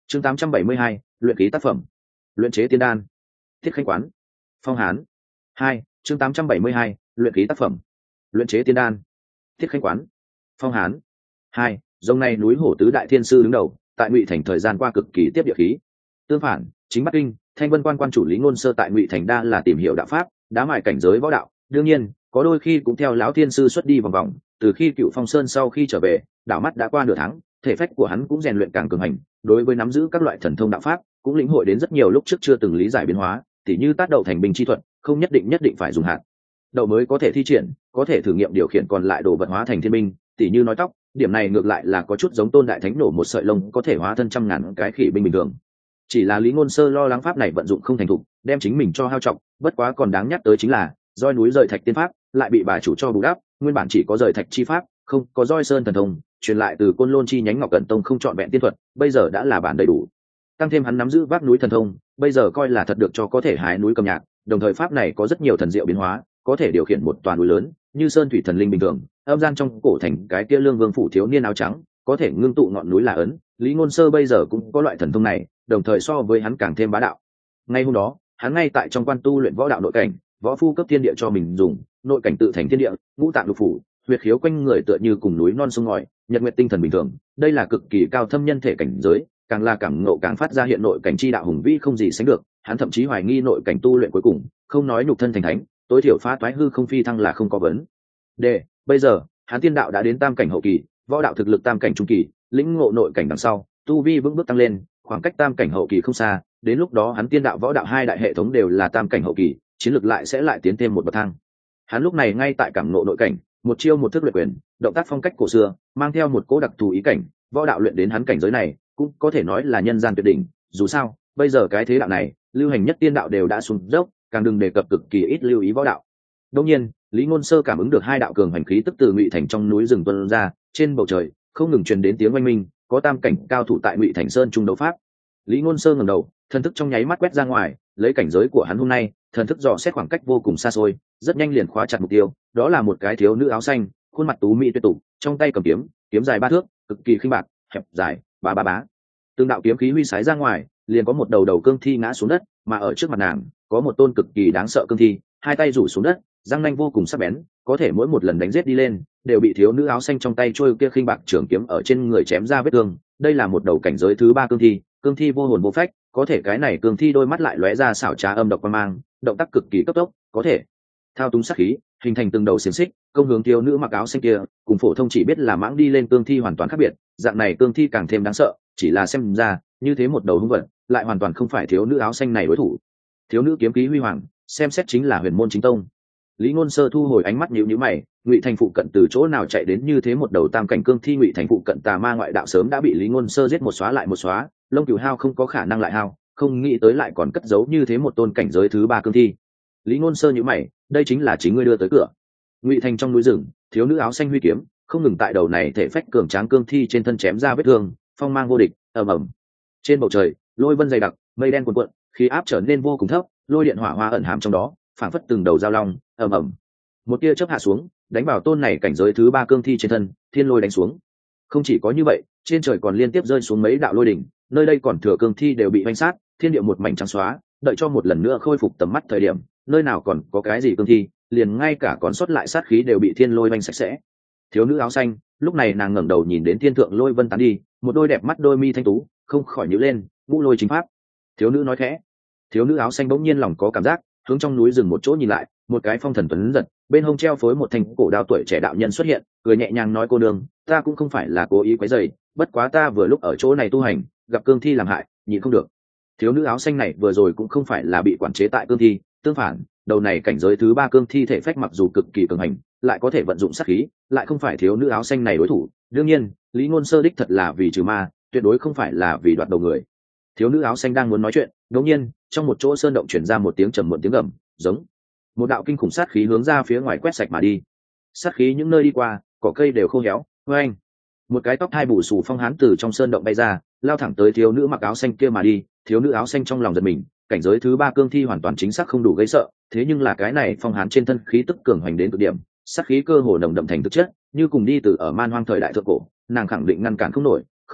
chương 872, luyện khí tác phẩm, luyện chế tiên đan, thiết khánh quán, phong hán. 2, chương 872, luyện khí tác phẩm, luyện chế tiên đan, thiết khánh quán, phong hán. 2, dòng này núi hổ tứ đại thiên sư đứng đầu, tại Ngụy Thành thời gian qua cực kỳ tiếp địa khí. Tương phản, chính Bắc Kinh, Thanh Vân quan chủ Lý Ngôn Sơ tại Ngụy Thành đa là tìm hiểu đạo pháp, đá mài cảnh giới võ đạo, đương nhiên, có đôi khi cũng theo lão thiên sư xuất đi vòng vòng, từ khi Cựu Phong Sơn sau khi trở về, đảo mắt đã qua nửa tháng, thể phách của hắn cũng rèn luyện càng cường hành, đối với nắm giữ các loại thần thông đạo pháp, cũng lĩnh hội đến rất nhiều lúc trước chưa từng lý giải biến hóa, tỉ như tác đậu thành binh chi thuật, không nhất định phải dùng hạt đậu mới có thể thi triển, có thể thử nghiệm điều khiển còn lại đồ vật hóa thành thiên binh, tỉ như nói tóc, điểm này ngược lại là có chút giống Tôn Đại Thánh nổ một sợi lông có thể hóa thân trăm ngàn cái khỉ binh bình thường. Chỉ là Lý Ngôn Sơ lo lắng pháp này vận dụng không thành thục, đem chính mình cho hao trọng, bất quá còn đáng nhắc tới chính là roi núi rời thạch tiên pháp lại bị bà chủ cho bù đắp, nguyên bản chỉ có rời thạch chi pháp, không có roi sơn thần thông, truyền lại từ Côn Lôn chi nhánh Ngọc Cẩn Tông không chọn vẹn tiên thuật, bây giờ đã là bản đầy đủ. Tăng thêm hắn nắm giữ vác núi thần thông, bây giờ coi là thật được cho có thể hái núi cầm nhạc, đồng thời pháp này có rất nhiều thần diệu biến hóa, có thể điều khiển một toàn núi lớn, như sơn thủy thần linh bình thường, âm gian trong cổ thành cái kia Lương Vương phủ thiếu niên áo trắng, có thể ngưng tụ ngọn núi là ấn, Lý Ngôn Sơ bây giờ cũng có loại thần thông này, đồng thời so với hắn càng thêm bá đạo. Ngay hôm đó, hắn ngay tại trong quan tu luyện võ đạo nội cảnh, võ phu cấp thiên địa cho mình dùng, nội cảnh tự thành thiên địa, ngũ tạng lục phủ, huyệt khiếu quanh người tựa như cùng núi non sông ngòi, nhật nguyệt tinh thần bình thường, đây là cực kỳ cao thâm nhân thể cảnh giới, càng là cảm ngộ càng phát ra hiện nội cảnh chi đạo hùng vĩ không gì sánh được, hắn thậm chí hoài nghi nội cảnh tu luyện cuối cùng, không nói nhục thân thành thánh, tối thiểu phá toái hư không phi thăng là không có vấn đề. Bây giờ, hắn tiên đạo đã đến tam cảnh hậu kỳ, võ đạo thực lực tam cảnh trung kỳ, lĩnh ngộ nội cảnh đằng sau, tu vi vững bước tăng lên, khoảng cách tam cảnh hậu kỳ không xa, đến lúc đó hắn tiên đạo võ đạo hai đại hệ thống đều là tam cảnh hậu kỳ, chiến lược lại sẽ lại tiến thêm một bậc thang. Hắn lúc này ngay tại cảm ngộ nội cảnh, một chiêu một thức luyện quyền, động tác phong cách cổ xưa, mang theo một cố đặc thù ý cảnh, võ đạo luyện đến hắn cảnh giới này, cũng có thể nói là nhân gian tuyệt đỉnh, dù sao, bây giờ cái thế đạo này, lưu hành nhất tiên đạo đều đã xuống dốc, càng đừng đề cập cực kỳ ít lưu ý võ đạo. Đương nhiên, Lý Ngôn Sơ cảm ứng được hai đạo cường hành khí tức từ Ngụy Thành trong núi rừng tuôn ra, trên bầu trời không ngừng truyền đến tiếng oanh minh, có tam cảnh cao thủ tại Ngụy Thành Sơn trung đấu pháp. Lý Ngôn Sơ ngẩng đầu, thần thức trong nháy mắt quét ra ngoài, lấy cảnh giới của hắn hôm nay, thần thức dò xét khoảng cách vô cùng xa xôi, rất nhanh liền khóa chặt mục tiêu, đó là một cái thiếu nữ áo xanh, khuôn mặt tú mỹ tuyệt tục, trong tay cầm kiếm, kiếm dài 3 thước, cực kỳ khinh bạc, hẹp dài, bá. Từng đạo kiếm khí huy sái ra ngoài, liền có một đầu cương thi ngã xuống đất, mà ở trước mặt nàng, có một tôn cực kỳ đáng sợ cương thi, hai tay rủ xuống đất, răng nanh vô cùng sắc bén, có thể mỗi một lần đánh giết đi lên, đều bị thiếu nữ áo xanh trong tay trôi kia khinh bạc trường kiếm ở trên người chém ra vết thương. Đây là một đầu cảnh giới thứ 3 cương thi vô hồn vô phách, có thể cái này cương thi đôi mắt lại lóe ra xảo trá âm độc quang mang, động tác cực kỳ cấp tốc, có thể thao túng sát khí, hình thành từng đầu xiềng xích, công hướng thiếu nữ mặc áo xanh kia, cùng phổ thông chỉ biết là mãng đi lên cương thi hoàn toàn khác biệt, dạng này cương thi càng thêm đáng sợ, chỉ là xem ra, như thế một đầu hung vật, lại hoàn toàn không phải thiếu nữ áo xanh này đối thủ. Thiếu nữ kiếm khí huy hoàng, xem xét chính là huyền môn chính tông. Lý Ngôn Sơ thu hồi ánh mắt nhíu mày, Ngụy Thành phụ cận từ chỗ nào chạy đến như thế một đầu tam cảnh cương thi? Ngụy Thành phụ cận tà ma ngoại đạo sớm đã bị Lý Ngôn Sơ giết một xóa lại một xóa, lông cừu hao không có khả năng lại hao, không nghĩ tới lại còn cất giấu như thế một tôn cảnh giới thứ 3 cương thi. Lý Ngôn Sơ nhíu mày, đây chính là chính ngươi đưa tới cửa. Ngụy Thành trong núi rừng, thiếu nữ áo xanh huy kiếm, không ngừng tại đầu này thể phách cường tráng cương thi trên thân chém ra vết thương, phong mang vô địch, ầm ầm. Trên bầu trời, lôi vân dày đặc, mây đen cuồn cuộn, khí áp trở nên vô cùng thấp, lôi điện hỏa hoa ẩn hàm trong đó, phảng phất từng đầu dao long, ầm ầm. Một tia chớp hạ xuống, đánh vào tôn này cảnh giới thứ 3 cương thi trên thân, thiên lôi đánh xuống. Không chỉ có như vậy, trên trời còn liên tiếp rơi xuống mấy đạo lôi đỉnh, nơi đây còn thừa cương thi đều bị vành sát, thiên địa một mảnh trắng xóa, đợi cho một lần nữa khôi phục tầm mắt thời điểm, nơi nào còn có cái gì cương thi, liền ngay cả còn sót lại sát khí đều bị thiên lôi vành sạch sẽ. Thiếu nữ áo xanh, lúc này nàng ngẩng đầu nhìn đến thiên thượng lôi vân tán đi, một đôi đẹp mắt đôi mi thanh tú, không khỏi nhíu lên, ngũ lôi chính pháp. Thiếu nữ nói khẽ. Thiếu nữ áo xanh bỗng nhiên lòng có cảm giác, hướng trong núi rừng một chỗ nhìn lại, một cái phong thần tuấn giật, bên hông treo phối một thanh cổ đao tuổi trẻ đạo nhân xuất hiện, cười nhẹ nhàng nói: cô nương, ta cũng không phải là cố ý quấy rầy, bất quá ta vừa lúc ở chỗ này tu hành, gặp cương thi làm hại, nhịn không được. Thiếu nữ áo xanh này vừa rồi cũng không phải là bị quản chế tại cương thi, tương phản, đầu này cảnh giới thứ 3 cương thi thể phách mặc dù cực kỳ cường hành, lại có thể vận dụng sát khí, lại không phải thiếu nữ áo xanh này đối thủ. Đương nhiên, Lý Ngôn Sơ đích thật là vì trừ ma, tuyệt đối không phải là vì đoạt đầu người. Thiếu nữ áo xanh đang muốn nói chuyện, đột nhiên, trong một chỗ sơn động truyền ra một tiếng trầm muộn tiếng gầm, giống một đạo kinh khủng sát khí hướng ra phía ngoài quét sạch mà đi. Sát khí những nơi đi qua, cỏ cây đều khô héo. Oeng! Một cái tóc hai bù xù phong hán từ trong sơn động bay ra, lao thẳng tới thiếu nữ mặc áo xanh kia mà đi. Thiếu nữ áo xanh trong lòng giật mình, cảnh giới thứ 3 cương thi hoàn toàn chính xác không đủ gây sợ, thế nhưng là cái này phong hán trên thân khí tức cường hoành đến cực điểm, sát khí cơ hồ nồng đậm thành thực chất, như cùng đi từ ở man hoang thời đại thượng cổ, nàng khẳng định ngăn cản không nổi. Không được,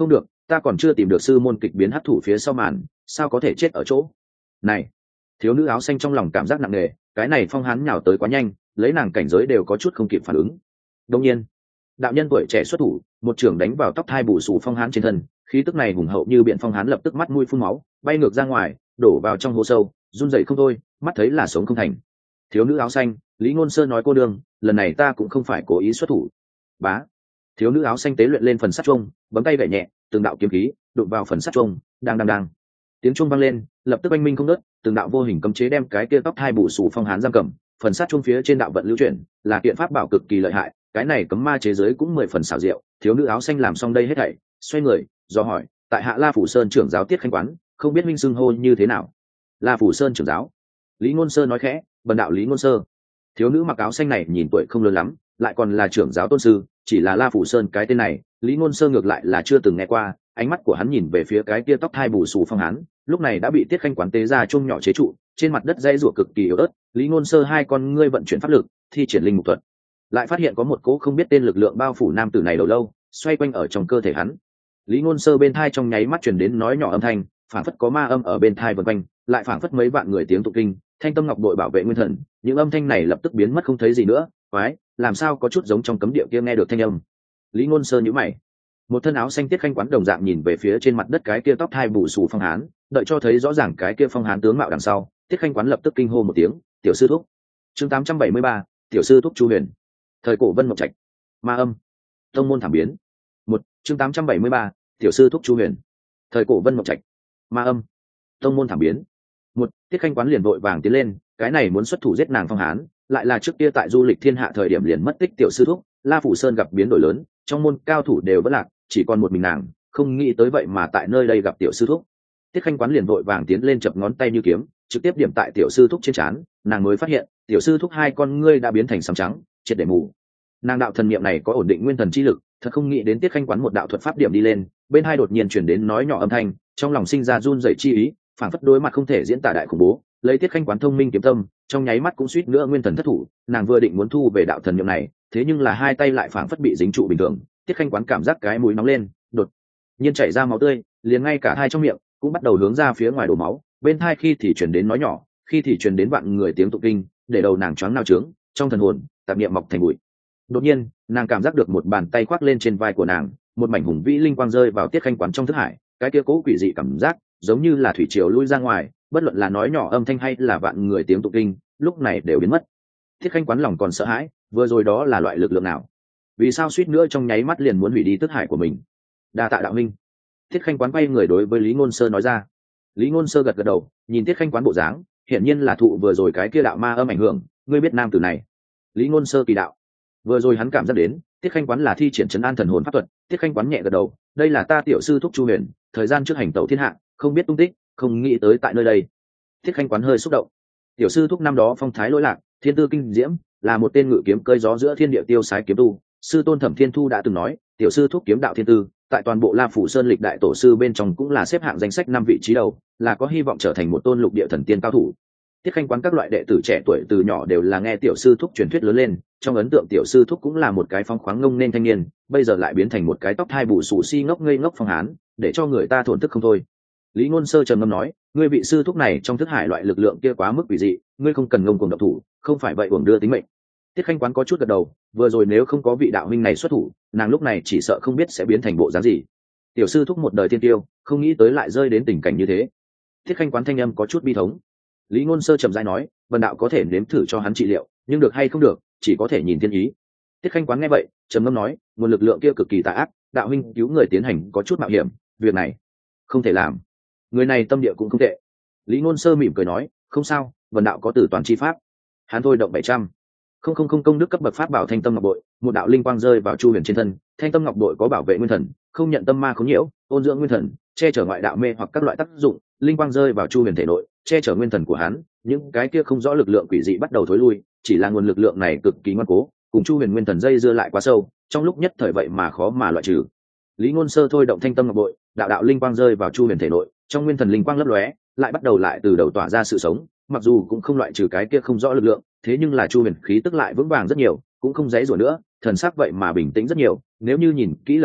ta còn chưa tìm được sư môn kịch biến hấp thủ phía sau màn, sao có thể chết ở chỗ này. Thiếu nữ áo xanh trong lòng cảm giác nặng nề, cái này phong hán nhào tới quá nhanh, lấy nàng cảnh giới đều có chút không kịp phản ứng. Đương nhiên, đạo nhân tuổi trẻ xuất thủ, một trường đánh vào tóc thai bù xù phong hán trên thân, khí tức này hùng hậu như biển, phong hán lập tức mắt mũi phun máu, bay ngược ra ngoài, đổ vào trong hố sâu, run rẩy không thôi, mắt thấy là sống không thành. Thiếu nữ áo xanh, Lý Ngôn Sơ nói cô đương, lần này ta cũng không phải cố ý xuất thủ. Bá. Thiếu nữ áo xanh tế luyện lên phần sắt chuông, bấm tay gảy nhẹ, từng đạo kiếm khí đụng vào phần sắt chuông, đang. Tiếng chuông vang lên, lập tức oanh minh không ngớt, từng đạo vô hình cấm chế đem cái kia tóc thai bù xù phong hán giam cầm, phần sắt chuông phía trên đạo vận lưu chuyển, là kiện pháp bảo cực kỳ lợi hại, cái này cấm ma chế giới cũng 10 phần xảo diệu. Thiếu nữ áo xanh làm xong đây hết thảy, xoay người do hỏi, tại Hạ La Phủ Sơn trưởng giáo Tiết Khanh Quán, không biết minh xưng hô như thế nào. La Phủ Sơn trưởng giáo. Lý Ngôn Sơ nói khẽ, bần đạo Lý Ngôn Sơ. Thiếu nữ mặc áo xanh này nhìn tuổi không lớn lắm, lại còn là trưởng giáo tôn sư, chỉ là La Phủ Sơn cái tên này, Lý Ngôn Sơ ngược lại là chưa từng nghe qua. Ánh mắt của hắn nhìn về phía cái kia tóc thai bù xù phong hán, lúc này đã bị Tiết Khanh Quán tế ra chung nhỏ chế trụ, trên mặt đất dãy rủa cực kỳ yếu ớt. Lý Ngôn Sơ hai con ngươi vận chuyển pháp lực, thi triển linh mục thuật, lại phát hiện có một cỗ không biết tên lực lượng bao phủ nam tử này đầu lâu, xoay quanh ở trong cơ thể hắn. Lý Ngôn Sơ bên thai trong nháy mắt truyền đến nói nhỏ âm thanh, phảng phất có ma âm ở bên thai vần quanh, lại phảng phất mấy vạn người tiếng tụng kinh, Thanh Tâm Ngọc Bội bảo vệ nguyên thần, những âm thanh này lập tức biến mất không thấy gì nữa. Quái, làm sao có chút giống trong cấm địa kia nghe được thanh âm. Lý Ngôn Sơ nhíu mày. Một thân áo xanh Tiết Khanh Quán đồng dạng nhìn về phía trên mặt đất cái kia tóc thai bù xù phong hán, đợi cho thấy rõ ràng cái kia phong hán tướng mạo đằng sau, Tiết Khanh Quán lập tức kinh hô một tiếng, tiểu sư thúc. Chương 873, tiểu sư thúc Chu Huyền. Thời cổ Vân Mộng Trạch. Ma âm. Tông môn thảm biến. Chương 873, tiểu sư thúc Chu Huyền. Thời cổ Vân Mộng Trạch. Ma âm. Tông môn thảm biến. Tiết Khanh Quán liền vội vàng tiến lên, cái này muốn xuất thủ giết nàng phong hán, lại là trước kia tại du lịch thiên hạ thời điểm liền mất tích tiểu sư thúc. La Phủ Sơn gặp biến đổi lớn, trong môn cao thủ đều vẫn lạc, chỉ còn một mình nàng, không nghĩ tới vậy mà tại nơi đây gặp tiểu sư thúc. Tiết Khanh Quán liền vội vàng tiến lên chập ngón tay như kiếm, trực tiếp điểm tại tiểu sư thúc trên trán, nàng mới phát hiện tiểu sư thúc hai con ngươi đã biến thành sám trắng, triệt để mù. Nàng đạo thần niệm này có ổn định nguyên thần chi lực, thật không nghĩ đến Tiết Khanh Quán một đạo thuật pháp điểm đi lên, bên hai đột nhiên chuyển đến nói nhỏ âm thanh, trong lòng sinh ra run rẩy chi ý, phảng phất đối mặt không thể diễn tả đại khủng bố. Lấy Tiết Khanh Quán thông minh kiếm tâm, trong nháy mắt cũng suýt nữa nguyên thần thất thủ, nàng vừa định muốn thu về đạo thần niệm này, thế nhưng là hai tay lại phảng phất bị dính trụ bình thường. Tiết Khanh Quán cảm giác cái mũi nóng lên, đột nhiên chảy ra máu tươi, liền ngay cả hai trong miệng cũng bắt đầu hướng ra phía ngoài đổ máu, bên tai khi thì chuyển đến nói nhỏ, khi thì truyền đến vạn người tiếng tụng kinh, để đầu nàng choáng nao trướng, trong thần hồn tạp niệm mọc thành bụi. Đột nhiên nàng cảm giác được một bàn tay khoác lên trên vai của nàng, một mảnh hùng vĩ linh quang rơi vào Tiết Khanh Quán trong thức hải, cái kia cố quỷ dị cảm giác giống như là thủy triều lui ra ngoài, bất luận là nói nhỏ âm thanh hay là vạn người tiếng tụng kinh lúc này đều biến mất. Tiết Khanh Quán lòng còn sợ hãi, vừa rồi đó là loại lực lượng nào, vì sao suýt nữa trong nháy mắt liền muốn hủy đi thức hải của mình. Đa tạ đạo minh. Tiết Khanh Quán quay người đối với Lý Ngôn Sơ nói ra. Lý Ngôn Sơ gật gật đầu, nhìn Tiết Khanh Quán bộ dáng, hiển nhiên là thụ vừa rồi cái kia đạo ma âm ảnh hưởng. Ngươi biết nam tử này? Lý Ngôn Sơ kỳ đạo. Vừa rồi hắn cảm giác đến Tiết Khanh Quán là thi triển trấn an thần hồn pháp thuật. Tiết Khanh Quán nhẹ gật đầu, đây là ta tiểu sư thúc Chu Huyền, thời gian trước hành tẩu thiên hạ, không biết tung tích, không nghĩ tới tại nơi đây. Tiết Khanh Quán hơi xúc động. Tiểu sư thúc năm đó phong thái lỗi lạc, thiên tư kinh diễm, là một tên ngự kiếm cơi gió giữa thiên địa tiêu sái kiếm tu. Sư tôn Thẩm Thiên Thu đã từng nói, tiểu sư thúc kiếm đạo thiên tư, tại toàn bộ La Phủ Sơn lịch đại tổ sư bên trong cũng là xếp hạng danh sách 5 vị trí đầu, là có hy vọng trở thành một tôn lục địa thần tiên cao thủ. Tiết Khanh Quán các loại đệ tử trẻ tuổi từ nhỏ đều là nghe tiểu sư thúc truyền thuyết lớn lên, trong ấn tượng tiểu sư thúc cũng là một cái phóng khoáng ngông nên thanh niên, bây giờ lại biến thành một cái tóc hai bù xù si ngốc ngây ngốc phong hán, để cho người ta thổn thức không thôi. Lý Ngôn Sơ trầm ngâm nói, ngươi vị sư thúc này trong thức hải loại lực lượng kia quá mức quỷ dị, ngươi không cần ngông cuồng động thủ, không phải vậy uổng đưa tính mệnh. Tiết Khanh Quán có chút gật đầu, vừa rồi nếu không có vị đạo huynh này xuất thủ, nàng lúc này chỉ sợ không biết sẽ biến thành bộ dáng gì. Tiểu sư thúc một đời tiên tiêu, không nghĩ tới lại rơi đến tình cảnh như thế. Tiết Khanh Quán thanh âm có chút bi thống. Lý Ngôn Sơ trầm rãi nói, vân đạo có thể nếm thử cho hắn trị liệu, nhưng được hay không được, chỉ có thể nhìn thiên ý. Tiết Khanh Quán nghe vậy, trầm ngâm nói, nguồn lực lượng kia cực kỳ tà ác, đạo huynh cứu người tiến hành có chút mạo hiểm, việc này không thể làm. Người này tâm địa cũng không tệ. Lý Ngôn Sơ mỉm cười nói, không sao, vân đạo có tử toàn chi pháp. Hắn thôi động 700 không công đức cấp bậc pháp bảo Thanh Tâm Ngọc Bội, một đạo linh quang rơi vào Chu Huyền trên thân. Thanh Tâm Ngọc Bội có bảo vệ nguyên thần, không nhận tâm ma khống nhiễu, ôn dưỡng nguyên thần, che chở ngoại đạo mê hoặc các loại tác dụng. Linh quang rơi vào Chu Huyền thể nội, che chở nguyên thần của hắn, những cái kia không rõ lực lượng quỷ dị bắt đầu thối lui, chỉ là nguồn lực lượng này cực kỳ ngoan cố, cùng Chu Huyền nguyên thần dây dưa lại quá sâu, trong lúc nhất thời vậy mà khó mà loại trừ. Lý Ngôn Sơ thôi động Thanh Tâm Ngọc Bội, đạo linh quang rơi vào Chu Huyền thể nội, trong nguyên thần linh quang lấp lóe, lại bắt đầu lại từ đầu tỏa ra sự sống, mặc dù cũng không loại trừ cái kia không rõ lực lượng, thế nhưng là Chu Huyền khí tức lại vững vàng rất nhiều, cũng không giãy giụa nữa, thần sắc vậy mà bình tĩnh rất nhiều. Nếu như nhìn kỹ lời nói,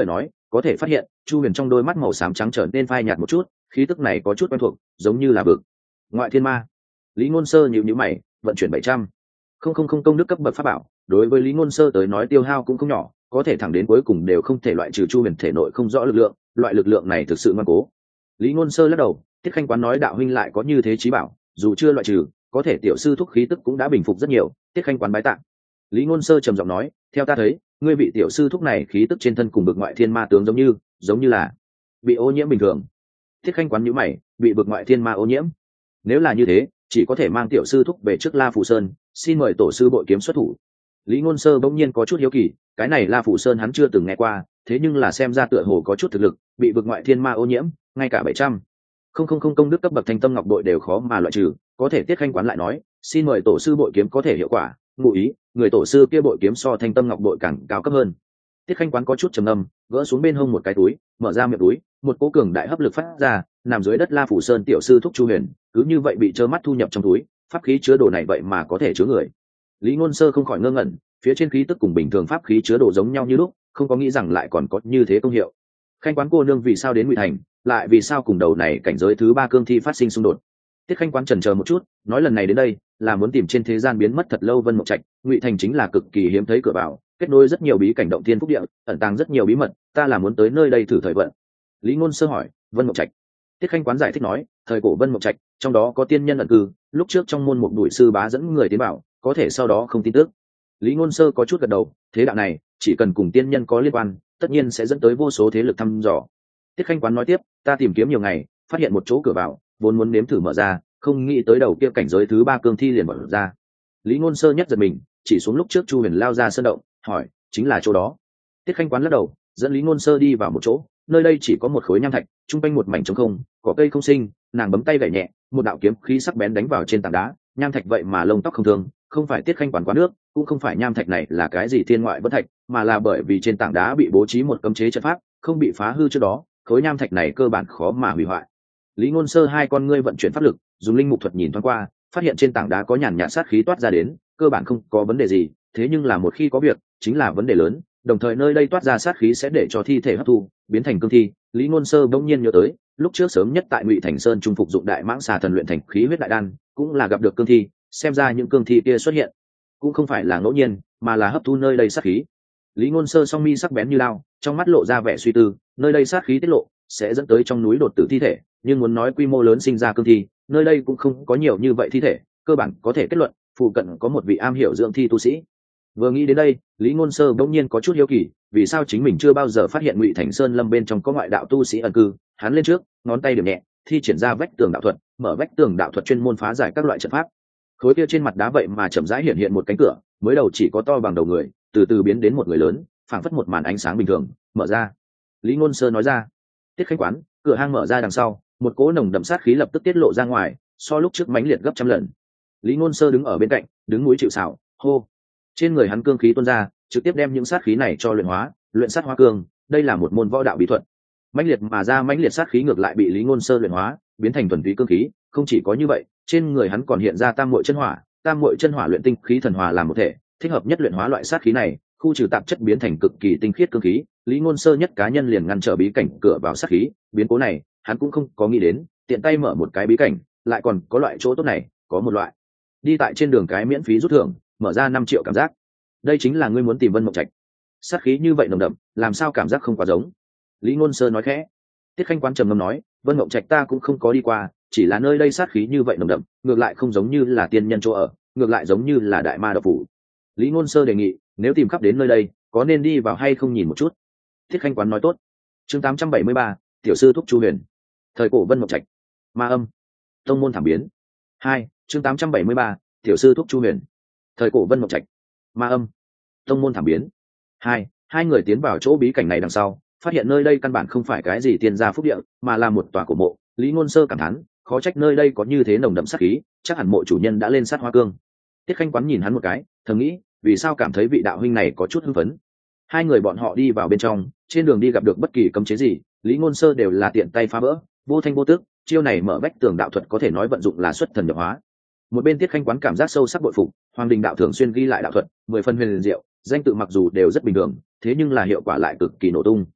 có thể phát hiện chu huyền trong đôi mắt màu xám trắng trở nên phai nhạt một chút, khí tức này có chút quen thuộc, giống như là vực ngoại thiên ma. Lý Ngôn Sơ nhíu mày, vận chuyển 700 không công đức cấp bậc pháp bảo, đối với Lý Ngôn Sơ tới nói tiêu hao cũng không nhỏ, có thể thẳng đến cuối cùng đều không thể loại trừ chu huyền thể nội không rõ lực lượng, loại lực lượng này thực sự ngoan cố. Lý Ngôn Sơ lắc đầu, Tiết Khanh Quán nói đạo huynh lại có như thế trí bảo, dù chưa loại trừ, có thể tiểu sư thúc khí tức cũng đã bình phục rất nhiều. Tiết Khanh Quán bái tạ. Lý Ngôn Sơ trầm giọng nói, theo ta thấy, ngươi vị tiểu sư thúc này khí tức trên thân cùng bực ngoại thiên ma tướng giống như là bị ô nhiễm bình thường. Tiết Khanh Quán nhíu mày, bị bực ngoại thiên ma ô nhiễm. Nếu là như thế, chỉ có thể mang tiểu sư thúc về trước La Phủ Sơn, xin mời tổ sư bội kiếm xuất thủ. Lý Ngôn Sơ bỗng nhiên có chút hiếu kỳ, cái này La Phủ Sơn hắn chưa từng nghe qua, thế nhưng là xem ra tựa hồ có chút thực lực, bị bực ngoại thiên ma ô nhiễm, ngay cả 700 không công đức cấp bậc thanh tâm ngọc bội đều khó mà loại trừ, có thể Tiết Khanh Quán lại nói, xin mời tổ sư bội kiếm có thể hiệu quả, ngụ ý, người tổ sư kia bội kiếm so thanh tâm ngọc bội càng cao cấp hơn. Tiết Khanh Quán có chút trầm ngâm, gỡ xuống bên hông một cái túi, mở ra miệng túi, một cỗ cường đại hấp lực phát ra, nằm dưới đất La Phủ Sơn tiểu sư thúc Chu Huyền, cứ như vậy bị trơ mắt thu nhập trong túi, pháp khí chứa đồ này vậy mà có thể chứa người. Lý Ngôn Sơ không khỏi ngơ ngẩn, phía trên khí tức cùng bình thường pháp khí chứa đồ giống nhau như lúc, không có nghĩ rằng lại còn có như thế công hiệu. Khanh Quán cô nương vì sao đến Ngụy Thành, lại vì sao cùng đầu này cảnh giới thứ ba cương thi phát sinh xung đột? Tiết Khanh Quán chần chờ một chút, nói lần này đến đây là muốn tìm trên thế gian biến mất thật lâu Vân Mộng Trạch, Ngụy Thành chính là cực kỳ hiếm thấy cửa vào, kết nối rất nhiều bí cảnh động thiên phúc địa, ẩn tàng rất nhiều bí mật, ta là muốn tới nơi đây thử thời vận. Lý Ngôn Sơ hỏi, Vân Mộng Trạch. Tiết Khanh Quán giải thích nói, thời cổ Vân Mộng Trạch, trong đó có tiên nhân ẩn cư, lúc trước trong môn một đuổi sư bá dẫn người tiến bảo, có thể sau đó không tin tức. Lý Ngôn Sơ có chút gật đầu, thế đạo này, chỉ cần cùng tiên nhân có liên quan, tất nhiên sẽ dẫn tới vô số thế lực thăm dò. Tiết Khanh Quán nói tiếp, ta tìm kiếm nhiều ngày, phát hiện một chỗ cửa vào, vốn muốn nếm thử mở ra, không nghĩ tới đầu kia cảnh giới thứ ba cương thi liền mở ra. Lý Ngôn Sơ nhất giật mình, chỉ xuống lúc trước Chu Huyền lao ra sơn động, hỏi, chính là chỗ đó? Tiết Khanh Quán lắc đầu, dẫn Lý Ngôn Sơ đi vào một chỗ, nơi đây chỉ có một khối nham thạch, trung quanh một mảnh trống không, cỏ cây không sinh, nàng bấm tay gảy nhẹ, một đạo kiếm khí sắc bén đánh vào trên tảng đá, nham thạch vậy mà lông tóc không thương, không phải Tiết Khanh Quán quá nước, cũng không phải nham thạch này là cái gì thiên ngoại bất thạch, mà là bởi vì trên tảng đá bị bố trí một cấm chế trận pháp, không bị phá hư trước đó, khối nham thạch này cơ bản khó mà hủy hoại. Lý Ngôn Sơ hai con ngươi vận chuyển pháp lực, dùng linh mục thuật nhìn thoáng qua, phát hiện trên tảng đá có nhàn nhạt sát khí toát ra đến, cơ bản không có vấn đề gì, thế nhưng là một khi có việc, chính là vấn đề lớn, đồng thời nơi đây toát ra sát khí sẽ để cho thi thể hấp thu, biến thành cương thi. Lý Ngôn Sơ bỗng nhiên nhớ tới, lúc trước sớm nhất tại Ngụy Thành Sơn trung phục dụng đại mãng xà thần luyện thành khí huyết đại đan, cũng là gặp được cương thi, xem ra những cương thi kia xuất hiện cũng không phải là ngẫu nhiên, mà là hấp thu nơi đây sát khí. Lý Ngôn Sơ song mi sắc bén như lao, trong mắt lộ ra vẻ suy tư, nơi đây sát khí tiết lộ sẽ dẫn tới trong núi đột tử thi thể, nhưng muốn nói quy mô lớn sinh ra cương thi, nơi đây cũng không có nhiều như vậy thi thể, cơ bản có thể kết luận phụ cận có một vị am hiểu dưỡng thi tu sĩ. Vừa nghĩ đến đây, Lý Ngôn Sơ bỗng nhiên có chút hiếu kỳ, vì sao chính mình chưa bao giờ phát hiện Ngụy Thành Sơn lâm bên trong có ngoại đạo tu sĩ ẩn cư. Hắn lên trước, ngón tay điểm nhẹ, thi triển ra vách tường đạo thuật, mở vách tường đạo thuật chuyên môn phá giải các loại trận pháp. Khối kia trên mặt đá vậy mà chậm rãi hiện hiện một cánh cửa, mới đầu chỉ có to bằng đầu người, từ từ biến đến một người lớn, phảng phất một màn ánh sáng bình thường, mở ra. Lý Ngôn Sơ nói ra. Tiết Khanh Quán, cửa hang mở ra đằng sau, một cỗ nồng đậm sát khí lập tức tiết lộ ra ngoài, so lúc trước mãnh liệt gấp trăm lần. Lý Ngôn Sơ đứng ở bên cạnh, đứng núi chịu sào, hô. Trên người hắn cương khí tuôn ra, trực tiếp đem những sát khí này cho luyện hóa, luyện sát hóa cương, đây là một môn võ đạo bí thuật. Mãnh liệt mà ra mãnh liệt sát khí ngược lại bị Lý Ngôn Sơ luyện hóa, biến thành thuần túy cương khí, không chỉ có như vậy, trên người hắn còn hiện ra tam muội chân hỏa luyện tinh khí thần hòa làm một thể, thích hợp nhất luyện hóa loại sát khí này, khu trừ tạp chất biến thành cực kỳ tinh khiết cương khí. Lý Ngôn Sơ nhất cá nhân liền ngăn trở bí cảnh cửa vào sát khí, biến cố này, hắn cũng không có nghĩ đến, tiện tay mở một cái bí cảnh, lại còn có loại chỗ tốt này, có một loại đi tại trên đường cái miễn phí rút thưởng, mở ra 5 triệu cảm giác. Đây chính là ngươi muốn tìm Vân Mộng Trạch. Sát khí như vậy nồng đậm, làm sao cảm giác không quá giống? Lý Ngôn Sơ nói khẽ. Tiết Khanh Quán trầm ngâm nói, Vân Mộng Trạch ta cũng không có đi qua, chỉ là nơi đây sát khí như vậy nồng đậm, ngược lại không giống như là tiên nhân chỗ ở, ngược lại giống như là đại ma độc phủ. Lý Ngôn Sơ đề nghị, nếu tìm khắp đến nơi đây, có nên đi vào hay không nhìn một chút? Tiết Khanh Quán nói tốt. Chương 873, tiểu sư thúc Chu Huyền. Thời cổ Vân Mộng Trạch. Ma âm. Tông môn thảm biến. 2, chương 873, tiểu sư thúc Chu Huyền. Thời cổ Vân Mộng Trạch. Ma âm. Tông môn thảm biến. 2, hai người tiến vào chỗ bí cảnh này đằng sau, phát hiện nơi đây căn bản không phải cái gì tiên gia phúc địa, mà là một tòa cổ mộ. Lý Ngôn Sơ cảm thán, khó trách nơi đây có như thế nồng đậm sát khí, chắc hẳn mộ chủ nhân đã lên sát hoa cương. Tiết Khanh Quán nhìn hắn một cái, thầm nghĩ, vì sao cảm thấy vị đạo huynh này có chút hưng phấn. Hai người bọn họ đi vào bên trong, trên đường đi gặp được bất kỳ cấm chế gì, Lý Ngôn Sơ đều là tiện tay phá vỡ, vô thanh vô tức, chiêu này mở vách tường đạo thuật có thể nói vận dụng là xuất thần nhập hóa. Một bên Tiết Khanh Quán cảm giác sâu sắc bội phục, Hoàng Đình đạo thường xuyên ghi lại đạo thuật, 10 phần huyền diệu, danh tự mặc dù đều rất bình thường, thế nhưng là hiệu quả lại cực kỳ nổ tung.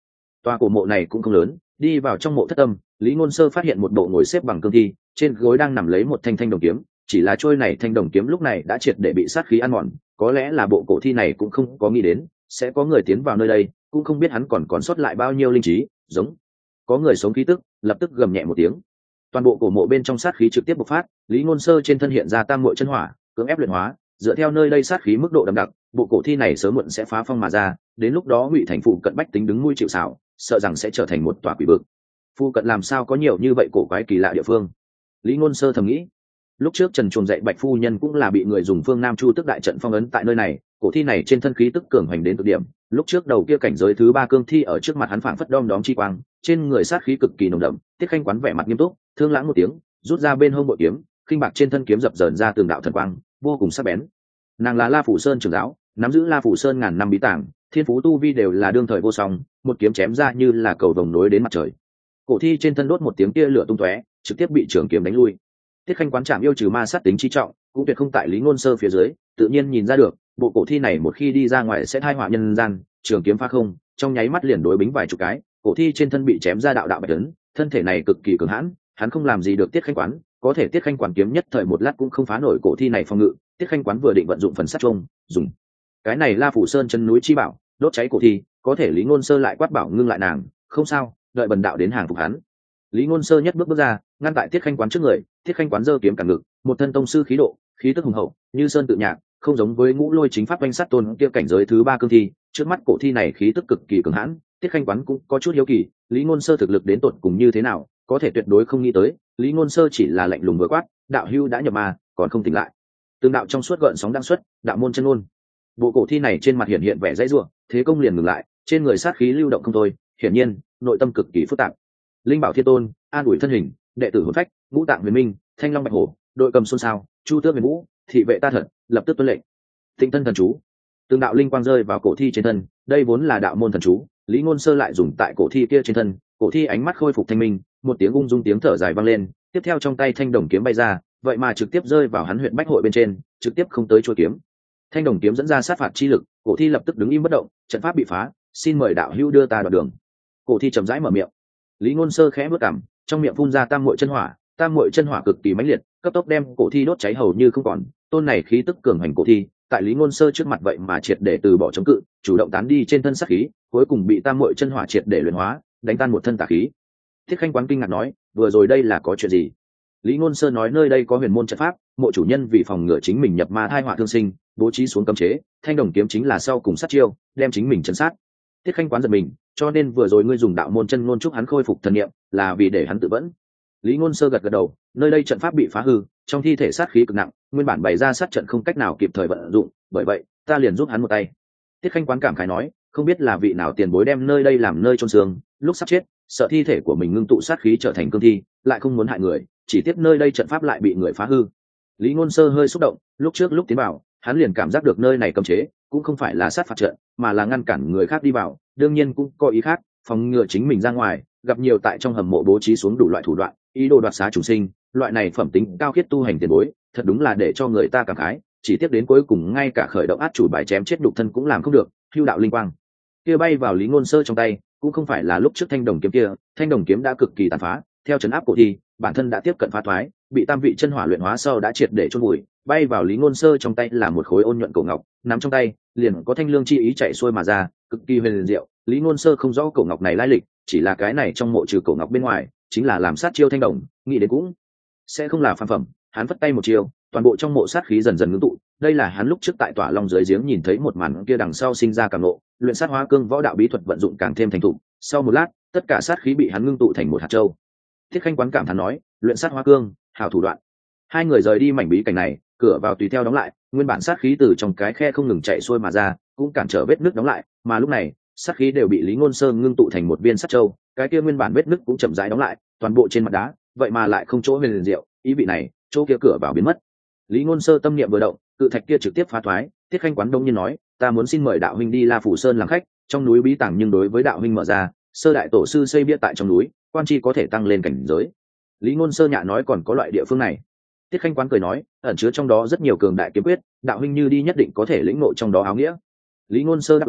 Tòa cổ mộ này cũng không lớn, đi vào trong mộ thất tâm, Lý Ngôn Sơ phát hiện một bộ ngồi xếp bằng cương thi, trên gối đang nằm lấy một thanh thanh đồng kiếm, chỉ là trôi này thanh đồng kiếm lúc này đã triệt để bị sát khí ăn mòn, có lẽ là bộ cổ thi này cũng không có nghĩ đến sẽ có người tiến vào nơi đây, cũng không biết hắn còn sót lại bao nhiêu linh trí, giống có người sống khí tức, lập tức gầm nhẹ một tiếng. Toàn bộ cổ mộ bên trong sát khí trực tiếp bộc phát, Lý Ngôn Sơ trên thân hiện ra tam muội chân hỏa, cưỡng ép luyện hóa, dựa theo nơi đây sát khí mức độ đậm đặc, bộ cổ thi này sớm muộn sẽ phá phong mà ra, đến lúc đó Ngụy Thành phụ cận bách tính đứng nuôi chịu sào, sợ rằng sẽ trở thành một tòa quỷ vực. Phụ cận làm sao có nhiều như vậy cổ quái kỳ lạ địa phương? Lý Ngôn Sơ thầm nghĩ. Lúc trước Trần Chuồng dạy Bạch phu nhân cũng là bị người dùng Phương Nam Chu Tức đại trận phong ấn tại nơi này, cổ thi này trên thân khí tức cường hành đến cực điểm, lúc trước đầu kia cảnh giới thứ 3 cương thi ở trước mặt hắn phảng phất đom đóm chi quang, trên người sát khí cực kỳ nồng đậm. Tiết Khanh Quán vẻ mặt nghiêm túc, thương lãng một tiếng, rút ra bên hông bội kiếm, khinh bạc trên thân kiếm dập dờn ra từng đạo thần quang, vô cùng sắc bén. Nàng là La Phủ Sơn trưởng giáo, nắm giữ La Phủ Sơn ngàn năm bí tàng, thiên phú tu vi đều là đương thời vô song, một kiếm chém ra như là cầu vồng nối đến mặt trời. Cổ thi trên thân đốt một tiếng tia lửa tung tóe, trực tiếp bị trường kiếm đánh lui. Tiết Khanh Quán chạm yêu trừ ma sát tính chi trọng, cũng tuyệt không tại Lý Ngôn Sơ phía dưới, tự nhiên nhìn ra được, bộ cổ thi này một khi đi ra ngoài sẽ tai họa nhân gian, trường kiếm phá không, trong nháy mắt liền đối bính vài chục cái, cổ thi trên thân bị chém ra đạo đạo bạch ấn, thân thể này cực kỳ cường hãn, hắn không làm gì được Tiết Khanh Quán, có thể Tiết Khanh Quán kiếm nhất thời một lát cũng không phá nổi cổ thi này phòng ngự. Tiết Khanh Quán vừa định vận dụng phần sát trung, dùng cái này La Phủ Sơn chân núi chi bảo đốt cháy cổ thi, có thể Lý Ngôn Sơ lại quát bảo ngưng lại nàng, không sao, đợi bần đạo đến hàng phục hắn. Lý Ngôn Sơ nhất bước bước ra, ngăn tại Tiết Khanh Quán trước người. Tiết Khanh Quán giơ kiếm cản ngực, một thân tông sư khí độ, khí tức hùng hậu, như sơn tự nhạc, không giống với Ngũ Lôi chính pháp oanh sát tôn kia cảnh giới thứ 3 cương thi, trước mắt cổ thi này khí tức cực kỳ cường hãn. Tiết Khanh Quán cũng có chút hiếu kỳ, Lý Ngôn Sơ thực lực đến tột cùng như thế nào, có thể tuyệt đối không nghĩ tới, Lý Ngôn Sơ chỉ là lạnh lùng vừa quát, đạo hưu đã nhập ma, còn không tỉnh lại. Tương đạo trong suốt gợn sóng đang xuất, đạo môn chân ngôn. Bộ cổ thi này trên mặt hiện vẻ dãy rủa, thế công liền ngừng lại, trên người sát khí lưu động không thôi, hiển nhiên, nội tâm cực kỳ phức tạp. Linh Bảo Thiên Tôn, an ủi thân hình, đệ tử hồn phách, ngũ tạng huyền minh, thanh long bạch hổ, đội cầm xôn xao, chu tước huyền vũ, thị vệ ta thật, lập tức tuân lệnh. Tịnh thân thần chú. Từng đạo linh quang rơi vào cổ thi trên thân, đây vốn là đạo môn thần chú, Lý Ngôn Sơ lại dùng tại cổ thi kia trên thân, cổ thi ánh mắt khôi phục thanh minh, một tiếng ung dung tiếng thở dài vang lên, tiếp theo trong tay thanh đồng kiếm bay ra, vậy mà trực tiếp rơi vào hắn huyện bách hội bên trên, trực tiếp không tới chuôi kiếm. Thanh đồng kiếm dẫn ra sát phạt chi lực, cổ thi lập tức đứng im bất động, trận pháp bị phá, xin mời đạo hữu đưa ta đoạn đường. Cổ thi chậm rãi mở miệng. Lý Ngôn Sơ khẽ bước cằm, trong miệng phun ra tam muội chân hỏa cực kỳ mãnh liệt, cấp tốc đem cổ thi đốt cháy hầu như không còn. Tôn này khí tức cường hành cổ thi, tại Lý Ngôn Sơ trước mặt vậy mà triệt để từ bỏ chống cự, chủ động tán đi trên thân sát khí, cuối cùng bị tam muội chân hỏa triệt để luyện hóa, đánh tan một thân tà khí. Thiết Khanh Quán kinh ngạc nói, vừa rồi đây là có chuyện gì? Lý Ngôn Sơ nói nơi đây có huyền môn trận pháp, mộ chủ nhân vì phòng ngừa chính mình nhập ma thai họa thương sinh, bố trí xuống cấm chế, thanh đồng kiếm chính là sau cùng sát chiêu, đem chính mình trấn sát. Thiết Khanh Quán giật mình, cho nên vừa rồi ngươi dùng đạo môn chân ngôn chúc hắn khôi phục thần niệm, là vì để hắn tự vẫn. Lý Ngôn Sơ gật gật đầu, nơi đây trận pháp bị phá hư, trong thi thể sát khí cực nặng, nguyên bản bày ra sát trận không cách nào kịp thời vận dụng, bởi vậy ta liền giúp hắn một tay. Tiết Khanh Quán cảm khái nói, không biết là vị nào tiền bối đem nơi đây làm nơi chôn xương, lúc sắp chết, sợ thi thể của mình ngưng tụ sát khí trở thành cương thi, lại không muốn hại người, chỉ tiếc nơi đây trận pháp lại bị người phá hư. Lý Ngôn Sơ hơi xúc động, lúc trước lúc tiến vào, hắn liền cảm giác được nơi này cấm chế, cũng không phải là sát phạt trận, mà là ngăn cản người khác đi vào, đương nhiên cũng có ý khác, phòng ngừa chính mình ra ngoài, gặp nhiều tại trong hầm mộ bố trí xuống đủ loại thủ đoạn, ý đồ đoạt xá chúng sinh, loại này phẩm tính cao khiết tu hành tiền bối, thật đúng là để cho người ta cảm khái, chỉ tiếc đến cuối cùng ngay cả khởi động át chủ bài chém chết đục thân cũng làm không được, hưu đạo linh quang kia bay vào Lý Ngôn Sơ trong tay, cũng không phải là lúc trước thanh đồng kiếm kia, thanh đồng kiếm đã cực kỳ tàn phá, theo trấn áp cổ thi, bản thân đã tiếp cận phá thoái, bị tam vị chân hỏa luyện hóa sau đã triệt để chôn vùi, bay vào Lý Ngôn Sơ trong tay là một khối ôn nhuận cổ ngọc, nắm trong tay, liền có thanh lương chi ý chạy xuôi mà ra, cực kỳ huyền diệu. Lý Ngôn Sơ không rõ cổ ngọc này lai lịch, chỉ là cái này trong mộ trừ cổ ngọc bên ngoài, chính là làm sát chiêu thanh đồng, nghĩ đến cũng sẽ không là phàm phẩm. Hắn vất tay một chiêu, toàn bộ trong mộ sát khí dần dần ngưng tụ, đây là hắn lúc trước tại Tỏa Long dưới giếng nhìn thấy một màn kia đằng sau sinh ra cảm ngộ, luyện sát hóa cương võ đạo bí thuật vận dụng càng thêm thành thục. Sau một lát, tất cả sát khí bị hắn ngưng tụ thành một hạt châu. Thiết Khanh Quán cảm thán nói, luyện sát hóa cương, hảo thủ đoạn. Hai người rời đi mảnh bí cảnh này, cửa vào tùy theo đóng lại, nguyên bản sát khí từ trong cái khe không ngừng chạy xuôi mà ra, cũng cản trở vết nứt đóng lại, mà lúc này, sát khí đều bị Lý Ngôn Sơ ngưng tụ thành một viên sắt châu, cái kia nguyên bản vết nứt cũng chậm rãi đóng lại, toàn bộ trên mặt đá, vậy mà lại không chỗ huyền diệu, ý vị này, chỗ kia cửa vào biến mất. Lý Ngôn Sơ tâm niệm vừa động, cự thạch kia trực tiếp phá thoái. Tiết Khanh Quán đông nhiên nói, ta muốn xin mời đạo huynh đi La Phủ Sơn làm khách, trong núi bí tàng nhưng đối với đạo huynh mở ra, sơ đại tổ sư xây bia tại trong núi, quan chi có thể tăng lên cảnh giới. Lý Ngôn Sơ nhạ nói còn có loại địa phương này. Tiết Khanh Quán cười nói, ẩn chứa trong đó rất nhiều cường đại kiếm quyết, đạo huynh như đi nhất định có thể lĩnh ngộ trong đó áo nghĩa. Lý Ngôn Sơ đáp ứng,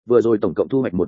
vừa rồi tổng cộng thu hoạch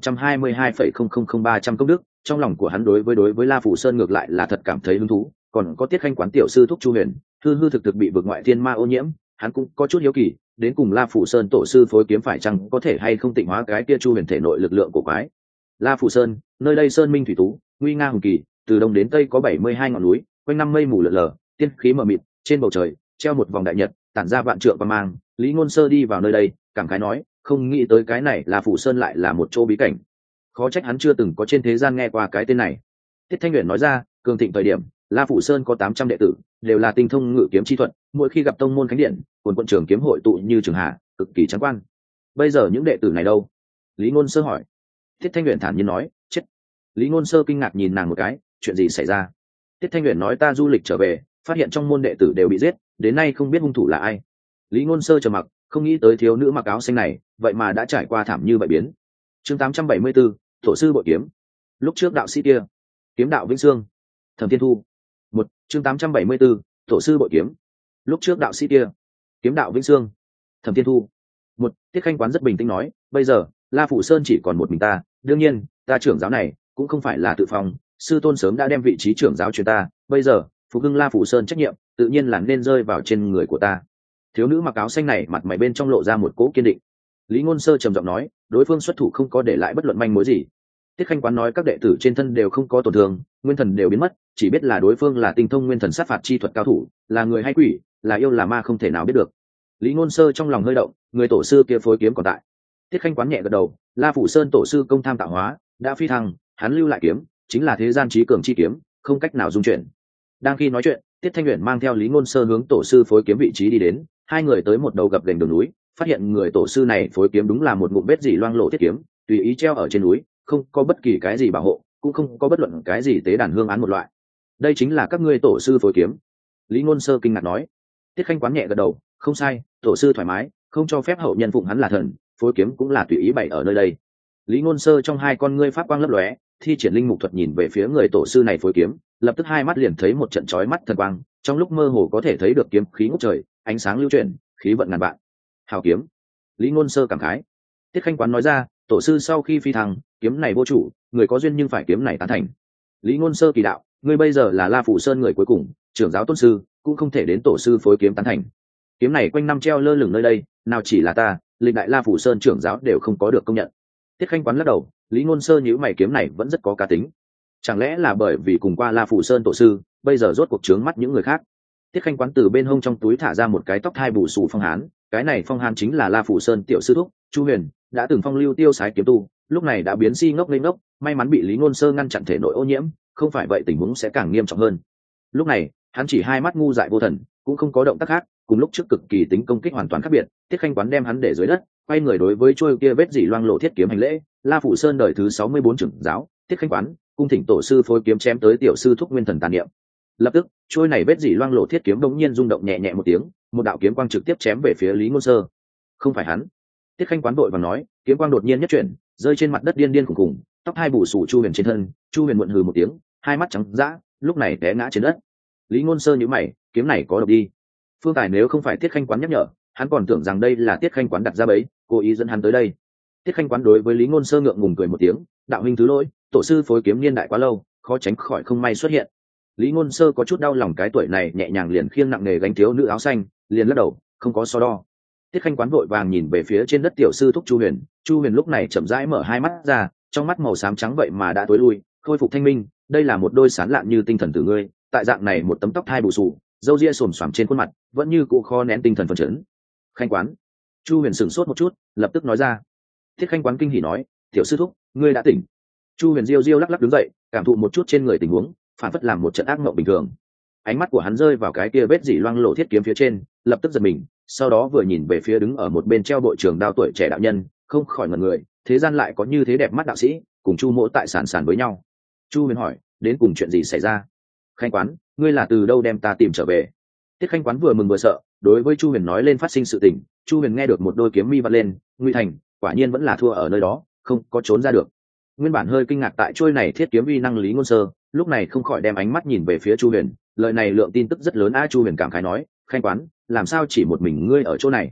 122,000,300 công đức, trong lòng của hắn đối với La Phủ Sơn ngược lại là thật cảm thấy hứng thú, còn có Tiết Khanh Quán tiểu sư thúc Chu Huyền, hư hư thực thực bị vực ngoại thiên ma ô nhiễm, hắn cũng có chút hiếu kỳ, đến cùng La Phủ Sơn tổ sư phối kiếm phải chăng có thể hay không tịnh hóa cái kia Chu Huyền thể nội lực lượng của quái. La Phủ Sơn, nơi đây sơn minh thủy tú, nguy nga hùng kỳ, từ đông đến tây có 72 ngọn núi, quanh năm mây mù lờ lờ, tiên khí mờ mịt, trên bầu trời treo một vòng đại nhật, tản ra vạn trượng quang mang. Lý Ngôn Sơ đi vào nơi đây, cảm khái nói, không nghĩ tới cái này La Phủ Sơn lại là một chỗ bí cảnh, khó trách hắn chưa từng có trên thế gian nghe qua cái tên này. Tiết Thanh Uyển nói ra, cường thịnh thời điểm La Phủ Sơn có 800 đệ tử, đều là tinh thông ngự kiếm chi thuật, mỗi khi gặp tông môn khánh điện, quần quận trường kiếm hội tụ như trường hạ, cực kỳ trắng quan. Bây giờ những đệ tử này đâu? Lý Ngôn Sơ hỏi. Tiết Thanh Uyển thản nhiên nói, chết. Lý Ngôn Sơ kinh ngạc nhìn nàng một cái, chuyện gì xảy ra? Tiết Thanh Uyển nói, ta du lịch trở về, phát hiện trong môn đệ tử đều bị giết, đến nay không biết hung thủ là ai. Lý Ngôn Sơ trầm mặc, không nghĩ tới thiếu nữ mặc áo xanh này, vậy mà đã trải qua thảm như vậy biến. Chương 874, tổ sư bội kiếm. Lúc trước đạo sĩ kia, kiếm đạo Vĩnh Sương. Thẩm Thiên Thu. Một, chương 874, tổ sư bội kiếm. Lúc trước đạo sĩ kia, kiếm đạo Vĩnh Sương. Thẩm Thiên Thu. Một, Tiết Khanh Quán rất bình tĩnh nói, bây giờ La Phủ Sơn chỉ còn một mình ta, đương nhiên ta trưởng giáo này cũng không phải là tự phong, sư tôn sớm đã đem vị trí trưởng giáo truyền ta, bây giờ phục hưng La Phủ Sơn trách nhiệm tự nhiên là nên rơi vào trên người của ta. Thiếu nữ mặc áo xanh này mặt mày bên trong lộ ra một cỗ kiên định. Lý Ngôn Sơ trầm giọng nói, đối phương xuất thủ không có để lại bất luận manh mối gì. Tiết Khanh Quán nói các đệ tử trên thân đều không có tổn thương, nguyên thần đều biến mất, chỉ biết là đối phương là tinh thông nguyên thần sát phạt chi thuật cao thủ, là người hay quỷ, là yêu là ma không thể nào biết được. Lý Ngôn Sơ trong lòng hơi động, người tổ sư kia phối kiếm còn tại. Tiết Khanh Quán nhẹ gật đầu, La Phủ Sơn tổ sư công tham tạo hóa, đã phi thăng, hắn lưu lại kiếm, chính là thế gian chí cường chi kiếm, không cách nào dung chuyển. Đang khi nói chuyện, Tiết Thanh Uyển mang theo Lý Ngôn Sơ hướng tổ sư phối kiếm vị trí đi đến, hai người tới một đầu gập ghềnh đường núi, phát hiện người tổ sư này phối kiếm đúng là một ngụm vết dỉ loang lổ thiết kiếm, tùy ý treo ở trên núi, không có bất kỳ cái gì bảo hộ, cũng không có bất luận cái gì tế đàn hương án một loại. Đây chính là các ngươi tổ sư phối kiếm. Lý Ngôn Sơ kinh ngạc nói. Tiết Khanh Quán nhẹ gật đầu, không sai, tổ sư thoải mái, không cho phép hậu nhân phụng hắn là thần, phối kiếm cũng là tùy ý bày ở nơi đây. Lý Ngôn Sơ trong hai con ngươi pháp quang lấp lóe, thi triển linh mục thuật nhìn về phía người tổ sư này phối kiếm, lập tức hai mắt liền thấy một trận chói mắt thần quang, trong lúc mơ hồ có thể thấy được kiếm khí ngút trời, ánh sáng lưu chuyển, khí vận ngàn vạn. Hào kiếm. Lý Ngôn Sơ cảm khái. Tiết Khanh Quán nói ra, tổ sư sau khi phi thăng, kiếm này vô chủ, người có duyên nhưng phải kiếm này tán thành. Lý Ngôn Sơ kỳ đạo, ngươi bây giờ là La Phủ Sơn người cuối cùng, trưởng giáo tôn sư, cũng không thể đến tổ sư phối kiếm tán thành. Kiếm này quanh năm treo lơ lửng nơi đây, nào chỉ là ta, lịch đại La Phủ Sơn trưởng giáo đều không có được công nhận. Tiết Khanh Quán lắc đầu, Lý Ngôn Sơ nhíu mày, kiếm này vẫn rất có cá tính. Chẳng lẽ là bởi vì cùng qua La Phủ Sơn tổ sư, bây giờ rốt cuộc trướng mắt những người khác? Tiết Khanh Quán từ bên hông trong túi thả ra một cái tóc thai bù xù phong hán, cái này phong hán chính là La Phủ Sơn tiểu sư thúc Chu Huyền, đã từng phong lưu tiêu sái kiếm tu, lúc này đã biến si ngốc lên ngốc, may mắn bị Lý Ngôn Sơ ngăn chặn thể nội ô nhiễm, không phải vậy tình huống sẽ càng nghiêm trọng hơn. Lúc này hắn chỉ hai mắt ngu dại vô thần, cũng không có động tác khác, cùng lúc trước cực kỳ tính công kích hoàn toàn khác biệt. Tiết Khanh Quán đem hắn để dưới đất, quay người đối với chuôi kia vết dỉ loang lộ thiết kiếm hành lễ, La Phủ Sơn đời thứ 64 trưởng giáo, Tiết Khanh Quán, cung thỉnh tổ sư phối kiếm chém tới tiểu sư thúc nguyên thần tàn niệm. Lập tức, chuôi này vết dỉ loang lộ thiết kiếm đột nhiên rung động nhẹ nhẹ một tiếng, một đạo kiếm quang trực tiếp chém về phía Lý Ngôn Sơ. Không phải hắn. Tiết Khanh Quán vội vàng nói, kiếm quang đột nhiên nhất chuyển, rơi trên mặt đất điên điên khủng khủng, tóc hai bù xù Chu Huyền trên thân, Chu Huyền muộn hừ một tiếng, hai mắt trắng dã, lúc này té ngã trên đất. Lý Ngôn Sơ nhíu mày, kiếm này có độc đi. Phương Tài nếu không phải Tiết Khanh Quán nhắc nhở, hắn còn tưởng rằng đây là Tiết Khanh Quán đặt ra bẫy, cố ý dẫn hắn tới đây. Tiết Khanh Quán đối với Lý Ngôn Sơ ngượng ngùng cười một tiếng, đạo huynh thứ lỗi, tổ sư phối kiếm niên đại quá lâu, khó tránh khỏi không may xuất hiện. Lý Ngôn Sơ có chút đau lòng, cái tuổi này nhẹ nhàng liền khiêng nặng nề gánh thiếu nữ áo xanh, liền lắc đầu, không có so đo. Tiết Khanh Quán vội vàng nhìn về phía trên đất tiểu sư thúc Chu Huyền, Chu Huyền lúc này chậm rãi mở hai mắt ra, trong mắt màu xám trắng vậy mà đã tối lui, khôi phục thanh minh, đây là một đôi sáng lạn như tinh thần tử ngươi, tại dạng này một tấm tóc hai bù xù, râu ria xồm xoàm trên khuôn mặt, vẫn như cũ khó nén tinh thần phấn chấn. Khanh Quán. Chu Huyền sửng sốt một chút, lập tức nói ra. Tiết Khanh Quán kinh hỉ nói, tiểu sư thúc, ngươi đã tỉnh. Chu Huyền riêu riêu lắc lắc đứng dậy, cảm thụ một chút trên người tình huống, phản phất làm một trận ác mộng bình thường. Ánh mắt của hắn rơi vào cái kia vết dỉ loang lộ thiết kiếm phía trên, lập tức giật mình, sau đó vừa nhìn về phía đứng ở một bên treo bội trường đao tuổi trẻ đạo nhân, không khỏi ngẩn người, thế gian lại có như thế đẹp mắt đạo sĩ, cùng Chu Mỗ tại sản sản với nhau. Chu Huyền hỏi, đến cùng chuyện gì xảy ra? Khanh Quán, ngươi là từ đâu đem ta tìm trở về? Tiết Khanh Quán vừa mừng vừa sợ, đối với Chu Huyền nói lên phát sinh sự tình. Chu Huyền nghe được một đôi kiếm mi vắt lên, Ngụy Thành, quả nhiên vẫn là thua ở nơi đó, không có trốn ra được. Nguyên bản hơi kinh ngạc tại trôi này thiết kiếm vi năng Lý Ngôn Sơ, lúc này không khỏi đem ánh mắt nhìn về phía Chu Huyền, lời này lượng tin tức rất lớn. Chu Huyền cảm khái nói, Khanh Quán, làm sao chỉ một mình ngươi ở chỗ này?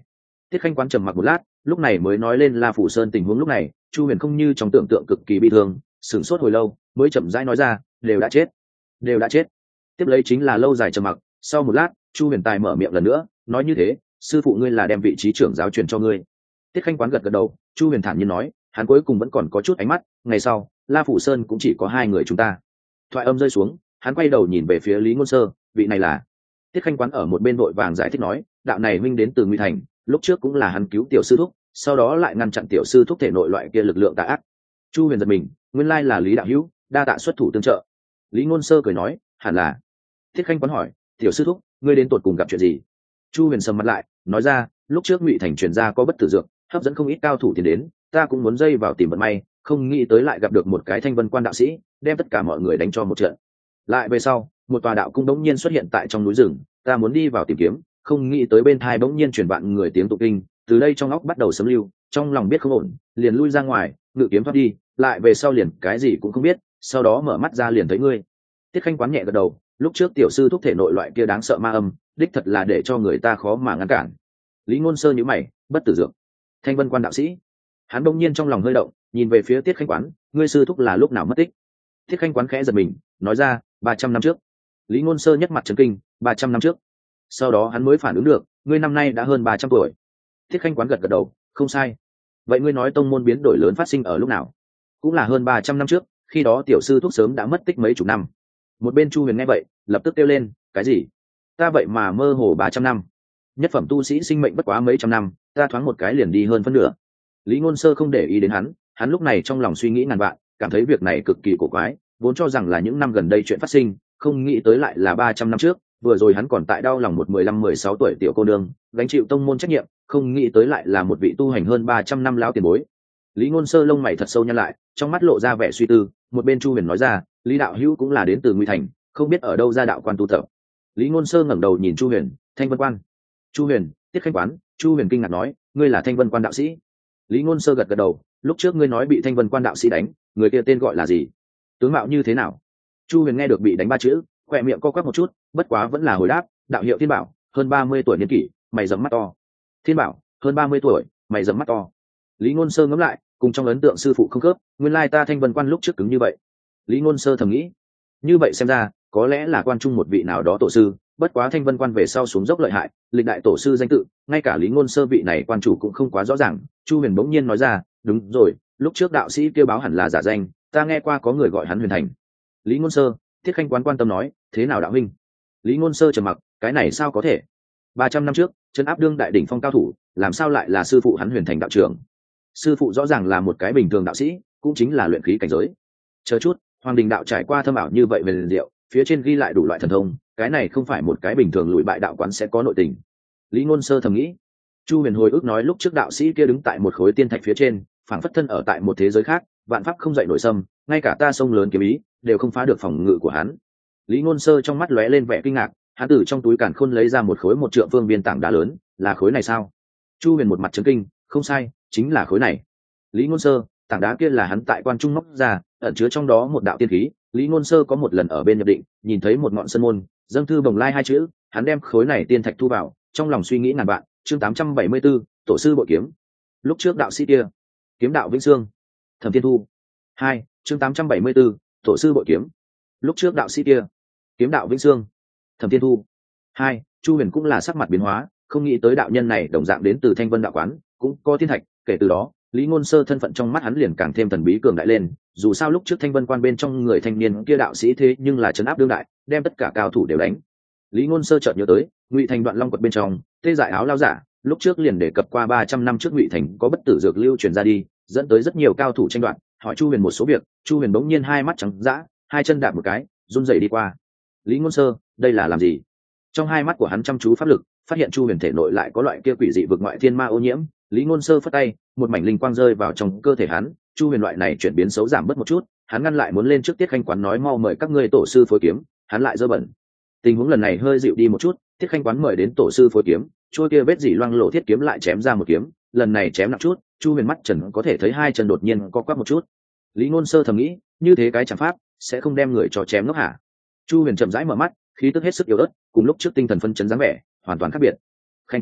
Tiết Khanh Quán trầm mặc một lát, lúc này mới nói lên La Phủ Sơn tình huống. Lúc này Chu Huyền không như trong tưởng tượng cực kỳ bi thương, sửng sốt hồi lâu mới chậm rãi nói ra, đều đã chết, đều đã chết. Tiếp lấy chính là lâu dài trầm mặc. Sau một lát Chu Huyền tài mở miệng lần nữa, nói như thế sư phụ ngươi là đem vị trí trưởng giáo truyền cho ngươi? Tiết Khanh Quán gật gật đầu. Chu Huyền thản nhiên nói, hắn cuối cùng vẫn còn có chút ánh mắt. Ngày sau La Phủ Sơn cũng chỉ có hai người chúng ta. Thoại âm rơi xuống, hắn quay đầu nhìn về phía Lý Ngôn Sơ, vị này là... Tiết Khanh Quán ở một bên vội vàng giải thích nói, đạo này huynh đến từ Ngụy Thành, lúc trước cũng là hắn cứu tiểu sư thúc, sau đó lại ngăn chặn tiểu sư thúc thể nội loại kia lực lượng tà ác. Chu Huyền giật mình, nguyên lai là Lý đạo hữu, đa tạ xuất thủ tương trợ. Lý Ngôn Sơ cười nói, hẳn là. Tiết Khanh Quán hỏi, tiểu sư thúc, ngươi đến tột cùng gặp chuyện gì? Chu Huyền sầm mặt lại, nói ra, lúc trước Ngụy Thành truyền ra có bất tử dược, hấp dẫn không ít cao thủ tiến đến, ta cũng muốn dây vào tìm vận may, không nghĩ tới lại gặp được một cái Thanh Vân Quan đạo sĩ, đem tất cả mọi người đánh cho một trận. Lại về sau, một tòa đạo cung đống nhiên xuất hiện tại trong núi rừng, ta muốn đi vào tìm kiếm, không nghĩ tới bên thai bỗng nhiên truyền vạn người tiếng tụng kinh, từ đây trong óc bắt đầu sấm lưu, trong lòng biết không ổn, liền lui ra ngoài, ngự kiếm thoát đi, lại về sau liền cái gì cũng không biết, sau đó mở mắt ra liền thấy ngươi. Tiết Khanh Quán nhẹ gật đầu, lúc trước tiểu sư thúc thể nội loại kia đáng sợ ma âm, đích thật là để cho người ta khó mà ngăn cản. Lý Ngôn Sơ nhíu mày, bất tử dược, Thanh Vân Quan đạo sĩ. Hắn bỗng nhiên trong lòng hơi động, nhìn về phía Tiết Khanh Quán, ngươi sư thúc là lúc nào mất tích? Tiết Khanh Quán khẽ giật mình, nói ra, 300 năm trước. Lý Ngôn Sơ nhất mặt trấn kinh, 300 năm trước. Sau đó hắn mới phản ứng được, ngươi năm nay đã hơn 300 tuổi. Tiết Khanh Quán gật gật đầu, không sai. Vậy ngươi nói tông môn biến đổi lớn phát sinh ở lúc nào? Cũng là hơn 300 năm trước, khi đó tiểu sư thúc sớm đã mất tích mấy chục năm. Một bên Chu Huyền nghe vậy, lập tức kêu lên, cái gì? Ta vậy mà mơ hồ 300 năm. Nhất phẩm tu sĩ sinh mệnh bất quá mấy trăm năm, ta thoáng một cái liền đi hơn phân nửa. Lý Ngôn Sơ không để ý đến hắn lúc này trong lòng suy nghĩ ngàn vạn, cảm thấy việc này cực kỳ cổ quái, vốn cho rằng là những năm gần đây chuyện phát sinh, không nghĩ tới lại là 300 năm trước. Vừa rồi hắn còn tại đau lòng một 15-16 tuổi tiểu cô nương, gánh chịu tông môn trách nhiệm, không nghĩ tới lại là một vị tu hành hơn 300 năm lão tiền bối. Lý Ngôn Sơ lông mày thật sâu nhăn lại, trong mắt lộ ra vẻ suy tư. Một bên Chu Huyền nói ra, Lý đạo hữu cũng là đến từ Ngụy Thành, không biết ở đâu ra đạo quan tu tập. Lý Ngôn Sơ ngẩng đầu nhìn Chu Huyền, Thanh Vân Quan. Chu Huyền, Tiết Khanh Quán. Chu Huyền kinh ngạc nói, ngươi là Thanh Vân Quan đạo sĩ? Lý Ngôn Sơ gật gật đầu, lúc trước ngươi nói bị Thanh Vân Quan đạo sĩ đánh, người kia tên gọi là gì? Tướng mạo như thế nào? Chu Huyền nghe được bị đánh ba chữ, khỏe miệng co quắp một chút, bất quá vẫn là hồi đáp, đạo hiệu Thiên Bảo, hơn 30 tuổi niên kỷ, mày rậm mắt to. Thiên Bảo, hơn 30 tuổi, mày rậm mắt to. Lý Ngôn Sơ ngẫm lại, cùng trong ấn tượng sư phụ không khớp, nguyên lai ta Thanh Vân Quan lúc trước cứng như vậy. Lý Ngôn Sơ thầm nghĩ, như vậy xem ra, có lẽ là quan trung một vị nào đó tổ sư, bất quá Thanh Vân Quan về sau xuống dốc lợi hại, lịch đại tổ sư danh tự, ngay cả Lý Ngôn Sơ vị này quan chủ cũng không quá rõ ràng. Chu Huyền bỗng nhiên nói ra, đúng rồi, lúc trước đạo sĩ kêu báo hẳn là giả danh, ta nghe qua có người gọi hắn Huyền Thành. Lý Ngôn Sơ, Tiết Khanh Quán quan tâm nói, thế nào đạo huynh? Lý Ngôn Sơ trầm mặc, cái này sao có thể? 300 năm trước, trấn áp đương đại đỉnh phong cao thủ, làm sao lại là sư phụ hắn Huyền Thành đạo trưởng? Sư phụ rõ ràng là một cái bình thường đạo sĩ, cũng chính là luyện khí cảnh giới. Chờ chút, Hoàng Đình đạo trải qua thâm ảo như vậy về liền diệu, phía trên ghi lại đủ loại thần thông, cái này không phải một cái bình thường lùi bại đạo quán sẽ có nội tình. Lý Ngôn Sơ thầm nghĩ. Chu Huyền hồi ức nói lúc trước đạo sĩ kia đứng tại một khối tiên thạch phía trên, phảng phất thân ở tại một thế giới khác, vạn pháp không dậy nổi xâm, ngay cả ta sông lớn kiếm ý đều không phá được phòng ngự của hắn. Lý Ngôn Sơ trong mắt lóe lên vẻ kinh ngạc, hắn từ trong túi càn khôn lấy ra một khối 1 trượng phương viên tảng đá lớn, là khối này sao? Chu Huyền một mặt chấn kinh, không sai, chính là khối này. Lý Ngôn Sơ, tảng đá kia là hắn tại quan trung móc ra, ẩn chứa trong đó một đạo tiên khí. Lý Ngôn Sơ có một lần ở bên nhập định, nhìn thấy một ngọn sơn môn, dâng thư bồng lai 2 chữ, hắn đem khối này tiên thạch thu vào, trong lòng suy nghĩ ngàn vạn. Chương 874, tổ sư bội kiếm. Lúc trước đạo sĩ kia, kiếm đạo Vĩnh Xương. Thẩm Thiên Thu. 2, chương 874, tổ sư bội kiếm. Lúc trước đạo sĩ kia, kiếm đạo Vĩnh Xương. Thẩm Thiên Thu. 2, Chu Huyền cũng là sắc mặt biến hóa, không nghĩ tới đạo nhân này đồng dạng đến từ Thanh Vân đạo quán, cũng có thiên thạch, kể từ đó, Lý Ngôn Sơ thân phận trong mắt hắn liền càng thêm thần bí cường đại lên, dù sao lúc trước Thanh Vân Quan bên trong người thanh niên kia đạo sĩ thế nhưng là trấn áp đương đại, đem tất cả cao thủ đều đánh. Lý Ngôn Sơ chợt nhớ tới, Ngụy Thành Đoạn Long quật bên trong, tê dại áo lao giả, lúc trước liền đề cập qua 300 năm trước Ngụy Thành có bất tử dược lưu truyền ra đi, dẫn tới rất nhiều cao thủ tranh đoạt, hỏi Chu Huyền một số việc. Chu Huyền bỗng nhiên hai mắt trắng dã, hai chân đạp một cái, run rẩy đi qua. Lý Ngôn Sơ, đây là làm gì? Trong hai mắt của hắn chăm chú pháp lực, phát hiện Chu Huyền thể nội lại có loại kia quỷ dị vực ngoại thiên ma ô nhiễm. Lý Ngôn Sơ phất tay, một mảnh linh quang rơi vào trong cơ thể hắn. Chu Huyền loại này chuyển biến xấu giảm bớt một chút, hắn ngăn lại muốn lên trước Tiết Khanh Quán nói mau mời các ngươi tổ sư phối kiếm, hắn lại dơ bẩn. Tình huống lần này hơi dịu đi một chút, Tiết Khanh Quán mời đến tổ sư phối kiếm, trôi kia vết dỉ loang lổ thiết kiếm lại chém ra một kiếm, lần này chém nặng chút, Chu Huyền mắt trần có thể thấy hai chân đột nhiên co quắp một chút. Lý Ngôn Sơ thầm nghĩ, như thế cái chẳng pháp sẽ không đem người cho chém ngốc hả? Chu Huyền chậm rãi mở mắt, khí tức hết sức yếu ớt, cùng lúc trước tinh thần phân chấn dáng vẻ hoàn toàn khác biệt. Khanh Quán,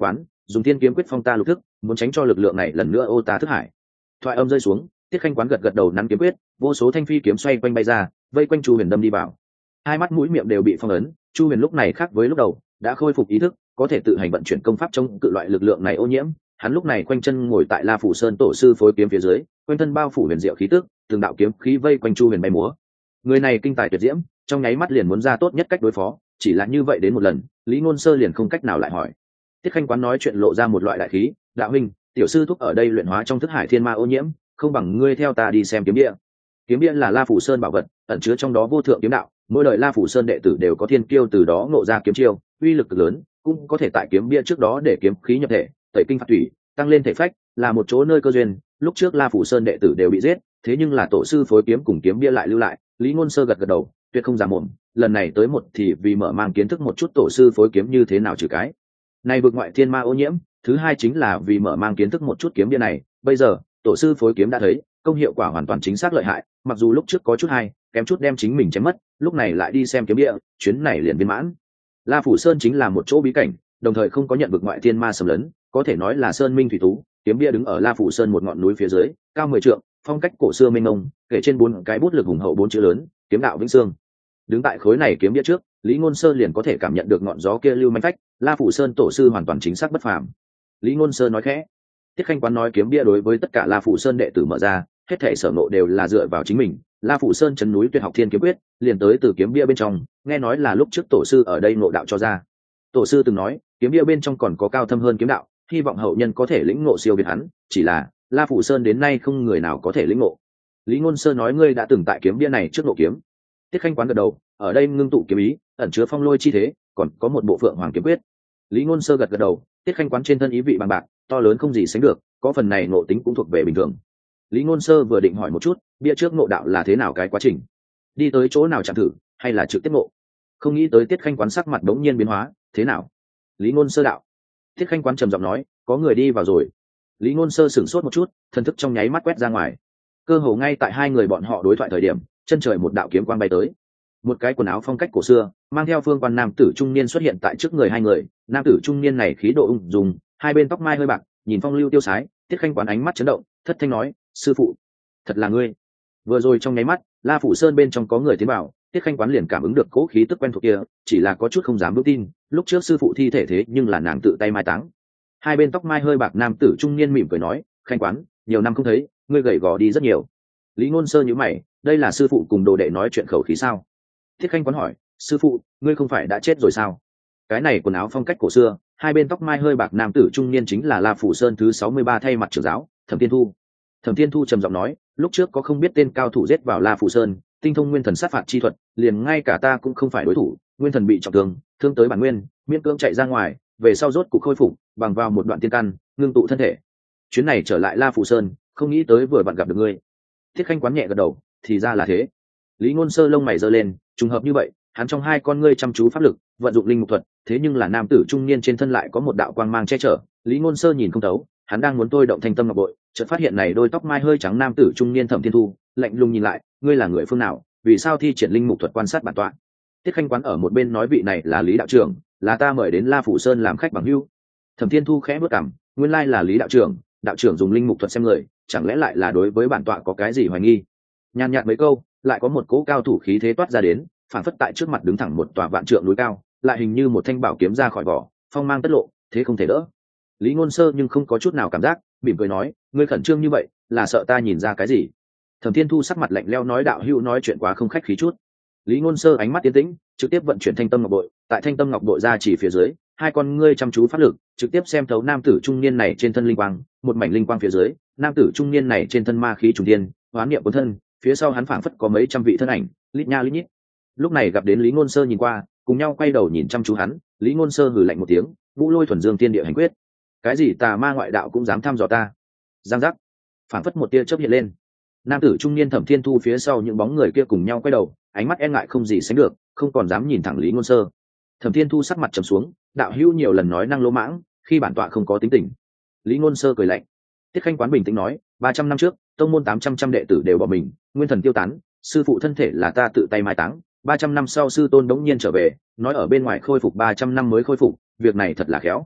dùng thiên kiếm quyết phong ta lục thức, muốn tránh cho lực lượng này lần nữa ô ta thức hải. Thoại âm rơi xuống, Tiết Khanh Quán gật gật đầu nắn kiếm quyết, vô số thanh phi kiếm xoay quanh bay ra, vây quanh Chu Huyền đâm đi vào. Hai mắt mũi miệng đều bị phong ấn, Chu Huyền lúc này khác với lúc đầu, đã khôi phục ý thức, có thể tự hành vận chuyển công pháp chống cự loại lực lượng này ô nhiễm. Hắn lúc này quanh chân ngồi tại La Phủ Sơn tổ sư phối kiếm phía dưới, quanh thân bao phủ huyền diệu khí tức, từng đạo kiếm khí vây quanh Chu Huyền bay múa. Người này kinh tài tuyệt diễm, trong nháy mắt liền muốn ra tốt nhất cách đối phó, chỉ là như vậy đến một lần, Lý Ngôn Sơ liền không cách nào lại hỏi. Tiết Khanh Quán nói chuyện lộ ra một loại đại khí, đạo huynh, tiểu sư thúc ở đây luyện hóa trong thức hải thiên ma ô nhiễm, không bằng ngươi theo ta đi xem kiếm địa. Kiếm địa là La Phủ Sơn bảo vật, ẩn chứa trong đó vô thượng kiếm đạo, mỗi đời La Phủ Sơn đệ tử đều có thiên kiêu từ đó ngộ ra kiếm chiêu, uy lực cực lớn, cũng có thể tại kiếm bia trước đó để kiếm khí nhập thể, tẩy kinh phạt thủy, tăng lên thể phách, là một chỗ nơi cơ duyên. Lúc trước La Phủ Sơn đệ tử đều bị giết, thế nhưng là tổ sư phối kiếm cùng kiếm bia lại lưu lại. Lý Ngôn Sơ gật gật đầu, tuyệt không giả mồm, lần này tới một thì vì mở mang kiến thức một chút tổ sư phối kiếm như thế nào trừ cái này vực ngoại thiên ma ô nhiễm, thứ hai chính là vì mở mang kiến thức một chút kiếm bia này. Bây giờ tổ sư phối kiếm đã thấy công hiệu quả hoàn toàn chính xác lợi hại, mặc dù lúc trước có chút hay kém chút đem chính mình chém mất, lúc này lại đi xem kiếm địa, chuyến này liền viên mãn. La Phủ Sơn chính là một chỗ bí cảnh, đồng thời không có nhận vực ngoại thiên ma xâm lấn, có thể nói là sơn minh thủy tú. Kiếm bia đứng ở La Phủ Sơn một ngọn núi phía dưới, cao 10 trượng, phong cách cổ xưa mênh mông, kể trên 4 cái bút lực hùng hậu 4 chữ lớn, kiếm đạo vĩnh sương. Đứng tại khối này kiếm bia trước, Lý Ngôn Sơ liền có thể cảm nhận được ngọn gió kia lưu manh phách, La Phủ Sơn tổ sư hoàn toàn chính xác bất phàm. Lý Ngôn Sơ nói khẽ. Tiết Khanh Quán nói kiếm bia đối với tất cả La Phủ Sơn đệ tử mở ra, hết thảy sở ngộ đều là dựa vào chính mình. La Phủ Sơn trấn núi tuyệt học thiên kiếm quyết, liền tới từ kiếm bia bên trong, nghe nói là lúc trước tổ sư ở đây ngộ đạo cho ra. Tổ sư từng nói, kiếm bia bên trong còn có cao thâm hơn kiếm đạo, hy vọng hậu nhân có thể lĩnh ngộ siêu việt hắn, chỉ là La Phủ Sơn đến nay không người nào có thể lĩnh ngộ. Lý Ngôn Sơ nói ngươi đã từng tại kiếm bia này trước ngộ kiếm. Tiết Khanh Quán gật đầu, ở đây ngưng tụ kiếm ý, ẩn chứa phong lôi chi thế, còn có một bộ phượng hoàng kiếm quyết. Lý Ngôn Sơ gật gật đầu, Tiết Khanh Quán trên thân ý vị bằng bạc, to lớn không gì sánh được, có phần này ngộ tính cũng thuộc về bình thường. Lý Ngôn Sơ vừa định hỏi một chút, bia trước ngộ đạo là thế nào cái quá trình, đi tới chỗ nào chạm thử, hay là trực tiếp ngộ. Không nghĩ tới Tiết Khanh Quán sắc mặt đống nhiên biến hóa, thế nào? Lý Ngôn Sơ đạo. Tiết Khanh Quán trầm giọng nói, có người đi vào rồi. Lý Ngôn Sơ sửng sốt một chút, thần thức trong nháy mắt quét ra ngoài. Cơ hồ ngay tại hai người bọn họ đối thoại thời điểm, chân trời một đạo kiếm quang bay tới. Một cái quần áo phong cách cổ xưa, mang theo phương quan nam tử trung niên xuất hiện tại trước người hai người. Nam tử trung niên này khí độ ung dung, hai bên tóc mai hơi bạc, nhìn phong lưu tiêu sái. Tiết Khanh Quán ánh mắt chấn động, thất thanh nói, sư phụ, thật là ngươi. Vừa rồi trong nháy mắt, La Phủ Sơn bên trong có người tiến vào, Tiết Khanh Quán liền cảm ứng được cố khí tức quen thuộc kia, chỉ là có chút không dám bước tin, lúc trước sư phụ thi thể thế nhưng là nàng tự tay mai táng. Hai bên tóc mai hơi bạc nam tử trung niên mỉm cười nói, Khanh Quán, nhiều năm không thấy, ngươi gầy gò đi rất nhiều. Lý Ngôn Sơ nhíu mày, đây là sư phụ cùng đồ đệ nói chuyện khẩu khí sao? Tiết Khanh Quán hỏi, sư phụ, ngươi không phải đã chết rồi sao? Cái này quần áo phong cách cổ xưa, hai bên tóc mai hơi bạc nam tử trung niên chính là La Phủ Sơn thứ 63 thay mặt trưởng giáo, Thẩm Thiên Thu. Thẩm Thiên Thu trầm giọng nói, lúc trước có không biết tên cao thủ giết vào La Phủ Sơn, tinh thông nguyên thần sát phạt chi thuật, liền ngay cả ta cũng không phải đối thủ, nguyên thần bị trọng thương, thương tới bản nguyên, miễn cưỡng chạy ra ngoài, về sau rốt cục khôi phục, bằng vào một đoạn tiên căn, ngưng tụ thân thể. Chuyến này trở lại La Phủ Sơn, không nghĩ tới vừa vặn gặp được ngươi. Thiết Khanh Quán nhẹ gật đầu, thì ra là thế. Lý Ngôn Sơ lông mày giơ lên, trùng hợp như vậy, hắn trong hai con ngươi chăm chú pháp lực, vận dụng linh mục thuật, thế nhưng là nam tử trung niên trên thân lại có một đạo quang mang che chở, Lý Ngôn Sơ nhìn không thấu, hắn đang muốn tôi động thanh tâm ngọc bội, chợt phát hiện này đôi tóc mai hơi trắng nam tử trung niên Thẩm Thiên Thu, lạnh lùng nhìn lại, ngươi là người phương nào, vì sao thi triển linh mục thuật quan sát bản tọa? Tiết Khanh Quán ở một bên nói vị này là Lý đạo trưởng, là ta mời đến La Phủ Sơn làm khách bằng hữu. Thẩm Thiên Thu khẽ bước cằm, nguyên lai là Lý đạo trưởng dùng linh mục thuật xem người, chẳng lẽ lại là đối với bản tọa có cái gì hoài nghi? Nhàn nhạt mấy câu, lại có một cỗ cao thủ khí thế toát ra đến, phản phất tại trước mặt đứng thẳng một tòa vạn trượng núi cao, lại hình như một thanh bảo kiếm ra khỏi vỏ, phong mang tất lộ, thế không thể đỡ. Lý Ngôn Sơ nhưng không có chút nào cảm giác, mỉm cười nói, ngươi khẩn trương như vậy, là sợ ta nhìn ra cái gì? Thẩm Thiên Thu sắc mặt lạnh lẽo nói, đạo hữu nói chuyện quá không khách khí chút. Lý Ngôn Sơ ánh mắt tiến tĩnh, trực tiếp vận chuyển thanh tâm ngọc bội, tại thanh tâm ngọc bội ra chỉ phía dưới, hai con ngươi chăm chú pháp lực, trực tiếp xem thấu nam tử trung niên này trên thân linh quang, một mảnh linh quang phía dưới, nam tử trung niên này trên thân ma khí trùng thiên, hoán niệm cuốn thân, phía sau hắn phảng phất có mấy trăm vị thân ảnh, lít nha lít nhít. Lúc này gặp đến Lý Ngôn Sơ nhìn qua, cùng nhau quay đầu nhìn chăm chú hắn, Lý Ngôn Sơ hừ lạnh một tiếng, Vũ Lôi thuần dương tiên địa hành quyết, cái gì tà ma ngoại đạo cũng dám thăm dò ta? Giang giác, phảng phất một tia chớp hiện lên. Nam tử trung niên Thẩm Thiên Thu phía sau những bóng người kia cùng nhau quay đầu, ánh mắt e ngại không gì sánh được, không còn dám nhìn thẳng Lý Ngôn Sơ. Thẩm Thiên Thu sắc mặt trầm xuống, đạo hữu nhiều lần nói năng lỗ mãng, khi bản tọa không có tính tình. Lý Ngôn Sơ cười lạnh. Tiết Khanh Quán bình tĩnh nói, 300 năm trước, tông môn 800 đệ tử đều bỏ mình, nguyên thần tiêu tán, sư phụ thân thể là ta tự tay mai táng, 300 năm sau sư tôn đống nhiên trở về, nói ở bên ngoài khôi phục 300 năm mới khôi phục, việc này thật là khéo.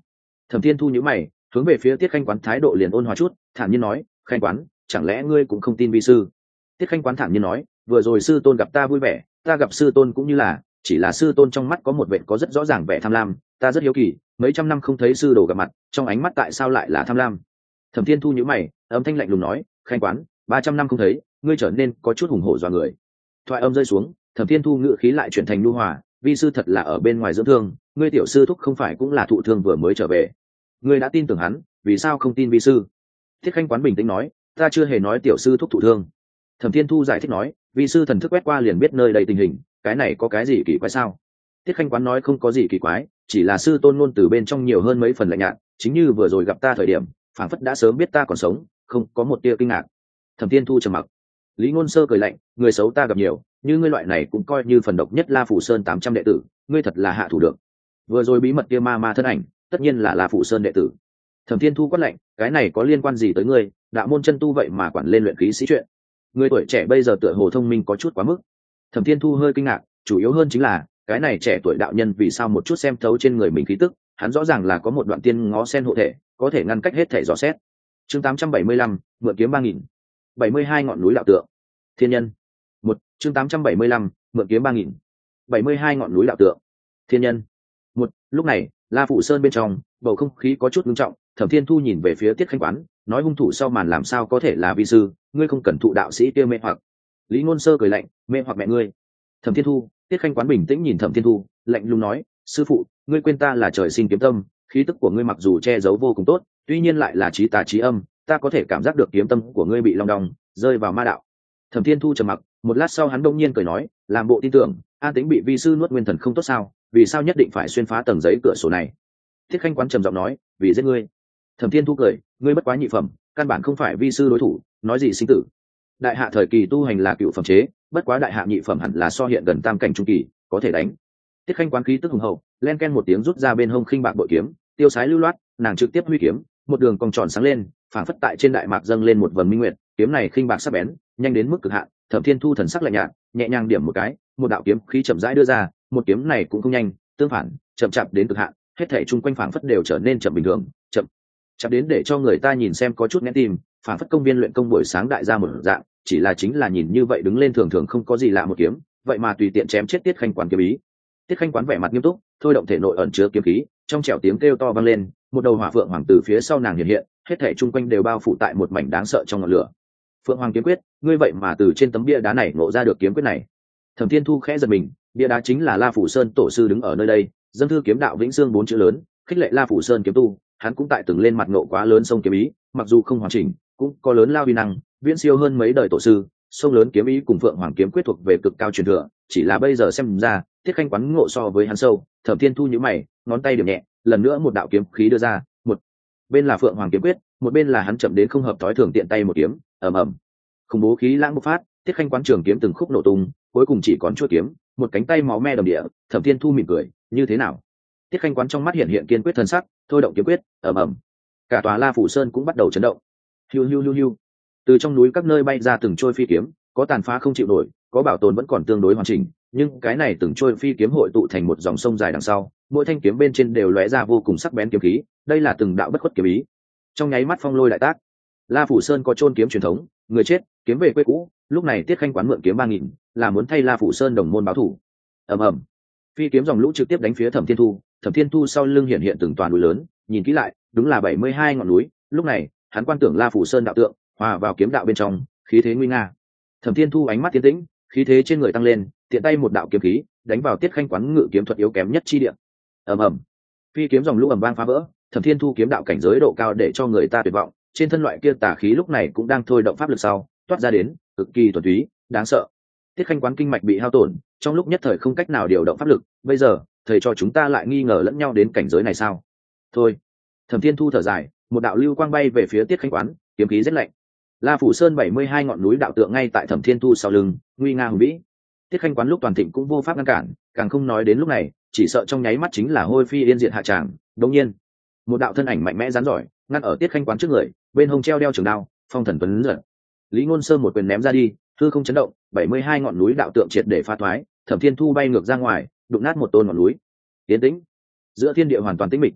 Thẩm Thiên Thu nhíu mày, hướng về phía Tiết Khanh Quán thái độ liền ôn hòa chút, thản nhiên nói, Khanh Quán, chẳng lẽ ngươi cũng không tin vi sư? Tiết Khanh Quán thản nhiên nói, vừa rồi sư tôn gặp ta vui vẻ, ta gặp sư tôn cũng như là, chỉ là sư tôn trong mắt có một vệt có rất rõ ràng vẻ tham lam, ta rất hiếu kỳ, mấy trăm năm không thấy sư đồ gặp mặt, trong ánh mắt tại sao lại là tham lam? Thẩm Thiên Thu nhíu mày, âm thanh lạnh lùng nói, Khanh Quán, 300 năm không thấy, ngươi trở nên có chút hùng hổ dọa người. Thoại âm rơi xuống, Thẩm Thiên Thu ngữ khí lại chuyển thành nhu hòa, vi sư thật là ở bên ngoài dưỡng thương, ngươi tiểu sư thúc không phải cũng là thụ thương vừa mới trở về, ngươi đã tin tưởng hắn, vì sao không tin vi sư? Thiết Khanh Quán bình tĩnh nói, ta chưa hề nói tiểu sư thúc thụ thương. Thẩm Thiên Thu giải thích nói, vi sư thần thức quét qua liền biết nơi đây tình hình, cái này có cái gì kỳ quái sao? Tiết Khanh Quán nói không có gì kỳ quái, chỉ là sư tôn ngôn từ bên trong nhiều hơn mấy phần lạnh nhạt, chính như vừa rồi gặp ta thời điểm, phảng phất đã sớm biết ta còn sống, không có một tia kinh ngạc. Thẩm Thiên Thu trầm mặc. Lý Ngôn Sơ cười lạnh, người xấu ta gặp nhiều, như ngươi loại này cũng coi như phần độc nhất La Phủ Sơn 800 đệ tử, ngươi thật là hạ thủ được. Vừa rồi bí mật kia ma thân ảnh, tất nhiên là La Phủ Sơn đệ tử. Thẩm Thiên Thu quát lạnh, cái này có liên quan gì tới ngươi? Đạo môn chân tu vậy mà quản lên luyện khí sĩ chuyện. Người tuổi trẻ bây giờ tựa hồ thông minh có chút quá mức. Thẩm Thiên Thu hơi kinh ngạc, chủ yếu hơn chính là cái này trẻ tuổi đạo nhân vì sao một chút xem thấu trên người mình khí tức, hắn rõ ràng là có một đoạn tiên ngó sen hộ thể, có thể ngăn cách hết thể dò xét. Chương 875, mượn kiếm 3000. 72 ngọn núi đạo tượng. Thiên nhân. Chương 875, mượn kiếm 3000. 72 ngọn núi đạo tượng. Thiên nhân. Lúc này, La Phủ Sơn bên trong, bầu không khí có chút nghiêm trọng, Thẩm Thiên Thu nhìn về phía Tiết Khanh Quán, nói hung thủ sau màn làm sao có thể là vi sư, ngươi không cần thụ đạo sĩ kia mê hoặc. Lý Ngôn Sơ cười lạnh, mê hoặc mẹ ngươi. Thẩm Thiên Thu, Tiết Khanh Quán bình tĩnh nhìn Thẩm Thiên Thu, lạnh lùng nói, sư phụ, ngươi quên ta là trời sinh kiếm tâm, khí tức của ngươi mặc dù che giấu vô cùng tốt, tuy nhiên lại là chí tà chí âm, ta có thể cảm giác được kiếm tâm của ngươi bị long đong, rơi vào ma đạo. Thẩm Thiên Thu trầm mặc, một lát sau hắn đông nhiên cười nói, làm bộ tin tưởng, an tĩnh bị vi sư nuốt nguyên thần không tốt sao, vì sao nhất định phải xuyên phá tầng giấy cửa sổ này? Thiết Khanh Quán trầm giọng nói, vì giết ngươi. Thẩm Thiên Thu cười, ngươi bất quá nhị phẩm, căn bản không phải vi sư đối thủ, nói gì sinh tử. Đại hạ thời kỳ tu hành là cựu phẩm chế, bất quá đại hạ nhị phẩm hẳn là so hiện gần tam cảnh trung kỳ, có thể đánh. Tiết Khanh Quán khí tức hùng hậu, len ken một tiếng rút ra bên hông khinh bạc bội kiếm, tiêu sái lưu loát, nàng trực tiếp huy kiếm, một đường cong tròn sáng lên, phảng phất tại trên đại mạc dâng lên một vầng minh nguyệt, kiếm này khinh bạc sắc bén, nhanh đến mức cực hạn. Thẩm Thiên Thu thần sắc lạnh nhạt, nhẹ nhàng điểm một cái, một đạo kiếm khí chậm rãi đưa ra, một kiếm này cũng không nhanh, tương phản, chậm chạp đến cực hạn, hết thảy chung quanh phảng phất đều trở nên chậm bình thường, chậm chạp đến để cho người ta nhìn xem có chút nghẹn tim, phảng phất công viên luyện công buổi sáng đại gia một dạng, chỉ là chính là nhìn như vậy đứng lên thường thường không có gì lạ một kiếm, vậy mà tùy tiện chém chết Tiết Khanh Quán kiếm ý. Tiết Khanh Quán vẻ mặt nghiêm túc, thôi động thể nội ẩn chứa kiếm khí, trong trẻo tiếng kêu to vang lên, một đầu hỏa phượng hoàng từ phía sau nàng hiện hiện, hết thảy chung quanh đều bao phủ tại một mảnh đáng sợ trong ngọn lửa. Phượng Hoàng kiếm quyết, ngươi vậy mà từ trên tấm bia đá này ngộ ra được kiếm quyết này? Thẩm Thiên Thu khẽ giật mình, bia đá chính là La Phủ Sơn tổ sư đứng ở nơi đây, dâng thư kiếm đạo vĩnh xương 4 chữ lớn, khích lệ La Phủ Sơn kiếm tu, hắn cũng tại từng lên mặt ngộ quá lớn sông kiếm ý, mặc dù không hoàn chỉnh, cũng có lớn lao uy năng, viễn siêu hơn mấy đời tổ sư, sông lớn kiếm ý cùng Phượng Hoàng kiếm quyết thuộc về cực cao truyền thừa, chỉ là bây giờ xem ra, Tiết Khanh Quán ngộ so với hắn sâu. Thẩm Thiên Thu nhíu mày, ngón tay điểm nhẹ, lần nữa một đạo kiếm khí đưa ra, một bên là Phượng Hoàng kiếm quyết, một bên là hắn chậm đến không hợp thói thường tiện tay một kiếm, ầm ầm. Khủng bố khí lãng bộc phát, Tiết Khanh Quán trường kiếm từng khúc nổ tung, cuối cùng chỉ còn chuôi kiếm, một cánh tay máu me đầm địa. Thẩm Thiên Thu mỉm cười, như thế nào? Tiết Khanh Quán trong mắt hiện hiện kiên quyết thần sắc, thôi động kiếm quyết, ầm ầm. Cả tòa La Phủ Sơn cũng bắt đầu chấn động. Hiu hiu hiu hiu. Từ trong núi các nơi bay ra từng trôi phi kiếm, có tàn phá không chịu nổi, có bảo tồn vẫn còn tương đối hoàn chỉnh, nhưng cái này từng trôi phi kiếm hội tụ thành một dòng sông dài đằng sau, mỗi thanh kiếm bên trên đều lóe ra vô cùng sắc bén kiếm khí, đây là từng đạo bất khuất kiếm ý. Trong nháy mắt phong lôi đại tác. La Phủ Sơn có chôn kiếm truyền thống, người chết, kiếm về quê cũ, lúc này Tiết Khanh Quán mượn kiếm 3000, là muốn thay La Phủ Sơn đồng môn báo thù. Ầm ầm. Phi kiếm dòng lũ trực tiếp đánh phía Thẩm Thiên Thu, Thẩm Thiên Thu sau lưng hiện hiện từng toàn núi lớn, nhìn kỹ lại, đúng là 72 ngọn núi, lúc này, hắn quan tưởng La Phủ Sơn đạo tượng, hòa vào kiếm đạo bên trong, khí thế nguy nga. Thẩm Thiên Thu ánh mắt tiến tĩnh, khí thế trên người tăng lên, tiện tay một đạo kiếm khí, đánh vào Tiết Khanh Quán ngự kiếm thuật yếu kém nhất chi địa. Ầm ầm. Phi kiếm dòng lũ ầm vang phá vỡ, Thẩm Thiên Thu kiếm đạo cảnh giới độ cao để cho người ta tuyệt vọng, trên thân loại kia tà khí lúc này cũng đang thôi động pháp lực sau, toát ra đến, cực kỳ thuần túy, đáng sợ. Tiết Khanh Quán kinh mạch bị hao tổn, trong lúc nhất thời không cách nào điều động pháp lực, bây giờ, thầy cho chúng ta lại nghi ngờ lẫn nhau đến cảnh giới này sao? Thôi. Thẩm Thiên Thu thở dài, một đạo lưu quang bay về phía Tiết Khanh Quán, kiếm khí rất lạnh. La Phủ Sơn 72 ngọn núi đạo tượng ngay tại Thẩm Thiên Thu sau lưng, nguy nga hùng vĩ. Tiết Khanh Quán lúc toàn thịnh cũng vô pháp ngăn cản, càng không nói đến lúc này, chỉ sợ trong nháy mắt chính là hôi phi yên diệt hạ tràng. Đương nhiên, một đạo thân ảnh mạnh mẽ rắn giỏi, ngăn ở Tiết Khanh Quán trước người, bên hông treo đeo trường đao, phong thần tuấn giật. Lý Ngôn Sơ một quyền ném ra đi, hư không chấn động, 72 ngọn núi đạo tượng triệt để phá thoái, Thẩm Thiên Thu bay ngược ra ngoài, đụng nát một tôn ngọn núi. Tiến tĩnh. Giữa thiên địa hoàn toàn tĩnh mịch.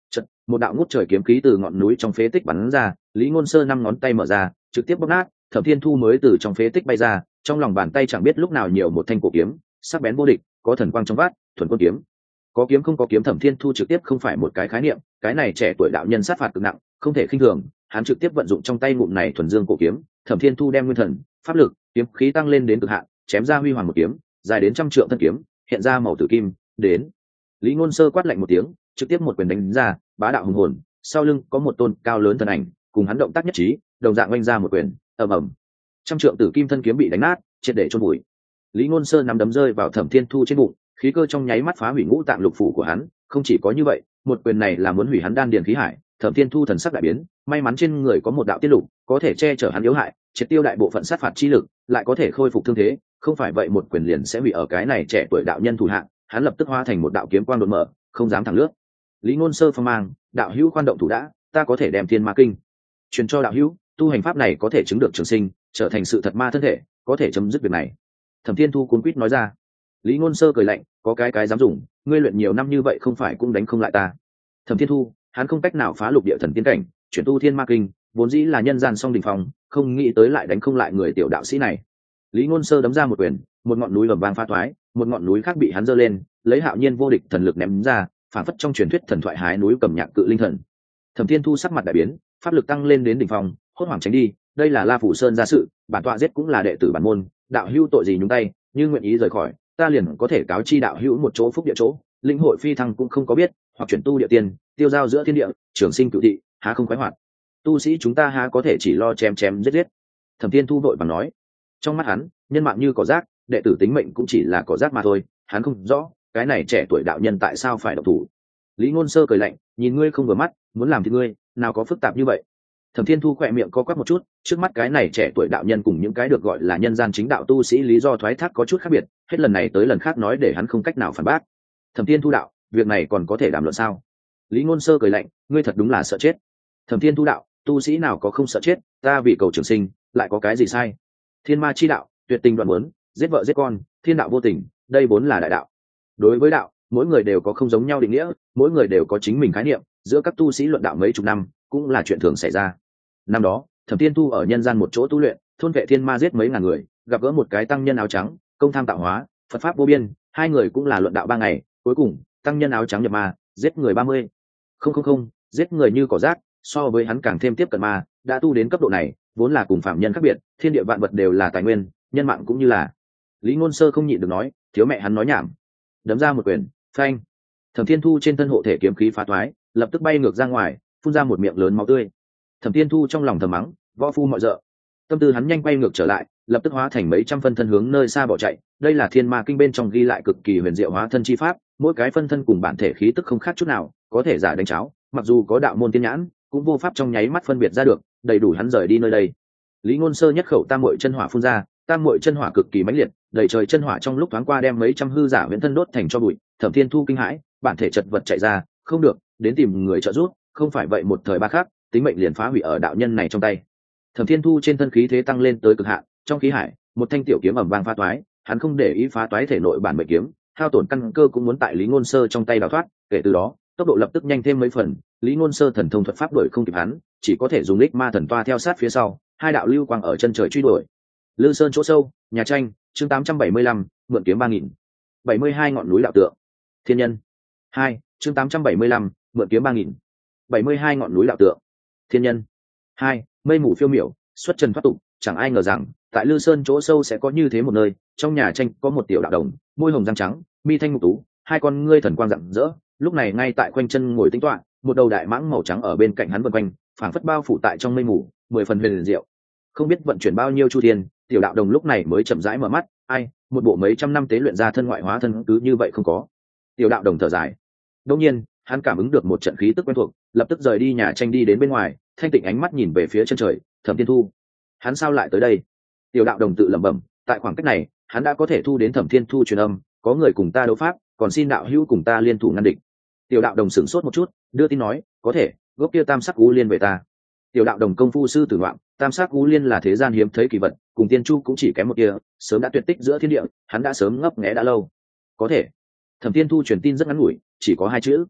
Chật, một đạo ngút trời kiếm khí từ ngọn núi trong phế tích bắn ra, Lý Ngôn Sơ năm ngón tay mở ra, trực tiếp bóp nát. Thẩm Thiên Thu mới từ trong phế tích bay ra, trong lòng bàn tay chẳng biết lúc nào nhiều một thanh cổ kiếm, sắc bén vô địch, có thần quang trong vát, thuần côn kiếm. Có kiếm không có kiếm, Thẩm Thiên Thu trực tiếp không phải một cái khái niệm, cái này trẻ tuổi đạo nhân sát phạt cực nặng, không thể khinh thường. Hắn trực tiếp vận dụng trong tay ngụm này thuần dương cổ kiếm, Thẩm Thiên Thu đem nguyên thần, pháp lực, kiếm khí tăng lên đến cực hạn, chém ra huy hoàng một kiếm, dài đến trăm trượng thân kiếm, hiện ra màu tử kim, đến. Lý Ngôn Sơ quát lạnh một tiếng, trực tiếp một quyền đánh ra, bá đạo hùng hồn, sau lưng có một tôn cao lớn thân ảnh, cùng hắn động tác nhất trí, đồng dạng oanh ra một quyền, ầm ầm. Trăm trượng tử kim thân kiếm bị đánh nát, triệt để chôn bụi. Lý Ngôn Sơ nắm đấm rơi vào Thẩm Thiên Thu trên bụng, khí cơ trong nháy mắt phá hủy ngũ tạng lục phủ của hắn, không chỉ có như vậy, một quyền này là muốn hủy hắn đan điền khí hải. Thẩm Thiên Thu thần sắc đại biến, may mắn trên người có một đạo tiết lục, có thể che chở hắn yếu hại, triệt tiêu đại bộ phận sát phạt chi lực, lại có thể khôi phục thương thế, không phải vậy một quyền liền sẽ hủy ở cái này trẻ tuổi đạo nhân thủ hạng. Hắn lập tức hóa thành một đạo kiếm quang đột mở, không dám thẳng lướt. Lý Ngôn Sơ phong mang, đạo hữu khoan động thủ đã, ta có thể đem Thiên Ma Kinh truyền cho đạo hữu, tu hành pháp này có thể chứng được trường sinh, trở thành sự thật ma thân thể, có thể chấm dứt việc này. Thẩm Thiên Thu cuống quýt nói ra. Lý Ngôn Sơ cười lạnh, có cái dám dùng, ngươi luyện nhiều năm như vậy không phải cũng đánh không lại ta. Thẩm Thiên Thu, hắn không cách nào phá lục địa thần tiên cảnh, chuyển tu Thiên Ma Kinh, vốn dĩ là nhân gian song đỉnh phong, không nghĩ tới lại đánh không lại người tiểu đạo sĩ này. Lý Ngôn Sơ đấm ra một quyền, một ngọn núi ầm vang phá thoái, một ngọn núi khác bị hắn giơ lên, lấy hạo nhiên vô địch thần lực ném ra, phản phất trong truyền thuyết thần thoại hái núi cầm nhạc cự linh thần. Thẩm Thiên Thu sắc mặt đại biến, pháp lực tăng lên đến đỉnh phong, hốt hoảng tránh đi, đây là La Phủ Sơn ra sự, bản tọa giết cũng là đệ tử bản môn, đạo hữu tội gì nhúng tay, nhưng nguyện ý rời khỏi, ta liền có thể cáo chi đạo hữu một chỗ phúc địa chỗ, linh hội phi thăng cũng không có biết, hoặc chuyển tu địa tiên, tiêu giao giữa thiên địa, trường sinh cửu thị, há không khoái hoạt. Tu sĩ chúng ta há có thể chỉ lo chém chém giết giết. Thẩm Thiên Thu vội vàng nói. Trong mắt hắn, nhân mạng như cỏ rác, đệ tử tính mệnh cũng chỉ là cỏ rác mà thôi, hắn không rõ, cái này trẻ tuổi đạo nhân tại sao phải động thủ. Lý Ngôn Sơ cười lạnh, nhìn ngươi không vừa mắt, muốn làm thì ngươi, nào có phức tạp như vậy. Thẩm Thiên Thu khỏe miệng co quắp một chút, trước mắt cái này trẻ tuổi đạo nhân cùng những cái được gọi là nhân gian chính đạo tu sĩ lý do thoái thác có chút khác biệt, hết lần này tới lần khác nói để hắn không cách nào phản bác. Thẩm Thiên Thu đạo, việc này còn có thể đàm luận sao? Lý Ngôn Sơ cười lạnh, ngươi thật đúng là sợ chết. Thẩm Thiên Thu đạo, tu sĩ nào có không sợ chết, ta vì cầu trường sinh, lại có cái gì sai? Thiên ma chi đạo, tuyệt tình đoạn muốn, giết vợ giết con, thiên đạo vô tình, đây vốn là đại đạo. Đối với đạo, mỗi người đều có không giống nhau định nghĩa, mỗi người đều có chính mình khái niệm, giữa các tu sĩ luận đạo mấy chục năm cũng là chuyện thường xảy ra. Năm đó, Thẩm Thiên Thu ở nhân gian một chỗ tu luyện, thôn vệ thiên ma giết mấy ngàn người, gặp gỡ một cái tăng nhân áo trắng, công tham tạo hóa, Phật pháp vô biên, hai người cũng là luận đạo 3 ngày, cuối cùng, tăng nhân áo trắng nhập ma, giết người 30. Không, giết người như cỏ rác, so với hắn càng thêm tiếp cận ma, đã tu đến cấp độ này, vốn là cùng phạm nhân khác biệt, thiên địa vạn vật đều là tài nguyên, nhân mạng cũng như là. Lý Ngôn Sơ không nhịn được nói, thiếu mẹ hắn nói nhảm. Đấm ra một quyền, phanh. Thẩm Thiên Thu trên thân hộ thể kiếm khí phá toái, lập tức bay ngược ra ngoài, phun ra một miệng lớn máu tươi. Thẩm Thiên Thu trong lòng thầm mắng, võ phu mọi dợ. Tâm tư hắn nhanh quay ngược trở lại, lập tức hóa thành mấy trăm phân thân hướng nơi xa bỏ chạy. Đây là Thiên Ma Kinh bên trong ghi lại cực kỳ huyền diệu hóa thân chi pháp, mỗi cái phân thân cùng bản thể khí tức không khác chút nào, có thể giả đánh cháo, mặc dù có đạo môn tiên nhãn, cũng vô pháp trong nháy mắt phân biệt ra được, đầy đủ hắn rời đi nơi đây. Lý Ngôn Sơ nhất khẩu tam muội chân hỏa phun ra, tam muội chân hỏa cực kỳ mãnh liệt, đầy trời chân hỏa trong lúc thoáng qua đem mấy trăm hư giả huyễn thân đốt thành tro bụi. Thẩm Thiên Thu kinh hãi, bản thể chật vật chạy ra, không được, đến tìm người trợ giúp, không phải vậy một thời ba khắc, tính mệnh liền phá hủy ở đạo nhân này trong tay. Thẩm Thiên Thu trên thân khí thế tăng lên tới cực hạn, trong khí hải, một thanh tiểu kiếm ầm vang phá toái, hắn không để ý phá toái thể nội bản mệnh kiếm, hao tổn căn cơ cũng muốn tại Lý Ngôn Sơ trong tay đào thoát, kể từ đó, tốc độ lập tức nhanh thêm mấy phần, Lý Ngôn Sơ thần thông thuật pháp đuổi không kịp hắn, chỉ có thể dùng Lịch Ma thần toa theo sát phía sau, hai đạo lưu quang ở chân trời truy đuổi. Lư Sơn chỗ sâu, nhà tranh, chương 875, mượn kiếm 3000. 72 ngọn núi đạo tượng. Thiên nhân. 2, chương 875, mượn kiếm 3000. 72 ngọn núi đạo tượng. Thiên nhân. 2, mây mù phiêu miểu, xuất trần thoát tục, chẳng ai ngờ rằng, tại Lư Sơn chỗ sâu sẽ có như thế một nơi, trong nhà tranh có một tiểu đạo đồng, môi hồng răng trắng, mi thanh mục tú, hai con ngươi thần quang rạng rỡ, lúc này ngay tại quanh chân ngồi tĩnh tọa, một đầu đại mãng màu trắng ở bên cạnh hắn vần quanh, phảng phất bao phủ tại trong mây mù, 10 phần huyền diệu. Không biết vận chuyển bao nhiêu chu thiên, tiểu đạo đồng lúc này mới chậm rãi mở mắt, ai, một bộ mấy trăm năm tế luyện ra thân ngoại hóa thân cứ như vậy không có. Tiểu đạo đồng thở dài. Đương nhiên, hắn cảm ứng được một trận khí tức quen thuộc, lập tức rời đi nhà tranh đi đến bên ngoài, thanh tịnh ánh mắt nhìn về phía chân trời, Thẩm Thiên Thu. Hắn sao lại tới đây? Tiểu đạo đồng tự lẩm bẩm, tại khoảng cách này, hắn đã có thể thu đến Thẩm Thiên Thu truyền âm, có người cùng ta đấu pháp, còn xin đạo hữu cùng ta liên thủ ngăn địch. Tiểu đạo đồng sửng sốt một chút, đưa tin nói, có thể, gốc kia tam sắc u liên về ta. Tiểu đạo đồng công phu sư tử ngoạn, tam sắc u liên là thế gian hiếm thấy kỳ vật, cùng tiên chu cũng chỉ kém một kia, sớm đã tuyệt tích giữa thiên địa, hắn đã sớm ngấp nghé đã lâu. Có thể. Thẩm Thiên Thu truyền tin rất ngắn ngủi, chỉ có 2 chữ.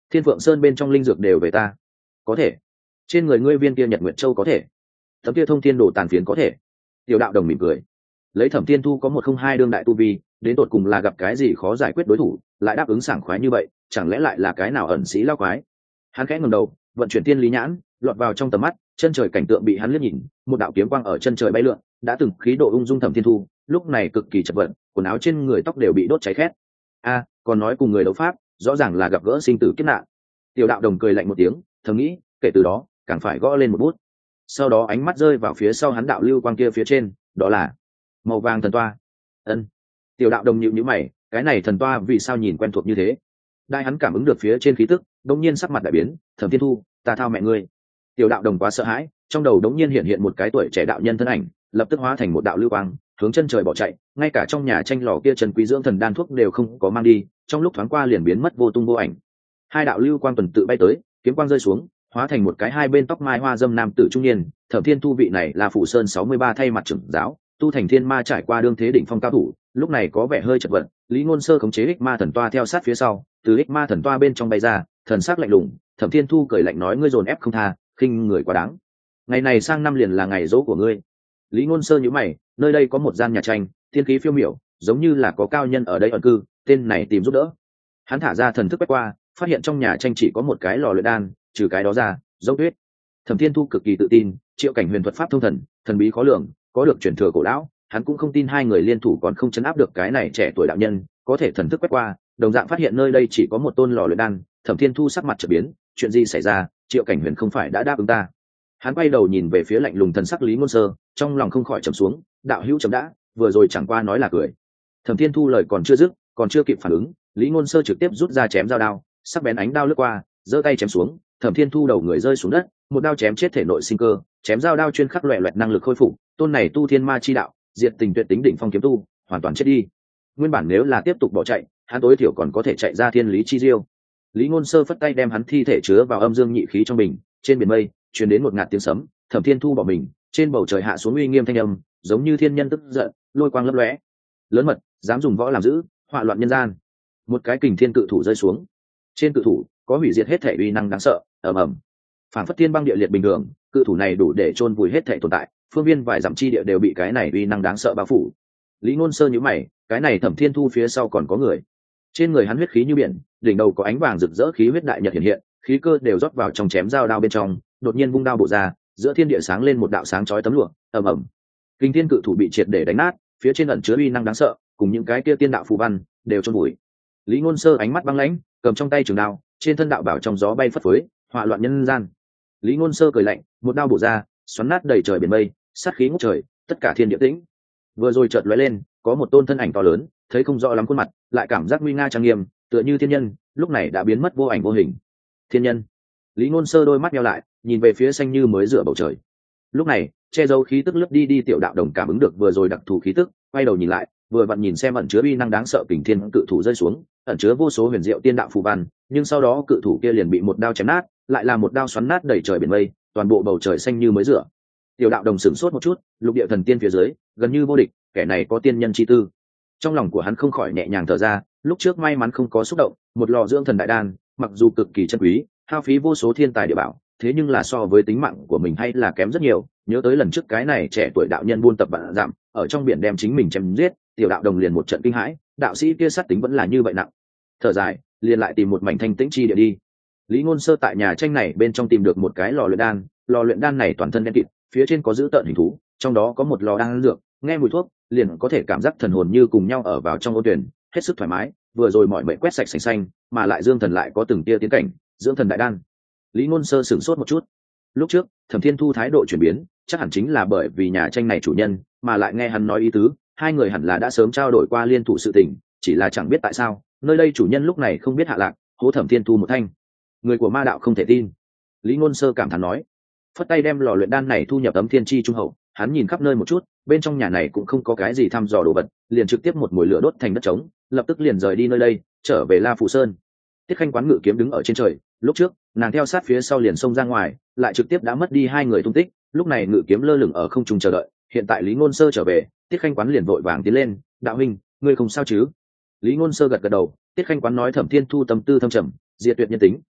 Thiên Phượng Sơn bên trong linh dược đều về ta. Có thể. Trên người ngươi viên kia Nhật Nguyệt Châu có thể. Tấm kia thông thiên đồ tàn phiến có thể. Tiểu đạo đồng mỉm cười. Lấy Thẩm Thiên Thu có 102 đương đại tu vi, đến tột cùng là gặp cái gì khó giải quyết đối thủ, lại đáp ứng sảng khoái như vậy, chẳng lẽ lại là cái nào ẩn sĩ lao quái? Hắn khẽ ngẩng đầu, vận chuyển tiên lý nhãn, lọt vào trong tầm mắt, chân trời cảnh tượng bị hắn liếc nhìn, một đạo kiếm quang ở chân trời bay lượn, đã từng khí độ ung dung Thẩm Thiên Thu, lúc này cực kỳ chật vật, quần áo trên người tóc đều bị đốt cháy khét. A, còn nói cùng người đấu pháp, rõ ràng là gặp gỡ sinh tử kiếp nạn. Tiểu đạo đồng cười lạnh một tiếng, thầm nghĩ, kể từ đó, càng phải gõ lên một bút. Sau đó ánh mắt rơi vào phía sau hắn đạo lưu quang kia phía trên, đó là màu vàng thần toa. Ân. Tiểu đạo đồng nhíu nhíu mày, cái này thần toa vì sao nhìn quen thuộc như thế? Đại hắn cảm ứng được phía trên khí tức, đột nhiên sắc mặt đại biến, Thẩm Thiên Thu, ta thao mẹ ngươi. Tiểu đạo đồng quá sợ hãi, trong đầu đột nhiên hiện một cái tuổi trẻ đạo nhân thân ảnh, lập tức hóa thành một đạo lưu quang, hướng chân trời bỏ chạy, ngay cả trong nhà tranh lò kia trần quý dưỡng thần đan thuốc đều không có mang đi, trong lúc thoáng qua liền biến mất vô tung vô ảnh. Hai đạo lưu quang tuần tự bay tới, kiếm quang rơi xuống, hóa thành một cái hai bên tóc mai hoa dâm nam tử trung niên. Thẩm Thiên Thu vị này là Phủ Sơn 63 thay mặt trưởng giáo, tu thành thiên ma trải qua đương thế đỉnh phong cao thủ, lúc này có vẻ hơi chật vật. Lý Ngôn Sơ khống chế ích ma thần toa theo sát phía sau, từ ích ma thần toa bên trong bay ra, thần sắc lạnh lùng. Thẩm Thiên Thu cười lạnh nói, ngươi dồn ép không tha, khinh người quá đáng. Ngày này sang năm liền là ngày dỗ của ngươi. Lý Ngôn Sơ nhíu mày, nơi đây có một gian nhà tranh, thiên khí phiêu miểu, giống như là có cao nhân ở đây ẩn cư, tên này tìm giúp đỡ. Hắn thả ra thần thức quét qua, phát hiện trong nhà tranh chỉ có một cái lò luyện đan, trừ cái đó ra, dấu tuyết. Thẩm Thiên Thu cực kỳ tự tin, Triệu Cảnh Huyền thuật pháp thông thần, thần bí khó lường, có được truyền thừa cổ lão, hắn cũng không tin hai người liên thủ còn không chấn áp được cái này trẻ tuổi đạo nhân. Có thể thần thức quét qua, đồng dạng phát hiện nơi đây chỉ có một tôn lò luyện đan. Thẩm Thiên Thu sắc mặt chợt biến, chuyện gì xảy ra? Triệu Cảnh Huyền không phải đã đáp ứng ta? Hắn quay đầu nhìn về phía lạnh lùng thần sắc Lý Ngôn Sơ, trong lòng không khỏi trầm xuống. Đạo hữu chấm đã, vừa rồi chẳng qua nói là cười. Thẩm Thiên Thu lời còn chưa dứt, còn chưa kịp phản ứng, Lý Ngôn Sơ trực tiếp rút ra chém dao đao, sắc bén ánh đao lướt qua, giơ tay chém xuống. Thẩm Thiên Thu đầu người rơi xuống đất, một đao chém chết thể nội sinh cơ, chém dao đao chuyên khắc loẹt loẹt năng lực khôi phục. Tôn này tu thiên ma chi đạo, diệt tình tuyệt tính đỉnh phong kiếm tu, hoàn toàn chết đi. Nguyên bản nếu là tiếp tục bỏ chạy, hắn tối thiểu còn có thể chạy ra thiên lý chi diêu. Lý Ngôn Sơ phất tay đem hắn thi thể chứa vào âm dương nhị khí trong bình. Trên biển mây truyền đến một ngạt tiếng sấm, Thẩm Thiên Thu bỏ mình, trên bầu trời hạ xuống uy nghiêm thanh âm, giống như thiên nhân tức giận, lôi quang lấp lóe. Lớn mật, dám dùng võ làm dữ, họa loạn nhân gian. Một cái kình thiên cự thủ rơi xuống. Trên cự thủ có hủy diệt hết thể uy năng đáng sợ, ầm ầm. Phản phất thiên băng địa liệt bình thường, cự thủ này đủ để chôn vùi hết thể tồn tại, phương viên vài dặm chi địa đều bị cái này uy năng đáng sợ bao phủ. Lý Ngôn Sơ nhíu mày, cái này Thẩm Thiên Thu phía sau còn có người. Trên người hắn huyết khí như biển, đỉnh đầu có ánh vàng rực rỡ khí huyết đại nhật hiện hiện, khí cơ đều rót vào trong chém dao đao bên trong, đột nhiên vung đao bổ ra, giữa thiên địa sáng lên một đạo sáng chói tấm lụa, ầm ầm. Kinh thiên cự thủ bị triệt để đánh nát, phía trên ẩn chứa uy năng đáng sợ, cùng những cái kia tiên đạo phù văn đều chôn vùi. Lý Ngôn Sơ ánh mắt băng lãnh, cầm trong tay trường đao, trên thân đạo bảo trong gió bay phất phới, họa loạn nhân gian. Lý Ngôn Sơ cười lạnh, một đao bổ ra, xoắn nát đầy trời biển mây, sát khí ngút trời, tất cả thiên địa tĩnh. Vừa rồi chợt lóe lên, có một tôn thân ảnh to lớn, thấy không rõ lắm khuôn mặt, lại cảm giác nguy nga trang nghiêm, tựa như thiên nhân, lúc này đã biến mất vô ảnh vô hình. Thiên nhân. Lý Ngôn Sơ đôi mắt nheo lại, nhìn về phía xanh như mới rửa bầu trời. Lúc này, che giấu khí tức lướt đi tiểu đạo đồng cảm ứng được vừa rồi đặc thù khí tức, quay đầu nhìn lại, vừa vặn nhìn xem ẩn chứa uy năng đáng sợ kình thiên cự thủ rơi xuống, ẩn chứa vô số huyền diệu tiên đạo phù văn, nhưng sau đó cự thủ kia liền bị một đao chém nát, lại là một đao xoắn nát đầy trời biển mây, toàn bộ bầu trời xanh như mới rửa. Tiểu đạo đồng sửng sốt một chút, lục địa thần tiên phía dưới, gần như vô địch, kẻ này có tiên nhân chi tư. Trong lòng của hắn không khỏi nhẹ nhàng thở ra, lúc trước may mắn không có xúc động, một lò dưỡng thần đại đan, mặc dù cực kỳ chân quý, hao phí vô số thiên tài địa bảo, thế nhưng là so với tính mạng của mình hay là kém rất nhiều. Nhớ tới lần trước cái này trẻ tuổi đạo nhân buôn tập vạn dặm, ở trong biển đem chính mình chém giết, tiểu đạo đồng liền một trận kinh hãi, đạo sĩ kia sát tính vẫn là như vậy nặng. Thở dài, liền lại tìm một mảnh thanh tĩnh chi địa đi. Lý Ngôn Sơ tại nhà tranh này bên trong tìm được một cái lò luyện đan này toàn thân đen kịt, phía trên có giữ tợn hình thú, trong đó có một lò đan dược, nghe mùi thuốc, liền có thể cảm giác thần hồn như cùng nhau ở vào trong ô tuyển, hết sức thoải mái, vừa rồi mọi mệnh quét sạch sành xanh, mà lại dương thần lại có từng tia tiến cảnh, dưỡng thần đại đan. Lý Ngôn Sơ sửng sốt một chút. Lúc trước, Thẩm Thiên Thu thái độ chuyển biến, chắc hẳn chính là bởi vì nhà tranh này chủ nhân, mà lại nghe hắn nói ý tứ, hai người hẳn là đã sớm trao đổi qua liên thủ sự tình, chỉ là chẳng biết tại sao, nơi đây chủ nhân lúc này không biết hạ lạc, hố Thẩm Thiên Thu một thanh. Người của ma đạo không thể tin. Lý Ngôn Sơ cảm thán nói. Phất tay đem lò luyện đan này thu nhập ấm thiên chi trung hậu, hắn nhìn khắp nơi một chút, bên trong nhà này cũng không có cái gì thăm dò đồ vật, liền trực tiếp một mồi lửa đốt thành đất trống, lập tức liền rời đi nơi đây, trở về La Phủ Sơn. Tiết Khanh Quán ngự kiếm đứng ở trên trời, lúc trước nàng theo sát phía sau liền xông ra ngoài, lại trực tiếp đã mất đi hai người tung tích, lúc này ngự kiếm lơ lửng ở không trung chờ đợi. Hiện tại Lý Ngôn Sơ trở về, Tiết Khanh Quán liền vội vàng tiến lên, đạo huynh, ngươi không sao chứ? Lý Ngôn Sơ gật gật đầu. Tiết Khanh Quán nói Thẩm Thiên Thu tâm tư thâm trầm, diệt tuyệt nhân tính,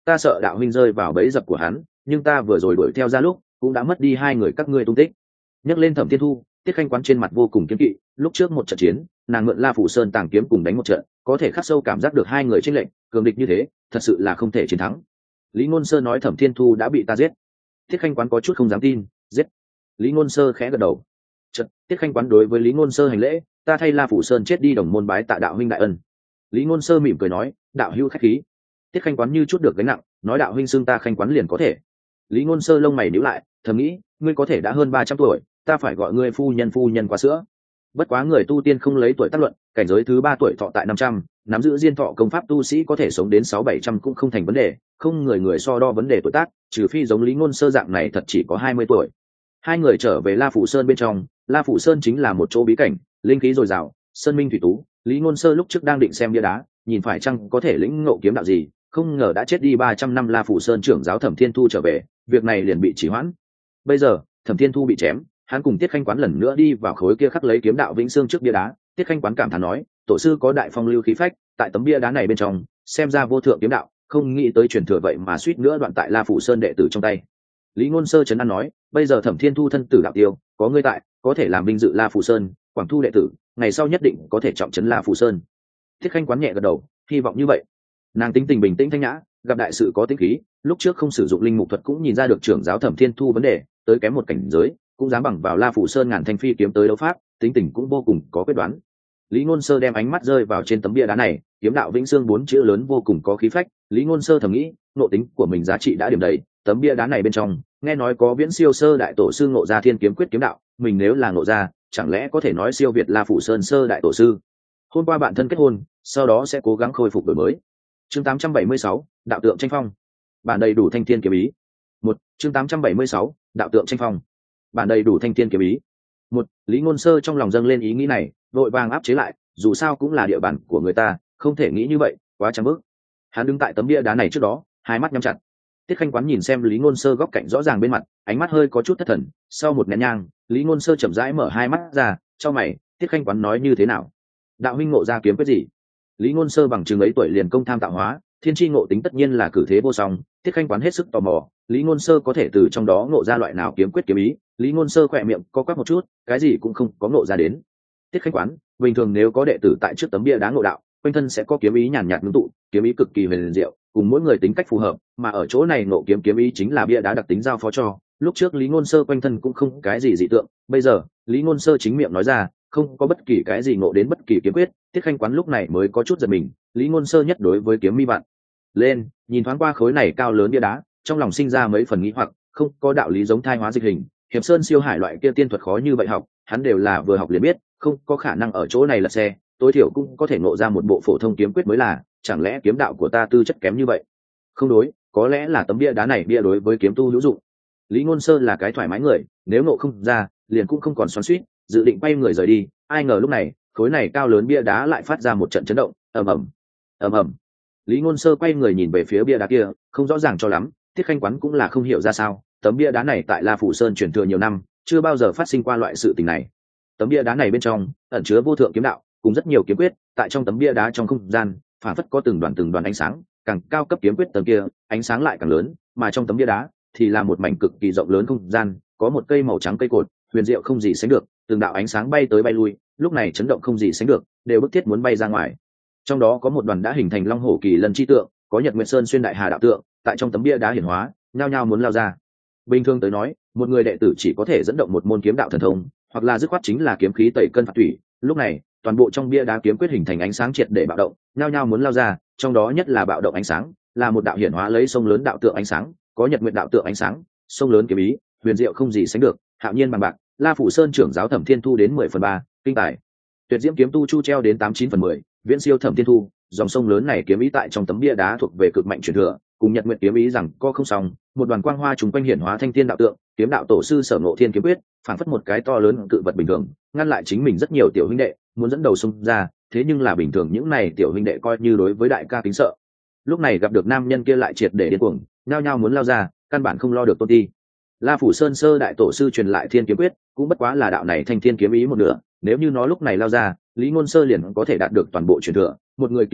ta sợ đạo huynh rơi vào bẫy dập của hắn, nhưng ta vừa rồi đuổi theo ra lúc cũng đã mất đi hai người các ngươi tung tích. Nhắc lên Thẩm Thiên Thu, Tiết Khanh Quán trên mặt vô cùng kiên kỵ, lúc trước một trận chiến, nàng mượn La Phủ Sơn tàng kiếm cùng đánh một trận, có thể khắc sâu cảm giác được hai người chênh lệnh, cường địch như thế, thật sự là không thể chiến thắng. Lý Ngôn Sơ nói Thẩm Thiên Thu đã bị ta giết. Tiết Khanh Quán có chút không dám tin, giết. Lý Ngôn Sơ khẽ gật đầu. Chợt, Tiết Khanh Quán đối với Lý Ngôn Sơ hành lễ, ta thay La Phủ Sơn chết đi đồng môn bái tạ đạo huynh đại ân. Lý Ngôn Sơ mỉm cười nói, đạo hữu khách khí. Tiết Khanh Quán như chút được gánh nặng, nói đạo huynh xưng ta Khanh Quán liền có thể. Lý Ngôn Sơ lông mày nhíu lại, thầm nghĩ, ngươi có thể đã hơn 300 tuổi, ta phải gọi ngươi phu nhân quá sữa. Bất quá người tu tiên không lấy tuổi tác luận, cảnh giới thứ 3 tuổi thọ tại 500, nắm giữ diên thọ công pháp tu sĩ có thể sống đến 600-700 cũng không thành vấn đề, không người so đo vấn đề tuổi tác, trừ phi giống Lý Ngôn Sơ dạng này thật chỉ có 20 tuổi. Hai người trở về La Phủ Sơn bên trong, La Phủ Sơn chính là một chỗ bí cảnh, linh khí dồi dào, sơn minh thủy tú. Lý Ngôn Sơ lúc trước đang định xem bia đá, nhìn phải chăng có thể lĩnh ngộ kiếm đạo gì, không ngờ đã chết đi 300 năm La Phủ Sơn trưởng giáo Thẩm Thiên Thu trở về, việc này liền bị trì hoãn. Bây giờ, Thẩm Thiên Thu bị chém, hắn cùng Tiết Khanh Quán lần nữa đi vào khối kia khắc lấy kiếm đạo vĩnh xương trước bia đá. Tiết Khanh Quán cảm thán nói, tổ sư có đại phong lưu khí phách, tại tấm bia đá này bên trong, xem ra vô thượng kiếm đạo, không nghĩ tới truyền thừa vậy mà suýt nữa đoạn tại La Phủ Sơn đệ tử trong tay. Lý Ngôn Sơ trấn an nói, bây giờ Thẩm Thiên Thu thân tử đạo tiêu, có ngươi tại, có thể làm vinh dự La Phủ Sơn, quảng thu đệ tử, ngày sau nhất định có thể trọng trấn La Phủ Sơn. Tiết Khanh Quán nhẹ gật đầu, hy vọng như vậy. Nàng tính tình bình tĩnh thanh nhã, gặp đại sự có tính khí, lúc trước không sử dụng linh mục thuật cũng nhìn ra được trưởng giáo Thẩm Thiên Thu vấn đề, tới kém một cảnh giới, cũng dám bằng vào La Phủ Sơn ngàn thanh phi kiếm tới đấu pháp, tính tình cũng vô cùng có quyết đoán. Lý Ngôn Sơ đem ánh mắt rơi vào trên tấm bia đá này, kiếm đạo vĩnh xương 4 chữ lớn vô cùng có khí phách. Lý Ngôn Sơ thầm nghĩ, nội tính của mình giá trị đã điểm đầy, tấm bia đá này bên trong, nghe nói có viễn siêu sơ đại tổ sư ngộ ra thiên kiếm quyết kiếm đạo, mình nếu là ngộ ra, chẳng lẽ có thể nói siêu việt La Phủ Sơn sơ đại tổ sư. Hôm qua bạn thân kết hôn, sau đó sẽ cố gắng khôi phục đổi mới. Chương 876, đạo tượng tranh phong. Bản đầy đủ thanh thiên kiếm ý. Chương 876, đạo tượng tranh phong. Bản đầy đủ thanh thiên kiếm ý. Lý Ngôn Sơ trong lòng dâng lên ý nghĩ này, vội vàng áp chế lại, dù sao cũng là địa bàn của người ta, không thể nghĩ như vậy, quá trắng bước. Hắn đứng tại tấm bia đá này trước đó, hai mắt nhắm chặt. Tiết Khanh Quán nhìn xem Lý Ngôn Sơ góc cạnh rõ ràng bên mặt, ánh mắt hơi có chút thất thần. Sau một nén nhang, Lý Ngôn Sơ chậm rãi mở hai mắt ra, chau mày, Tiết Khanh Quán nói như thế nào? Đạo huynh ngộ ra kiếm quyết gì? Lý Ngôn Sơ bằng chừng ấy tuổi liền công tham tạo hóa, thiên chi ngộ tính tất nhiên là cử thế vô song. Tiết Khanh Quán hết sức tò mò, Lý Ngôn Sơ có thể từ trong đó ngộ ra loại nào kiếm quyết kiếm ý. Lý Ngôn Sơ khỏe miệng co quắp một chút, cái gì cũng không có ngộ ra đến. Tiết Khanh Quán, bình thường nếu có đệ tử tại trước tấm bia đá ngộ đạo, quanh thân sẽ có kiếm ý nhàn nhạt ngưng tụ, kiếm ý cực kỳ huyền diệu, cùng mỗi người tính cách phù hợp, mà ở chỗ này ngộ kiếm ý chính là bia đá đặc tính giao phó cho. Lúc trước Lý Ngôn Sơ quanh thân cũng không cái gì dị tượng, bây giờ Lý Ngôn Sơ chính miệng nói ra, không có bất kỳ cái gì ngộ đến bất kỳ kiếm quyết. Tiết Khanh Quán lúc này mới có chút giật mình, Lý Ngôn Sơ nhất đối với kiếm mi bạn lên, nhìn thoáng qua khối này cao lớn bia đá, trong lòng sinh ra mấy phần nghi hoặc, không có đạo lý giống thai hóa dịch hình, Hiệp Sơn siêu hải loại kia tiên thuật khó như vậy học, hắn đều là vừa học liền biết, không có khả năng ở chỗ này lật xe, tối thiểu cũng có thể ngộ ra một bộ phổ thông kiếm quyết mới là, chẳng lẽ kiếm đạo của ta tư chất kém như vậy? Không đối, có lẽ là tấm bia đá này bia đối với kiếm tu hữu dụng. Lý Ngôn Sơ là cái thoải mái người, nếu ngộ không ra, liền cũng không còn xoắn xuýt, dự định quay người rời đi, ai ngờ lúc này, khối này cao lớn bia đá lại phát ra một trận chấn động, ầm ầm, ầm ầm. Lý Ngôn Sơ quay người nhìn về phía bia đá kia, không rõ ràng cho lắm, Tiết Khanh Quán cũng là không hiểu ra sao, tấm bia đá này tại La Phủ Sơn truyền thừa nhiều năm, chưa bao giờ phát sinh qua loại sự tình này. Tấm bia đá này bên trong ẩn chứa vô thượng kiếm đạo, cùng rất nhiều kiếm quyết, tại trong tấm bia đá trong không gian, phản phất có từng đoàn ánh sáng, càng cao cấp kiếm quyết tầng kia, ánh sáng lại càng lớn, mà trong tấm bia đá thì là một mảnh cực kỳ rộng lớn không gian, có một cây màu trắng cây cột, huyền diệu không gì sánh được, từng đạo ánh sáng bay tới bay lui, lúc này chấn động không gì sánh được, đều bức thiết muốn bay ra ngoài. Trong đó có một đoàn đã hình thành long hổ kỳ lân chi tượng, có Nhật Nguyệt Sơn xuyên đại hà đạo tượng, tại trong tấm bia đá hiển hóa, nhao nhao muốn lao ra. Bình thường tới nói, một người đệ tử chỉ có thể dẫn động một môn kiếm đạo thần thông, hoặc là dứt khoát chính là kiếm khí tẩy cân phạt thủy. Lúc này, toàn bộ trong bia đá kiếm quyết hình thành ánh sáng triệt để bạo động, nhao nhao muốn lao ra, trong đó nhất là bạo động ánh sáng, là một đạo hiển hóa lấy sông lớn đạo tượng ánh sáng, có Nhật Nguyệt đạo tượng ánh sáng, sông lớn kiếm ý, huyền diệu không gì sánh được, hạo nhiên bằng bạc. La Phủ Sơn trưởng giáo Thẩm Thiên Thu đến 10/3, kinh tài tuyệt diễm kiếm tu Chu treo đến 89/10, viễn siêu Thẩm Thiên Thu. Dòng sông lớn này kiếm ý tại trong tấm bia đá thuộc về cực mạnh truyền thừa, cùng Nhật Nguyệt kiếm ý rằng co không xong, một đoàn quang hoa trùng quanh hiển hóa thanh thiên đạo tượng, kiếm đạo tổ sư Sở Ngộ Thiên kiếm quyết, phảng phất một cái to lớn cự vật bình thường, ngăn lại chính mình rất nhiều tiểu huynh đệ, muốn dẫn đầu xông ra, thế nhưng là bình thường những này tiểu huynh đệ coi như đối với đại ca kính sợ. Lúc này gặp được nam nhân kia lại triệt để điên cuồng, nhao nhao muốn lao ra, căn bản không lo được tôn ti. La Phủ Sơn sơ đại tổ sư truyền lại thiên kiếm quyết, cũng bất quá là đạo này thanh thiên kiếm ý một nửa, nếu như nó lúc này lao ra, Lý Ngôn Sơ liền có thể đạt được toàn bộ truyền thừa, một người kiếm đạo,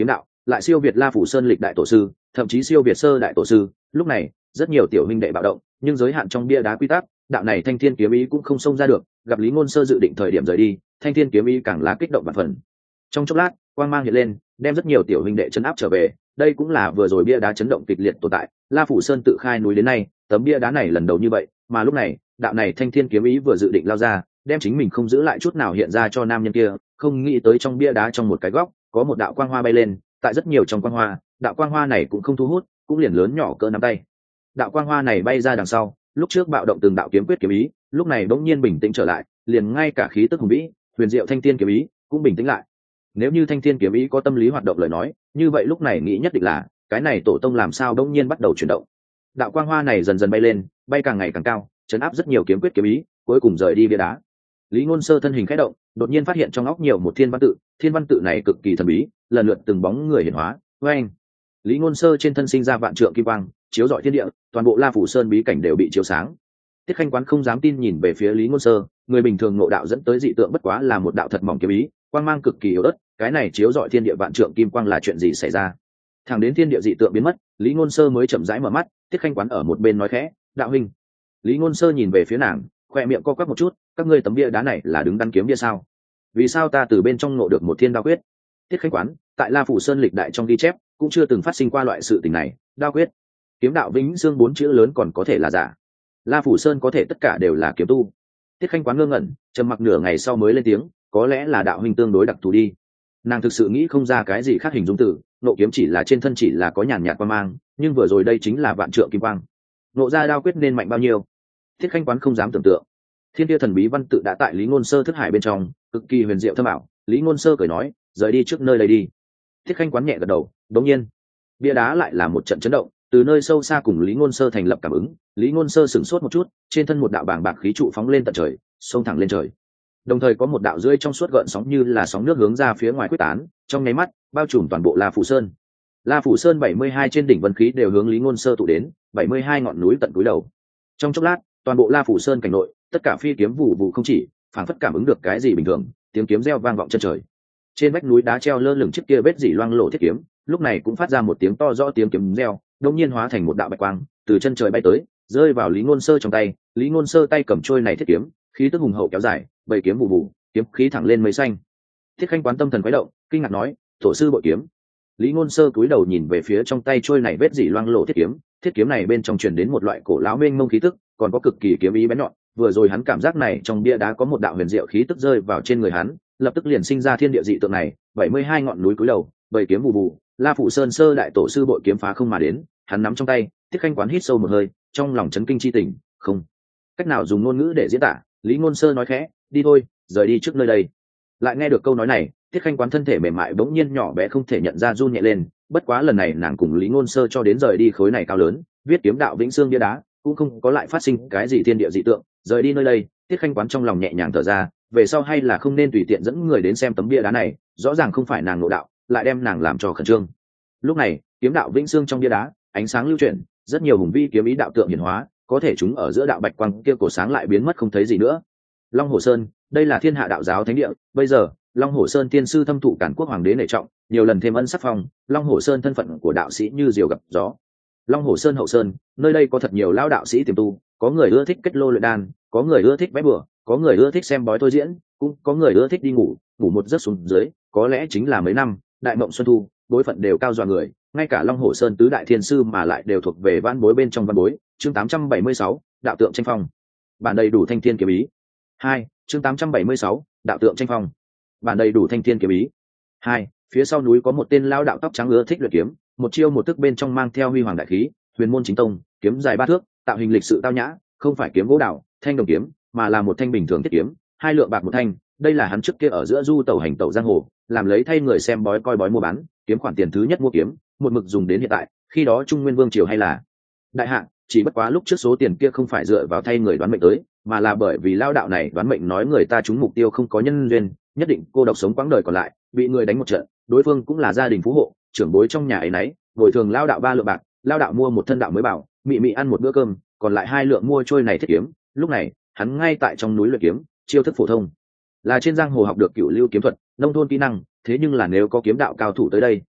lại siêu việt La Phủ Sơn lịch đại tổ sư, thậm chí siêu việt sơ đại tổ sư. Lúc này rất nhiều tiểu huynh đệ bạo động, nhưng giới hạn trong bia đá quy tắc, đạo này Thanh Thiên kiếm ý cũng không xông ra được. Gặp Lý Ngôn Sơ dự định thời điểm rời đi, Thanh Thiên kiếm ý càng lá kích động vạn phần. Trong chốc lát, quang mang hiện lên, đem rất nhiều tiểu huynh đệ chấn áp trở về. Đây cũng là vừa rồi bia đá chấn động kịch liệt tồn tại. La Phủ Sơn tự khai núi đến nay, tấm bia đá này lần đầu như vậy, mà lúc này, đạo này Thanh Thiên kiếm ý vừa dự định lao ra, đem chính mình không giữ lại chút nào hiện ra cho nam nhân kia. Không nghĩ tới trong bia đá trong một cái góc, có một đạo quang hoa bay lên, tại rất nhiều trong quang hoa, đạo quang hoa này cũng không thu hút, cũng liền lớn nhỏ cỡ nắm tay. Đạo quang hoa này bay ra đằng sau, lúc trước bạo động từng đạo kiếm quyết kiếm ý, lúc này bỗng nhiên bình tĩnh trở lại, liền ngay cả khí tức hùng vĩ, huyền diệu Thanh Thiên kiếm ý cũng bình tĩnh lại. Nếu như Thanh Thiên kiếm ý có tâm lý hoạt động lời nói, như vậy lúc này nghĩ nhất định là cái này tổ tông làm sao bỗng nhiên bắt đầu chuyển động. Đạo quang hoa này dần dần bay lên, bay càng ngày càng cao, chấn áp rất nhiều kiếm quyết kiếm ý, cuối cùng rời đi bia đá. Lý Ngôn Sơ thân hình khẽ động, đột nhiên phát hiện trong óc nhiều một thiên văn tự, thiên văn tự này cực kỳ thần bí, lần lượt từng bóng người hiển hóa. Oeng! Lý Ngôn Sơ trên thân sinh ra vạn trượng kim quang, chiếu rọi thiên địa, toàn bộ La Phủ Sơn bí cảnh đều bị chiếu sáng. Tiết Khanh Quán không dám tin nhìn về phía Lý Ngôn Sơ, người bình thường ngộ đạo dẫn tới dị tượng bất quá là một đạo thật mỏng kiếm ý, quang mang cực kỳ yếu ớt, cái này chiếu rọi thiên địa vạn trượng kim quang là chuyện gì xảy ra? Thẳng đến thiên địa dị tượng biến mất, Lý Ngôn Sơ mới chậm rãi mở mắt. Tiết Khanh Quán ở một bên nói khẽ, "Đạo huynh." Lý Ngôn Sơ nhìn về phía nàng, khoe miệng co quắp một chút, "Các ngươi tấm bia đá này là đứng đắn kiếm bia sao? Vì sao ta từ bên trong ngộ được một thiên đao quyết?" Tiết Khanh Quán tại La Phủ Sơn lịch đại trong ghi chép cũng chưa từng phát sinh qua loại sự tình này. Đao quyết, kiếm đạo vĩnh dương bốn chữ lớn còn có thể là giả. La Phủ Sơn có thể tất cả đều là kiếm tu. Tiết Khanh Quán ngơ ngẩn, trầm mặc nửa ngày sau mới lên tiếng, "Có lẽ là đạo huynh tương đối đặc thù đi." Nàng thực sự nghĩ không ra cái gì khác hình dung từ, nộ kiếm chỉ là trên thân chỉ là có nhàn nhạt quang mang, nhưng vừa rồi đây chính là vạn trượng kim quang. Nộ ra đao quyết nên mạnh bao nhiêu? Tiết Khanh Quán không dám tưởng tượng. Thiên địa thần bí văn tự đã tại Lý Ngôn Sơ thức hải bên trong, cực kỳ huyền diệu thâm ảo. Lý Ngôn Sơ cười nói, "Rời đi trước nơi đây đi." Tiết Khanh Quán nhẹ gật đầu. Đống nhiên, bia đá lại là một trận chấn động, từ nơi sâu xa cùng Lý Ngôn Sơ thành lập cảm ứng. Lý Ngôn Sơ sửng sốt một chút, trên thân một đạo bàng bạc khí trụ phóng lên tận trời, xông thẳng lên trời. Đồng thời có một đạo rưỡi trong suốt gợn sóng như là sóng nước hướng ra phía ngoài quyết tán, trong nháy mắt bao trùm toàn bộ La Phủ Sơn. La Phủ Sơn 72 trên đỉnh vân khí đều hướng Lý Ngôn Sơ tụ đến, 72 ngọn núi tận cúi đầu. Trong chốc lát, toàn bộ La Phủ Sơn cảnh nội, tất cả phi kiếm vụ vụ không chỉ, phảng phất cảm ứng được cái gì bình thường, tiếng kiếm reo vang vọng chân trời. Trên vách núi đá treo lơ lửng chiếc kia vết dỉ loang lổ thiết kiếm, lúc này cũng phát ra một tiếng to rõ tiếng kiếm reo, đột nhiên hóa thành một đạo bạch quang, từ chân trời bay tới, rơi vào Lý Ngôn Sơ trong tay. Lý Ngôn Sơ tay cầm trôi này thiết kiếm, khí tức hùng hậu kéo dài, bảy kiếm vụ vụ, kiếm khí thẳng lên mây xanh. Thiết Khanh Quán tâm thần quấy động, kinh ngạc nói, "Tổ sư bội kiếm." Lý Ngôn Sơ cúi đầu nhìn về phía trong tay trôi này vết dỉ loang lổ thiết kiếm, thiết kiếm này bên trong truyền đến một loại cổ lão mênh mông khí tức, còn có cực kỳ kiếm ý bén nhọn. Vừa rồi hắn cảm giác này trong bia đá có một đạo huyền diệu khí tức rơi vào trên người hắn, lập tức liền sinh ra thiên địa dị tượng này. 72 ngọn núi cúi đầu, bảy kiếm vụ vụ, La Phủ Sơn sơ đại tổ sư bội kiếm phá không mà đến, hắn nắm trong tay. Tiết Khanh Quán hít sâu một hơi, trong lòng chấn kinh chi tình, không cách nào dùng ngôn ngữ để diễn tả. Lý Ngôn Sơ nói khẽ, "Đi thôi, rời đi trước nơi đây." Lại nghe được câu nói này, Tiết Khanh Quán thân thể mềm mại bỗng nhiên nhỏ bé không thể nhận ra run nhẹ lên. Bất quá lần này nàng cùng Lý Ngôn Sơ cho đến rời đi khối này cao lớn, viết kiếm đạo vĩnh xương bia đá, cũng không có lại phát sinh cái gì thiên địa dị tượng. Rời đi nơi đây, Tiết Khanh Quán trong lòng nhẹ nhàng thở ra, về sau hay là không nên tùy tiện dẫn người đến xem tấm bia đá này, rõ ràng không phải nàng ngộ đạo, lại đem nàng làm cho khẩn trương. Lúc này, kiếm đạo vĩnh xương trong bia đá, ánh sáng lưu chuyển, rất nhiều hùng vi kiếm ý đạo tượng hiển hóa, có thể chúng ở giữa đạo bạch quang kia cổ sáng lại biến mất không thấy gì nữa. Long Hồ Sơn, đây là thiên hạ đạo giáo thánh địa, bây giờ Long Hồ Sơn tiên sư thâm thụ Càn Quốc hoàng đế nể trọng, nhiều lần thêm ân sắc phong. Long Hồ Sơn thân phận của đạo sĩ như diều gặp gió. Long Hồ Sơn hậu sơn, nơi đây có thật nhiều lão đạo sĩ tiềm tu, có người ưa thích kết lô luyện đan, có người ưa thích vẽ bừa, có người ưa thích xem bói thôi diễn, cũng có người ưa thích đi ngủ một giấc xuống dưới, có lẽ chính là mấy năm đại mộng xuân thu, bối phận đều cao dọa người. Ngay cả Long Hồ Sơn tứ đại thiên sư mà lại đều thuộc về văn bối bên trong văn bối. Chương 876, đạo tượng tranh phong. Bản đầy đủ thanh thiên kiếm ý. 2, chương 876, đạo tượng tranh phong. Bản đầy đủ thanh thiên kiếm ý. 2, phía sau núi có một tên lão đạo tóc trắng ưa thích luyện kiếm, một chiêu một thức bên trong mang theo huy hoàng đại khí, huyền môn chính tông, kiếm dài 3 thước, tạo hình lịch sự tao nhã, không phải kiếm gỗ đào, thanh đồng kiếm, mà là một thanh bình thường thiết kiếm, 2 lượng bạc một thanh. Đây là hắn trước kia ở giữa du tẩu hành tẩu giang hồ, làm lấy thay người xem bói coi bói mua bán, kiếm khoản tiền thứ nhất mua kiếm, một mực dùng đến hiện tại. Khi đó Trung Nguyên Vương triều hay là đại hạ, chỉ bất quá lúc trước số tiền kia không phải dựa vào thay người đoán mệnh tới, mà là bởi vì lao đạo này đoán mệnh nói người ta trúng mục tiêu không có nhân duyên, nhất định cô độc sống quãng đời còn lại, bị người đánh một trận. Đối phương cũng là gia đình phú hộ, trưởng bối trong nhà ấy nấy, bồi thường lao đạo 3 lượng bạc, lao đạo mua một thân đạo mới bảo, mị mị ăn một bữa cơm, còn lại 2 lượng mua trôi này thiết kiếm. Lúc này hắn ngay tại trong núi luyện kiếm, chiêu thức phổ thông, là trên giang hồ học được cửu lưu kiếm thuật, nông thôn kỹ năng. Thế nhưng là nếu có kiếm đạo cao thủ tới đây,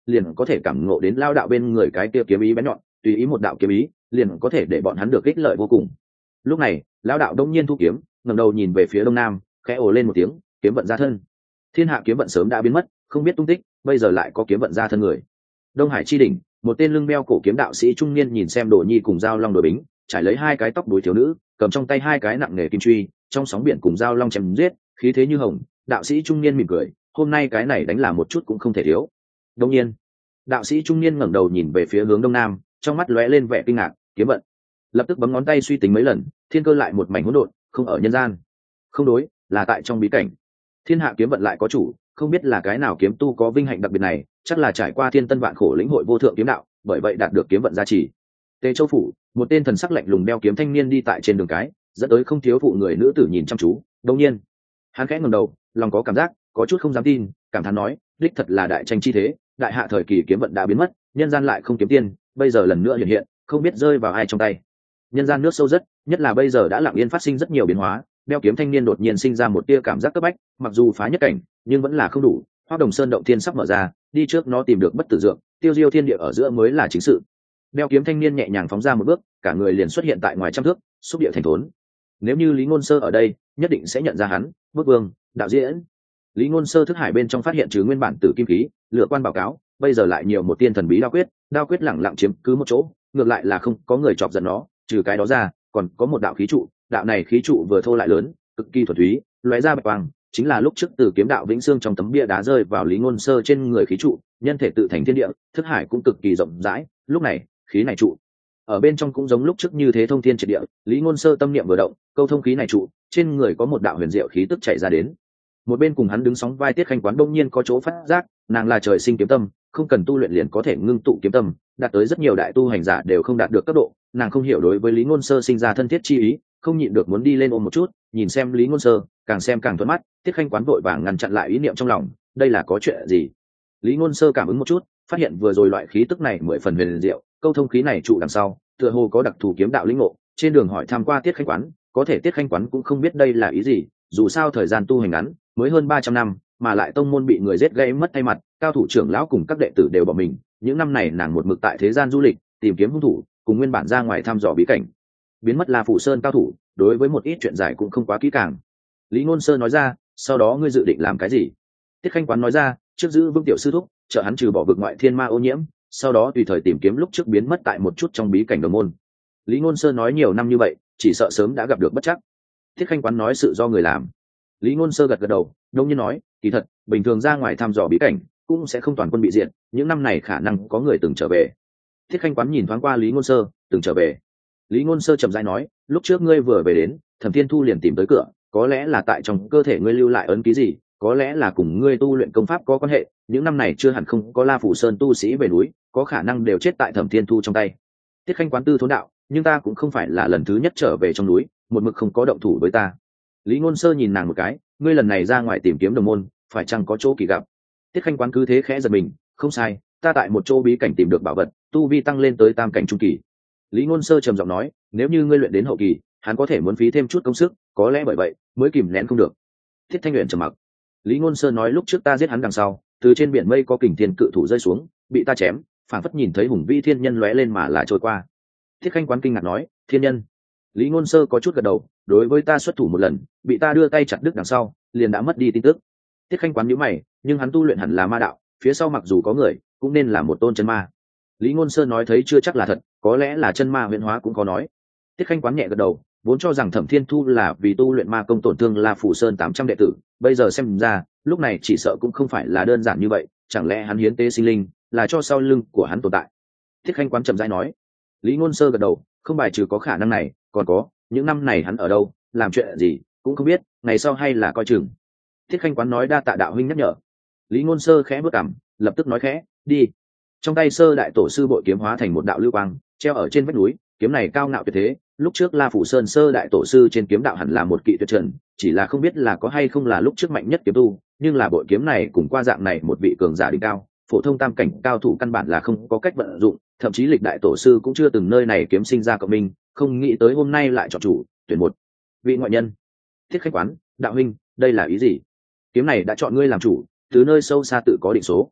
liền có thể cảm ngộ đến lao đạo bên người cái kia kiếm ý bén nhọn, tùy ý một đạo kiếm ý liền có thể để bọn hắn được ích lợi vô cùng. Lúc này lao đạo đông nhiên thu kiếm, ngẩng đầu nhìn về phía đông nam, khẽ ồ lên một tiếng, kiếm vận ra thân. Thiên hạ kiếm vận sớm đã biến mất, không biết tung tích, bây giờ lại có kiếm vận ra thân người. Đông Hải chi đỉnh, một tên lưng đeo cổ kiếm đạo sĩ trung niên nhìn xem Đồ Nhi cùng Giao Long đội bính, trải lấy hai cái tóc đuôi thiếu nữ, cầm trong tay hai cái nặng nghề kim truy, trong sóng biển cùng Giao Long chém giết, khí thế như hồng. Đạo sĩ trung niên mỉm cười, hôm nay cái này đánh là một chút cũng không thể thiếu. Đông nhiên, đạo sĩ trung niên ngẩng đầu nhìn về phía hướng đông nam, trong mắt lóe lên vẻ kinh ngạc. Kiếm vận. Lập tức bấm ngón tay suy tính mấy lần, thiên cơ lại một mảnh hỗn độn, không ở nhân gian. Không đối, là tại trong bí cảnh. Thiên hạ kiếm vận lại có chủ, không biết là cái nào kiếm tu có vinh hạnh đặc biệt này, chắc là trải qua thiên tân vạn khổ lĩnh hội vô thượng kiếm đạo, bởi vậy đạt được kiếm vận gia trì. Tề Châu phủ, một tên thần sắc lạnh lùng đeo kiếm thanh niên đi tại trên đường cái, dẫn tới không thiếu phụ người nữ tử nhìn chăm chú. Đương nhiên, hắn khẽ ngẩng đầu, lòng có cảm giác, có chút không dám tin, cảm thán nói, đích thật là đại tranh chi thế, đại hạ thời kỳ kiếm vận đã biến mất, nhân gian lại không kiếm tiền, bây giờ lần nữa hiện hiện, không biết rơi vào ai trong tay. Nhân gian nước sâu rất, nhất là bây giờ đã lặng yên phát sinh rất nhiều biến hóa, đeo kiếm thanh niên đột nhiên sinh ra một tia cảm giác cấp bách, mặc dù phá nhất cảnh, nhưng vẫn là không đủ. Hoa Đồng Sơn động thiên sắp mở ra, đi trước nó tìm được bất tử dược, tiêu diêu thiên địa ở giữa mới là chính sự. Đeo kiếm thanh niên nhẹ nhàng phóng ra một bước, cả người liền xuất hiện tại ngoài trăm thước, xúc địa thành thốn. Nếu như Lý Ngôn Sơ ở đây, nhất định sẽ nhận ra hắn. Bước vương, đạo diễn. Lý Ngôn Sơ thức hải bên trong phát hiện trừ nguyên bản tử kim khí, lựa quan báo cáo, bây giờ lại nhiều một tiên thần bí đao quyết lẳng lặng chiếm cứ một chỗ, ngược lại là không có người chọc giận nó. Trừ cái đó ra, còn có một đạo khí trụ, đạo này khí trụ vừa thô lại lớn, cực kỳ thuần túy, lóe ra bạch quang, chính là lúc trước từ kiếm đạo vĩnh xương trong tấm bia đá rơi vào Lý Ngôn Sơ trên người khí trụ, nhân thể tự thành thiên địa, thức hải cũng cực kỳ rộng rãi. Lúc này, khí này trụ ở bên trong cũng giống lúc trước như thế thông thiên triệt địa. Lý Ngôn Sơ tâm niệm vừa động, câu thông khí này trụ, trên người có một đạo huyền diệu khí tức chảy ra đến. Một bên cùng hắn đứng sóng vai Tiết Khanh Quán đông nhiên có chỗ phát giác, nàng là trời sinh kiếm tâm, không cần tu luyện liền có thể ngưng tụ kiếm tâm, đạt tới rất nhiều đại tu hành giả đều không đạt được cấp độ. Nàng không hiểu đối với Lý Ngôn Sơ sinh ra thân thiết chi ý, không nhịn được muốn đi lên ôm một chút, nhìn xem Lý Ngôn Sơ, càng xem càng thuận mắt. Tiết Khanh Quán vội vàng ngăn chặn lại ý niệm trong lòng, đây là có chuyện gì? Lý Ngôn Sơ cảm ứng một chút, phát hiện vừa rồi loại khí tức này mười phần huyền diệu, câu thông khí này trụ đằng sau, tựa hồ có đặc thù kiếm đạo lĩnh ngộ. Trên đường hỏi tham qua Tiết Khanh Quán, có thể Tiết Khanh Quán cũng không biết đây là ý gì, dù sao thời gian tu hành ngắn, mới hơn 300 năm, mà lại tông môn bị người giết gãy mất thay mặt, cao thủ trưởng lão cùng các đệ tử đều bỏ mình. Những năm này nàng một mực tại thế gian du lịch, tìm kiếm hung thủ, cùng nguyên bản ra ngoài thăm dò bí cảnh. Biến mất là Phủ Sơn cao thủ, đối với một ít chuyện giải cũng không quá kỹ càng. Lý Ngôn Sơ nói ra, sau đó ngươi dự định làm cái gì? Tiết Khanh Quán nói ra, trước giữ vững tiểu sư thúc, trợ hắn trừ bỏ vực ngoại thiên ma ô nhiễm, sau đó tùy thời tìm kiếm lúc trước biến mất tại một chút trong bí cảnh đồng môn. Lý Ngôn Sơ nói nhiều năm như vậy, chỉ sợ sớm đã gặp được bất chắc. Tiết Khanh Quán nói sự do người làm. Lý Ngôn Sơ gật gật đầu, đông nhiên nói, kỳ thật, bình thường ra ngoài thăm dò bí cảnh, cũng sẽ không toàn quân bị diệt, những năm này khả năng có người từng trở về. Tiết Khanh Quán nhìn thoáng qua Lý Ngôn Sơ, từng trở về. Lý Ngôn Sơ chậm rãi nói, lúc trước ngươi vừa về đến, Thẩm Thiên Thu liền tìm tới cửa, có lẽ là tại trong cơ thể ngươi lưu lại ấn ký gì, có lẽ là cùng ngươi tu luyện công pháp có quan hệ, những năm này chưa hẳn không có La Phủ Sơn tu sĩ về núi, có khả năng đều chết tại Thẩm Thiên Thu trong tay. Tiết Khanh Quán tư thốn đạo, nhưng ta cũng không phải là lần thứ nhất trở về trong núi, một mực không có động thủ với ta. Lý Ngôn Sơ nhìn nàng một cái, ngươi lần này ra ngoài tìm kiếm đồng môn, phải chăng có chỗ kỳ gặp? Tiết Khanh Quán cứ thế khẽ giật mình, không sai, ta tại một chỗ bí cảnh tìm được bảo vật, tu vi tăng lên tới tam cảnh trung kỳ. Lý Ngôn Sơ trầm giọng nói, nếu như ngươi luyện đến hậu kỳ, hắn có thể muốn phí thêm chút công sức, có lẽ bởi vậy mới kìm nén không được. Thiết Thanh Uyển trầm mặc. Lý Ngôn Sơ nói lúc trước ta giết hắn đằng sau, từ trên biển mây có kình thiên cự thủ rơi xuống, bị ta chém, phảng phất nhìn thấy hùng vĩ thiên nhân lóe lên mà là trôi qua. Thiết Khanh Quán kinh ngạc nói, thiên nhân? Lý Ngôn Sơ có chút gật đầu, đối với ta xuất thủ một lần, bị ta đưa tay chặt đứt đằng sau, liền đã mất đi tin tức. Thiết Khanh Quán nhíu mày, nhưng hắn tu luyện hẳn là ma đạo, phía sau mặc dù có người, cũng nên là một tôn chân ma. Lý Ngôn Sơ nói thấy chưa chắc là thật, có lẽ là chân ma huyễn hóa cũng có nói. Tiết Khanh Quán nhẹ gật đầu, vốn cho rằng Thẩm Thiên Thu là vì tu luyện ma công tổn thương La Phủ Sơn 800 đệ tử, bây giờ xem ra, lúc này chỉ sợ cũng không phải là đơn giản như vậy, chẳng lẽ hắn hiến tế sinh linh, là cho sau lưng của hắn tồn tại. Tiết Khanh Quán chậm rãi nói. Lý Ngôn Sơ gật đầu, không bài trừ có khả năng này, còn có, những năm này hắn ở đâu, làm chuyện gì, cũng không biết, ngày sau hay là coi chừng. Tiết Khanh Quán nói đa tạ đạo huynh nhắc nhở. Lý Ngôn Sơ khẽ bước cằm, lập tức nói khẽ, đi. Trong tay Sơ đại tổ sư bội kiếm hóa thành một đạo lưu quang, treo ở trên vách núi, kiếm này cao ngạo tuyệt thế, lúc trước La Phủ Sơn Sơ đại tổ sư trên kiếm đạo hẳn là một kỵ tuyệt trần, chỉ là không biết là có hay không là lúc trước mạnh nhất kiếm tu, nhưng là bội kiếm này cùng qua dạng này một vị cường giả đỉnh cao, phổ thông tam cảnh cao thủ căn bản là không có cách vận dụng, thậm chí lịch đại tổ sư cũng chưa từng nơi này kiếm sinh ra cộng minh, không nghĩ tới hôm nay lại chọn chủ, tuyển một vị ngoại nhân. Thiết Khách Quán, đạo huynh, đây là ý gì? Kiếm này đã chọn ngươi làm chủ, từ nơi sâu xa tự có định số.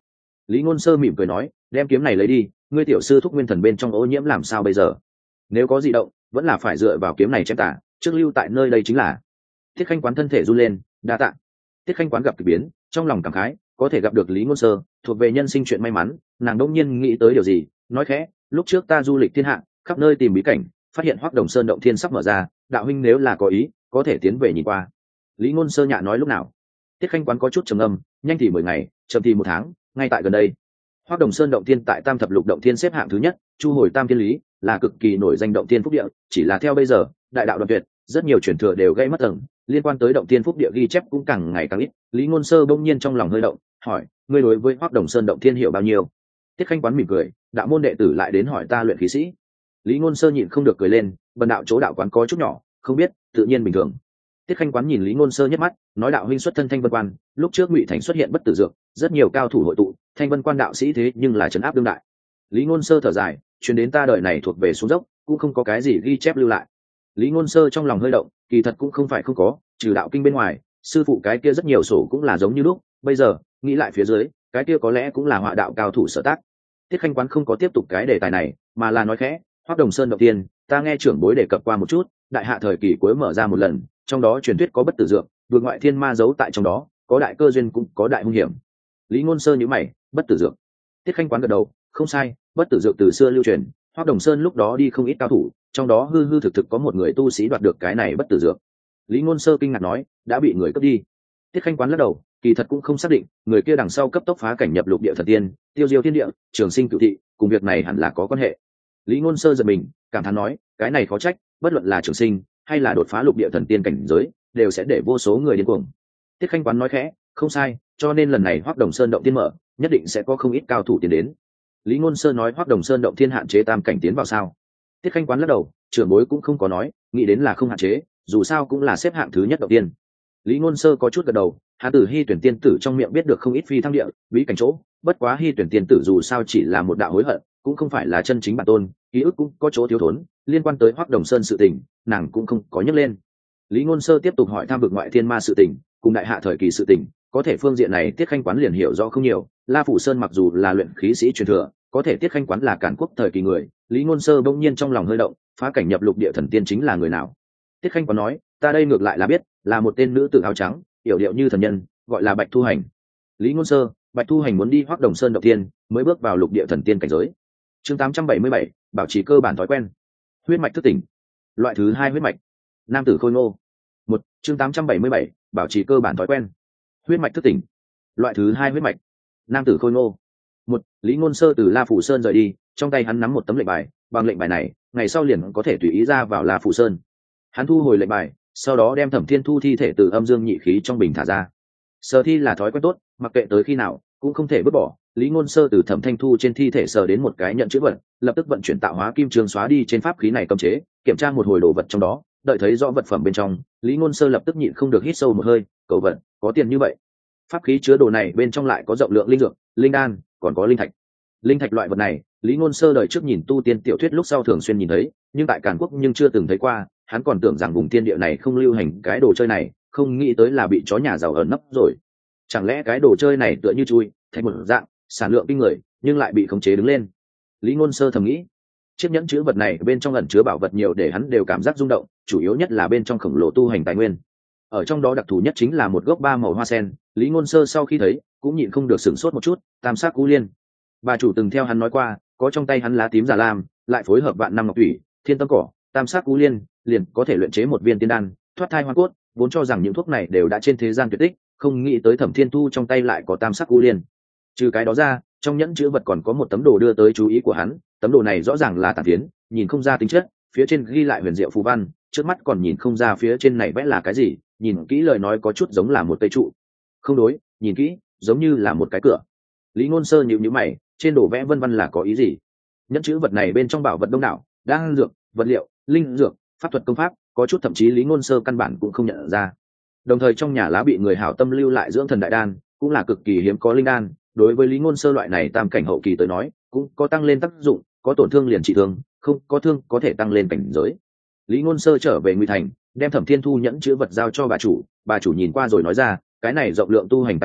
Lý Ngôn Sơ mỉm cười nói, đem kiếm này lấy đi, ngươi tiểu sư thúc nguyên thần bên trong ô nhiễm làm sao bây giờ? Nếu có dị động, vẫn là phải dựa vào kiếm này chém tả, trước lưu tại nơi đây chính là. Tiết Khanh Quán thân thể run lên, đa tạ. Tiết Khanh Quán gặp kỳ biến, trong lòng cảm khái, có thể gặp được Lý Ngôn Sơ, thuộc về nhân sinh chuyện may mắn, nàng đột nhiên nghĩ tới điều gì, nói khẽ, lúc trước ta du lịch thiên hạ, khắp nơi tìm bí cảnh, phát hiện Hoắc Đồng Sơn động thiên sắp mở ra, đạo huynh nếu là có ý, có thể tiến về nhìn qua. Lý Ngôn Sơ nhạ nói lúc nào? Tiết Khanh Quán có chút trầm ngâm, nhanh thì 10 ngày, chậm thì 1 tháng, ngay tại gần đây. Hoắc Đồng Sơn động thiên tại Tam Thập Lục động thiên xếp hạng thứ nhất, chu hồi tam thiên lý, là cực kỳ nổi danh động thiên phúc địa, chỉ là theo bây giờ, đại đạo đoạn tuyệt, rất nhiều truyền thừa đều gây mất tầng, liên quan tới động thiên phúc địa ghi chép cũng càng ngày càng ít. Lý Ngôn Sơ bỗng nhiên trong lòng hơi động, hỏi, ngươi đối với Hoắc Đồng Sơn động thiên hiểu bao nhiêu? Tiết Khanh Quán mỉm cười, đạo môn đệ tử lại đến hỏi ta luyện khí sĩ. Lý Ngôn Sơ nhịn không được cười lên, bần đạo chỗ đạo quán có chút nhỏ, không biết, tự nhiên bình thường. Tiết Khanh Quán nhìn Lý Ngôn Sơ nhất mắt, nói đạo huynh xuất thân Thanh Vân Quan, lúc trước Ngụy Thành xuất hiện bất tử dược, rất nhiều cao thủ hội tụ, Thanh Vân Quan đạo sĩ thế nhưng là trấn áp đương đại. Lý Ngôn Sơ thở dài, truyền đến ta đời này thuộc về xuống dốc, cũng không có cái gì ghi chép lưu lại. Lý Ngôn Sơ trong lòng hơi động, kỳ thật cũng không phải không có, trừ đạo kinh bên ngoài, sư phụ cái kia rất nhiều sổ cũng là giống như lúc, bây giờ, nghĩ lại phía dưới, cái kia có lẽ cũng là họa đạo cao thủ sở tác. Tiết Khanh Quán không có tiếp tục cái đề tài này, mà là nói khẽ, Hoắc Đồng Sơn động tiên, ta nghe trưởng bối đề cập qua một chút, đại hạ thời kỳ cuối mở ra một lần, trong đó truyền thuyết có bất tử dược, vượt ngoại thiên ma giấu tại trong đó, có đại cơ duyên cũng có đại hung hiểm. Lý Ngôn Sơ nhíu mày, bất tử dược. Tiết Khanh Quán gật đầu, không sai, bất tử dược từ xưa lưu truyền, Hoắc Đồng Sơn lúc đó đi không ít cao thủ, trong đó hư hư thực thực có một người tu sĩ đoạt được cái này bất tử dược. Lý Ngôn Sơ kinh ngạc nói, đã bị người cướp đi. Tiết Khanh Quán lắc đầu, kỳ thật cũng không xác định, người kia đằng sau cấp tốc phá cảnh nhập lục địa thần tiên, tiêu diêu thiên địa, trường sinh cửu thị, cùng việc này hẳn là có quan hệ. Lý Ngôn Sơ giật mình, cảm thán nói, cái này khó trách, bất luận là trường sinh hay là đột phá lục địa thần tiên cảnh giới, đều sẽ để vô số người điên cuồng. Tiết Khanh Quán nói khẽ, không sai, cho nên lần này Hoắc Đồng Sơn động tiên mở, nhất định sẽ có không ít cao thủ tiến đến. Lý Ngôn Sơ nói Hoắc Đồng Sơn động thiên hạn chế tam cảnh tiến vào sao? Tiết Khanh Quán lắc đầu, trưởng bối cũng không có nói, nghĩ đến là không hạn chế, dù sao cũng là xếp hạng thứ nhất động tiên. Lý Ngôn Sơ có chút gật đầu, hắn từ Hi Tuyển Tiên tử trong miệng biết được không ít phi thăng địa, bí cảnh chỗ, bất quá Hi Tuyển Tiên tử dù sao chỉ là một đạo hối hận, cũng không phải là chân chính bản tôn, ký ức cũng có chỗ thiếu thốn, liên quan tới Hoắc Đồng Sơn sự tình, nàng cũng không có nhắc lên. Lý Ngôn Sơ tiếp tục hỏi tham vực ngoại thiên ma sự tình, cùng đại hạ thời kỳ sự tình, có thể phương diện này Tiết Khanh Quán liền hiểu rõ không nhiều. La Phủ Sơn mặc dù là luyện khí sĩ truyền thừa, có thể Tiết Khanh Quán là Càn Quốc thời kỳ người, Lý Ngôn Sơ bỗng nhiên trong lòng hơi động, phá cảnh nhập lục địa thần tiên chính là người nào? Tiết Khanh Quán nói, ta đây ngược lại là biết, là một tên nữ tử áo trắng, yểu điệu như thần nhân, gọi là Bạch Thu Hành. Lý Ngôn Sơ, Bạch Thu Hành muốn đi Hoắc Đồng Sơn động tiên, mới bước vào lục địa thần tiên cảnh giới. Chương 877, bảo trì cơ bản thói quen. Huyết mạch thức tỉnh. Loại thứ 2 huyết mạch. Nam tử khôi ngô. Chương 877, bảo trì cơ bản thói quen. Huyết mạch thức tỉnh. Loại thứ 2 huyết mạch. Nam tử khôi ngô. Lý Ngôn Sơ từ La Phủ Sơn rời đi, trong tay hắn nắm một tấm lệnh bài, bằng lệnh bài này, ngày sau liền có thể tùy ý ra vào La Phủ Sơn. Hắn thu hồi lệnh bài, sau đó đem Thẩm Thiên Thu thi thể từ âm dương nhị khí trong bình thả ra. Sờ thi là thói quen tốt, mặc kệ tới khi nào, cũng không thể vứt bỏ. Lý Ngôn Sơ từ Thẩm Thanh Thu trên thi thể sờ đến một cái nhận chữ vật, lập tức vận chuyển tạo hóa kim trường xóa đi trên pháp khí này cấm chế, kiểm tra một hồi đồ vật trong đó, đợi thấy rõ vật phẩm bên trong, Lý Ngôn Sơ lập tức nhịn không được hít sâu một hơi, cầu vật, có tiền như vậy. Pháp khí chứa đồ này bên trong lại có rộng lượng linh dược, linh đan, còn có linh thạch. Linh thạch loại vật này, Lý Ngôn Sơ đời trước nhìn tu tiên tiểu thuyết lúc sau thường xuyên nhìn thấy, nhưng tại Càn Quốc nhưng chưa từng thấy qua, hắn còn tưởng rằng vùng thiên địa này không lưu hành cái đồ chơi này, không nghĩ tới là bị chó nhà giàu ẩn nấp rồi. Chẳng lẽ cái đồ chơi này tựa như chui, thành một dạng, sản lượng kinh người, nhưng lại bị khống chế đứng lên. Lý Ngôn Sơ thầm nghĩ, chiếc nhẫn chứa vật này bên trong ẩn chứa bảo vật nhiều để hắn đều cảm giác rung động, chủ yếu nhất là bên trong khổng lồ tu hành tài nguyên. Ở trong đó đặc thù nhất chính là một gốc 3 màu hoa sen, Lý Ngôn Sơ sau khi thấy, cũng nhịn không được sửng sốt một chút, tam sắc cú liên. Bà chủ từng theo hắn nói qua, có trong tay hắn lá tím giả lam, lại phối hợp vạn năm ngọc thủy, thiên tâm cỏ, tam sắc cú liên, liền có thể luyện chế một viên tiên đan, thoát thai hoàn cốt, vốn cho rằng những thuốc này đều đã trên thế gian tuyệt tích, không nghĩ tới Thẩm Thiên Thu trong tay lại có tam sắc cú liên. Trừ cái đó ra, trong nhẫn chứa vật còn có một tấm đồ đưa tới chú ý của hắn, tấm đồ này rõ ràng là tản tiến, nhìn không ra tính chất, phía trên ghi lại huyền diệu phù văn, trước mắt còn nhìn không ra phía trên này vẽ là cái gì, nhìn kỹ lời nói có chút giống là một cây trụ. Không đối, nhìn kỹ, giống như là một cái cửa. Lý Ngôn Sơ nhíu mày, trên đồ vẽ vân vân là có ý gì? Nhẫn chứa vật này bên trong bảo vật đông đảo, đan dược, vật liệu, linh dược, pháp thuật công pháp, có chút thậm chí Lý Ngôn Sơ căn bản cũng không nhận ra. Đồng thời trong nhà lá bị người hảo tâm lưu lại dưỡng thần đại đan, cũng là cực kỳ hiếm có linh đan, đối với Lý Ngôn Sơ loại này tam cảnh hậu kỳ tới nói, cũng có tăng lên tác dụng, có tổn thương liền trị thương, không có thương có thể tăng lên cảnh giới. Lý Ngôn Sơ trở về Ngụy Thành, đem Thẩm Thiên Thu nhẫn chứa vật giao cho bà chủ nhìn qua rồi nói ra, cái này rộng lượng tu hành tài nguyên,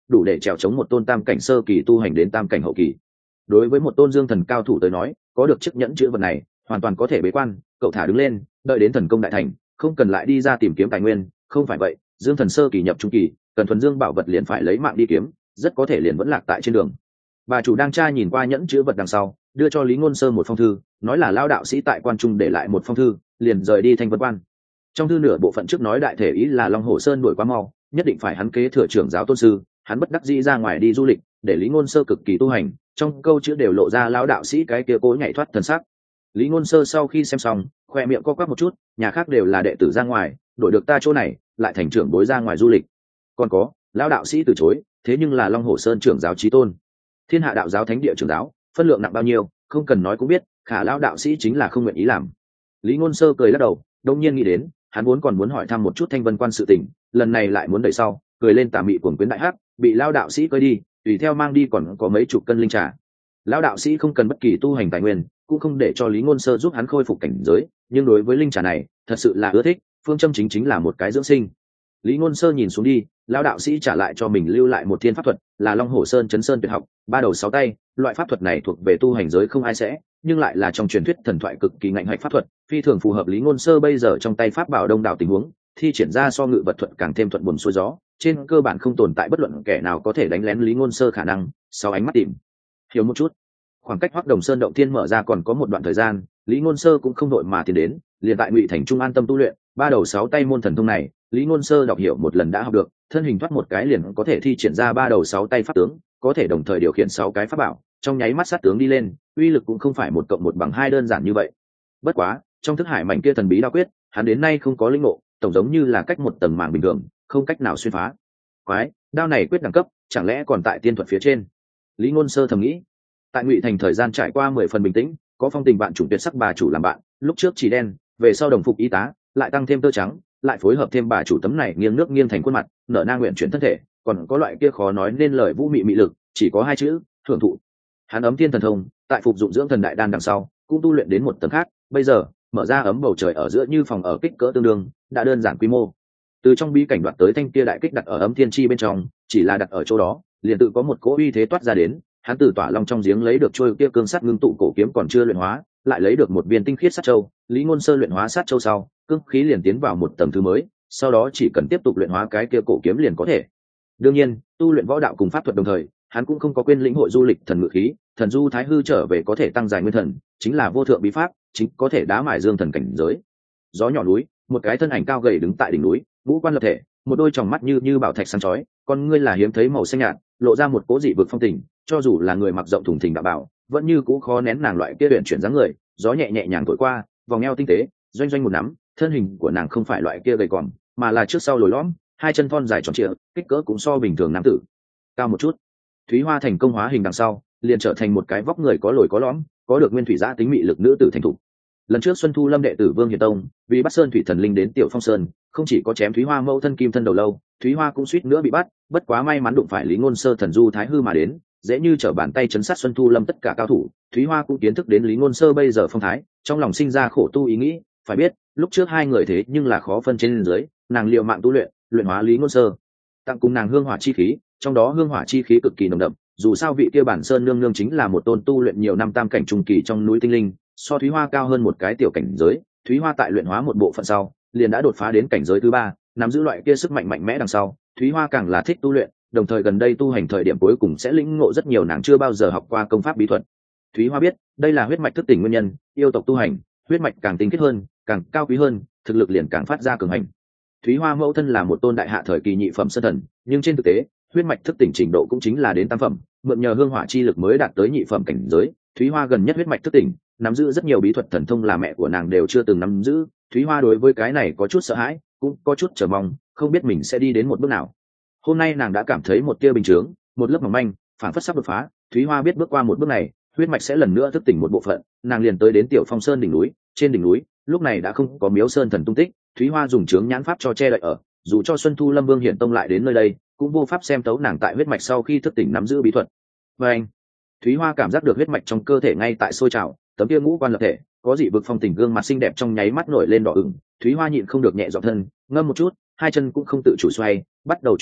đủ để trèo chống một tôn tam cảnh sơ kỳ tu hành đến tam cảnh hậu kỳ. Đối với một tôn dương thần cao thủ tới nói, có được chiếc nhẫn chữ vật này hoàn toàn có thể bế quan, cậu thả đứng lên đợi đến thần công đại thành, không cần lại đi ra tìm kiếm tài nguyên. Không phải vậy, dương thần sơ kỳ nhập trung kỳ cần thuần dương bảo vật liền phải lấy mạng đi kiếm, rất có thể liền vẫn lạc tại trên đường. Bà chủ đang tra nhìn qua nhẫn chữ vật đằng sau, đưa cho Lý Ngôn Sơ một phong thư, nói là lao đạo sĩ tại quan trung để lại một phong thư, liền rời đi Thanh Vân Quan. Trong thư nửa bộ phận trước nói đại thể ý là Long Hổ Sơn đuổi quá mau, nhất định phải hắn kế thừa trưởng giáo tôn sư, hắn bất đắc dĩ ra ngoài đi du lịch, để Lý Ngôn Sơ cực kỳ tu hành. Trong câu chữ đều lộ ra lão đạo sĩ cái kia cố nhảy thoát thần sắc. Lý Ngôn Sơ sau khi xem xong, khoe miệng co quắp một chút, nhà khác đều là đệ tử ra ngoài, đổi được ta chỗ này, lại thành trưởng bối ra ngoài du lịch. Còn có, lão đạo sĩ từ chối, thế nhưng là Long Hổ Sơn trưởng giáo chí tôn, Thiên Hạ đạo giáo thánh địa trưởng giáo, phân lượng nặng bao nhiêu, không cần nói cũng biết, khả lão đạo sĩ chính là không nguyện ý làm. Lý Ngôn Sơ cười lắc đầu, đông nhiên nghĩ đến, hắn vốn còn muốn hỏi thăm một chút Thanh Vân Quan sự tình, lần này lại muốn đẩy sau, cười lên tà mị cuồng quyến đại hắc, bị lão đạo sĩ cưỡi đi, tùy theo mang đi còn có mấy chục cân linh trà. Lão đạo sĩ không cần bất kỳ tu hành tài nguyên, cũng không để cho Lý Ngôn Sơ giúp hắn khôi phục cảnh giới, nhưng đối với linh trà này, thật sự là ưa thích, phương châm chính là một cái dưỡng sinh. Lý Ngôn Sơ nhìn xuống đi, lão đạo sĩ trả lại cho mình lưu lại một thiên pháp thuật, là Long Hổ Sơn Chấn Sơn tuyệt học, ba đầu sáu tay. Loại pháp thuật này thuộc về tu hành giới không ai sẽ, nhưng lại là trong truyền thuyết thần thoại cực kỳ ngạnh hạch pháp thuật, phi thường phù hợp Lý Ngôn Sơ bây giờ trong tay pháp bảo đông đảo tình huống, thi triển ra so ngự vật thuật càng thêm thuận buồm xuôi gió, trên cơ bản không tồn tại bất luận kẻ nào có thể đánh lén Lý Ngôn Sơ khả năng. Sau ánh mắt tìm hiểu một chút, khoảng cách Hoắc Đồng Sơn động thiên mở ra còn có một đoạn thời gian, Lý Ngôn Sơ cũng không đội mà tiến đến, liền tại Ngụy Thành Trung an tâm tu luyện. Ba đầu sáu tay môn thần thông này, Lý Ngôn Sơ đọc hiểu một lần đã học được, thân hình thoát một cái liền có thể thi triển ra ba đầu sáu tay pháp tướng, có thể đồng thời điều khiển sáu cái pháp bảo, trong nháy mắt sát tướng đi lên, uy lực cũng không phải một cộng một bằng hai đơn giản như vậy. Bất quá, trong thức hải mảnh kia thần bí đao quyết, hắn đến nay không có linh ngộ, tổng giống như là cách một tầng màng bình thường, không cách nào xuyên phá. Quái, đao này quyết đẳng cấp, chẳng lẽ còn tại tiên thuật phía trên? Lý Ngôn Sơ thầm nghĩ. Tại Ngụy Thành thời gian trải qua 10 phần bình tĩnh, có phong tình bạn chủ tuyệt sắc bà chủ làm bạn, lúc trước chỉ đen, về sau đồng phục y tá, lại tăng thêm tơ trắng, lại phối hợp thêm bà chủ tấm này nghiêng nước nghiêng thành khuôn mặt, nở nang nguyện chuyển thân thể, còn có loại kia khó nói nên lời vũ mị mị lực, chỉ có hai chữ, thưởng thụ. Hắn ấm thiên thần thông, tại phục dụng dưỡng thần đại đan đằng sau, cũng tu luyện đến một tầng khác, bây giờ, mở ra ấm bầu trời ở giữa như phòng ở kích cỡ tương đương, đã đơn giản quy mô. Từ trong bi cảnh đoạt tới thanh kia đại kích đặt ở ấm thiên chi bên trong, chỉ là đặt ở chỗ đó, liền tự có một cỗ uy thế toát ra đến. Hắn từ tỏa long trong giếng lấy được trôi kia cương sắt ngưng tụ cổ kiếm còn chưa luyện hóa, lại lấy được một viên tinh khiết sát châu. Lý Ngôn Sơ luyện hóa sát châu sau, cương khí liền tiến vào một tầng thứ mới, sau đó chỉ cần tiếp tục luyện hóa cái kia cổ kiếm liền có thể. Đương nhiên, tu luyện võ đạo cùng pháp thuật đồng thời, hắn cũng không có quên lĩnh hội du lịch thần ngự khí, thần du thái hư trở về có thể tăng dài nguyên thần, chính là vô thượng bí pháp, chính có thể đá mài dương thần cảnh giới. Gió nhỏ núi, một cái thân ảnh cao gầy đứng tại đỉnh núi, ngũ quan lập thể, một đôi tròng mắt như bảo thạch sáng chói, con ngươi là hiếm thấy màu xanh nhạt, lộ ra một cố dị vực phong tình, cho dù là người mặc rộng thùng thình đạo bảo, vẫn như cũ khó nén nàng loại kia luyện chuyển dáng người. Gió nhẹ nhàng thổi qua, vòng eo tinh tế, doanh doanh một nắm, thân hình của nàng không phải loại kia gầy còm, mà là trước sau lồi lõm, hai chân thon dài tròn trịa, kích cỡ cũng so bình thường nam tử cao một chút. Thúy Hoa thành công hóa hình đằng sau, liền trở thành một cái vóc người có lồi có lõm, có được nguyên thủy giã tính mị lực nữ tử thành thục. Lần trước Xuân Thu Lâm đệ tử Vương Hiền Tông vì bắt Sơn Thủy Thần Linh đến Tiểu Phong Sơn, không chỉ có chém Thúy Hoa mẫu thân kim thân đầu lâu, Thúy Hoa cũng suýt nữa bị bắt, bất quá may mắn đụng phải Lý Ngôn Sơ thần du thái hư mà đến, dễ như trở bàn tay chấn sát Xuân Thu Lâm tất cả cao thủ. Thúy Hoa cũng kiến thức đến Lý Ngôn Sơ bây giờ phong thái, trong lòng sinh ra khổ tu ý nghĩ, phải biết, lúc trước hai người thế nhưng là khó phân trên dưới, nàng liều mạng tu luyện, luyện hóa Lý Ngôn Sơ, tặng cùng nàng hương hỏa chi khí, trong đó hương hỏa chi khí cực kỳ nồng đậm, dù sao vị kia bản sơn nương nương chính là một tôn tu luyện nhiều năm tam cảnh trung kỳ trong núi tinh linh, so Thúy Hoa cao hơn một cái tiểu cảnh giới. Thúy Hoa tại luyện hóa một bộ phận sau, liền đã đột phá đến cảnh giới thứ ba, nắm giữ loại kia sức mạnh mạnh mẽ đằng sau. Thúy Hoa càng là thích tu luyện, đồng thời gần đây tu hành thời điểm cuối cùng sẽ lĩnh ngộ rất nhiều nàng chưa bao giờ học qua công pháp bí thuật. Thúy Hoa biết, đây là huyết mạch thức tỉnh nguyên nhân, yêu tộc tu hành, huyết mạch càng tinh khiết hơn, càng cao quý hơn, thực lực liền càng phát ra cường hành. Thúy Hoa mẫu thân là một tôn đại hạ thời kỳ nhị phẩm sơn thần, nhưng trên thực tế, huyết mạch thức tỉnh trình độ cũng chính là đến tam phẩm, mượn nhờ hương hỏa chi lực mới đạt tới nhị phẩm cảnh giới. Thúy Hoa gần nhất huyết mạch thức tỉnh, nắm giữ rất nhiều bí thuật thần thông là mẹ của nàng đều chưa từng nắm giữ. Thúy Hoa đối với cái này có chút sợ hãi, cũng có chút chờ mong, không biết mình sẽ đi đến một bước nào. Hôm nay nàng đã cảm thấy một tia bình chướng, một lớp mỏng manh, phản phất sắp đột phá. Thúy Hoa biết bước qua một bước này, huyết mạch sẽ lần nữa thức tỉnh một bộ phận, nàng liền tới đến Tiểu Phong Sơn đỉnh núi. Trên đỉnh núi, lúc này đã không có Miếu Sơn thần tung tích, Thúy Hoa dùng chướng nhãn pháp cho che đậy ở, dù cho Xuân Thu Lâm Vương Hiển Tông lại đến nơi đây, cũng vô pháp xem tấu nàng tại huyết mạch sau khi thức tỉnh nắm giữ bí thuật. Và anh, Thúy Hoa cảm giác được huyết mạch trong cơ thể ngay tại sôi trào, tấm kia ngũ quan lập thể, có dị vực phong tình gương mặt xinh đẹp trong nháy mắt nổi lên đỏ ửng. Thúy Hoa nhịn không được nhẹ giọng thân, ngâm một chút, hai chân cũng không tự chủ xoay, bắt đầu chuyển động,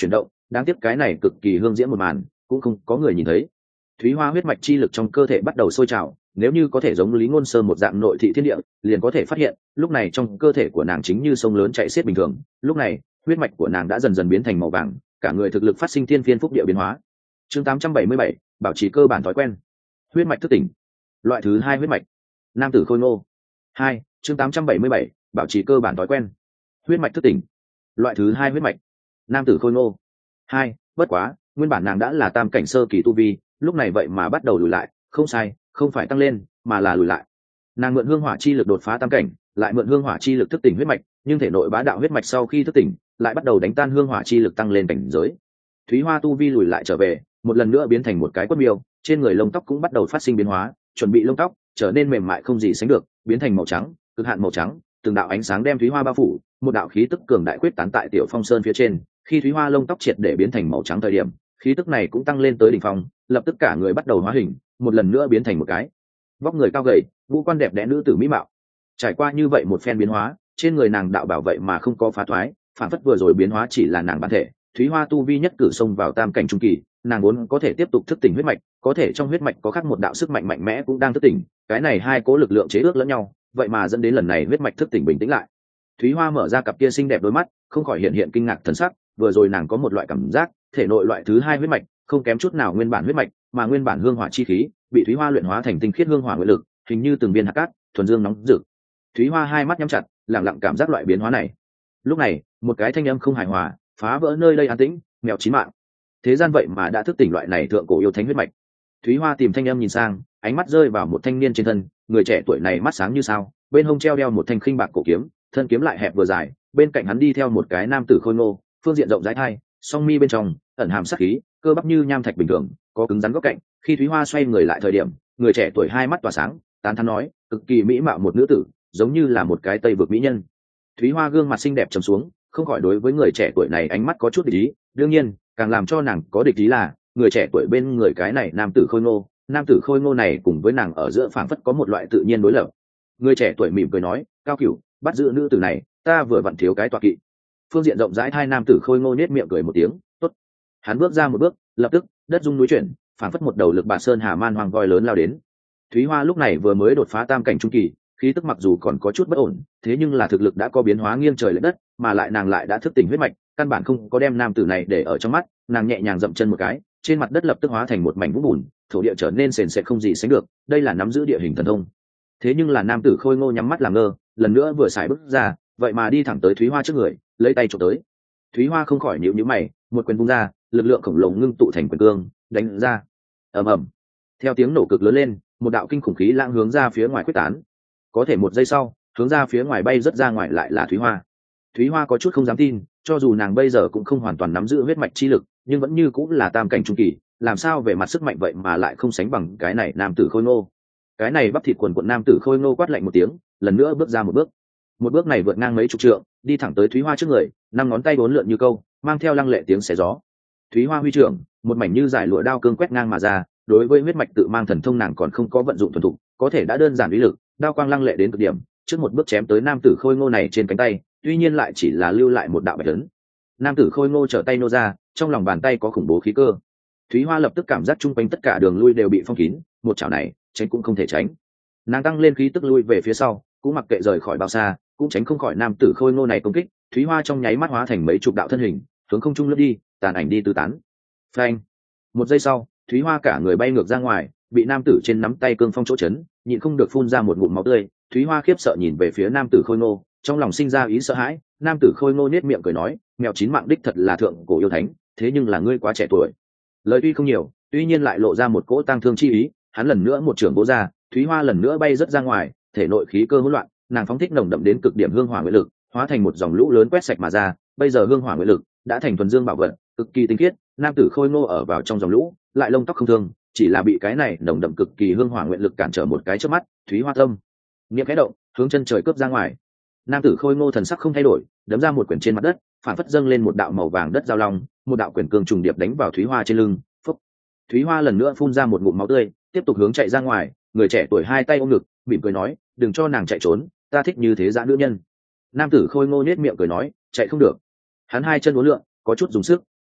đáng tiếc cái này cực kỳ hương diễm một màn cũng không có người nhìn thấy. Thúy Hoa huyết mạch chi lực trong cơ thể bắt đầu sôi trào, nếu như có thể giống Lý Ngôn Sơ một dạng nội thị thiên địa, liền có thể phát hiện, lúc này trong cơ thể của nàng chính như sông lớn chảy xiết bình thường, lúc này, huyết mạch của nàng đã dần dần biến thành màu vàng, cả người thực lực phát sinh thiên phiên phúc địa biến hóa. Chương 877, bảo trì cơ bản thói quen. Huyết mạch thức tỉnh. Loại thứ 2 huyết mạch. Nam tử khôi ngô. 2, chương 877, bảo trì cơ bản thói quen. Huyết mạch thức tỉnh. Loại thứ 2 huyết mạch. Nam tử khôi ngô. 2, bất quá, nguyên bản nàng đã là tam cảnh sơ kỳ tu vi, lúc này vậy mà bắt đầu lùi lại, không sai, không phải tăng lên, mà là lùi lại. Nàng mượn hương hỏa chi lực đột phá tam cảnh, lại mượn hương hỏa chi lực thức tỉnh huyết mạch, nhưng thể nội bá đạo huyết mạch sau khi thức tỉnh, lại bắt đầu đánh tan hương hỏa chi lực tăng lên cảnh giới. Thúy Hoa tu vi lùi lại trở về, một lần nữa biến thành một cái quất miêu, trên người lông tóc cũng bắt đầu phát sinh biến hóa, chuẩn bị lông tóc trở nên mềm mại không gì sánh được, biến thành màu trắng, cực hạn màu trắng, từng đạo ánh sáng đem Thúy Hoa bao phủ, một đạo khí tức cường đại quyết tán tại Tiểu Phong Sơn phía trên, khi Thúy Hoa lông tóc triệt để biến thành màu trắng thời điểm, khí tức này cũng tăng lên tới đỉnh phong, lập tức cả người bắt đầu hóa hình, một lần nữa biến thành một cái vóc người cao gầy, ngũ quan đẹp đẽ nữ tử mỹ mạo. Trải qua như vậy một phen biến hóa, trên người nàng đạo bảo vậy mà không có phá thoái, phản phất vừa rồi biến hóa chỉ là nàng bản thể. Thúy Hoa tu vi nhất cử xông vào tam cảnh trung kỳ, nàng muốn có thể tiếp tục thức tỉnh huyết mạch, có thể trong huyết mạch có khác một đạo sức mạnh mạnh mẽ cũng đang thức tỉnh, cái này hai cố lực lượng chế ước lẫn nhau, vậy mà dẫn đến lần này huyết mạch thức tỉnh bình tĩnh lại. Thúy Hoa mở ra cặp kia xinh đẹp đôi mắt, không khỏi hiện hiện kinh ngạc thần sắc, vừa rồi nàng có một loại cảm giác, thể nội loại thứ 2 huyết mạch, không kém chút nào nguyên bản huyết mạch, mà nguyên bản hương hỏa chi khí, bị Thúy Hoa luyện hóa thành tinh khiết hương hỏa nguyện lực, hình như từng viên hạt cát, thuần dương nóng rực. Thúy Hoa hai mắt nhắm chặt, lặng lặng cảm giác loại biến hóa này. Lúc này, một cái thanh âm không hài hòa, phá vỡ nơi đây an tĩnh, mèo chín mạng. Thế gian vậy mà đã thức tỉnh loại này thượng cổ yêu thánh huyết mạch. Thúy Hoa tìm thanh âm nhìn sang, ánh mắt rơi vào một thanh niên trên thân, người trẻ tuổi này mắt sáng như sao, bên hông treo đeo một thanh khinh bạc cổ kiếm, thân kiếm lại hẹp vừa dài, bên cạnh hắn đi theo một cái nam tử khôi ngô, phương diện rộng rãi thai, song mi bên trong ẩn hàm sắc khí, cơ bắp như nham thạch bình thường, có cứng rắn góc cạnh. Khi Thúy Hoa xoay người lại thời điểm, người trẻ tuổi hai mắt tỏa sáng, tán thán nói, cực kỳ mỹ mạo một nữ tử, giống như là một cái tây vực mỹ nhân. Thúy Hoa gương mặt xinh đẹp trầm xuống, không khỏi đối với người trẻ tuổi này ánh mắt có chút địch ý. Đương nhiên, càng làm cho nàng có địch ý là người trẻ tuổi bên người cái này nam tử khôi ngô này cùng với nàng ở giữa phảng phất có một loại tự nhiên đối lập. Người trẻ tuổi mỉm cười nói, cao cửu, bắt giữ nữ tử này, ta vừa vặn thiếu cái tọa kỵ. Phương diện rộng rãi hai nam tử khôi ngô nết miệng cười một tiếng, tốt. Hắn bước ra một bước, lập tức đất rung núi chuyển, phảng phất một đầu lực bạt sơn hà man hoang voi lớn lao đến. Thúy Hoa lúc này vừa mới đột phá tam cảnh trung kỳ, khí tức mặc dù còn có chút bất ổn, thế nhưng là thực lực đã có biến hóa nghiêng trời lệch đất, mà lại nàng lại đã thức tỉnh huyết mạch, căn bản không có đem nam tử này để ở trong mắt. Nàng nhẹ nhàng dậm chân một cái, trên mặt đất lập tức hóa thành một mảnh vũng bùn, thổ địa trở nên sền sệt không gì sánh được, đây là nắm giữ địa hình thần thông. Thế nhưng là nam tử khôi ngô nhắm mắt làm ngơ, lần nữa vừa xài bước ra, vậy mà đi thẳng tới Thúy Hoa trước người, lấy tay chụp tới. Thúy Hoa không khỏi nhíu nhíu mày, một quyền vung ra, lực lượng khổng lồ ngưng tụ thành quyền cương, đánh ra. Ầm ầm. Theo tiếng nổ cực lớn lên, một đạo kinh khủng khí lãng hướng ra phía ngoài quyết tán. Có thể một giây sau, hướng ra phía ngoài bay rất ra ngoài lại là Thúy Hoa. Thúy Hoa có chút không dám tin, cho dù nàng bây giờ cũng không hoàn toàn nắm giữ huyết mạch chi lực, nhưng vẫn như cũng là tam cảnh trung kỳ, làm sao về mặt sức mạnh vậy mà lại không sánh bằng cái này nam tử khôi ngô. Cái này bắp thịt quần quần nam tử khôi ngô quát lạnh một tiếng, lần nữa bước ra một bước. Một bước này vượt ngang mấy chục trượng, đi thẳng tới Thúy Hoa trước người, năm ngón tay bốn lượn như câu, mang theo lăng lệ tiếng xé gió. Thúy Hoa huy trưởng, một mảnh như giải lụa đao cương quét ngang mà ra, đối với huyết mạch tự mang thần thông nàng còn không có vận dụng thuần thục, có thể đã đơn giản uy lực, đao quang lăng lệ đến cực điểm, trước một bước chém tới nam tử khôi ngô này trên cánh tay, tuy nhiên lại chỉ là lưu lại một đạo bạch lớn. Nam tử khôi ngô trở tay nô ra, trong lòng bàn tay có khủng bố khí cơ. Thúy Hoa lập tức cảm giác chung quanh tất cả đường lui đều bị phong kín, một chảo này tránh cũng không thể tránh. Nàng tăng lên khí tức lui về phía sau, cũng mặc kệ rời khỏi bao xa, cũng tránh không khỏi nam tử khôi ngô này công kích. Thúy Hoa trong nháy mắt hóa thành mấy chục đạo thân hình, hướng không trung lướt đi, tàn ảnh đi tứ tán. Phanh! Một giây sau, Thúy Hoa cả người bay ngược ra ngoài, bị nam tử trên nắm tay cương phong chỗ chấn, nhịn không được phun ra một ngụm máu tươi. Thúy Hoa khiếp sợ nhìn về phía nam tử khôi ngô, trong lòng sinh ra ý sợ hãi. Nam tử khôi ngô nết miệng cười nói, mèo chín mạng đích thật là thượng cổ yêu thánh, thế nhưng là ngươi quá trẻ tuổi. Lời tuy không nhiều, tuy nhiên lại lộ ra một cỗ tang thương chi ý. Hắn lần nữa một trường vỗ ra, Thúy Hoa lần nữa bay rất ra ngoài, thể nội khí cơ hỗn loạn, nàng phóng thích nồng đậm đến cực điểm hương hỏa nguyện lực, hóa thành một dòng lũ lớn quét sạch mà ra. Bây giờ hương hỏa nguyện lực đã thành thuần dương bảo vật, cực kỳ tinh khiết. Nam tử khôi ngô ở vào trong dòng lũ, lại lông tóc không thương, chỉ là bị cái này nồng đậm cực kỳ hương hỏa nguyện lực cản trở một cái trước mắt. Thúy Hoa tâm niệm khẽ động, hướng chân trời cướp ra ngoài. Nam tử khôi ngô thần sắc không thay đổi, đấm ra một quyền trên mặt đất, phản phất dâng lên một đạo màu vàng đất giao long, một đạo quyền cương trùng điệp đánh vào Thúy Hoa trên lưng. Phúc! Thúy Hoa lần nữa phun ra một ngụm máu tươi, tiếp tục hướng chạy ra ngoài. Người trẻ tuổi hai tay ôm ngực, mỉm cười nói, đừng cho nàng chạy trốn, ta thích như thế dã nữ nhân. Nam tử khôi ngô nhếch miệng cười nói, chạy không được. Hắn hai chân uốn lượn, có chút dùng sức,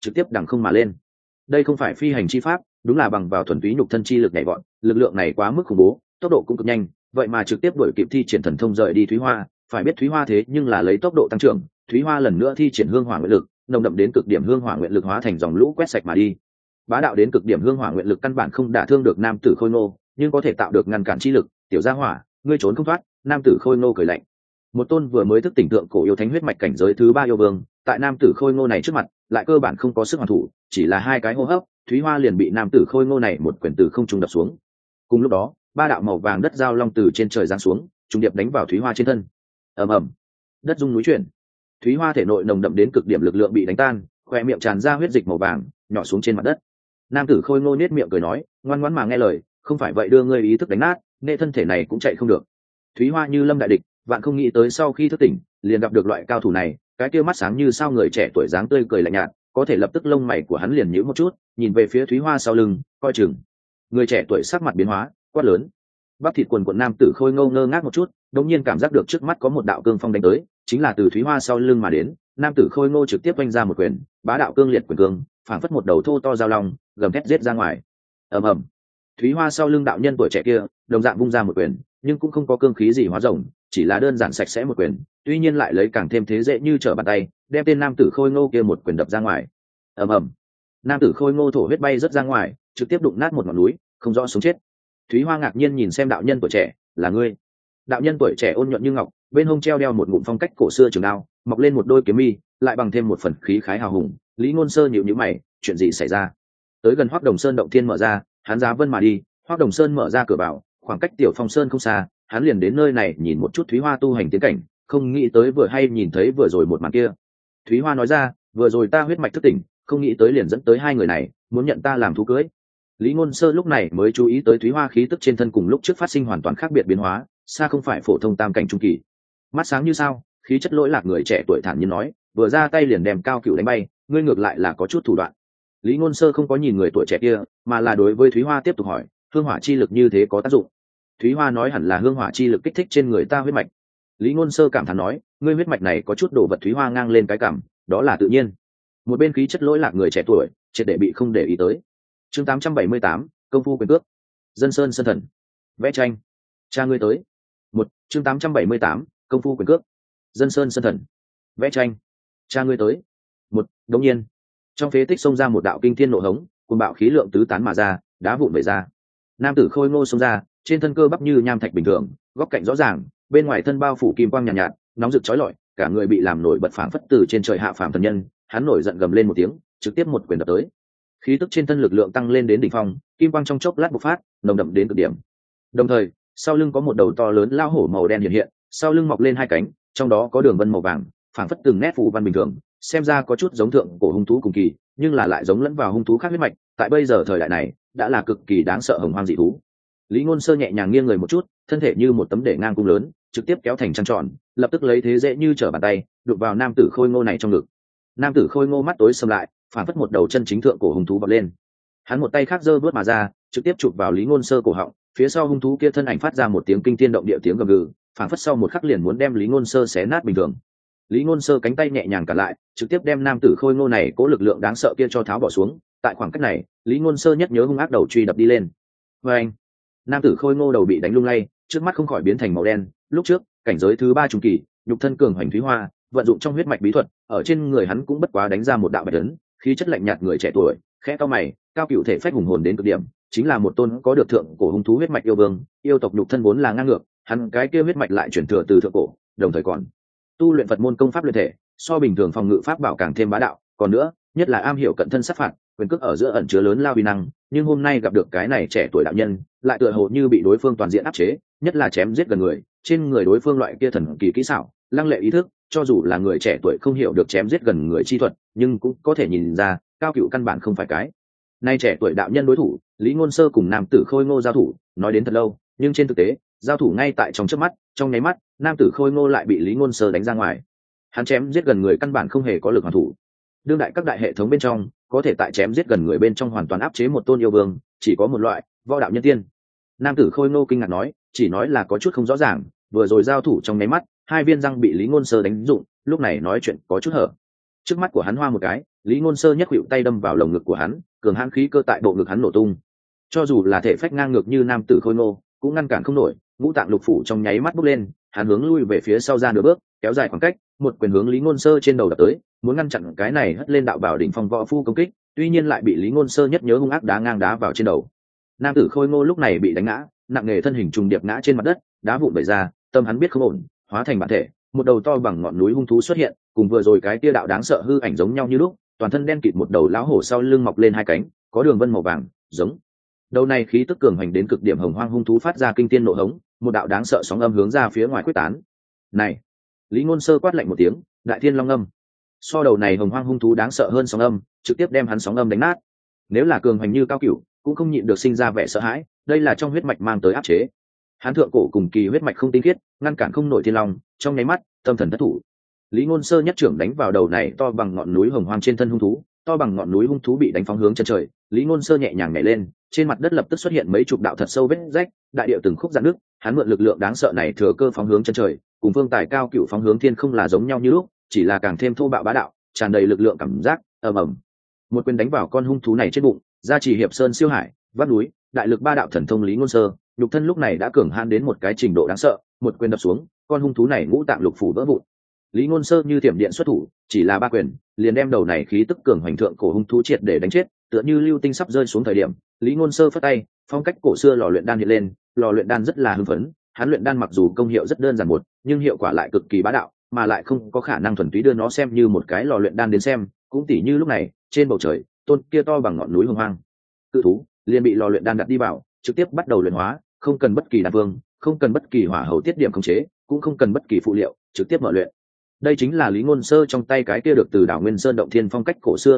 trực tiếp đằng không mà lên. Đây không phải phi hành chi pháp, đúng là bằng vào thuần túy nhục thân chi lực nhảy vọt, lực lượng này quá mức khủng bố, tốc độ cũng cực nhanh, vậy mà trực tiếp đuổi kịp thi triển thần thông rời đi Thúy Hoa. Phải biết Thúy Hoa thế nhưng là lấy tốc độ tăng trưởng, Thúy Hoa lần nữa thi triển hương hỏa nguyện lực, nồng đậm đến cực điểm hương hỏa nguyện lực hóa thành dòng lũ quét sạch mà đi. Bá đạo đến cực điểm hương hỏa nguyện lực căn bản không đả thương được nam tử Khôi Ngô, nhưng có thể tạo được ngăn cản chi lực. Tiểu gia hỏa, ngươi trốn không thoát. Nam tử Khôi Ngô cười lạnh. Một tôn vừa mới thức tỉnh tượng cổ yêu thánh huyết mạch cảnh giới thứ 3 yêu vương, tại nam tử Khôi Ngô này trước mặt, lại cơ bản không có sức hoàn thủ, chỉ là 2 cái hô hấp, Thúy Hoa liền bị nam tử Khôi Ngô này một quyền từ không trung đập xuống. Cùng lúc đó, 3 đạo màu vàng đất giao long từ trên trời giáng xuống, trùng điệp đánh vào Thúy Hoa trên thân. Ầm ầm, đất rung núi chuyển. Thúy Hoa thể nội nồng đậm đến cực điểm lực lượng bị đánh tan, khoe miệng tràn ra huyết dịch màu vàng, nhỏ xuống trên mặt đất. Nam tử Khôi Ngô nhếch miệng cười nói, ngoan ngoãn mà nghe lời, không phải vậy đưa ngươi ý thức đánh nát, nên thân thể này cũng chạy không được. Thúy Hoa như lâm đại địch, vạn không nghĩ tới sau khi thức tỉnh, liền gặp được loại cao thủ này, cái kia mắt sáng như sao người trẻ tuổi dáng tươi cười lạnh nhạt, có thể lập tức lông mày của hắn liền nhíu một chút, nhìn về phía Thúy Hoa sau lưng, coi chừng. Người trẻ tuổi sắc mặt biến hóa, quát lớn. Bắp thịt quần quần nam tử Khôi Ngô ngơ ngác một chút, đột nhiên cảm giác được trước mắt có một đạo cương phong đánh tới, chính là từ Thúy Hoa sau lưng mà đến. Nam tử Khôi Ngô trực tiếp vung ra một quyền, bá đạo cương liệt quyền cương, phảng phất một đầu thô to dao long, gầm thét giết ra ngoài. Ầm ầm. Thúy Hoa sau lưng đạo nhân tuổi trẻ kia, đồng dạng vung ra một quyền, nhưng cũng không có cương khí gì hóa rồng, chỉ là đơn giản sạch sẽ một quyền, tuy nhiên lại lấy càng thêm thế dễ như trở bàn tay, đem tên nam tử Khôi Ngô kia một quyền đập ra ngoài. Ầm ầm. Nam tử Khôi Ngô thổ huyết bay rất ra ngoài, trực tiếp đụng nát một ngọn núi, không rõ sống chết. Thúy Hoa ngạc nhiên nhìn xem đạo nhân tuổi trẻ, là ngươi? Đạo nhân tuổi trẻ ôn nhuận như ngọc, bên hông treo đeo một ngụm phong cách cổ xưa trường đao, mọc lên một đôi kiếm mi, lại bằng thêm một phần khí khái hào hùng. Lý Ngôn Sơ nhíu nhíu mày, chuyện gì xảy ra? Tới gần Hoắc Đồng Sơn động thiên mở ra, hắn giá vân mà đi. Hoắc Đồng Sơn mở ra cửa vào, khoảng cách Tiểu Phong Sơn không xa, hắn liền đến nơi này nhìn một chút Thúy Hoa tu hành tiến cảnh, không nghĩ tới vừa hay nhìn thấy vừa rồi một màn kia. Thúy Hoa nói ra, vừa rồi ta huyết mạch thức tỉnh, không nghĩ tới liền dẫn tới 2 người này, muốn nhận ta làm thú cưới. Lý Ngôn Sơ lúc này mới chú ý tới Thúy Hoa khí tức trên thân cùng lúc trước phát sinh hoàn toàn khác biệt biến hóa, xa không phải phổ thông tam cảnh trung kỳ. Mắt sáng như sao, khí chất lỗi lạc người trẻ tuổi thản nhiên nói, vừa ra tay liền đem Cao Cửu đánh bay, ngươi ngược lại là có chút thủ đoạn. Lý Ngôn Sơ không có nhìn người tuổi trẻ kia, mà là đối với Thúy Hoa tiếp tục hỏi, hương hỏa chi lực như thế có tác dụng? Thúy Hoa nói hẳn là hương hỏa chi lực kích thích trên người ta huyết mạch. Lý Ngôn Sơ cảm thán nói, ngươi huyết mạch này có chút đồ vật. Thúy Hoa ngang lên cái cảm, đó là tự nhiên. Một bên khí chất lỗi lạc người trẻ tuổi, triệt để bị không để ý tới. Chương 878, công phu quyền cước. Dân Sơn Sơn Thần. Vẽ tranh. Cha ngươi tới. Chương 878, công phu quyền cước. Dân Sơn Sơn Thần. Vẽ tranh. Cha ngươi tới. Đống nhiên, trong phế tích xông ra một đạo kinh thiên nộ hống, cuồng bạo khí lượng tứ tán mà ra, đá vụn vẩy ra. Nam tử Khôi Ngô xông ra, trên thân cơ bắp như nham thạch bình thường, góc cạnh rõ ràng, bên ngoài thân bao phủ kim quang nhàn nhạt, nóng rực chói lọi, cả người bị làm nổi bật phảng phất từ trên trời hạ phàm thần nhân. Hắn nổi giận gầm lên một tiếng, trực tiếp một quyền đập tới. Khí tức trên thân lực lượng tăng lên đến đỉnh phong, kim quang trong chốc lát bộc phát, nồng đậm đến cực điểm. Đồng thời, sau lưng có một đầu to lớn lao hổ màu đen hiện hiện, sau lưng mọc lên 2 cánh, trong đó có đường vân màu vàng, phảng phất từng nét phù văn bình thường, xem ra có chút giống thượng cổ hung thú cùng kỳ, nhưng là lại giống lẫn vào hung thú khác huyết mạch, tại bây giờ thời đại này, đã là cực kỳ đáng sợ hồng hoang dị thú. Lý Ngôn Sơ nhẹ nhàng nghiêng người một chút, thân thể như một tấm để ngang cung lớn, trực tiếp kéo thành trăng tròn, lập tức lấy thế dễ như trở bàn tay, đụng vào nam tử Khôi Ngô này trong ngực. Nam tử Khôi Ngô mắt tối sầm lại, phảng phất một đầu chân chính thượng cổ hung thú vọt lên. Hắn một tay khác giơ vớt mà ra, trực tiếp chụp vào Lý Ngôn Sơ cổ họng, phía sau hung thú kia thân ảnh phát ra một tiếng kinh thiên động địa tiếng gầm gừ, phảng phất sau một khắc liền muốn đem Lý Ngôn Sơ xé nát bình thường. Lý Ngôn Sơ cánh tay nhẹ nhàng cản lại, trực tiếp đem nam tử Khôi Ngô này cố lực lượng đáng sợ kia cho tháo bỏ xuống. Tại khoảng cách này, Lý Ngôn Sơ nhất nhớ hung ác đầu truy đập đi lên. Oeng! Nam tử Khôi Ngô đầu bị đánh lung lay, trước mắt không khỏi biến thành màu đen. Lúc trước, cảnh giới thứ 3 trung kỳ, nhục thân cường hoành Thúy Hoa, vận dụng trong huyết mạch bí thuật, ở trên người hắn cũng bất quá đánh ra một đạo bạch ấn, khí chất lạnh nhạt người trẻ tuổi, khẽ cau mày, Cao Cửu thể phách hùng hồn đến cực điểm, chính là một tôn có được thượng cổ hung thú huyết mạch yêu vương, yêu tộc nhục thân vốn là ngang ngược, hắn cái kia huyết mạch lại chuyển thừa từ thượng cổ, đồng thời còn tu luyện Phật môn công pháp luyện thể, so bình thường phòng ngự pháp bảo càng thêm bá đạo, còn nữa, nhất là am hiểu cận thân sát phạt, quyền cước ở giữa ẩn chứa lớn lao uy năng, nhưng hôm nay gặp được cái này trẻ tuổi đạo nhân, lại tựa hồ như bị đối phương toàn diện áp chế, nhất là chém giết gần người, trên người đối phương loại kia thần kỳ kỹ xảo, lăng lệ ý thức, cho dù là người trẻ tuổi không hiểu được chém giết gần người chi thuật, nhưng cũng có thể nhìn ra, Cao Cửu căn bản không phải cái nay trẻ tuổi đạo nhân đối thủ. Lý Ngôn Sơ cùng nam tử Khôi Ngô giao thủ, nói đến thật lâu, nhưng trên thực tế, giao thủ ngay tại trong chớp mắt, trong nháy mắt, nam tử Khôi Ngô lại bị Lý Ngôn Sơ đánh ra ngoài. Hắn chém giết gần người căn bản không hề có lực hoàn thủ. Đương đại các đại hệ thống bên trong, có thể tại chém giết gần người bên trong hoàn toàn áp chế một tôn yêu vương, chỉ có một loại, võ đạo nhân tiên. Nam tử Khôi Ngô kinh ngạc nói, chỉ nói là có chút không rõ ràng, vừa rồi giao thủ trong nháy mắt, 2 viên răng bị Lý Ngôn Sơ đánh dụng, lúc này nói chuyện có chút hở. Trước mắt của hắn hoa một cái, Lý Ngôn Sơ nhất khuỵu tay đâm vào lồng ngực của hắn, cường hãn khí cơ tại bộ ngực hắn nổ tung. Cho dù là thể phách ngang ngược như nam tử khôi ngô, cũng ngăn cản không nổi, ngũ tạng lục phủ trong nháy mắt bốc lên, hắn hướng lui về phía sau ra nửa bước, kéo dài khoảng cách, một quyền hướng Lý Ngôn Sơ trên đầu đập tới, muốn ngăn chặn cái này hất lên đạo bảo đỉnh phong võ phu công kích, tuy nhiên lại bị Lý Ngôn Sơ nhất nhớ hung ác đá ngang đá vào trên đầu. Nam tử khôi ngô lúc này bị đánh ngã, nặng nề thân hình trùng điệp ngã trên mặt đất, đá vụn vẩy ra, tâm hắn biết không ổn, hóa thành bản thể, một đầu to bằng ngọn núi hung thú xuất hiện, cùng vừa rồi cái tia đạo đáng sợ hư ảnh giống nhau như lúc, toàn thân đen kịt một đầu lão hổ sau lưng mọc lên hai cánh, có đường vân màu vàng, giống. Đầu này khí tức cường hành đến cực điểm hồng hoang hung thú phát ra kinh thiên nộ hống, một đạo đáng sợ sóng âm hướng ra phía ngoài quyết tán. Này, Lý Ngôn Sơ quát lạnh một tiếng, đại thiên long âm. So đầu này hồng hoang hung thú đáng sợ hơn sóng âm, trực tiếp đem hắn sóng âm đánh nát. Nếu là cường hành như cao cửu, cũng không nhịn được sinh ra vẻ sợ hãi, đây là trong huyết mạch mang tới áp chế. Hắn thượng cổ cùng kỳ huyết mạch không tinh khiết, ngăn cản không nổi thiên long, trong nháy mắt, tâm thần thất thủ. Lý Ngôn Sơ nhất trưởng đánh vào đầu này to bằng ngọn núi hồng hoang trên thân hung thú, to bằng ngọn núi hung thú bị đánh phóng hướng chân trời, Lý Ngôn Sơ nhẹ nhàng nhảy lên, trên mặt đất lập tức xuất hiện mấy chục đạo thật sâu vết rách, đại địa từng khúc rạn nứt, hắn mượn lực lượng đáng sợ này thừa cơ phóng hướng chân trời, cùng Vương Tài cao cửu phóng hướng thiên không là giống nhau như lúc, chỉ là càng thêm thô bạo bá đạo, tràn đầy lực lượng cảm giác, ầm ầm. Một quyền đánh vào con hung thú này trên bụng, gia trì hiệp sơn siêu hải, vác núi, đại lực ba đạo thần thông Lý Ngôn Sơ, nhục thân lúc này đã cường hãn đến một cái trình độ đáng sợ, một quyền đập xuống, con hung thú này ngũ tạng lục phủ vỡ vụn. Lý Ngôn Sơ như thiểm điện xuất thủ, chỉ là ba quyền, liền đem đầu này khí tức cường hoành thượng cổ hung thú triệt để đánh chết, tựa như lưu tinh sắp rơi xuống thời điểm, Lý Ngôn Sơ phất tay, phong cách cổ xưa lò luyện đan hiện lên, lò luyện đan rất là hưng phấn, hắn luyện đan mặc dù công hiệu rất đơn giản một, nhưng hiệu quả lại cực kỳ bá đạo, mà lại không có khả năng thuần túy đưa nó xem như một cái lò luyện đan đến xem, cũng tỉ như lúc này, trên bầu trời, tôn kia to bằng ngọn núi hùng hoang, cự thú, liền bị lò luyện đan đặt đi vào, trực tiếp bắt đầu luyện hóa, không cần bất kỳ đan vương, không cần bất kỳ hỏa hầu tiết điểm khống chế, cũng không cần bất kỳ phụ liệu, trực tiếp mở luyện. Đây chính là Lý Ngôn Sơ trong tay cái kia được từ đảo Nguyên Sơn động thiên phong cách cổ xưa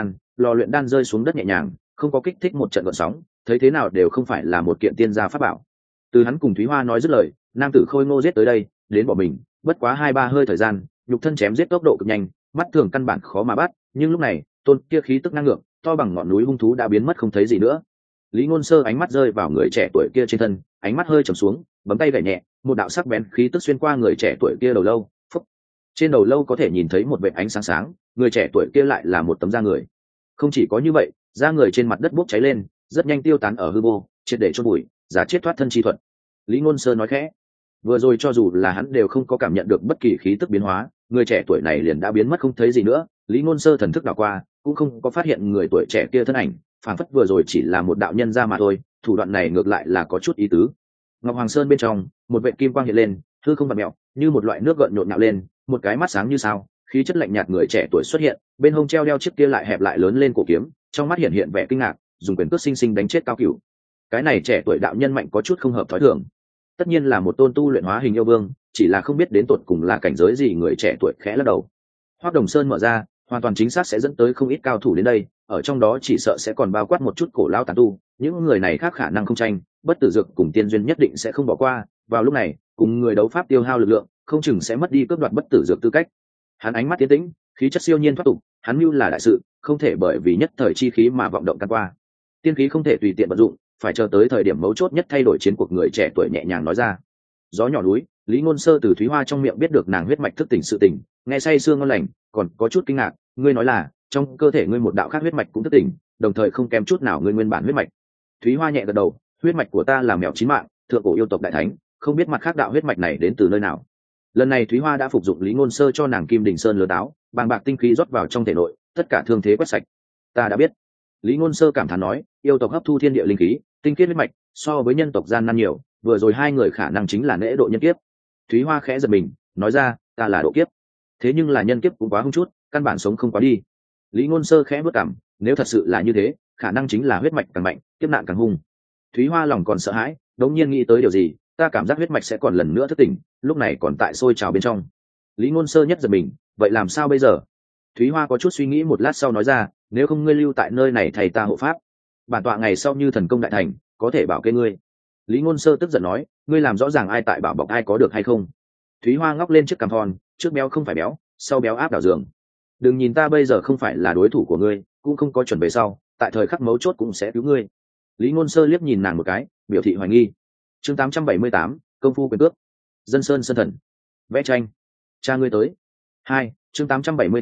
lò luyện đan rơi xuống đất nhẹ nhàng, không có kích thích một trận gợn sóng, thấy thế nào đều không phải là một kiện tiên gia pháp bảo. Từ hắn cùng Thúy Hoa nói dứt lời, nam tử khôi ngô giết tới đây, đến bỏ mình, bất quá 2-3 hơi thời gian, nhục thân chém giết tốc độ cực nhanh, mắt thường căn bản khó mà bắt, nhưng lúc này, tôn kia khí tức năng lượng, to bằng ngọn núi hung thú đã biến mất không thấy gì nữa. Lý Ngôn Sơ ánh mắt rơi vào người trẻ tuổi kia trên thân, ánh mắt hơi trầm xuống, bấm tay gảy nhẹ, một đạo sắc bén khí tức xuyên qua người trẻ tuổi kia đầu lâu, phúc. Trên đầu lâu có thể nhìn thấy một vệt ánh sáng sáng, người trẻ tuổi kia lại là một tấm da người. Không chỉ có như vậy, da người trên mặt đất bốc cháy lên, rất nhanh tiêu tán ở hư vô, triệt để chôn bụi, giả chết thoát thân chi thuật. Lý Ngôn Sơ nói khẽ, vừa rồi cho dù là hắn đều không có cảm nhận được bất kỳ khí tức biến hóa, người trẻ tuổi này liền đã biến mất không thấy gì nữa. Lý Ngôn Sơ thần thức đảo qua, cũng không có phát hiện người tuổi trẻ kia thân ảnh, phản phất vừa rồi chỉ là một đạo nhân ra mà thôi, thủ đoạn này ngược lại là có chút ý tứ. Ngọc Hoàng Sơn bên trong, một vệt kim quang hiện lên, hư không vặn mèo, như một loại nước gợn nhộn nhạo lên, một cái mắt sáng như sao, khí chất lạnh nhạt người trẻ tuổi xuất hiện, bên hông treo đeo chiếc kia lại hẹp lại lớn lên cổ kiếm, trong mắt hiện hiện vẻ kinh ngạc, dùng quyền cước sinh sinh đánh chết Cao Cửu. Cái này trẻ tuổi đạo nhân mạnh có chút không hợp thói thường. Tất nhiên là một tôn tu luyện hóa hình yêu vương, chỉ là không biết đến tột cùng là cảnh giới gì, người trẻ tuổi khẽ lắc đầu. Hoắc Đồng Sơn mở ra, hoàn toàn chính xác sẽ dẫn tới không ít cao thủ đến đây, ở trong đó chỉ sợ sẽ còn bao quát một chút cổ lao tán tu, những người này khác khả năng không tranh, bất tử dược cùng tiên duyên nhất định sẽ không bỏ qua, vào lúc này, cùng người đấu pháp tiêu hao lực lượng, không chừng sẽ mất đi cướp đoạt bất tử dược tư cách. Hắn ánh mắt tiến tĩnh, khí chất siêu nhiên thoát tục, hắn mưu là đại sự, không thể bởi vì nhất thời chi khí mà vọng động căn qua. Tiên khí không thể tùy tiện vận dụng, phải chờ tới thời điểm mấu chốt nhất thay đổi chiến cuộc, người trẻ tuổi nhẹ nhàng nói ra. Gió nhỏ núi, Lý Ngôn Sơ từ Thúy Hoa trong miệng biết được nàng huyết mạch thức tỉnh sự tỉnh, nghe say sương ngon lành, còn có chút kinh ngạc, ngươi nói là trong cơ thể ngươi một đạo khác huyết mạch cũng thức tỉnh, đồng thời không kém chút nào ngươi nguyên bản huyết mạch. Thúy Hoa nhẹ gật đầu, huyết mạch của ta là mèo chín mạng, thượng cổ yêu tộc đại thánh, không biết mặt khác đạo huyết mạch này đến từ nơi nào. Lần này Thúy Hoa đã phục dụng Lý Ngôn Sơ cho nàng Kim Đình Sơn lừa táo, bàng bạc tinh khí rót vào trong thể nội, tất cả thương thế quét sạch. Ta đã biết. Lý Ngôn Sơ cảm thán nói, yêu tộc hấp thu thiên địa linh khí, tinh khiết huyết mạch, so với nhân tộc gian nan nhiều, vừa rồi hai người khả năng chính là nễ độ nhân kiếp. Thúy Hoa khẽ giật mình, nói ra, ta là độ kiếp. Thế nhưng là nhân kiếp cũng quá hung chút, căn bản sống không quá đi. Lý Ngôn Sơ khẽ bước cằm, nếu thật sự là như thế, khả năng chính là huyết mạch càng mạnh, kiếp nạn càng hung. Thúy Hoa lòng còn sợ hãi, đống nhiên nghĩ tới điều gì, ta cảm giác huyết mạch sẽ còn lần nữa thức tỉnh, lúc này còn tại sôi trào bên trong. Lý Ngôn Sơ nhất giật mình, vậy làm sao bây giờ? Thúy Hoa có chút suy nghĩ một lát sau nói ra, nếu không ngươi lưu tại nơi này thầy ta hộ pháp, bản tọa ngày sau như thần công đại thành, có thể bảo kê ngươi. Lý Ngôn Sơ tức giận nói, ngươi làm rõ ràng ai tại bảo bọc ai có được hay không? Thúy Hoa ngóc lên chiếc cằm thon, trước béo không phải béo, sau béo áp đảo giường. Đừng nhìn ta bây giờ không phải là đối thủ của ngươi, cũng không có chuẩn bị sau, tại thời khắc mấu chốt cũng sẽ cứu ngươi. Lý Ngôn Sơ liếc nhìn nàng một cái, biểu thị hoài nghi. Chương 878, công phu quyền cước. Dân Sơn Sơn Thần. Vẽ tranh. Cha ngươi tới. 2, chương 878,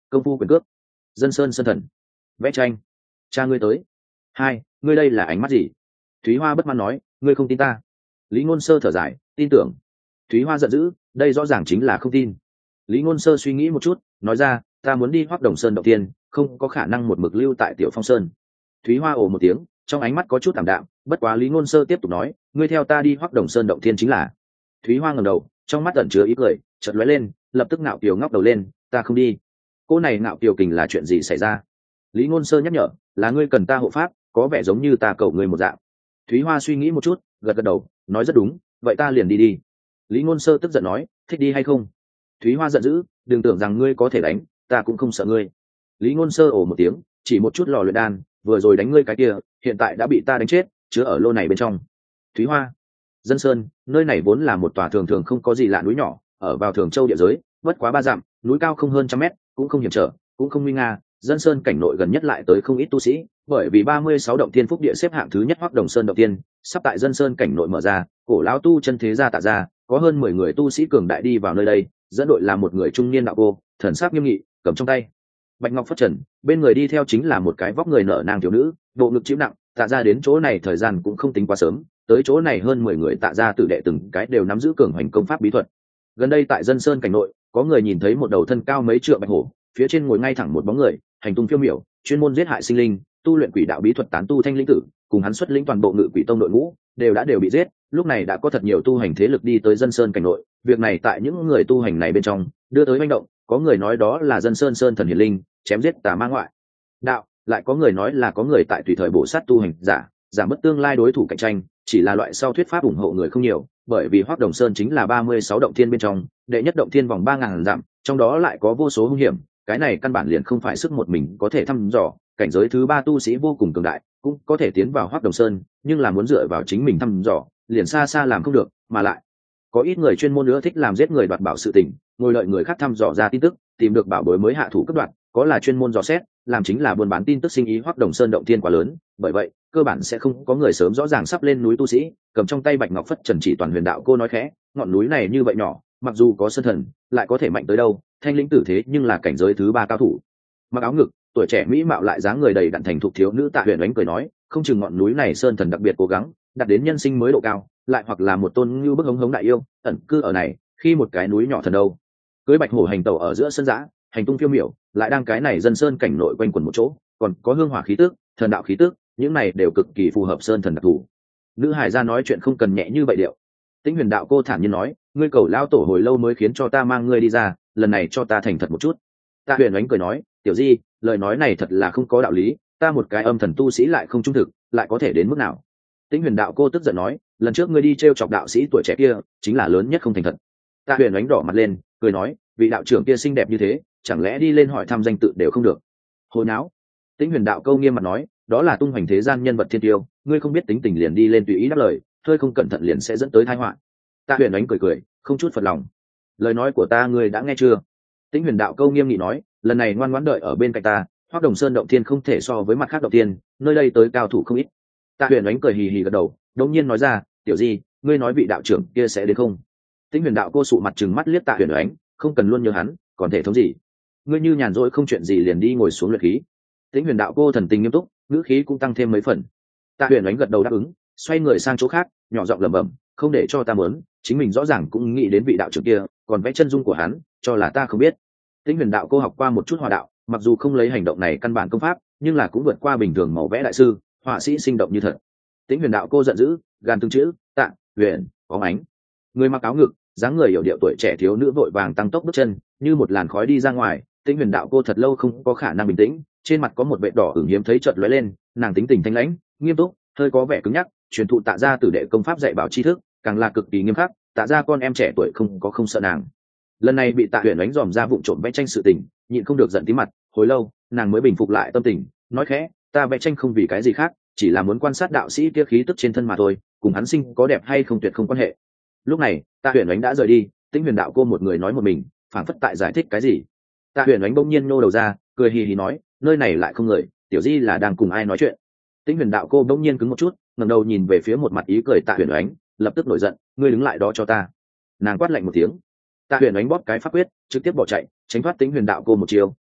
công phu quyền cước, dân sơn sơn thần, vẽ tranh, cha ngươi tới. 2. Ngươi đây là ánh mắt gì? Thúy Hoa bất mãn nói, ngươi không tin ta. Lý Ngôn Sơ thở dài, tin tưởng. Thúy Hoa giận dữ, đây rõ ràng chính là không tin. Lý Ngôn Sơ suy nghĩ một chút, nói ra, ta muốn đi Hoắc Đồng Sơn động tiên, không có khả năng một mực lưu tại Tiểu Phong Sơn. Thúy Hoa ồ một tiếng, trong ánh mắt có chút tạm đạm, bất quá Lý Ngôn Sơ tiếp tục nói, ngươi theo ta đi Hoắc Đồng Sơn động thiên chính là. Thúy Hoa ngẩng đầu, trong mắt ẩn chứa ý cười, chợt lóe lên, lập tức ngạo kiều ngóc đầu lên, ta không đi. Cô này ngạo kiều kình là chuyện gì xảy ra? Lý Ngôn Sơ nhắc nhở, là ngươi cần ta hộ pháp, có vẻ giống như ta cầu ngươi một dạng. Thúy Hoa suy nghĩ một chút, gật gật đầu, nói rất đúng, vậy ta liền đi đi. Lý Ngôn Sơ tức giận nói, thích đi hay không? Thúy Hoa giận dữ, đừng tưởng rằng ngươi có thể đánh, ta cũng không sợ ngươi. Lý Ngôn Sơ ồ một tiếng, chỉ một chút lò luyện đan, vừa rồi đánh ngươi cái kia, hiện tại đã bị ta đánh chết, chứa ở lô này bên trong. Thúy Hoa, Dân Sơn, nơi này vốn là một tòa thường thường không có gì lạ núi nhỏ, ở vào Thường Châu địa giới, bất quá 3 dặm, núi cao không hơn 100 mét, cũng không hiểm trở, cũng không nguy nga. Dân Sơn cảnh nội gần nhất lại tới không ít tu sĩ, bởi vì 36 động tiên phúc địa xếp hạng thứ nhất Hoắc Đồng Sơn động tiên, sắp tại Dân Sơn cảnh nội mở ra, cổ lão tu chân thế gia Tạ gia, có hơn 10 người tu sĩ cường đại đi vào nơi đây, dẫn đội là một người trung niên đạo cô, thần sắc nghiêm nghị, cầm trong tay bạch ngọc phất trần, bên người đi theo chính là một cái vóc người nở nang thiếu nữ, bộ ngực chịu nặng. Tạ gia đến chỗ này thời gian cũng không tính quá sớm, tới chỗ này hơn 10 người Tạ gia tử đệ từng cái đều nắm giữ cường hành công pháp bí thuật. Gần đây tại Dân Sơn cảnh nội, có người nhìn thấy một đầu thân cao mấy trượng bạch hổ, phía trên ngồi ngay thẳng một bóng người, hành tung phiêu miểu, chuyên môn giết hại sinh linh, tu luyện quỷ đạo bí thuật tán tu thanh linh tử, cùng hắn xuất lĩnh toàn bộ ngự quỷ tông đội ngũ, đều bị giết. Lúc này đã có thật nhiều tu hành thế lực đi tới Dân Sơn cảnh nội, việc này tại những người tu hành này bên trong đưa tới manh động, có người nói đó là Dân Sơn sơn thần hiển linh, chém giết tà ma ngoại đạo, lại có người nói là có người tại tùy thời bổ sát tu hành giả, giảm bớt tương lai đối thủ cạnh tranh, chỉ là loại sau thuyết pháp ủng hộ người không nhiều, bởi vì Hoắc Đồng Sơn chính là 36 động thiên bên trong đệ nhất động thiên vòng 3000 dặm, trong đó lại có vô số hung hiểm, cái này căn bản liền không phải sức một mình có thể thăm dò. Cảnh giới thứ 3 tu sĩ vô cùng cường đại, cũng có thể tiến vào Hoắc Đồng Sơn, nhưng là muốn dựa vào chính mình thăm dò, liền xa xa làm không được, mà lại có ít người chuyên môn nữa thích làm giết người đoạt bảo sự tình, ngồi đợi người khác thăm dò ra tin tức, tìm được bảo bối mới hạ thủ cấp đoạt, có là chuyên môn dò xét, làm chính là buôn bán tin tức sinh ý. Hoắc Đồng Sơn động thiên quá lớn, bởi vậy cơ bản sẽ không có người sớm rõ ràng sắp lên núi tu sĩ, cầm trong tay bạch ngọc phất trần chỉ toàn huyền đạo cô nói khẽ, ngọn núi này như vậy nhỏ, mặc dù có sơn thần, lại có thể mạnh tới đâu, thanh lĩnh tử thế nhưng là cảnh giới thứ 3 cao thủ. Mặc áo ngực, tuổi trẻ mỹ mạo lại dáng người đầy đặn thành thục thiếu nữ Tạ Huyền Ánh cười nói, không chừng ngọn núi này sơn thần đặc biệt cố gắng, đạt đến nhân sinh mới độ cao, lại hoặc là một tôn như bức hống hống đại yêu, ẩn cư ở này, khi một cái núi nhỏ thần đâu. Cưới bạch hổ hành tẩu ở giữa sân giã, hành tung phiêu miểu, lại đang cái này Dân Sơn cảnh nội quanh quẩn một chỗ, còn có hương hỏa khí tức, thần đạo khí tức, những này đều cực kỳ phù hợp sơn thần đặc thù. Nữ hải gia nói chuyện không cần nhẹ như vậy điệu. Tĩnh Huyền đạo cô thản nhiên nói, ngươi cầu lao tổ hồi lâu mới khiến cho ta mang ngươi đi ra, lần này cho ta thành thật một chút. Tạ Huyền Ánh cười nói, tiểu di, lời nói này thật là không có đạo lý, ta một cái âm thần tu sĩ lại không trung thực, lại có thể đến mức nào? Tĩnh Huyền đạo cô tức giận nói, lần trước ngươi đi trêu chọc đạo sĩ tuổi trẻ kia, chính là lớn nhất không thành thật. Tạ Huyền Ánh đỏ mặt lên, cười nói, vị đạo trưởng kia xinh đẹp như thế, chẳng lẽ đi lên hỏi thăm danh tự đều không được? Hồi não. Tĩnh Huyền đạo câu nghiêm mặt nói, đó là tung hoành thế gian nhân vật thiên tiêu, ngươi không biết tính tình liền đi lên tùy ý đáp lời, hơi không cẩn thận liền sẽ dẫn tới tai họa. Tạ Huyền Ánh cười cười, không chút phật lòng. Lời nói của ta ngươi đã nghe chưa? Tĩnh Huyền đạo câu nghiêm nghị nói, lần này ngoan ngoãn đợi ở bên cạnh ta, Hoắc Đồng Sơn động thiên không thể so với mặt khác động thiên, nơi đây tới cao thủ không ít. Tạ Huyền Ánh cười hì hì gật đầu, đột nhiên nói ra, tiểu di, ngươi nói vị đạo trưởng kia sẽ đến không? Tĩnh Huyền đạo cô sụ mặt trừng mắt liếc Tạ Huyền Ánh, không cần luôn nhớ hắn, còn thể thống gì? Ngươi như nhàn rỗi không chuyện gì liền đi ngồi xuống luyện khí. Tĩnh Huyền đạo cô thần tình nghiêm túc, ngữ khí cũng tăng thêm mấy phần. Tạ Huyền Ánh gật đầu đáp ứng, xoay người sang chỗ khác, nhỏ giọng lẩm bẩm, không để cho ta muốn, chính mình rõ ràng cũng nghĩ đến vị đạo trưởng kia, còn vẽ chân dung của hắn, cho là ta không biết. Tĩnh Huyền đạo cô học qua một chút họa đạo, mặc dù không lấy hành động này căn bản công pháp, nhưng là cũng vượt qua bình thường màu vẽ đại sư, họa sĩ sinh động như thật. Tĩnh Huyền đạo cô giận dữ, gàn từng chữ, Tạ Huyền, bóng ánh. Người mặc áo ngực, dáng người hiểu điệu tuổi trẻ thiếu nữ vội vàng tăng tốc bước chân, như một làn khói đi ra ngoài. Tĩnh Huyền đạo cô thật lâu không có khả năng bình tĩnh, trên mặt có một vệt đỏ ửng hiếm thấy chợt lóe lên, nàng tính tình thanh lãnh, nghiêm túc, hơi có vẻ cứng nhắc, truyền thụ Tạ gia tử đệ công pháp dạy bảo tri thức, càng là cực kỳ nghiêm khắc. Tạ gia con em trẻ tuổi không sợ nàng. Lần này bị Tạ Huyền Ánh dòm ra vụng trộm vẽ tranh sự tình, nhịn không được giận tí mặt, hồi lâu nàng mới bình phục lại tâm tình, nói khẽ, ta vẽ tranh không vì cái gì khác, chỉ là muốn quan sát đạo sĩ kia khí tức trên thân mà thôi, cùng hắn sinh có đẹp hay không tuyệt không quan hệ. Lúc này Tạ Huyền Ánh đã rời đi, Tĩnh Huyền đạo cô một người nói một mình, phảng phất tại giải thích cái gì. Tạ Huyền Ánh bỗng nhiên nô đầu ra, cười hì hì nói, nơi này lại không người, tiểu di là đang cùng ai nói chuyện? Tĩnh Huyền đạo cô bỗng nhiên cứng một chút, ngẩng đầu nhìn về phía một mặt ý cười Tạ Huyền Ánh, lập tức nổi giận, ngươi đứng lại đó cho ta. Nàng quát lạnh một tiếng. Tạ Huyền Ánh bóp cái pháp quyết, trực tiếp bỏ chạy, tránh thoát Tĩnh Huyền đạo cô một chiều,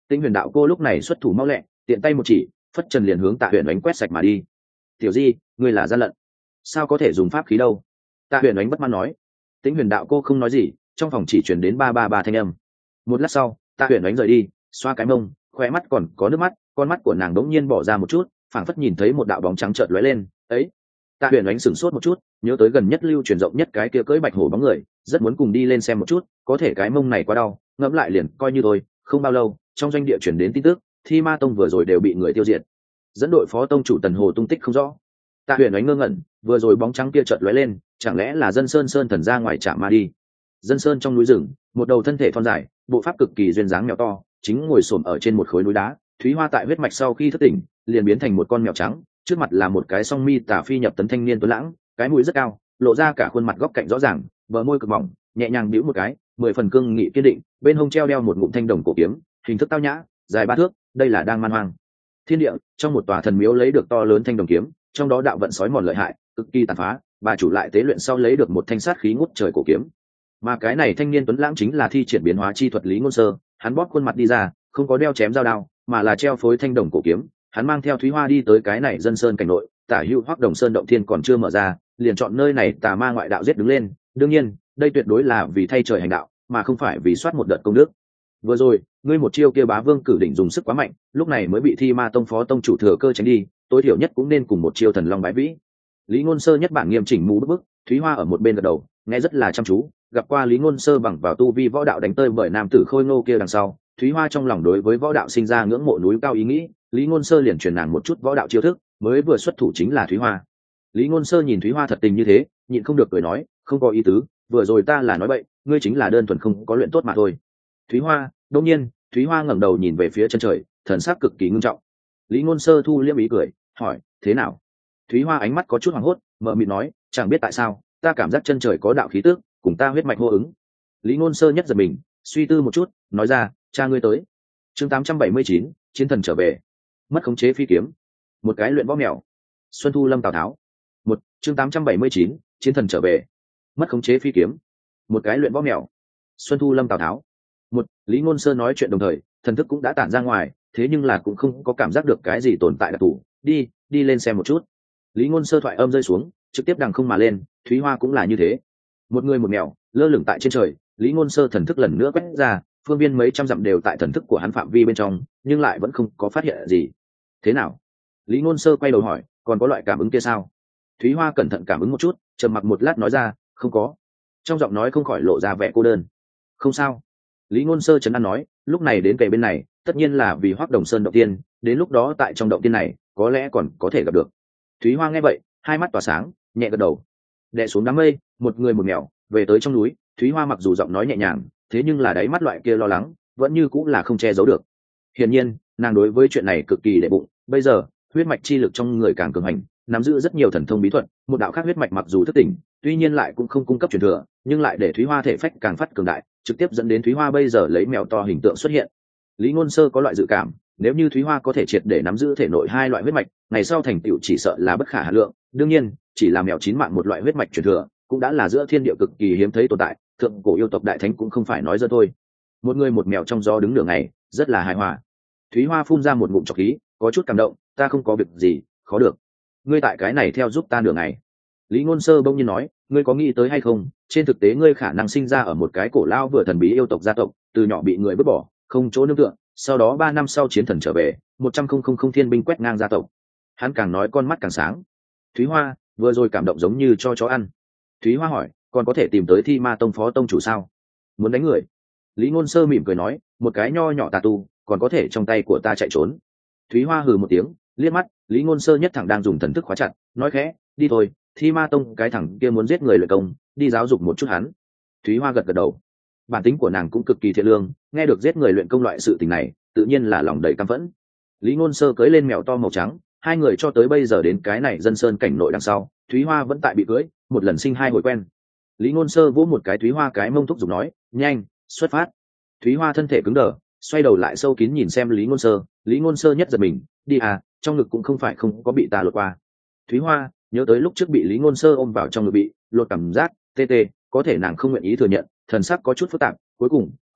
Tĩnh Huyền đạo cô lúc này xuất thủ mau lẹ, tiện tay một chỉ, phất trần liền hướng Tạ Huyền Ánh quét sạch mà đi. Tiểu Di, ngươi là gian lận, sao có thể dùng pháp khí đâu? Tạ Huyền Ánh bất mãn nói. Tĩnh Huyền đạo cô không nói gì, trong phòng chỉ truyền đến ba ba ba thanh âm. Một lát sau, Tạ Huyền Ánh rời đi, xoa cái mông, khóe mắt còn có nước mắt, con mắt của nàng đống nhiên bỏ ra một chút, phảng phất nhìn thấy một đạo bóng trắng chợt lóe lên. Ấy, Tạ Huyền Ánh sửng sốt một chút, nhớ tới gần nhất lưu truyền rộng nhất cái kia cưỡi bạch hổ bóng người, rất muốn cùng đi lên xem một chút, có thể cái mông này quá đau, ngẫm lại liền coi như thôi. Không bao lâu, trong doanh địa truyền đến tin tức, Thi Ma Tông vừa rồi đều bị người tiêu diệt, dẫn đội phó tông chủ Tần Hồ tung tích không rõ. Tạ Huyền Ánh ngơ ngẩn, vừa rồi bóng trắng kia chợt lóe lên, chẳng lẽ là Dân Sơn Sơn thần ra ngoài chạm ma đi? Dân Sơn trong núi rừng, một đầu thân thể thon dài, bộ pháp cực kỳ duyên dáng mèo to, chính ngồi xổm ở trên một khối núi đá. Thúy Hoa tại huyết mạch sau khi thức tỉnh, liền biến thành một con mèo trắng, trước mặt là một cái song mi tả phi nhập tấn thanh niên tuấn lãng, cái mũi rất cao, lộ ra cả khuôn mặt góc cạnh rõ ràng, bờ môi cực mỏng, nhẹ nhàng bĩu một cái, 10 phần cương nghị kiên định, bên hông treo đeo một ngụm thanh đồng cổ kiếm, hình thức tao nhã, dài 3 thước, đây là đang man hoang. Thiên địa, trong một tòa thần miếu lấy được to lớn thanh đồng kiếm, trong đó đạo vận sói mòn lợi hại, cực kỳ tàn phá, bà chủ lại tế luyện sau lấy được một thanh sát khí ngút trời cổ kiếm. Mà cái này thanh niên tuấn lãng chính là thi triển biến hóa chi thuật Lý Ngôn Sơ, hắn bóp khuôn mặt đi ra, không có đeo chém dao đao, mà là treo phối thanh đồng cổ kiếm. Hắn mang theo Thúy Hoa đi tới cái này Dân Sơn cảnh nội, tả hữu Hoắc Đồng Sơn động thiên còn chưa mở ra, liền chọn nơi này tà ma ngoại đạo giết đứng lên. Đương nhiên, đây tuyệt đối là vì thay trời hành đạo, mà không phải vì soát một đợt công đức. Vừa rồi, ngươi một chiêu kia Bá Vương cử đỉnh dùng sức quá mạnh, lúc này mới bị Thi Ma Tông phó tông chủ thừa cơ tránh đi, tối thiểu nhất cũng nên cùng một chiêu Thần Long bái vĩ. Lý Ngôn Sơ nhất bản nghiêm chỉnh mũ bức, Thúy Hoa ở một bên gật đầu, nghe rất là chăm chú. Gặp qua Lý Ngôn Sơ bằng vào tu vi võ đạo đánh tơi bởi nam tử khôi ngô kia đằng sau, Thúy Hoa trong lòng đối với võ đạo sinh ra ngưỡng mộ núi cao ý nghĩ. Lý Ngôn Sơ liền truyền nàng một chút võ đạo chiêu thức, mới vừa xuất thủ chính là Thúy Hoa. Lý Ngôn Sơ nhìn Thúy Hoa thật tình như thế, nhịn không được cười nói, không có ý tứ, vừa rồi ta là nói bậy, ngươi chính là đơn thuần không có luyện tốt mà thôi. Thúy Hoa, đương nhiên, Thúy Hoa ngẩng đầu nhìn về phía chân trời, thần sắc cực kỳ ngưng trọng. Lý Ngôn Sơ thu liễm ý cười, hỏi, thế nào? Thúy Hoa ánh mắt có chút hoảng hốt, mờ mịt nói, chẳng biết tại sao, ta cảm giác chân trời có đạo khí tức, cùng ta huyết mạch hô ứng. Lý Ngôn Sơ nhất giật mình, suy tư một chút, nói ra, cha ngươi tới. Chương 879, chiến thần trở về. Mất khống chế phi kiếm. Một cái luyện võ mèo. Xuân Thu Lâm Tào Tháo. Một, chương 879, chiến thần trở về. Mất khống chế phi kiếm. Một cái luyện võ mèo. Xuân Thu Lâm Tào Tháo. Một, Lý Ngôn Sơ nói chuyện đồng thời, thần thức cũng đã tản ra ngoài, thế nhưng là cũng không có cảm giác được cái gì tồn tại đặc thù. Đi lên xem một chút. Lý Ngôn Sơ thoại âm rơi xuống, trực tiếp đằng không mà lên. Thúy Hoa cũng là như thế. Một người một mèo lơ lửng tại trên trời. Lý Ngôn Sơ thần thức lần nữa quét ra, phương viên mấy trăm dặm đều tại thần thức của hắn phạm vi bên trong, nhưng lại vẫn không có phát hiện gì. Thế nào? Lý Ngôn Sơ quay đầu hỏi, còn có loại cảm ứng kia sao? Thúy Hoa cẩn thận cảm ứng một chút, trầm mặc một lát nói ra, không có. Trong giọng nói không khỏi lộ ra vẻ cô đơn. Không sao. Lý Ngôn Sơ trấn an nói, lúc này đến kề bên này, tất nhiên là vì Hoắc Đồng Sơn động tiên, đến lúc đó tại trong động tiên này, có lẽ còn có thể gặp được. Thúy Hoa nghe vậy, hai mắt tỏa sáng, nhẹ gật đầu. Đè xuống đám mây, một người một mèo về tới trong núi. Thúy Hoa mặc dù giọng nói nhẹ nhàng, thế nhưng là đáy mắt loại kia lo lắng vẫn như cũng là không che giấu được. Hiển nhiên, nàng đối với chuyện này cực kỳ đệ bụng. Bây giờ, huyết mạch chi lực trong người càng cường hành, nắm giữ rất nhiều thần thông bí thuật. Một đạo khác huyết mạch mặc dù thức tỉnh, tuy nhiên lại cũng không cung cấp truyền thừa, nhưng lại để Thúy Hoa thể phách càng phát cường đại, trực tiếp dẫn đến Thúy Hoa bây giờ lấy mèo to hình tượng xuất hiện. Lý Ngôn Sơ có loại dự cảm, nếu như Thúy Hoa có thể triệt để nắm giữ thể nội hai loại huyết mạch, ngày sau thành tựu chỉ sợ là bất khả hà lượng. Đương nhiên, chỉ là mèo chín mạng một loại huyết mạch truyền thừa, cũng đã là giữa thiên địa cực kỳ hiếm thấy tồn tại, thượng cổ yêu tộc đại thánh cũng không phải nói dơ thôi. Một người một mèo trong gió đứng nửa ngày, rất là hài hòa. Thúy Hoa phun ra một ngụm trọc khí, có chút cảm động, ta không có việc gì, khó được. Ngươi tại cái này theo giúp ta nửa ngày. Lý Ngôn Sơ bỗng nhiên nói, ngươi có nghĩ tới hay không, trên thực tế ngươi khả năng sinh ra ở một cái cổ lao vừa thần bí yêu tộc gia tộc, từ nhỏ bị người vứt bỏ, không chỗ nương tựa, sau đó 3 năm sau chiến thần trở về, 100,000 thiên binh quét ngang gia tộc. Hắn càng nói con mắt càng sáng. Thúy Hoa vừa rồi cảm động giống như cho chó ăn. Thúy Hoa hỏi, còn có thể tìm tới Thi Ma Tông phó tông chủ sao? Muốn đánh người? Lý Ngôn Sơ mỉm cười nói, một cái nho nhỏ tà tu, còn có thể trong tay của ta chạy trốn. Thúy Hoa hừ một tiếng, liếc mắt. Lý Ngôn Sơ nhất thẳng đang dùng thần thức khóa chặt, nói khẽ, đi thôi, Thi Ma Tông cái thằng kia muốn giết người luyện công, đi giáo dục một chút hắn. Thúy Hoa gật gật đầu. Bản tính của nàng cũng cực kỳ thiện lương, nghe được giết người luyện công loại sự tình này, tự nhiên là lòng đầy căm phẫn. Lý Ngôn Sơ cưỡi lên mèo to màu trắng, hai người cho tới bây giờ đến cái này Dân Sơn cảnh nội đằng sau, Thúy Hoa vẫn tại bị cưỡi, một lần sinh hai hồi quen. Lý Ngôn Sơ vỗ một cái Thúy Hoa cái mông thúc giục nói, nhanh, xuất phát. Thúy Hoa thân thể cứng đờ, xoay đầu lại sâu kín nhìn xem Lý Ngôn Sơ. Lý Ngôn Sơ nhất giật mình, đi à, trong ngực cũng không phải không có bị ta lột qua. Thúy Hoa nhớ tới lúc trước bị Lý Ngôn Sơ ôm vào trong ngực bị lột cảm giác tê tê, có thể nàng không nguyện ý thừa nhận, thần sắc có chút phức tạp. Cuối cùng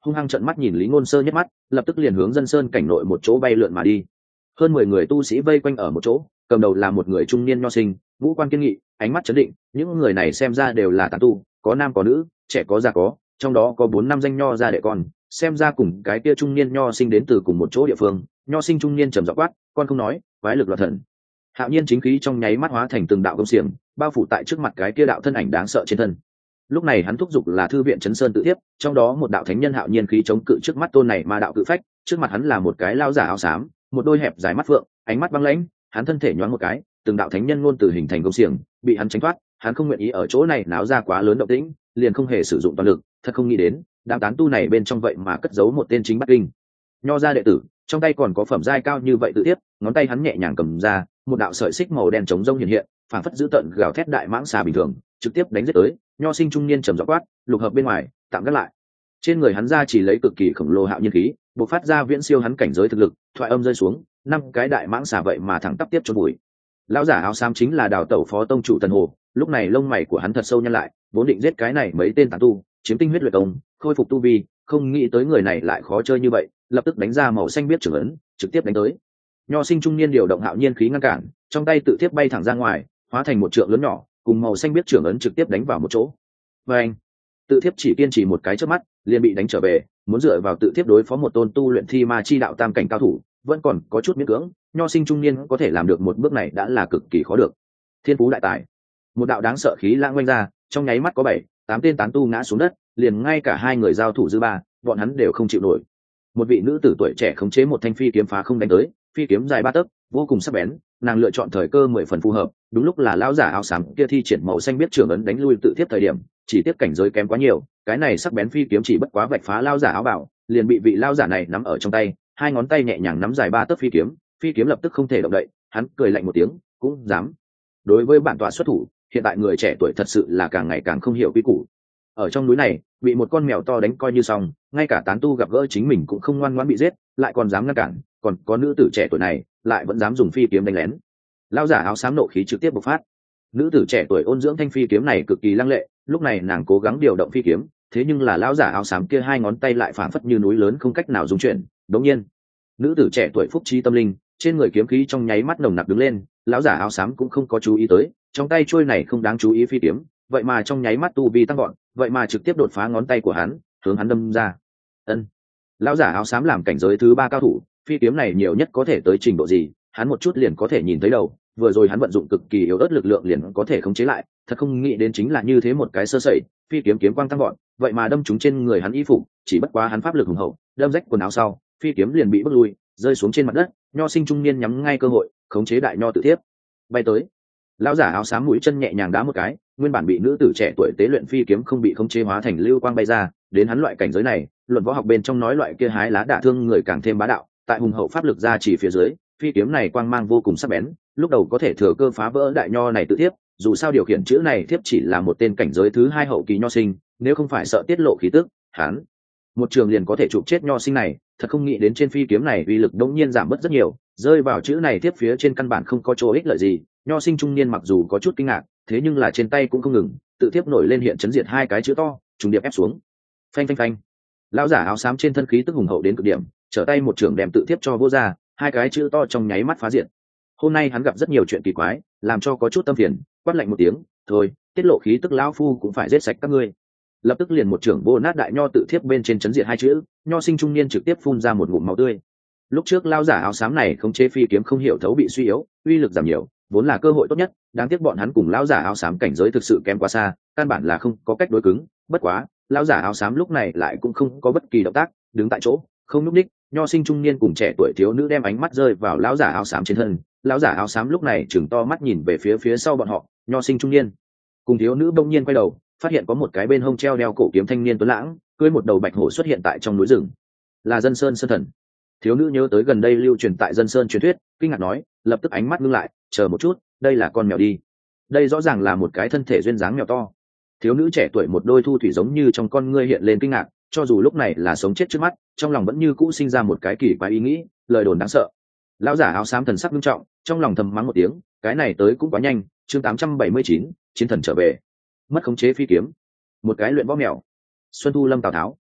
hung hăng trợn mắt nhìn Lý Ngôn Sơ nhất mắt, lập tức liền hướng Dân Sơn cảnh nội một chỗ bay lượn mà đi. Hơn 10 người tu sĩ vây quanh ở một chỗ, cầm đầu là một người trung niên nho sinh, ngũ quan kiên nghị, ánh mắt trấn định, những người này xem ra đều là tán tu, có nam có nữ, trẻ có già có, trong đó có 4 năm danh nho gia đệ con, xem ra cùng cái kia trung niên nho sinh đến từ cùng một chỗ địa phương. Nho sinh trung niên trầm giọng quát, con không nói, quái lực loạn thần. Hạo nhiên chính khí trong nháy mắt hóa thành từng đạo công xiềng, bao phủ tại trước mặt cái kia đạo thân ảnh đáng sợ trên thân. Lúc này hắn thúc giục là thư viện chấn sơn tự tiếp, trong đó một đạo thánh nhân hạo nhiên khí chống cự trước mắt tôn này mà đạo cự phách, trước mặt hắn là một cái lao giả áo xám, một đôi hẹp dài mắt phượng, ánh mắt băng lãnh, hắn thân thể nhoáng một cái, từng đạo thánh nhân ngôn từ hình thành công xiềng, bị hắn tránh thoát, hắn không nguyện ý ở chỗ này náo ra quá lớn động tĩnh, liền không hề sử dụng toàn lực, thật không nghĩ đến, đám tán tu này bên trong vậy mà cất giấu một tên chính Bắc Kinh nho gia đệ tử, trong tay còn có phẩm giai cao như vậy tự tiếp, ngón tay hắn nhẹ nhàng cầm ra, một đạo sợi xích màu đen chống rông hiện hiện, phảng phất dữ tợn gào thét đại mãng xà bình thường, trực tiếp đánh giết tới. Nho sinh trung niên trầm giọng quát, lục hợp bên ngoài, tạm gác lại. Trên người hắn ra chỉ lấy cực kỳ khổng lồ hạo nhiên khí, bộc phát ra viễn siêu hắn cảnh giới thực lực, thoại âm rơi xuống, 5 cái đại mãng xà vậy mà thẳng tắp tiếp cho bụi. Lão giả áo xám chính là Đào Tẩu phó tông chủ Tần Hồ, lúc này lông mày của hắn thật sâu nhăn lại, vốn định giết cái này mấy tên tán tu, chiếm tinh huyết luyện công, khôi phục tu vi, không nghĩ tới người này lại khó chơi như vậy, lập tức đánh ra màu xanh biết trưởng ấn, trực tiếp đánh tới. Nho sinh trung niên điều động hạo nhiên khí ngăn cản, trong tay tự tiếp bay thẳng ra ngoài, hóa thành một trượng lớn nhỏ, cùng màu xanh biết trưởng ấn trực tiếp đánh vào một chỗ. Và anh, tự tiếp chỉ kiên trì một cái chớp mắt, liền bị đánh trở về, muốn dựa vào tự tiếp đối phó một tôn tu luyện thi ma chi đạo tam cảnh cao thủ, vẫn còn có chút miễn cưỡng. Nho sinh trung niên có thể làm được một bước này đã là cực kỳ khó được. Thiên phú đại tài, một đạo đáng sợ khí lãng quanh ra, trong nháy mắt có 7-8 tên tán tu ngã xuống đất, liền ngay cả 2 người giao thủ dư ba, bọn hắn đều không chịu nổi. Một vị nữ tử tuổi trẻ khống chế một thanh phi kiếm phá không đánh tới, phi kiếm dài 3 tấc, vô cùng sắc bén, nàng lựa chọn thời cơ 10 phần phù hợp, đúng lúc là lão giả áo xám kia thi triển màu xanh biết trưởng ấn đánh lui tự tiếp thời điểm, chỉ tiếp cảnh giới kém quá nhiều, cái này sắc bén phi kiếm chỉ bất quá vạch phá lão giả áo bảo, liền bị vị lão giả này nắm ở trong tay, 2 ngón tay nhẹ nhàng nắm dài 3 tấc phi kiếm lập tức không thể động đậy, hắn cười lạnh một tiếng, cũng dám. Đối với bản tọa xuất thủ, hiện tại người trẻ tuổi thật sự là càng ngày càng không hiểu quy củ. Ở trong núi này, bị một con mèo to đánh coi như xong, ngay cả tán tu gặp gỡ chính mình cũng không ngoan ngoãn bị giết, lại còn dám ngăn cản, còn có nữ tử trẻ tuổi này lại vẫn dám dùng phi kiếm đánh lén. Lão giả áo xám nộ khí trực tiếp bộc phát. Nữ tử trẻ tuổi ôn dưỡng thanh phi kiếm này cực kỳ lăng lệ, lúc này nàng cố gắng điều động phi kiếm, thế nhưng là lão giả áo xám kia 2 ngón tay lại phảng phất như núi lớn không cách nào dung chuyển. Đột nhiên, nữ tử trẻ tuổi phúc trí tâm linh, trên người kiếm khí trong nháy mắt nồng nặc đứng lên, lão giả áo xám cũng không có chú ý tới, trong tay trôi này không đáng chú ý phi kiếm, vậy mà trong nháy mắt tu vi tăng gọn, vậy mà trực tiếp đột phá ngón tay của hắn, hướng hắn đâm ra. Ân, lão giả áo xám làm cảnh giới thứ 3 cao thủ, phi kiếm này nhiều nhất có thể tới trình độ gì, hắn một chút liền có thể nhìn thấy đầu, vừa rồi hắn vận dụng cực kỳ yếu ớt lực lượng liền có thể khống chế lại, thật không nghĩ đến chính là như thế một cái sơ sẩy, phi kiếm kiếm quang tăng gọn, vậy mà đâm trúng trên người hắn y phục, chỉ bất quá hắn pháp lực hùng hậu, đâm rách quần áo sau, phi kiếm liền bị bước lui, rơi xuống trên mặt đất. Nho sinh trung niên nhắm ngay cơ hội, khống chế đại nho tự tiếp bay tới. Lão giả áo xám mũi chân nhẹ nhàng đá một cái, nguyên bản bị nữ tử trẻ tuổi tế luyện phi kiếm không bị khống chế hóa thành lưu quang bay ra. Đến hắn loại cảnh giới này, luận võ học bên trong nói loại kia hái lá đả thương người càng thêm bá đạo, tại hùng hậu pháp lực ra chỉ phía dưới, phi kiếm này quang mang vô cùng sắc bén, lúc đầu có thể thừa cơ phá vỡ đại nho này tự tiếp. Dù sao điều khiển chữ này tiếp chỉ là một tên cảnh giới thứ 2 hậu kỳ nho sinh, nếu không phải sợ tiết lộ khí tức, hắn một trường liền có thể chụp chết nho sinh này. Thật không nghĩ đến trên phi kiếm này uy lực đống nhiên giảm bớt rất nhiều, rơi vào chữ này tiếp phía trên căn bản không có chỗ ích lợi gì. Nho sinh trung niên mặc dù có chút kinh ngạc, thế nhưng là trên tay cũng không ngừng, tự tiếp nổi lên hiện chấn diệt 2 cái chữ to, trùng điệp ép xuống. Phanh phanh phanh. Lão giả áo xám trên thân khí tức hùng hậu đến cực điểm, trở tay một trường đem tự tiếp cho vô ra, 2 cái chữ to trong nháy mắt phá diệt. Hôm nay hắn gặp rất nhiều chuyện kỳ quái, làm cho có chút tâm phiền, quát lạnh một tiếng, thôi, tiết lộ khí tức lão phu cũng phải giết sạch các ngươi. Lập tức liền một trưởng vô nát đại nho tự thiếp bên trên chấn diệt 2 chữ, nho sinh trung niên trực tiếp phun ra một ngụm máu tươi. Lúc trước lão giả áo xám này không chế phi kiếm không hiểu thấu bị suy yếu, uy lực giảm nhiều, vốn là cơ hội tốt nhất, đáng tiếc bọn hắn cùng lão giả áo xám cảnh giới thực sự kém quá xa, căn bản là không có cách đối cứng. Bất quá, lão giả áo xám lúc này lại cũng không có bất kỳ động tác, đứng tại chỗ, không nhúc nhích. Nho sinh trung niên cùng trẻ tuổi thiếu nữ đem ánh mắt rơi vào lão giả áo xám trên thân. Lão giả áo xám lúc này chừng to mắt nhìn về phía sau bọn họ. Nho sinh trung niên cùng thiếu nữ bỗng nhiên quay đầu, phát hiện có một cái bên hông treo đeo cổ kiếm thanh niên tuấn lãng, cưỡi một đầu bạch hổ xuất hiện tại trong núi rừng, là Dân Sơn Sơn Thần. Thiếu nữ nhớ tới gần đây lưu truyền tại Dân Sơn truyền thuyết, kinh ngạc nói, lập tức ánh mắt ngưng lại, chờ một chút, đây là con mèo đi, đây rõ ràng là một cái thân thể duyên dáng mèo to. Thiếu nữ trẻ tuổi một đôi thu thủy giống như trong con ngươi hiện lên kinh ngạc, cho dù lúc này là sống chết trước mắt, trong lòng vẫn như cũ sinh ra một cái kỳ quái ý nghĩ, lời đồn đáng sợ. Lão giả áo xám thần sắc nghiêm trọng, trong lòng thầm mắng một tiếng, cái này tới cũng quá nhanh. Chương 879, chiến thần trở về. Mất khống chế phi kiếm, một cái luyện võ mèo. Xuân thu lâm Tào Tháo.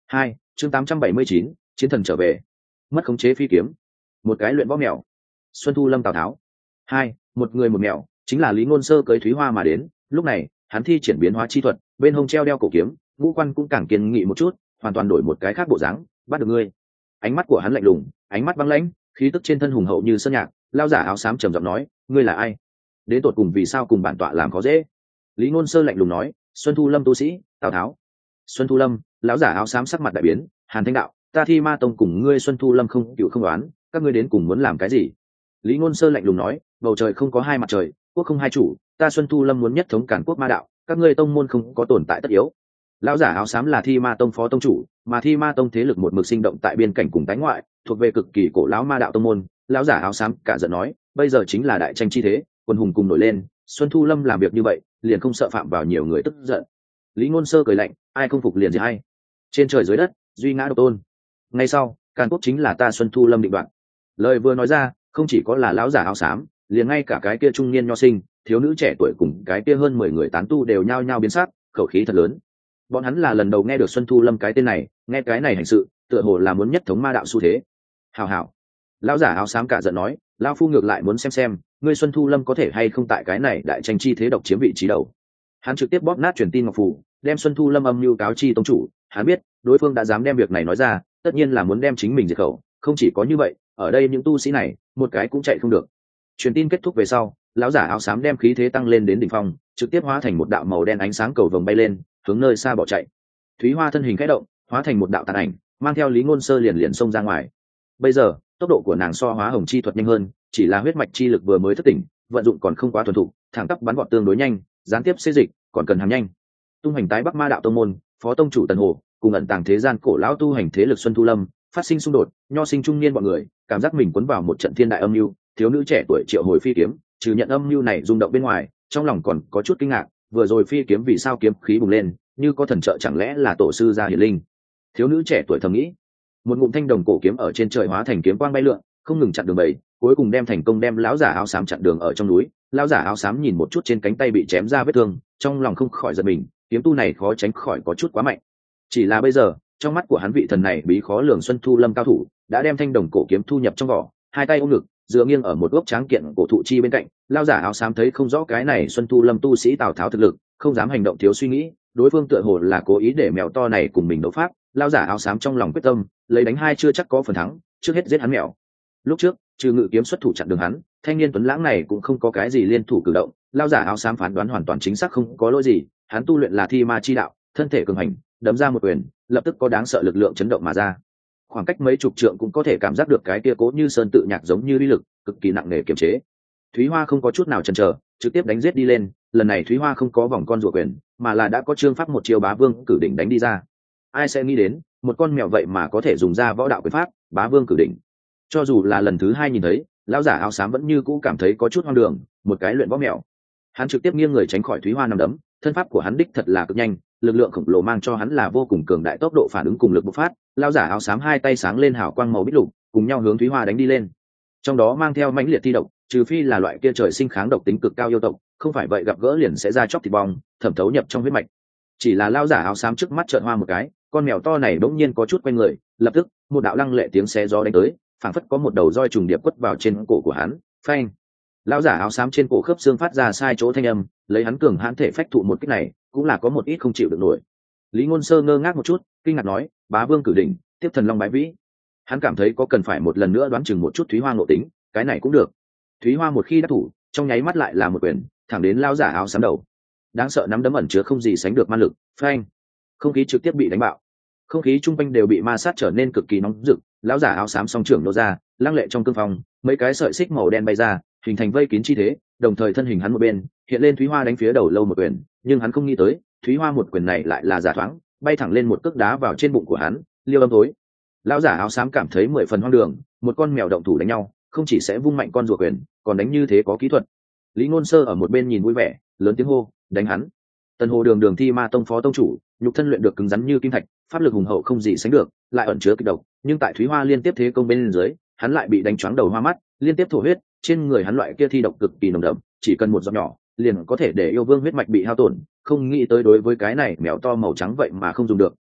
2. Chương 879, chiến thần trở về. Mất khống chế phi kiếm. Một cái luyện võ mèo. Xuân Thu Lâm Tào Tháo. 2. Một người một mèo, chính là Lý Ngôn Sơ cưới Thúy Hoa mà đến. Lúc này, hắn thi triển biến hóa chi thuật, bên hông treo đeo cổ kiếm, ngũ quan cũng càng kiên nghị một chút, hoàn toàn đổi một cái khác bộ dáng. Bắt được ngươi. Ánh mắt của hắn lạnh lùng, ánh mắt băng lãnh, khí tức trên thân hùng hậu như sơn nhạc. Lao giả áo xám trầm giọng nói, ngươi là ai? Đến tột cùng vì sao cùng bản tọa làm khó dễ? Lý Ngôn Sơ lạnh lùng nói, Xuân Thu Lâm tu sĩ, Tào Tháo. Xuân Thu Lâm, lão giả áo xám sắc mặt đại biến, Hàn Thanh đạo, ta Thi Ma Tông cùng ngươi Xuân Thu Lâm không cựu không đoán, các ngươi đến cùng muốn làm cái gì? Lý Ngôn Sơ lạnh lùng nói, bầu trời không có hai mặt trời, quốc không hai chủ, ta Xuân Thu Lâm muốn nhất thống càn quốc ma đạo, các ngươi tông môn không có tồn tại tất yếu. Lão giả áo xám là Thi Ma Tông phó tông chủ, mà Thi Ma Tông thế lực một mực sinh động tại biên cảnh cùng tái ngoại, thuộc về cực kỳ cổ lão ma đạo tông môn. Lão giả áo xám cả giận nói, bây giờ chính là đại tranh chi thế, quân hùng cùng nổi lên, Xuân Thu Lâm làm việc như vậy, liền không sợ phạm vào nhiều người tức giận. Lý Ngôn Sơ cười lạnh, ai không phục liền gì hay. Trên trời dưới đất, duy ngã độc tôn. Ngay sau, càn quốc chính là ta Xuân Thu Lâm định đoạt. Lời vừa nói ra, không chỉ có là lão giả áo xám, liền ngay cả cái kia trung niên nho sinh, thiếu nữ trẻ tuổi cùng cái kia hơn 10 người tán tu đều nhao nhao biến sắc, khẩu khí thật lớn. Bọn hắn là lần đầu nghe được Xuân Thu Lâm cái tên này, nghe cái này hành sự, tựa hồ là muốn nhất thống ma đạo xu thế. Hào hào. Lão giả áo xám cả giận nói, lão phu ngược lại muốn xem, ngươi Xuân Thu Lâm có thể hay không tại cái này đại tranh chi thế độc chiếm vị trí đầu. Hắn trực tiếp bóp nát truyền tin ngọc phù, đem Xuân Thu Lâm âm mưu cáo chi tông chủ. Hắn biết đối phương đã dám đem việc này nói ra, tất nhiên là muốn đem chính mình diệt khẩu. Không chỉ có như vậy, ở đây những tu sĩ này một cái cũng chạy không được. Truyền tin kết thúc về sau, lão giả áo xám đem khí thế tăng lên đến đỉnh phong, trực tiếp hóa thành một đạo màu đen ánh sáng cầu vồng bay lên, hướng nơi xa bỏ chạy. Thúy Hoa thân hình khẽ động, hóa thành một đạo tàn ảnh, mang theo Lý Ngôn Sơ liền xông ra ngoài. Bây giờ tốc độ của nàng so hóa hồng chi thuật nhanh hơn, chỉ là huyết mạch chi lực vừa mới thức tỉnh, vận dụng còn không quá thuần thục, thẳng tắp bắn gọn tương đối nhanh, gián tiếp xê dịch còn cần hàng nhanh. Tung hành tái Bắc Ma đạo tông môn, phó tông chủ Tần Hồ cùng ẩn tàng thế gian cổ lão tu hành thế lực Xuân Thu Lâm phát sinh xung đột, nho sinh trung niên bọn người cảm giác mình cuốn vào một trận thiên đại âm mưu. Thiếu nữ trẻ tuổi triệu hồi phi kiếm, trừ nhận âm mưu này rung động bên ngoài, trong lòng còn có chút kinh ngạc, vừa rồi phi kiếm vì sao kiếm khí bùng lên, như có thần trợ chẳng lẽ là tổ sư gia hiển linh. Thiếu nữ trẻ tuổi thầm nghĩ. Một ngụm thanh đồng cổ kiếm ở trên trời hóa thành kiếm quang bay lượn, không ngừng chặn đường bầy, cuối cùng đem thành công đem lão giả áo xám chặn đường ở trong núi. Lão giả áo xám nhìn một chút trên cánh tay bị chém ra vết thương, trong lòng không khỏi giật mình, kiếm tu này khó tránh khỏi có chút quá mạnh. Chỉ là bây giờ, trong mắt của hắn vị thần này bí khó lường Xuân Thu Lâm cao thủ đã đem thanh đồng cổ kiếm thu nhập trong vỏ, hai tay ôm ngực, dựa nghiêng ở một gốc tráng kiện cổ thụ chi bên cạnh. Lão giả áo xám thấy không rõ cái này Xuân Thu Lâm tu sĩ Tào Tháo thực lực, không dám hành động thiếu suy nghĩ, đối phương tựa hồ là cố ý để mèo to này cùng mình đấu pháp. Lão giả áo xám trong lòng quyết tâm, lấy đánh hai chưa chắc có phần thắng, trước hết giết hắn mèo. Lúc trước trừ ngự kiếm xuất thủ chặn đường hắn, thanh niên tuấn lãng này cũng không có cái gì liên thủ cử động. Lão giả áo xám phán đoán hoàn toàn chính xác, không có lỗi gì, hắn tu luyện là thi ma chi đạo, thân thể cường hành, đấm ra một quyền, lập tức có đáng sợ lực lượng chấn động mà ra. Khoảng cách mấy chục trượng cũng có thể cảm giác được cái kia cố như sơn tự nhạc giống như uy lực cực kỳ nặng nề kiềm chế. Thúy Hoa không có chút nào chần chờ, trực tiếp đánh giết đi lên. Lần này Thúy Hoa không có vòng con rùa quyền, mà là đã có chương pháp một chiêu bá vương cử đỉnh đánh đi ra. Ai sẽ nghĩ đến một con mèo vậy mà có thể dùng ra võ đạo quyền pháp bá vương cử đỉnh. Cho dù là lần thứ hai nhìn thấy, lão giả áo xám vẫn như cũ cảm thấy có chút hoang đường, một cái luyện võ mèo. Hắn trực tiếp nghiêng người tránh khỏi Thúy Hoa nằm đấm, thân pháp của hắn đích thật là cực nhanh, lực lượng khổng lồ mang cho hắn là vô cùng cường đại tốc độ phản ứng cùng lực bộc phát. Lão giả áo xám hai tay sáng lên hào quang màu bích lục, cùng nhau hướng Thúy Hoa đánh đi lên. Trong đó mang theo mãnh liệt thi độc, trừ phi là loại kia trời sinh kháng độc tính cực cao yêu tộc, không phải vậy gặp gỡ liền sẽ ra chóc thịt bong, thẩm thấu nhập trong huyết mạch. Chỉ là lão giả áo xám trước mắt chợt hoa một cái, con mèo to này bỗng nhiên có chút quay người, lập tức một đạo lăng lệ tiếng xé gió đánh tới, phảng phất có một đầu roi trùng điệp quất vào trên cổ của hắn. Phanh! Lão giả áo xám trên cổ khớp xương phát ra sai chỗ thanh âm, lấy hắn cường hãn thể phách thụ một kích này, cũng là có một ít không chịu được nổi. Lý Ngôn Sơ ngơ ngác một chút, kinh ngạc nói, bá vương cử đỉnh, tiếp thần long bái vĩ. Hắn cảm thấy có cần phải một lần nữa đoán chừng một chút Thúy Hoa ngộ tính, cái này cũng được. Thúy Hoa một khi đắc thủ, trong nháy mắt lại là một quyền, thẳng đến lão giả áo xám đầu. Đáng sợ nắm đấm ẩn chứa không gì sánh được ma lực, phanh! Không khí trực tiếp bị đánh bạo. Không khí trung quanh đều bị ma sát trở nên cực kỳ nóng rực. Lão giả áo xám song trưởng nô ra, lăng lệ trong cương phong, mấy cái sợi xích màu đen bay ra, hình thành vây kín chi thế, đồng thời thân hình hắn một bên hiện lên Thúy Hoa đánh phía đầu lâu một quyền, nhưng hắn không nghĩ tới Thúy Hoa một quyền này lại là giả thoáng, bay thẳng lên một cước đá vào trên bụng của hắn, liêu âm tối. Lão giả áo xám cảm thấy 10 phần hoang đường, một con mèo động thủ đánh nhau, không chỉ sẽ vung mạnh con rùa quyền, còn đánh như thế có kỹ thuật. Lý Ngôn Sơ ở một bên nhìn vui vẻ, lớn tiếng hô, đánh hắn. Tần Hồ Đường Thi Ma Tông phó tông chủ, nhục thân luyện được cứng rắn như kim thạch, pháp lực hùng hậu không gì sánh được, lại ẩn chứa kịch độc, nhưng tại Thúy Hoa liên tiếp thế công bên dưới, hắn lại bị đánh choáng đầu hoa mắt, liên tiếp thổ huyết. Trên người hắn loại kia thi độc cực kỳ nồng đậm, chỉ cần một giọt nhỏ liền có thể để yêu vương huyết mạch bị hao tổn. Không nghĩ tới đối với cái này mèo to màu trắng vậy mà không dùng được,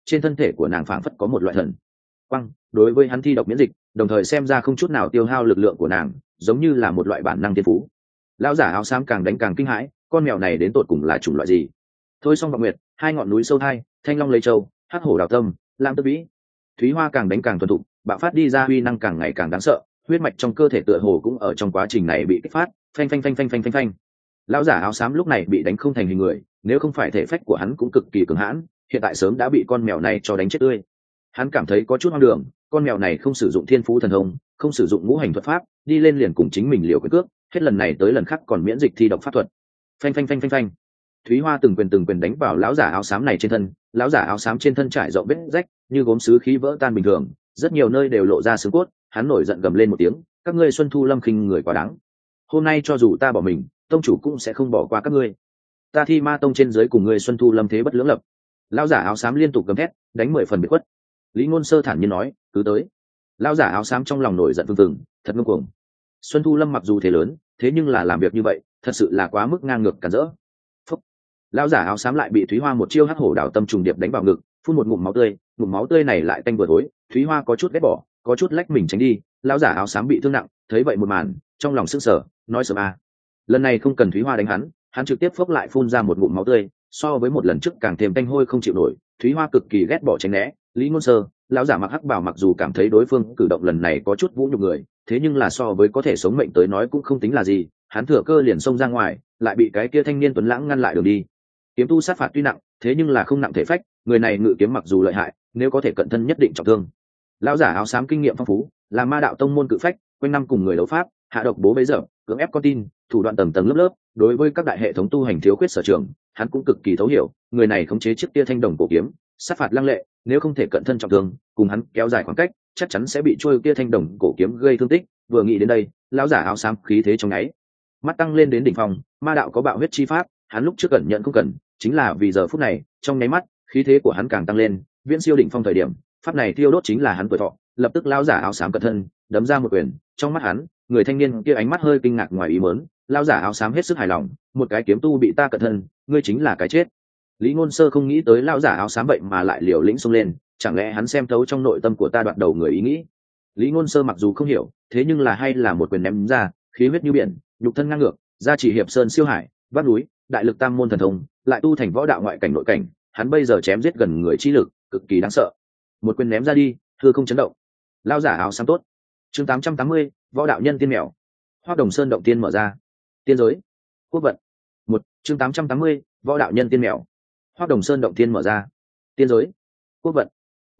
trên thân thể của nàng phảng phất có một loại thần quang đối với hắn thi độc miễn dịch, đồng thời xem ra không chút nào tiêu hao lực lượng của nàng, giống như là một loại bản năng thiên phú. Lão giả áo xám càng đánh càng kinh hãi, con mèo này đến tột cùng là chủng loại gì? Thôi xong vọng nguyệt, hai ngọn núi sâu thai, thanh long lấy châu, hắc hổ đào tâm, lam tơ vĩ. Thúy Hoa càng đánh càng thuần thục, bạo phát đi ra uy năng càng ngày càng đáng sợ, huyết mạch trong cơ thể tựa hồ cũng ở trong quá trình này bị kích phát, phanh phanh phanh phanh phanh phanh phanh. Lão giả áo xám lúc này bị đánh không thành hình người, nếu không phải thể phách của hắn cũng cực kỳ cường hãn, hiện tại sớm đã bị con mèo này cho đánh chết tươi. Hắn cảm thấy có chút hoang đường, con mèo này không sử dụng thiên phú thần thông, không sử dụng ngũ hành thuật pháp, đi lên liền cùng chính mình liều cái cước, hết lần này tới lần khác còn miễn dịch thi độc pháp thuật. Phanh phanh phanh phanh phanh. Thúy Hoa từng quyền đánh vào lão giả áo xám này trên thân, lão giả áo xám trên thân trải rộng vết rách, như gốm sứ khí vỡ tan bình thường, rất nhiều nơi đều lộ ra xương cốt. Hắn nổi giận gầm lên một tiếng, các ngươi Xuân Thu Lâm khinh người quá đáng. Hôm nay cho dù ta bỏ mình, tông chủ cũng sẽ không bỏ qua các ngươi. Ta Thi Ma tông trên dưới cùng ngươi Xuân Thu Lâm thế bất lưỡng lập. Lão giả áo xám liên tục gầm thét, đánh 10 phần biệt khuất. Lý Ngôn Sơ thản nhiên nói, cứ tới. Lão giả áo xám trong lòng nổi giận phừng thật ngông cuồng. Xuân Thu Lâm mặc dù thế lớn, thế nhưng là làm việc như vậy, thật sự là quá mức ngang ngược cản rỡ. Phúc. Lão giả áo xám lại bị Thúy Hoa một chiêu hắc hổ đảo tâm trùng điệp đánh vào ngực, phun một ngụm máu tươi này lại tanh vừa thối. Thúy Hoa có chút ghét bỏ, có chút lách mình tránh đi. Lão giả áo xám bị thương nặng, thấy vậy một màn, trong lòng sững sờ, nói sớm à. Lần này không cần Thúy Hoa đánh hắn trực tiếp phốc lại phun ra một ngụm máu tươi, so với một lần trước càng thêm tanh hôi không chịu nổi. Thúy Hoa cực kỳ ghét bỏ tránh né. Lý Ngôn Sơ, lão giả mặc hắc bào mặc dù cảm thấy đối phương cử động lần này có chút vũ nhục người, thế nhưng là so với có thể sống mệnh tới nói cũng không tính là gì. Hắn thừa cơ liền xông ra ngoài, lại bị cái kia thanh niên tuấn lãng ngăn lại đường đi. Kiếm tu sát phạt tuy nặng, thế nhưng là không nặng thể phách, người này ngự kiếm mặc dù lợi hại, nếu có thể cận thân nhất định trọng thương. Lão giả áo xám kinh nghiệm phong phú, là ma đạo tông môn cự phách, quanh năm cùng người đấu pháp, hạ độc bố bấy giờ, cưỡng ép con tin, thủ đoạn tầng tầng lớp lớp, đối với các đại hệ thống tu hành thiếu khuyết sở trường, hắn cũng cực kỳ thấu hiểu. Người này khống chế chiếc tia thanh đồng cổ kiếm, sát phạt lăng lệ, nếu không thể cận thân trọng thương, cùng hắn kéo dài khoảng cách, chắc chắn sẽ bị trôi kia thanh đồng cổ kiếm gây thương tích. Vừa nghĩ đến đây, lão giả áo xám khí thế trong nháy mắt tăng lên đến đỉnh phong. Ma đạo có bạo huyết chi pháp, hắn lúc trước cẩn nhận không cần, chính là vì giờ phút này, trong nháy mắt, khí thế của hắn càng tăng lên, viễn siêu đỉnh phong thời điểm, pháp này tiêu đốt chính là hắn tuổi thọ. Lập tức lão giả áo xám cận thân, đấm ra một quyền, trong mắt hắn, người thanh niên kia ánh mắt hơi kinh ngạc ngoài ý muốn. Lão giả áo xám hết sức hài lòng, một cái kiếm tu bị ta cận thân, ngươi chính là cái chết. Lý Ngôn Sơ không nghĩ tới lão giả áo xám vậy mà lại liều lĩnh xông lên, chẳng lẽ hắn xem thấu trong nội tâm của ta đoạt đầu người ý nghĩ. Lý Ngôn Sơ mặc dù không hiểu, thế nhưng là hay là một quyền ném ra, khí huyết như biển, nhục thân ngang ngược, gia chỉ hiệp sơn siêu hải, vác núi, đại lực tam môn thần thông, lại tu thành võ đạo ngoại cảnh nội cảnh, hắn bây giờ chém giết gần người chi lực, cực kỳ đáng sợ. Một quyền ném ra đi, hư không chấn động. Lão giả áo xám tốt. Chương 880, võ đạo nhân tiên mèo. Hoắc Đồng Sơn động tiên mở ra. Tiên giới. Quốc vận. Chương 880, võ đạo nhân tiên mèo. Hoắc Đồng Sơn động tiên mở ra. Tiên giới. Quốc vận.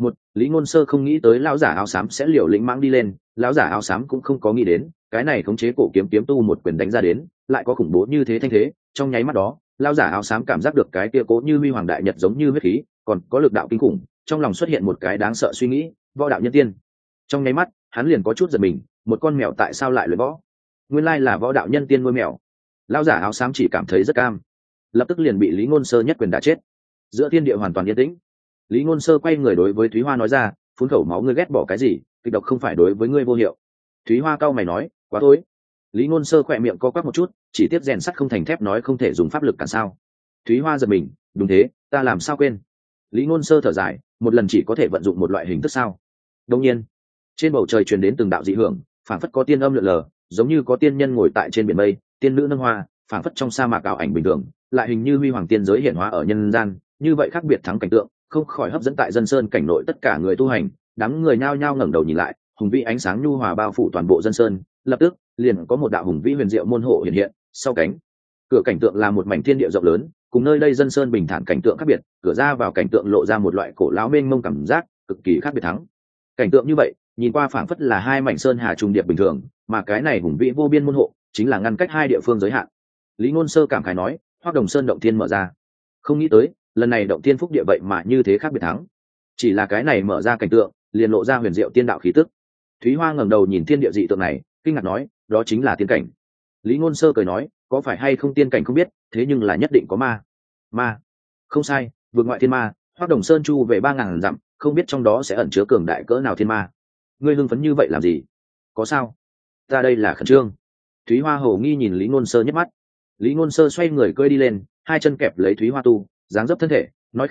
Lý Ngôn Sơ không nghĩ tới lão giả áo xám sẽ liều lĩnh mãng đi lên, lão giả áo xám cũng không có nghĩ đến, cái này khống chế cổ kiếm kiếm tu một quyền đánh ra đến, lại có khủng bố như thế thanh thế. Trong nháy mắt đó, lão giả áo xám cảm giác được cái kia cố như huy hoàng đại nhật giống như huyết khí, còn có lực đạo kinh khủng, trong lòng xuất hiện một cái đáng sợ suy nghĩ, võ đạo nhân tiên. Trong nháy mắt, hắn liền có chút giật mình, một con mèo tại sao lại luyện võ? Nguyên lai là võ đạo nhân tiên nuôi mèo. Lão giả áo xám chỉ cảm thấy rất cam, lập tức liền bị Lý Ngôn Sơ nhất quyền đả chết. Giữa thiên địa hoàn toàn yên tĩnh. Lý Ngôn Sơ quay người đối với Thúy Hoa nói ra, phun khẩu máu ngươi ghét bỏ cái gì, kịch độc không phải đối với ngươi vô hiệu. Thúy Hoa cau mày nói, quá tối. Lý Ngôn Sơ khỏe miệng co quắp một chút, chỉ tiếc rèn sắt không thành thép nói không thể dùng pháp lực cản sao. Thúy Hoa giật mình, đúng thế, ta làm sao quên. Lý Ngôn Sơ thở dài, một lần chỉ có thể vận dụng một loại hình thức sao? Đương nhiên, trên bầu trời truyền đến từng đạo dị hưởng, phảng phất có tiên âm lượn lờ, giống như có tiên nhân ngồi tại trên biển mây, tiên nữ nâng hoa, phảng phất trong sa mạc ảo ảnh bình thường, lại hình như huy hoàng tiên giới hiện hóa ở nhân gian, như vậy khác biệt thắng cảnh tượng, không khỏi hấp dẫn tại dân sơn cảnh nội tất cả người tu hành. Đám người nhao nhao ngẩng đầu nhìn lại, hùng vĩ ánh sáng nhu hòa bao phủ toàn bộ dân sơn. Lập tức liền có một đạo hùng vĩ huyền diệu môn hộ hiện hiện, sau cánh cửa cảnh tượng là một mảnh thiên địa rộng lớn, cùng nơi đây dân sơn bình thản cảnh tượng khác biệt, cửa ra vào cảnh tượng lộ ra một loại cổ lão mênh mông cảm giác, cực kỳ khác biệt thắng. Cảnh tượng như vậy, nhìn qua phảng phất là hai mảnh sơn hà trùng điệp bình thường, mà cái này hùng vĩ vô biên môn hộ, chính là ngăn cách hai địa phương giới hạn. Lý Ngôn Sơ cảm khái nói, Hoắc Đồng Sơn động thiên mở ra. Không nghĩ tới, lần này động thiên phúc địa vậy mà như thế khác biệt thắng. Chỉ là cái này mở ra cảnh tượng, liền lộ ra huyền diệu tiên đạo khí tức. Thúy Hoa ngẩng đầu nhìn thiên địa dị tượng này, kinh ngạc nói, đó chính là tiên cảnh. Lý Ngôn Sơ cười nói, có phải hay không tiên cảnh không biết, thế nhưng là nhất định có ma. Không sai, vượt ngoại thiên ma, Hoắc Đồng Sơn chu về 3000 dặm, không biết trong đó sẽ ẩn chứa cường đại cỡ nào thiên ma. Ngươi hưng phấn như vậy làm gì? Có sao? Ta đây là khẩn trương. Thúy Hoa hồ nghi nhìn Lý Ngôn Sơ nhất mắt. Lý Ngôn Sơ xoay người cưỡi đi lên, hai chân kẹp lấy Thúy Hoa tu, dáng dấp thân thể, nói khẽ,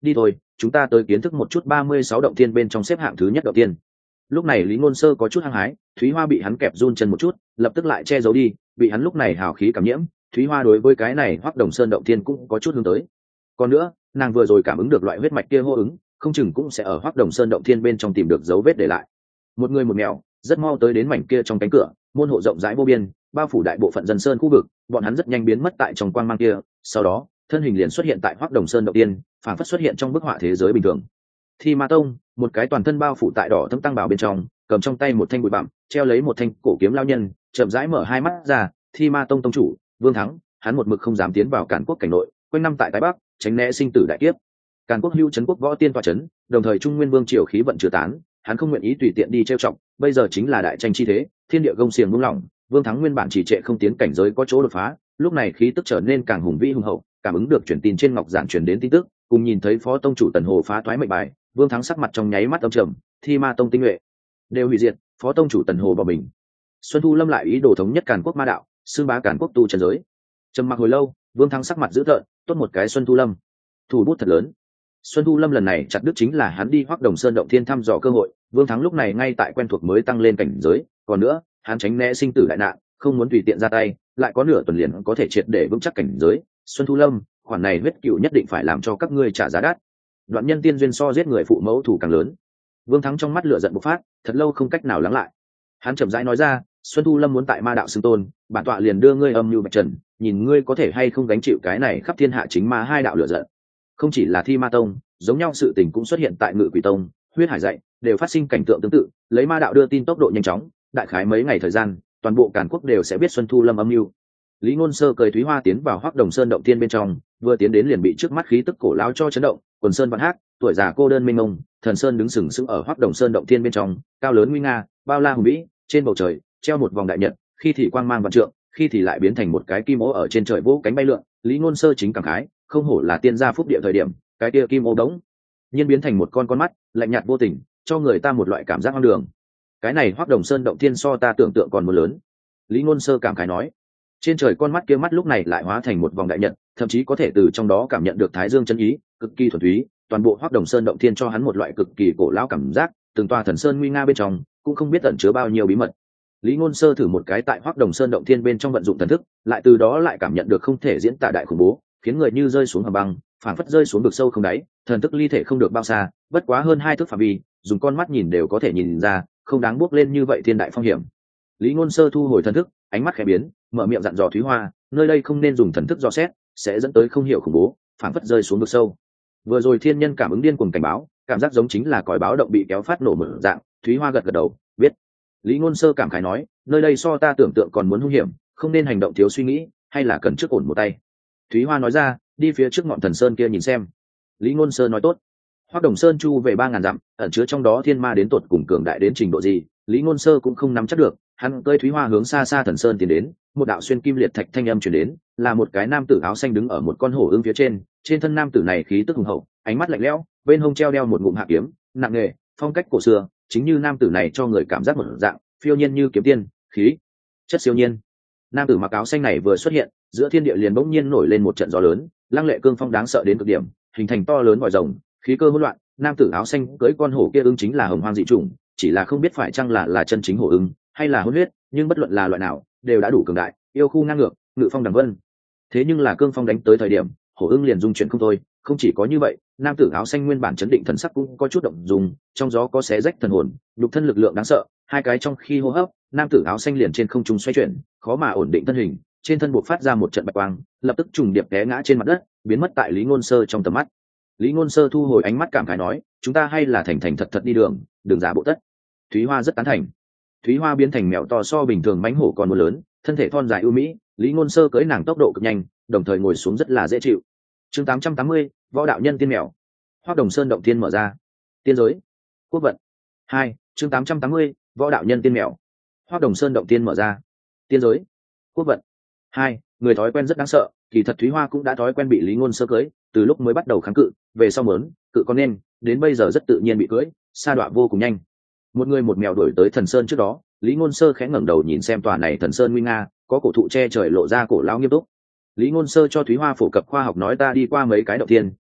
đi thôi chúng ta tới kiến thức một chút 36 động tiên bên trong xếp hạng thứ nhất động tiên. Lúc này Lý Ngôn Sơ có chút hăng hái, Thúy Hoa bị hắn kẹp run chân một chút, lập tức lại che giấu đi, bị hắn lúc này hào khí cảm nhiễm. Thúy Hoa đối với cái này Hoắc Đồng Sơn động tiên cũng có chút hướng tới. Còn nữa, nàng vừa rồi cảm ứng được loại huyết mạch kia hô ứng, không chừng cũng sẽ ở Hoắc Đồng Sơn động thiên bên trong tìm được dấu vết để lại. Một người một mèo, rất mau tới đến mảnh kia trong cánh cửa, môn hộ rộng rãi vô biên, bao phủ đại bộ phận dân sơn khu vực, bọn hắn rất nhanh biến mất tại trong quang mang kia, sau đó, thân hình liền xuất hiện tại Hoắc Đồng Sơn động tiên, phản phất xuất hiện trong bức họa thế giới bình thường. Thi Ma Tông, một cái toàn thân bao phủ tại đỏ thẫm tăng bào bên trong, cầm trong tay một thanh bụi bặm, treo lấy một thanh cổ kiếm lao nhân, chậm rãi mở hai mắt ra. Thi Ma Tông tông chủ Vương Thắng, hắn một mực không dám tiến vào Càn Quốc cảnh nội, quanh năm tại Tái Bắc, tránh né sinh tử đại kiếp. Càn Quốc hưu trấn quốc võ tiên tọa trấn, đồng thời Trung Nguyên Vương triều khí vận chưa tán, hắn không nguyện ý tùy tiện đi trêu chọc, bây giờ chính là đại tranh chi thế, thiên địa gông xiềng buông lỏng, Vương Thắng nguyên bản chỉ trệ không tiến cảnh giới có chỗ đột phá, lúc này khí tức trở nên càng hùng vĩ hùng hậu, cảm ứng được truyền tin trên ngọc giản truyền đến tin tức, cùng nhìn thấy phó tông chủ Tần Hồ phá toái mệnh bài, Vương Thắng sắc mặt trong nháy mắt âm trầm, Thi Ma Tông tinh nhuệ đều hủy diệt, phó tông chủ Tần Hồ bỏ mình. Xuân Thu Lâm lại ý đồ thống nhất Càn Quốc ma đạo, xưng bá Càn Quốc tu chân giới. Trầm mặc hồi lâu, Vương Thắng sắc mặt dữ tợn, tốt một cái Xuân Thu Lâm, thủ bút thật lớn. Xuân Thu Lâm lần này chặt đứt chính là hắn đi Hoắc Đồng Sơn động thiên thăm dò cơ hội, Vương Thắng lúc này ngay tại quen thuộc mới tăng lên cảnh giới, còn nữa, hắn tránh né sinh tử đại nạn, không muốn tùy tiện ra tay, lại có nửa tuần liền có thể triệt để vững chắc cảnh giới. Xuân Thu Lâm, khoản này huyết cựu nhất định phải làm cho các ngươi trả giá đắt. Đoạn nhân tiên duyên so giết người phụ mẫu thủ càng lớn. Vương Thắng trong mắt lửa giận bộc phát, thật lâu không cách nào lắng lại. Hắn chậm rãi nói ra, Xuân Thu Lâm muốn tại ma đạo xưng tôn, bản tọa liền đưa ngươi âm mưu bạch trần, nhìn ngươi có thể hay không gánh chịu cái này khắp thiên hạ chính ma hai đạo lửa giận. Không chỉ là Thi Ma Tông, giống nhau sự tình cũng xuất hiện tại Ngự Quỷ Tông, Huyết Hải dạy, đều phát sinh cảnh tượng tương tự, lấy ma đạo đưa tin tốc độ nhanh chóng, đại khái mấy ngày thời gian, toàn bộ Càn Quốc đều sẽ biết Xuân Thu Lâm âm mưu. Lý Ngôn Sơ cười Thúy Hoa tiến vào Hoắc Đồng Sơn động tiên bên trong, vừa tiến đến liền bị trước mắt khí tức cổ lão cho chấn động, quần sơn vạn hắc, tuổi già cô đơn mênh mông, thần sơn đứng sừng sững ở Hoắc Đồng Sơn động tiên bên trong, cao lớn nguy nga, bao la hùng vĩ, trên bầu trời treo một vòng đại nhật, khi thì quang mang vạn trượng, khi thì lại biến thành một cái kim ô ở trên trời vỗ cánh bay lượn. Lý Ngôn Sơ chính cảm khái, không hổ là tiên gia phúc địa thời điểm, cái kia kim ô đống nhiên biến thành một con mắt lạnh nhạt vô tình, cho người ta một loại cảm giác hoang đường. Cái này Hoắc Đồng Sơn động tiên so ta tưởng tượng còn muốn lớn. Lý Ngôn Sơ cảm khái nói. Trên trời con mắt kia mắt lúc này lại hóa thành một vòng đại nhật, thậm chí có thể từ trong đó cảm nhận được thái dương chân ý, cực kỳ thuần túy. Toàn bộ Hoắc Đồng Sơn động thiên cho hắn một loại cực kỳ cổ lão cảm giác, từng tòa thần sơn nguy nga bên trong cũng không biết ẩn chứa bao nhiêu bí mật. Lý Ngôn Sơ thử một cái tại Hoắc Đồng Sơn động thiên bên trong vận dụng thần thức, lại từ đó lại cảm nhận được không thể diễn tả đại khủng bố, khiến người như rơi xuống hầm băng, phảng phất rơi xuống vực sâu không đáy, thần thức ly thể không được bao xa, bất quá hơn 2 thước phạm vi, dùng con mắt nhìn đều có thể nhìn ra, không đáng bước lên như vậy thiên đại phong hiểm. Lý Ngôn Sơ thu hồi thần thức, ánh mắt khẽ biến, mở miệng dặn dò Thúy Hoa, nơi đây không nên dùng thần thức dò xét, sẽ dẫn tới không hiểu khủng bố, phảng phất rơi xuống vực sâu. Vừa rồi thiên nhân cảm ứng điên cuồng cảnh báo, cảm giác giống chính là còi báo động bị kéo phát nổ mở dạng. Thúy Hoa gật gật đầu, biết. Lý Ngôn Sơ cảm khái nói, nơi đây so ta tưởng tượng còn muốn hung hiểm, không nên hành động thiếu suy nghĩ, hay là cần trước ổn một tay. Thúy Hoa nói ra, đi phía trước ngọn thần sơn kia nhìn xem. Lý Ngôn Sơ nói tốt. Hoắc Đồng Sơn chu về 3000 dặm, ẩn chứa trong đó thiên ma đến tột cùng cường đại đến trình độ gì, Lý Ngôn Sơ cũng không nắm chắc được. Hắn cơi Thúy Hoa hướng xa xa thần sơn tiến đến, một đạo xuyên kim liệt thạch thanh âm truyền đến, là một cái nam tử áo xanh đứng ở một con hổ ưng phía trên, trên thân nam tử này khí tức hùng hậu, ánh mắt lạnh lẽo, bên hông treo đeo một ngụm hạ kiếm, nặng nề, phong cách cổ xưa, chính như nam tử này cho người cảm giác một dạng, phiêu nhiên như kiếm tiên, khí chất siêu nhiên. Nam tử mặc áo xanh này vừa xuất hiện, giữa thiên địa liền bỗng nhiên nổi lên một trận gió lớn, lăng lệ cương phong đáng sợ đến cực điểm, hình thành to lớn vòi rồng, khí cơ hỗn loạn. Nam tử áo xanh cưỡi con hổ kia ưng chính là hồng hoang dị chủng, chỉ là không biết phải chăng là chân chính hổ ưng hay là hôn huyết, nhưng bất luận là loại nào đều đã đủ cường đại, yêu khu ngang ngược, ngự phong đằng vân. Thế nhưng là cương phong đánh tới thời điểm, hổ ưng liền dung chuyển không thôi. Không chỉ có như vậy, nam tử áo xanh nguyên bản chấn định thần sắc cũng có chút động dung, trong gió có xé rách thần hồn, nhục thân lực lượng đáng sợ. Hai cái trong khi hô hấp, nam tử áo xanh liền trên không trung xoay chuyển, khó mà ổn định thân hình, trên thân buộc phát ra một trận bạch quang, lập tức trùng điệp té ngã trên mặt đất, biến mất tại Lý Ngôn Sơ trong tầm mắt. Lý Ngôn Sơ thu hồi ánh mắt cảm khái nói, chúng ta hay là thành thành thật thật đi đường, đừng giả bộ tất. Thúy Hoa rất tán thành. Thúy Hoa biến thành mèo to so bình thường mãnh hổ còn muốn lớn, thân thể thon dài ưu mỹ. Lý Ngôn Sơ cưỡi nàng tốc độ cực nhanh, đồng thời ngồi xuống rất là dễ chịu. Chương 880, võ đạo nhân tiên mèo. Hoắc Đồng Sơn động tiên mở ra. Tiên giới. Quốc vận. 2, chương 880, võ đạo nhân tiên mèo. Hoắc Đồng Sơn động tiên mở ra. Tiên giới. Quốc vận. 2, người thói quen rất đáng sợ, kỳ thật Thúy Hoa cũng đã thói quen bị Lý Ngôn Sơ cưỡi, từ lúc mới bắt đầu kháng cự, về sau mớn, cự con nên, đến bây giờ rất tự nhiên bị cưỡi, sa đọa vô cùng nhanh. Một người một mèo đuổi tới thần sơn trước đó, Lý Ngôn Sơ khẽ ngẩng đầu nhìn xem tòa này thần sơn nguy nga, có cổ thụ che trời lộ ra cổ lão nghiêm túc. Lý Ngôn Sơ cho Thúy Hoa phổ cập khoa học nói ta đi qua mấy cái động tiên,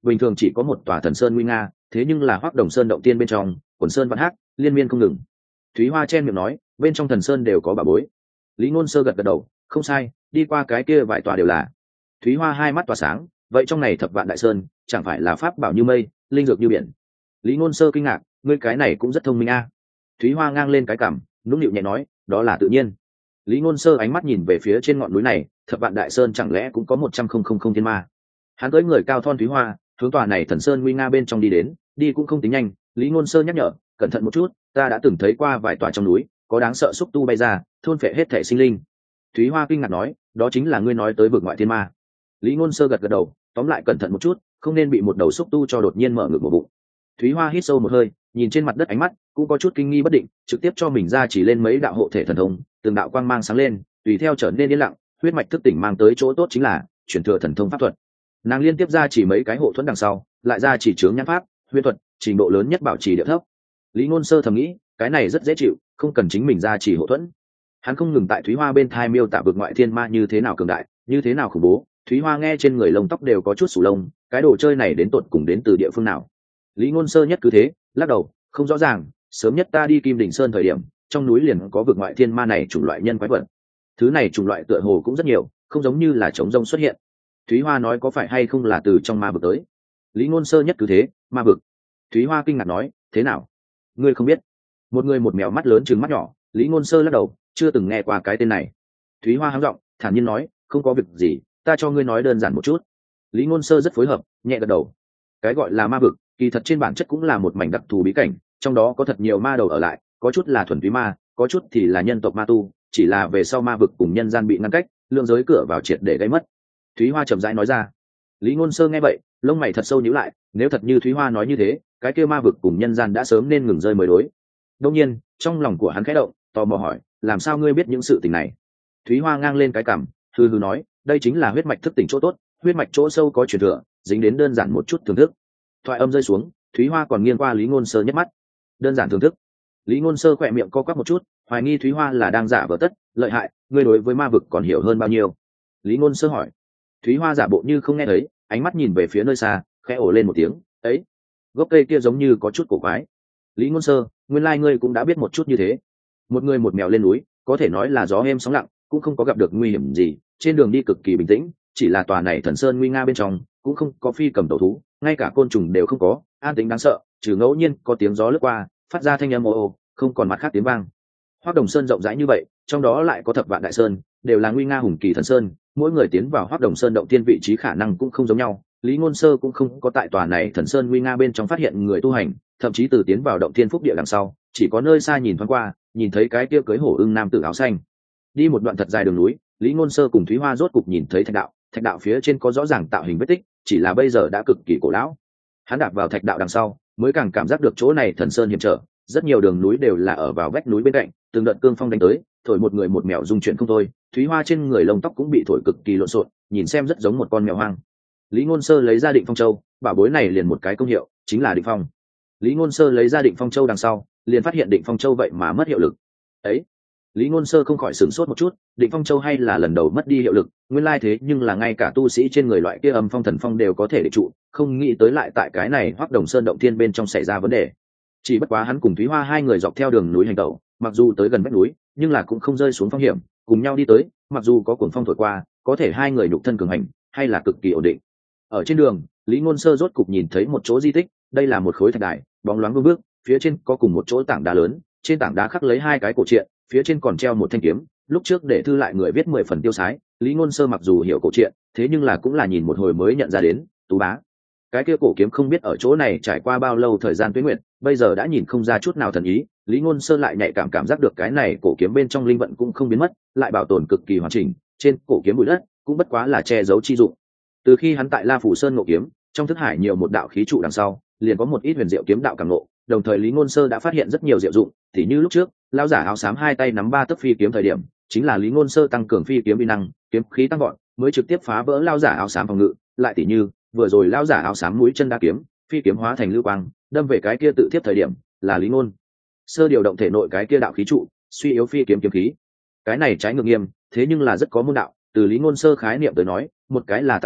bình thường chỉ có một tòa thần sơn nguy nga, thế nhưng là Hoắc Đồng Sơn động tiên bên trong quần sơn vạn hắc, liên miên không ngừng. Thúy Hoa chen miệng nói, bên trong thần sơn đều có bảo bối. Lý Ngôn Sơ gật gật đầu, không sai, đi qua cái kia vài tòa đều là. Thúy Hoa hai mắt tỏa sáng, vậy trong này thập vạn đại sơn chẳng phải là pháp bảo như mây, linh dược như biển. Lý Ngôn Sơ kinh ngạc, ngươi cái này cũng rất thông minh a. Thúy Hoa ngang lên cái cằm, nũng nịu nhẹ nói, đó là tự nhiên. Lý Ngôn Sơ ánh mắt nhìn về phía trên ngọn núi này, thập vạn đại sơn chẳng lẽ cũng có 100 thiên ma. Hắn cưỡi người cao thon Thúy Hoa, hướng tòa này thần sơn nguy nga bên trong đi đến, đi cũng không tính nhanh. Lý Ngôn Sơ nhắc nhở, cẩn thận một chút, ta đã từng thấy qua vài tòa trong núi, có đáng sợ xúc tu bay ra, thôn phệ hết thể sinh linh. Thúy Hoa kinh ngạc nói, đó chính là ngươi nói tới vực ngoại thiên ma. Lý Ngôn Sơ gật gật đầu, tóm lại cẩn thận một chút, không nên bị một đầu xúc tu cho đột nhiên mở ngực một bụng. Thúy Hoa hít sâu một hơi, nhìn trên mặt đất ánh mắt cũng có chút kinh nghi bất định, trực tiếp cho mình ra chỉ lên mấy đạo hộ thể thần thông, từng đạo quang mang sáng lên, tùy theo trở nên yên lặng. Huyết mạch thức tỉnh mang tới chỗ tốt chính là chuyển thừa thần thông pháp thuật. Nàng liên tiếp ra chỉ mấy cái hộ thuẫn đằng sau, lại ra chỉ chướng nhãn pháp, huyễn thuật, trình độ lớn nhất bảo trì địa thấp. Lý Ngôn Sơ thầm nghĩ, cái này rất dễ chịu, không cần chính mình ra chỉ hộ thuẫn. Hắn không ngừng tại Thúy Hoa bên thai miêu tả vực ngoại thiên ma như thế nào cường đại, như thế nào khủng bố. Thúy Hoa nghe trên người lông tóc đều có chút sù lông, cái đồ chơi này đến tột cùng đến từ địa phương nào? Lý Ngôn Sơ nhất cứ thế, lắc đầu, không rõ ràng, sớm nhất ta đi Kim Đỉnh Sơn thời điểm, trong núi liền có vực ngoại thiên ma này chủng loại nhân quái vật. Thứ này chủng loại tựa hồ cũng rất nhiều, không giống như là trống rông xuất hiện. Thúy Hoa nói có phải hay không là từ trong ma vực tới? Lý Ngôn Sơ nhất cứ thế, ma vực. Thúy Hoa kinh ngạc nói, thế nào? Ngươi không biết? Một người một mèo mắt lớn trừng mắt nhỏ. Lý Ngôn Sơ lắc đầu, chưa từng nghe qua cái tên này. Thúy Hoa hắng giọng, thản nhiên nói, không có việc gì, ta cho ngươi nói đơn giản một chút. Lý Ngôn Sơ rất phối hợp, nhẹ gật đầu. Cái gọi là ma vực, kỳ thật trên bản chất cũng là một mảnh đặc thù bí cảnh, trong đó có thật nhiều ma đầu ở lại, có chút là thuần túy ma, có chút thì là nhân tộc ma tu, chỉ là về sau ma vực cùng nhân gian bị ngăn cách, lượng giới cửa vào triệt để gây mất. Thúy Hoa chậm rãi nói ra. Lý Ngôn Sơ nghe vậy, lông mày thật sâu nhíu lại, nếu thật như Thúy Hoa nói như thế, cái kia ma vực cùng nhân gian đã sớm nên ngừng rơi mới đối. Đương nhiên, trong lòng của hắn khẽ động, tò mò hỏi, làm sao ngươi biết những sự tình này? Thúy Hoa ngang lên cái cằm, hừ hừ nói, đây chính là huyết mạch thức tỉnh chỗ tốt, huyết mạch chỗ sâu có truyền thừa, dính đến đơn giản một chút thưởng thức. Thoại âm rơi xuống, Thúy Hoa còn nghiêng qua Lý Ngôn Sơ nhất mắt. Đơn giản thưởng thức. Lý Ngôn Sơ khẽ miệng co quắp một chút, hoài nghi Thúy Hoa là đang giả vờ tất, lợi hại, ngươi đối với ma vực còn hiểu hơn bao nhiêu? Lý Ngôn Sơ hỏi. Thúy Hoa giả bộ như không nghe thấy, ánh mắt nhìn về phía nơi xa, khẽ ồ lên một tiếng, ấy, gốc cây kia giống như có chút cổ quái. Lý Ngôn Sơ, nguyên lai ngươi cũng đã biết một chút như thế. Một người một mèo lên núi, có thể nói là gió êm sóng lặng, cũng không có gặp được nguy hiểm gì, trên đường đi cực kỳ bình tĩnh, chỉ là tòa này thần sơn nguy nga bên trong, cũng không có phi cầm tẩu thú, ngay cả côn trùng đều không có, an tĩnh đáng sợ, trừ ngẫu nhiên có tiếng gió lướt qua, phát ra thanh âm ồ ồ, không còn mặt khác tiếng vang. Hoắc Đồng Sơn rộng rãi như vậy, trong đó lại có thập vạn đại sơn, đều là nguy nga hùng kỳ thần sơn, mỗi người tiến vào Hoắc Đồng Sơn động tiên vị trí khả năng cũng không giống nhau. Lý Ngôn Sơ cũng không có tại tòa này thần sơn nguy nga bên trong phát hiện người tu hành, thậm chí từ tiến vào động tiên phúc địa đằng sau, chỉ có nơi xa nhìn thoáng qua, nhìn thấy cái kia cưới hổ ưng nam tử áo xanh. Đi một đoạn thật dài đường núi, Lý Ngôn Sơ cùng Thúy Hoa rốt cục nhìn thấy thạch đạo phía trên có rõ ràng tạo hình vết tích, chỉ là bây giờ đã cực kỳ cổ lão. Hắn đạp vào thạch đạo đằng sau, mới càng cảm giác được chỗ này thần sơn hiểm trở, rất nhiều đường núi đều là ở vào vách núi bên cạnh, từng đợt cương phong đánh tới, thổi một người một mèo dung chuyển không thôi. Thúy Hoa trên người lông tóc cũng bị thổi cực kỳ lộn xộn, nhìn xem rất giống một con mèo hoang. Lý Ngôn Sơ lấy ra Định Phong Châu, bảo bối này liền một cái công hiệu, chính là định phong. Lý Ngôn Sơ lấy ra Định Phong Châu đằng sau, liền phát hiện Định Phong Châu vậy mà mất hiệu lực. Ấy, Lý Ngôn Sơ không khỏi sửng sốt một chút, Định Phong Châu hay là lần đầu mất đi hiệu lực, nguyên lai thế nhưng là ngay cả tu sĩ trên người loại kia âm phong thần phong đều có thể địch trụ, không nghĩ tới lại tại cái này Hoắc Đồng Sơn động thiên bên trong xảy ra vấn đề. Chỉ bất quá hắn cùng Thúy Hoa hai người dọc theo đường núi hành tẩu, mặc dù tới gần vách núi, nhưng là cũng không rơi xuống phong hiểm, cùng nhau đi tới, mặc dù có cuồng phong thổi qua, có thể hai người nhục thân cường hành, hay là cực kỳ ổn định. Ở trên đường, Lý Ngôn Sơ rốt cục nhìn thấy một chỗ di tích, đây là một khối thạch đài, bóng loáng vương bước, phía trên có cùng một chỗ tảng đá lớn, trên tảng đá khắc lấy hai cái cổ truyện, phía trên còn treo một thanh kiếm, lúc trước để thư lại người viết 10 phần tiêu sái. Lý Ngôn Sơ mặc dù hiểu cổ truyện, thế nhưng là cũng là nhìn một hồi mới nhận ra đến, Tú bá. Cái kia cổ kiếm không biết ở chỗ này trải qua bao lâu thời gian tuế nguyệt, bây giờ đã nhìn không ra chút nào thần ý. Lý Ngôn Sơ lại nhạy cảm giác được cái này cổ kiếm bên trong linh vận cũng không biến mất, lại bảo tồn cực kỳ hoàn chỉnh, trên cổ kiếm bụi đất cũng bất quá là che giấu chi dụng. Từ khi hắn tại La Phủ Sơn ngộ kiếm, trong thức hải nhiều một đạo khí trụ đằng sau, liền có một ít huyền diệu kiếm đạo cảm ngộ, đồng thời Lý Ngôn Sơ đã phát hiện rất nhiều diệu dụng, thì như lúc trước, lão giả áo xám hai tay nắm ba tấc phi kiếm thời điểm, chính là Lý Ngôn Sơ tăng cường phi kiếm uy năng, kiếm khí tăng vọt, mới trực tiếp phá vỡ lão giả áo xám phòng ngự, lại tỉ như, vừa rồi lão giả áo xám mũi chân đa kiếm, phi kiếm hóa thành lưu quang, đâm về cái kia tự tiếp thời điểm, là Lý Ngôn Sơ điều động thể nội cái kia đạo khí trụ, suy yếu phi kiếm kiếm khí. Cái này trái ngược nghiêm, thế nhưng là rất có môn đạo, từ Lý Ngôn Sơ khái niệm tới nói, một cái là tăng cường,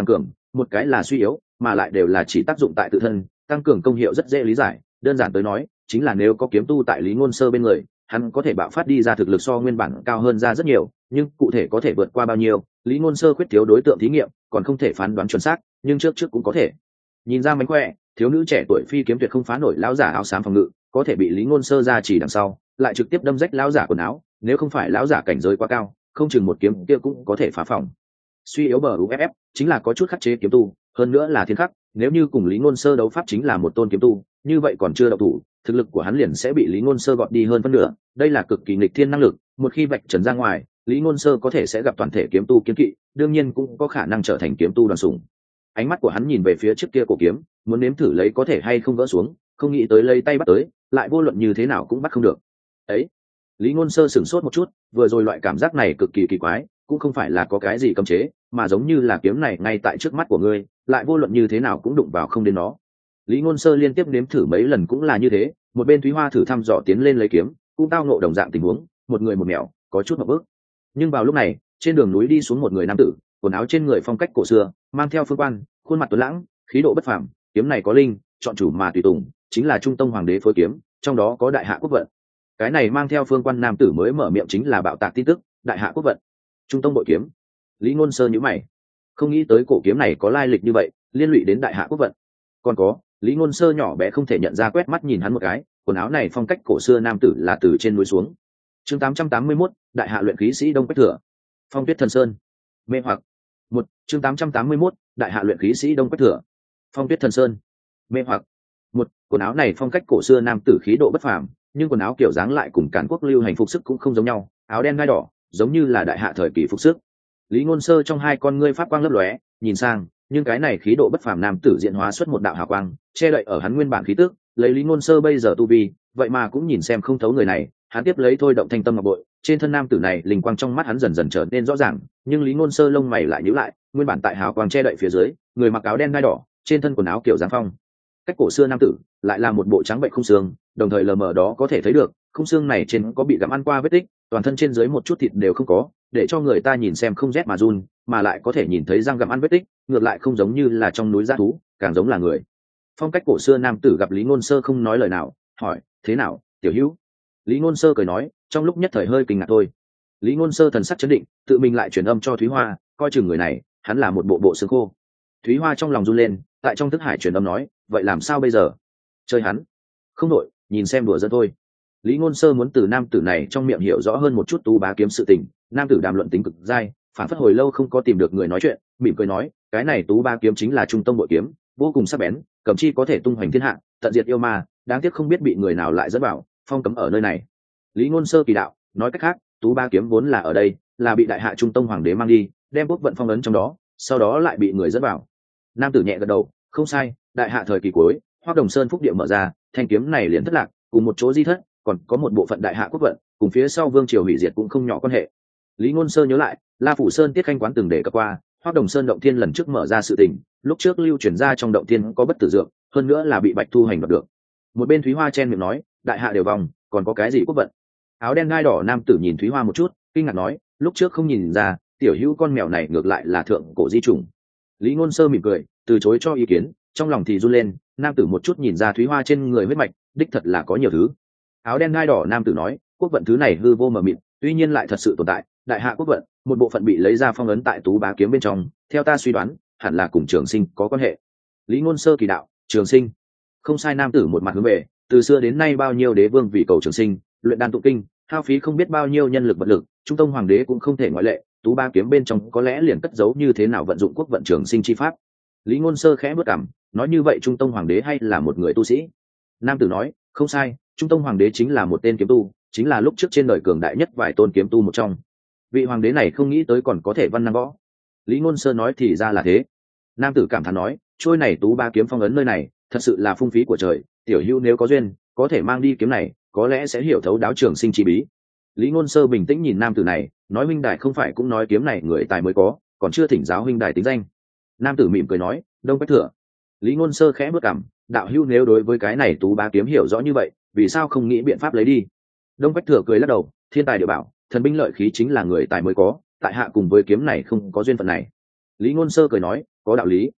một cái là suy yếu mà lại đều là chỉ tác dụng tại tự thân, tăng cường công hiệu rất dễ lý giải. Đơn giản tới nói chính là nếu có kiếm tu tại Lý Ngôn Sơ bên người, hắn có thể bạo phát đi ra thực lực so nguyên bản cao hơn ra rất nhiều, nhưng cụ thể có thể vượt qua bao nhiêu, Lý Ngôn Sơ khuyết thiếu đối tượng thí nghiệm, còn không thể phán đoán chuẩn xác, nhưng trước cũng có thể nhìn ra mánh khỏe. Thiếu nữ trẻ tuổi phi kiếm tuyệt không phá nổi lão giả áo xám phòng ngự, có thể bị Lý Ngôn Sơ ra chỉ đằng sau lại trực tiếp đâm rách lão giả quần áo, nếu không phải lão giả cảnh giới quá cao, không chừng một kiếm kia cũng có thể phá phòng. Suy yếu bờ UFF chính là có chút khắc chế kiếm tu, hơn nữa là thiên khắc, nếu như cùng Lý Ngôn Sơ đấu pháp chính là một tôn kiếm tu, như vậy còn chưa động thủ, thực lực của hắn liền sẽ bị Lý Ngôn Sơ gọt đi hơn phân nửa, đây là cực kỳ nghịch thiên năng lực, một khi vạch trần ra ngoài, Lý Ngôn Sơ có thể sẽ gặp toàn thể kiếm tu kiêng kỵ, đương nhiên cũng có khả năng trở thành kiếm tu đoàn sủng. Ánh mắt của hắn nhìn về phía trước kia cổ kiếm, muốn nếm thử lấy có thể hay không gỡ xuống, không nghĩ tới lấy tay bắt tới, lại vô luận như thế nào cũng bắt không được. Ấy, Lý Ngôn Sơ sửng sốt một chút, vừa rồi loại cảm giác này cực kỳ kỳ quái, cũng không phải là có cái gì cấm chế, mà giống như là kiếm này ngay tại trước mắt của ngươi, lại vô luận như thế nào cũng đụng vào không đến nó. Lý Ngôn Sơ liên tiếp nếm thử mấy lần cũng là như thế, một bên Thúy Hoa thử thăm dò tiến lên lấy kiếm, cũng tao ngộ đồng dạng tình huống, một người một mèo, có chút ngộp bức. Nhưng vào lúc này, trên đường núi đi xuống một người nam tử, quần áo trên người phong cách cổ xưa, mang theo phương quan, khuôn mặt tuấn lãng, khí độ bất phàm, kiếm này có linh, chọn chủ mà tùy tùng, chính là Trung Tông Hoàng đế phối kiếm, trong đó có Đại Hạ Quốc vận. Cái này mang theo phương quan nam tử mới mở miệng chính là bạo tạc tin tức, Đại Hạ Quốc vận, Trung Tông bội kiếm. Lý Ngôn Sơ nhíu mày, không nghĩ tới cổ kiếm này có lai lịch như vậy, liên lụy đến Đại Hạ Quốc vận. Còn có, Lý Ngôn Sơ nhỏ bé không thể nhận ra, quét mắt nhìn hắn một cái, quần áo này phong cách cổ xưa nam tử là từ trên núi xuống. Chương 881, Đại Hạ luyện khí sĩ Đông Quách Thừa. Phong Tuyết Thần Sơn. Mê hoặc. Một, chương 881, Đại Hạ luyện khí sĩ Đông Quách Thừa. Phong Tuyết Thần Sơn. Mê hoặc. Một, quần áo này phong cách cổ xưa nam tử khí độ bất phàm, nhưng quần áo kiểu dáng lại cùng Càn Quốc lưu hành phục sức cũng không giống nhau, áo đen gai đỏ, giống như là Đại Hạ thời kỳ phục sức. Lý Ngôn Sơ trong hai con ngươi pháp quang lấp lóe, nhìn sang, nhưng cái này khí độ bất phàm nam tử diện hóa xuất một đạo hào quang, che đậy ở hắn nguyên bản khí tức, lấy Lý Ngôn Sơ bây giờ tu vi, vậy mà cũng nhìn xem không thấu người này, hắn tiếp lấy thôi động thanh tâm ngọc bội, trên thân nam tử này linh quang trong mắt hắn dần dần trở nên rõ ràng, nhưng Lý Ngôn Sơ lông mày lại nhíu lại, nguyên bản tại hào quang che đậy phía dưới, người mặc áo đen gai đỏ, trên thân quần áo kiểu dáng phong cách cổ xưa nam tử, lại là một bộ trắng bệnh khung xương, đồng thời lờ mờ đó có thể thấy được, khung xương này trên có bị gặm ăn qua vết tích, toàn thân trên dưới một chút thịt đều không có, để cho người ta nhìn xem không rét mà run, mà lại có thể nhìn thấy răng gặm ăn vết tích, ngược lại không giống như là trong núi dã thú, càng giống là người. Phong cách cổ xưa nam tử gặp Lý Ngôn Sơ không nói lời nào, hỏi: "Thế nào, tiểu hữu?" Lý Ngôn Sơ cười nói, trong lúc nhất thời hơi kinh ngạc thôi. Lý Ngôn Sơ thần sắc chấn định, tự mình lại truyền âm cho Thúy Hoa, coi chừng người này, hắn là một bộ xương khô. Thúy Hoa trong lòng run lên, tại trong thức hải truyền âm nói: "Vậy làm sao bây giờ? Chơi hắn?" "Không đổi, nhìn xem đùa giỡn thôi." Lý Ngôn Sơ muốn từ nam tử này trong miệng hiểu rõ hơn một chút Tú Bá kiếm sự tình, nam tử đàm luận tính cực dai, phản phất hồi lâu không có tìm được người nói chuyện, mỉm cười nói: "Cái này Tú Bá kiếm chính là Trung Tông bội kiếm, vô cùng sắc bén, cầm chi có thể tung hoành thiên hạ, tận diệt yêu ma, đáng tiếc không biết bị người nào lại dẫn vào, phong cấm ở nơi này." Lý Ngôn Sơ kỳ đạo, nói cách khác, Tú Bá kiếm vốn là ở đây, là bị Đại Hạ Trung Tông Hoàng đế mang đi, đem quốc vận phong ấn trong đó, sau đó lại bị người dẫn vào. Nam tử nhẹ gật đầu, không sai, Đại Hạ thời kỳ cuối, Hoắc Đồng Sơn phúc địa mở ra, thanh kiếm này liền thất lạc, cùng một chỗ di thất, còn có một bộ phận Đại Hạ quốc vận, cùng phía sau vương triều hủy diệt cũng không nhỏ quan hệ. Lý Ngôn Sơ nhớ lại, La Phủ Sơn Tiết Khanh quán từng đề cập qua, Hoắc Đồng Sơn động thiên lần trước mở ra sự tình, lúc trước lưu truyền ra trong động thiên có bất tử dược, hơn nữa là bị Bạch Thu Hành đoạt được. Một bên Thúy Hoa chen miệng nói, Đại Hạ đều vòng, còn có cái gì quốc vận? Áo đen gai đỏ nam tử nhìn Thúy Hoa một chút, kinh ngạc nói, lúc trước không nhìn ra, tiểu hữu con mèo này ngược lại là thượng cổ di chủng. Lý Ngôn Sơ mỉm cười, từ chối cho ý kiến, trong lòng thì run lên, nam tử một chút nhìn ra Thúy Hoa trên người huyết mạch, đích thật là có nhiều thứ. Áo đen gai đỏ nam tử nói, quốc vận thứ này hư vô mờ mịt, tuy nhiên lại thật sự tồn tại, Đại Hạ quốc vận, một bộ phận bị lấy ra phong ấn tại Tú Bá kiếm bên trong, theo ta suy đoán, hẳn là cùng Trường Sinh có quan hệ. Lý Ngôn Sơ kỳ đạo, Trường Sinh? Không sai. Nam tử một mặt hướng về, từ xưa đến nay bao nhiêu đế vương vì cầu Trường Sinh, luyện đan tụ kinh, hao phí không biết bao nhiêu nhân lực vật lực, Trung Tông Hoàng đế cũng không thể ngoại lệ, Tú Bá kiếm bên trong có lẽ liền cất giấu như thế nào vận dụng quốc vận Trường Sinh chi pháp. Lý Ngôn Sơ khẽ bước cằm, nói như vậy Trung Tông Hoàng đế hay là một người tu sĩ? Nam tử nói, không sai, Trung Tông Hoàng đế chính là một tên kiếm tu, chính là lúc trước trên đời cường đại nhất vài tôn kiếm tu một trong. Vị hoàng đế này không nghĩ tới còn có thể văn năng võ. Lý Ngôn Sơ nói thì ra là thế. Nam tử cảm thán nói, trôi này Tú Bá kiếm phong ấn nơi này, thật sự là phung phí của trời, tiểu hữu nếu có duyên, có thể mang đi kiếm này, có lẽ sẽ hiểu thấu đáo Trường Sinh chi bí. Lý Ngôn Sơ bình tĩnh nhìn nam tử này, nói huynh đài không phải cũng nói kiếm này người tài mới có, còn chưa thỉnh giáo huynh đài tính danh. Nam tử mỉm cười nói, Đông Quách Thừa. Lý Ngôn Sơ khẽ bước cằm, đạo hữu nếu đối với cái này Tú Bá kiếm hiểu rõ như vậy, vì sao không nghĩ biện pháp lấy đi? Đông Quách Thừa cười lắc đầu, thiên tài địa bảo, thần binh lợi khí chính là người tài mới có, tại hạ cùng với kiếm này không có duyên phận này. Lý Ngôn Sơ cười nói, có đạo lý,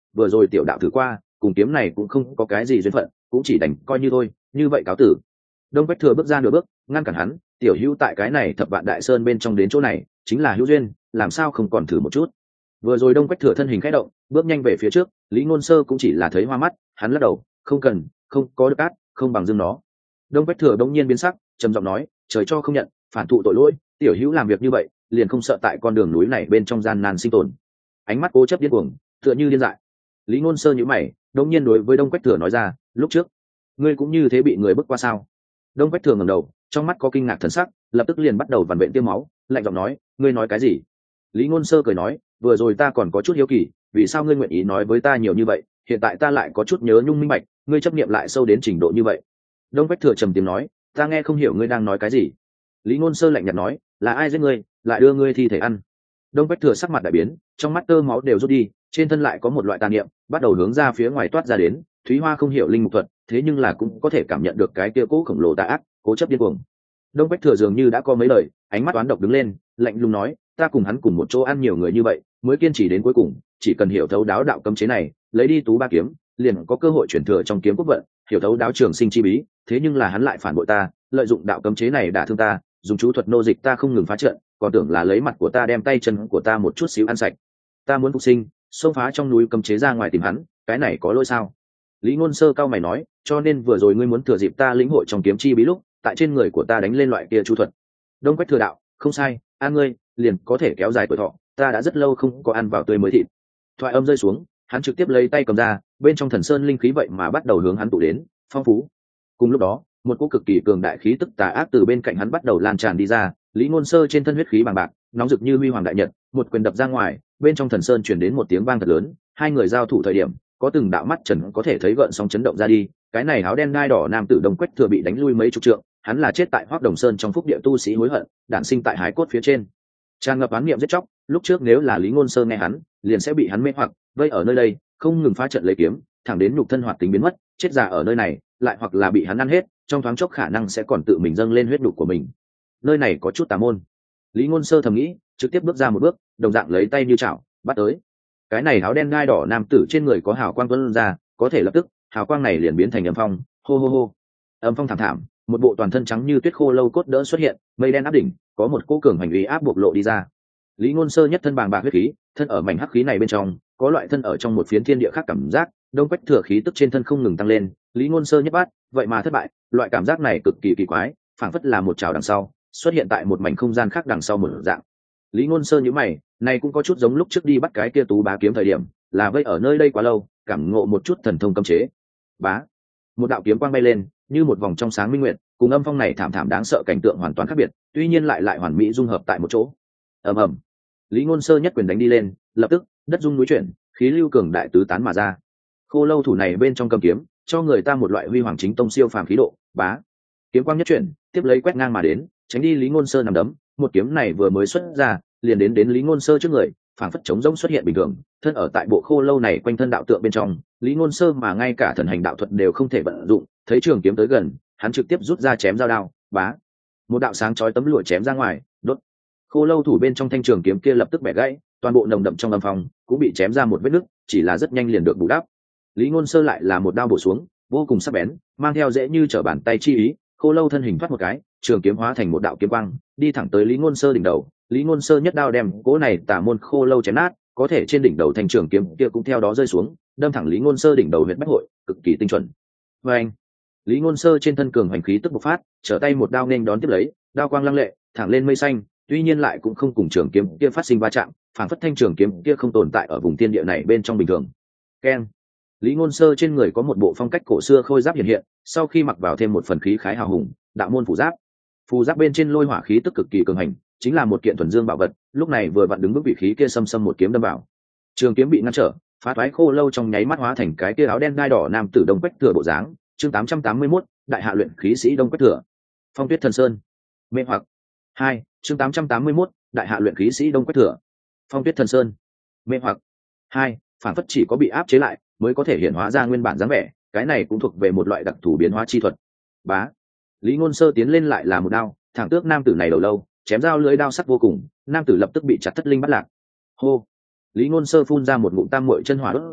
vừa rồi tiểu đạo thử qua, cùng kiếm này cũng không có cái gì duyên phận, cũng chỉ đành coi như thôi, như vậy cáo tử. Đông Bách Thừa bước ra nửa bước, ngăn cản hắn, tiểu hữu tại cái này Thập Vạn Đại Sơn bên trong đến chỗ này, chính là hữu duyên, làm sao không còn thử một chút. Vừa rồi Đông Bách Thừa thân hình khẽ động, bước nhanh về phía trước, Lý Ngôn Sơ cũng chỉ là thấy hoa mắt, hắn lắc đầu, không cần, không có được át, không bằng dương nó. Đông Bách Thừa đống nhiên biến sắc, trầm giọng nói, trời cho không nhận, phản thụ tội lỗi, tiểu hữu làm việc như vậy, liền không sợ tại con đường núi này bên trong gian nan sinh tồn. Ánh mắt cố chấp điên cuồng, tựa như điên dại. Lý Ngôn Sơ nhíu mày, đống nhiên đối với Đông Bách Thừa nói ra, lúc trước, ngươi cũng như thế bị người bức qua sao? Đông Bách Thừa ngẩng đầu, trong mắt có kinh ngạc thần sắc, lập tức liền bắt đầu vằn vện tiêm máu, lạnh giọng nói, ngươi nói cái gì? Lý Ngôn Sơ cười nói, vừa rồi ta còn có chút hiếu kỳ, vì sao ngươi nguyện ý nói với ta nhiều như vậy, hiện tại ta lại có chút nhớ nhung minh bạch, ngươi chấp niệm lại sâu đến trình độ như vậy. Đông Bách Thừa trầm tiếng nói, ta nghe không hiểu ngươi đang nói cái gì. Lý Ngôn Sơ lạnh nhạt nói, là ai giết ngươi, lại đưa ngươi thi thể ăn. Đông Bách Thừa sắc mặt đại biến, trong mắt tơ máu đều rút đi, trên thân lại có một loại tà niệm, bắt đầu hướng ra phía ngoài toát ra đến. Thúy Hoa không hiểu linh mục thuật, thế nhưng là cũng có thể cảm nhận được cái kia cố khổng lồ tà ác, cố chấp điên cuồng. Đông Bách Thừa dường như đã có mấy lời, ánh mắt oán độc đứng lên, lạnh lùng nói, ta cùng hắn cùng một chỗ ăn nhiều người như vậy, mới kiên trì đến cuối cùng, chỉ cần hiểu thấu đáo đạo cấm chế này, lấy đi tú ba kiếm, liền có cơ hội chuyển thừa trong kiếm quốc vận, hiểu thấu đáo trường sinh chi bí, thế nhưng là hắn lại phản bội ta, lợi dụng đạo cấm chế này đả thương ta, dùng chú thuật nô dịch ta không ngừng phá trận, còn tưởng là lấy mặt của ta đem tay chân của ta một chút xíu ăn sạch. Ta muốn phục sinh, xông phá trong núi cấm chế ra ngoài tìm hắn, cái này có lỗi sao? Lý Ngôn Sơ cao mày nói, cho nên vừa rồi ngươi muốn thừa dịp ta lĩnh hội trong kiếm chi bí lúc, tại trên người của ta đánh lên loại kia chú thuật. Đông Quách Thừa đạo, không sai, ăn ngươi, liền có thể kéo dài tuổi thọ, ta đã rất lâu không có ăn vào tươi mới thịt. Thoại âm rơi xuống, hắn trực tiếp lấy tay cầm ra, bên trong thần sơn linh khí vậy mà bắt đầu hướng hắn tụ đến, phong phú. Cùng lúc đó, một cỗ cực kỳ cường đại khí tức tà ác từ bên cạnh hắn bắt đầu lan tràn đi ra, Lý Ngôn Sơ trên thân huyết khí bằng bạc, nóng rực như huy hoàng đại nhật, một quyền đập ra ngoài, bên trong thần sơn truyền đến một tiếng vang thật lớn, hai người giao thủ thời điểm, có từng đạo mắt trần có thể thấy gợn sóng chấn động ra đi, cái này áo đen ngai đỏ nam tử Đông Quách Thừa bị đánh lui mấy chục trượng, hắn là chết tại Hoắc Đồng Sơn trong phúc địa tu sĩ hối hận, đản sinh tại hải cốt phía trên. Tràn ngập oán niệm giết chóc, lúc trước nếu là Lý Ngôn Sơ nghe hắn, liền sẽ bị hắn mê hoặc, vây ở nơi đây, không ngừng phá trận lấy kiếm, thẳng đến nhục thân hoạt tính biến mất, chết già ở nơi này, lại hoặc là bị hắn ăn hết, trong thoáng chốc khả năng sẽ còn tự mình dâng lên huyết đục của mình. Nơi này có chút tà môn. Lý Ngôn Sơ thầm nghĩ, trực tiếp bước ra một bước, đồng dạng lấy tay như chảo, bắt tới. Cái này áo đen ngai đỏ nam tử trên người có hào quang tuôn ra, có thể lập tức, hào quang này liền biến thành âm phong, hô hô hô. Âm phong thảm thảm, một bộ toàn thân trắng như tuyết khô lâu cốt đỡ xuất hiện, mây đen áp đỉnh, có một cỗ cường hành uy áp bộc lộ đi ra. Lý Ngôn Sơ nhất thân bàng bạc huyết khí, thân ở mảnh hắc khí này bên trong, có loại thân ở trong một phiến thiên địa khác cảm giác, Đông Quách Thừa khí tức trên thân không ngừng tăng lên, Lý Ngôn Sơ nhất bát, vậy mà thất bại, loại cảm giác này cực kỳ kỳ quái, phảng phất là một trào đằng sau, xuất hiện tại một mảnh không gian khác đằng sau một dạng. Lý Ngôn Sơ nhíu mày, này cũng có chút giống lúc trước đi bắt cái kia tú bá kiếm thời điểm, là vây ở nơi đây quá lâu, cảm ngộ một chút thần thông cấm chế. Bá, một đạo kiếm quang bay lên, như một vòng trong sáng minh nguyệt, cùng âm phong này thảm thảm đáng sợ cảnh tượng hoàn toàn khác biệt, tuy nhiên lại hoàn mỹ dung hợp tại một chỗ. Ầm ầm. Lý Ngôn Sơ nhất quyền đánh đi lên, lập tức đất rung núi chuyển, khí lưu cường đại tứ tán mà ra. Khô lâu thủ này bên trong cầm kiếm, cho người ta một loại huy hoàng chính tông siêu phàm khí độ. Bá, kiếm quang nhất chuyển, tiếp lấy quét ngang mà đến, tránh đi Lý Ngôn Sơ nằm đấm. Một kiếm này vừa mới xuất ra, liền đến Lý Ngôn Sơ trước người, phảng phất trống rỗng xuất hiện bình thường. Thân ở tại bộ khô lâu này quanh thân đạo tượng bên trong, Lý Ngôn Sơ mà ngay cả thần hành đạo thuật đều không thể vận dụng, thấy trường kiếm tới gần, hắn trực tiếp rút ra chém dao đao. Bá, một đạo sáng chói tấm lụa chém ra ngoài, đốt. Khô lâu thủ bên trong thanh trường kiếm kia lập tức bẻ gãy, toàn bộ nồng đậm trong âm phong cũng bị chém ra một vết nứt, chỉ là rất nhanh liền được bù đắp. Lý Ngôn Sơ lại là một đao bổ xuống, vô cùng sắc bén, mang theo dễ như trở bàn tay chi ý, khô lâu thân hình thoát một cái, trường kiếm hóa thành một đạo kiếm quang, đi thẳng tới Lý Ngôn Sơ đỉnh đầu. Lý Ngôn Sơ nhất đao đem cỗ này tà môn khô lâu chém nát, có thể trên đỉnh đầu thanh trường kiếm kia cũng theo đó rơi xuống, đâm thẳng Lý Ngôn Sơ đỉnh đầu huyệt bách hội, cực kỳ tinh chuẩn. Và anh, Lý Ngôn Sơ trên thân cường hành khí tức bộc phát, trở tay một đao nên đón tiếp lấy, đao quang lăng lệ, thẳng lên mây xanh, tuy nhiên lại cũng không cùng trường kiếm kia phát sinh va chạm, phản phất thanh trường kiếm kia không tồn tại ở vùng thiên địa này bên trong bình thường. Keng. Lý Ngôn Sơ trên người có một bộ phong cách cổ xưa khôi giáp hiện hiện, sau khi mặc vào thêm một phần khí khái hào hùng, đạo môn phù giáp. Phù giáp bên trên lôi hỏa khí tức cực kỳ cường hành, chính là một kiện thuần dương bảo vật, lúc này vừa vặn đứng vững vị khí kia xâm một kiếm đâm vào. Trường kiếm bị ngăn trở, phá toái khô lâu trong nháy mắt hóa thành cái kia áo đen gai đỏ nam tử Đông Quách Thừa bộ dáng. Chương 881, đại hạ luyện khí sĩ Đông Quách Thừa. Phong Tuyết Thần Sơn. Mê hoặc. 2, chương 881, đại hạ luyện khí sĩ Đông Quách Thừa. Phong Tuyết Thần Sơn. Mê hoặc. 2, phản phất chỉ có bị áp chế lại mới có thể hiện hóa ra nguyên bản dáng vẻ, cái này cũng thuộc về một loại đặc thù biến hóa chi thuật. Bá. Lý Ngôn Sơ tiến lên lại là một đao, thẳng tước nam tử này đầu lâu, chém dao lưỡi đao sắc vô cùng, nam tử lập tức bị chặt thất linh bắt lạc. Hô. Lý Ngôn Sơ phun ra một ngụm tam muội chân hỏa đốt ra,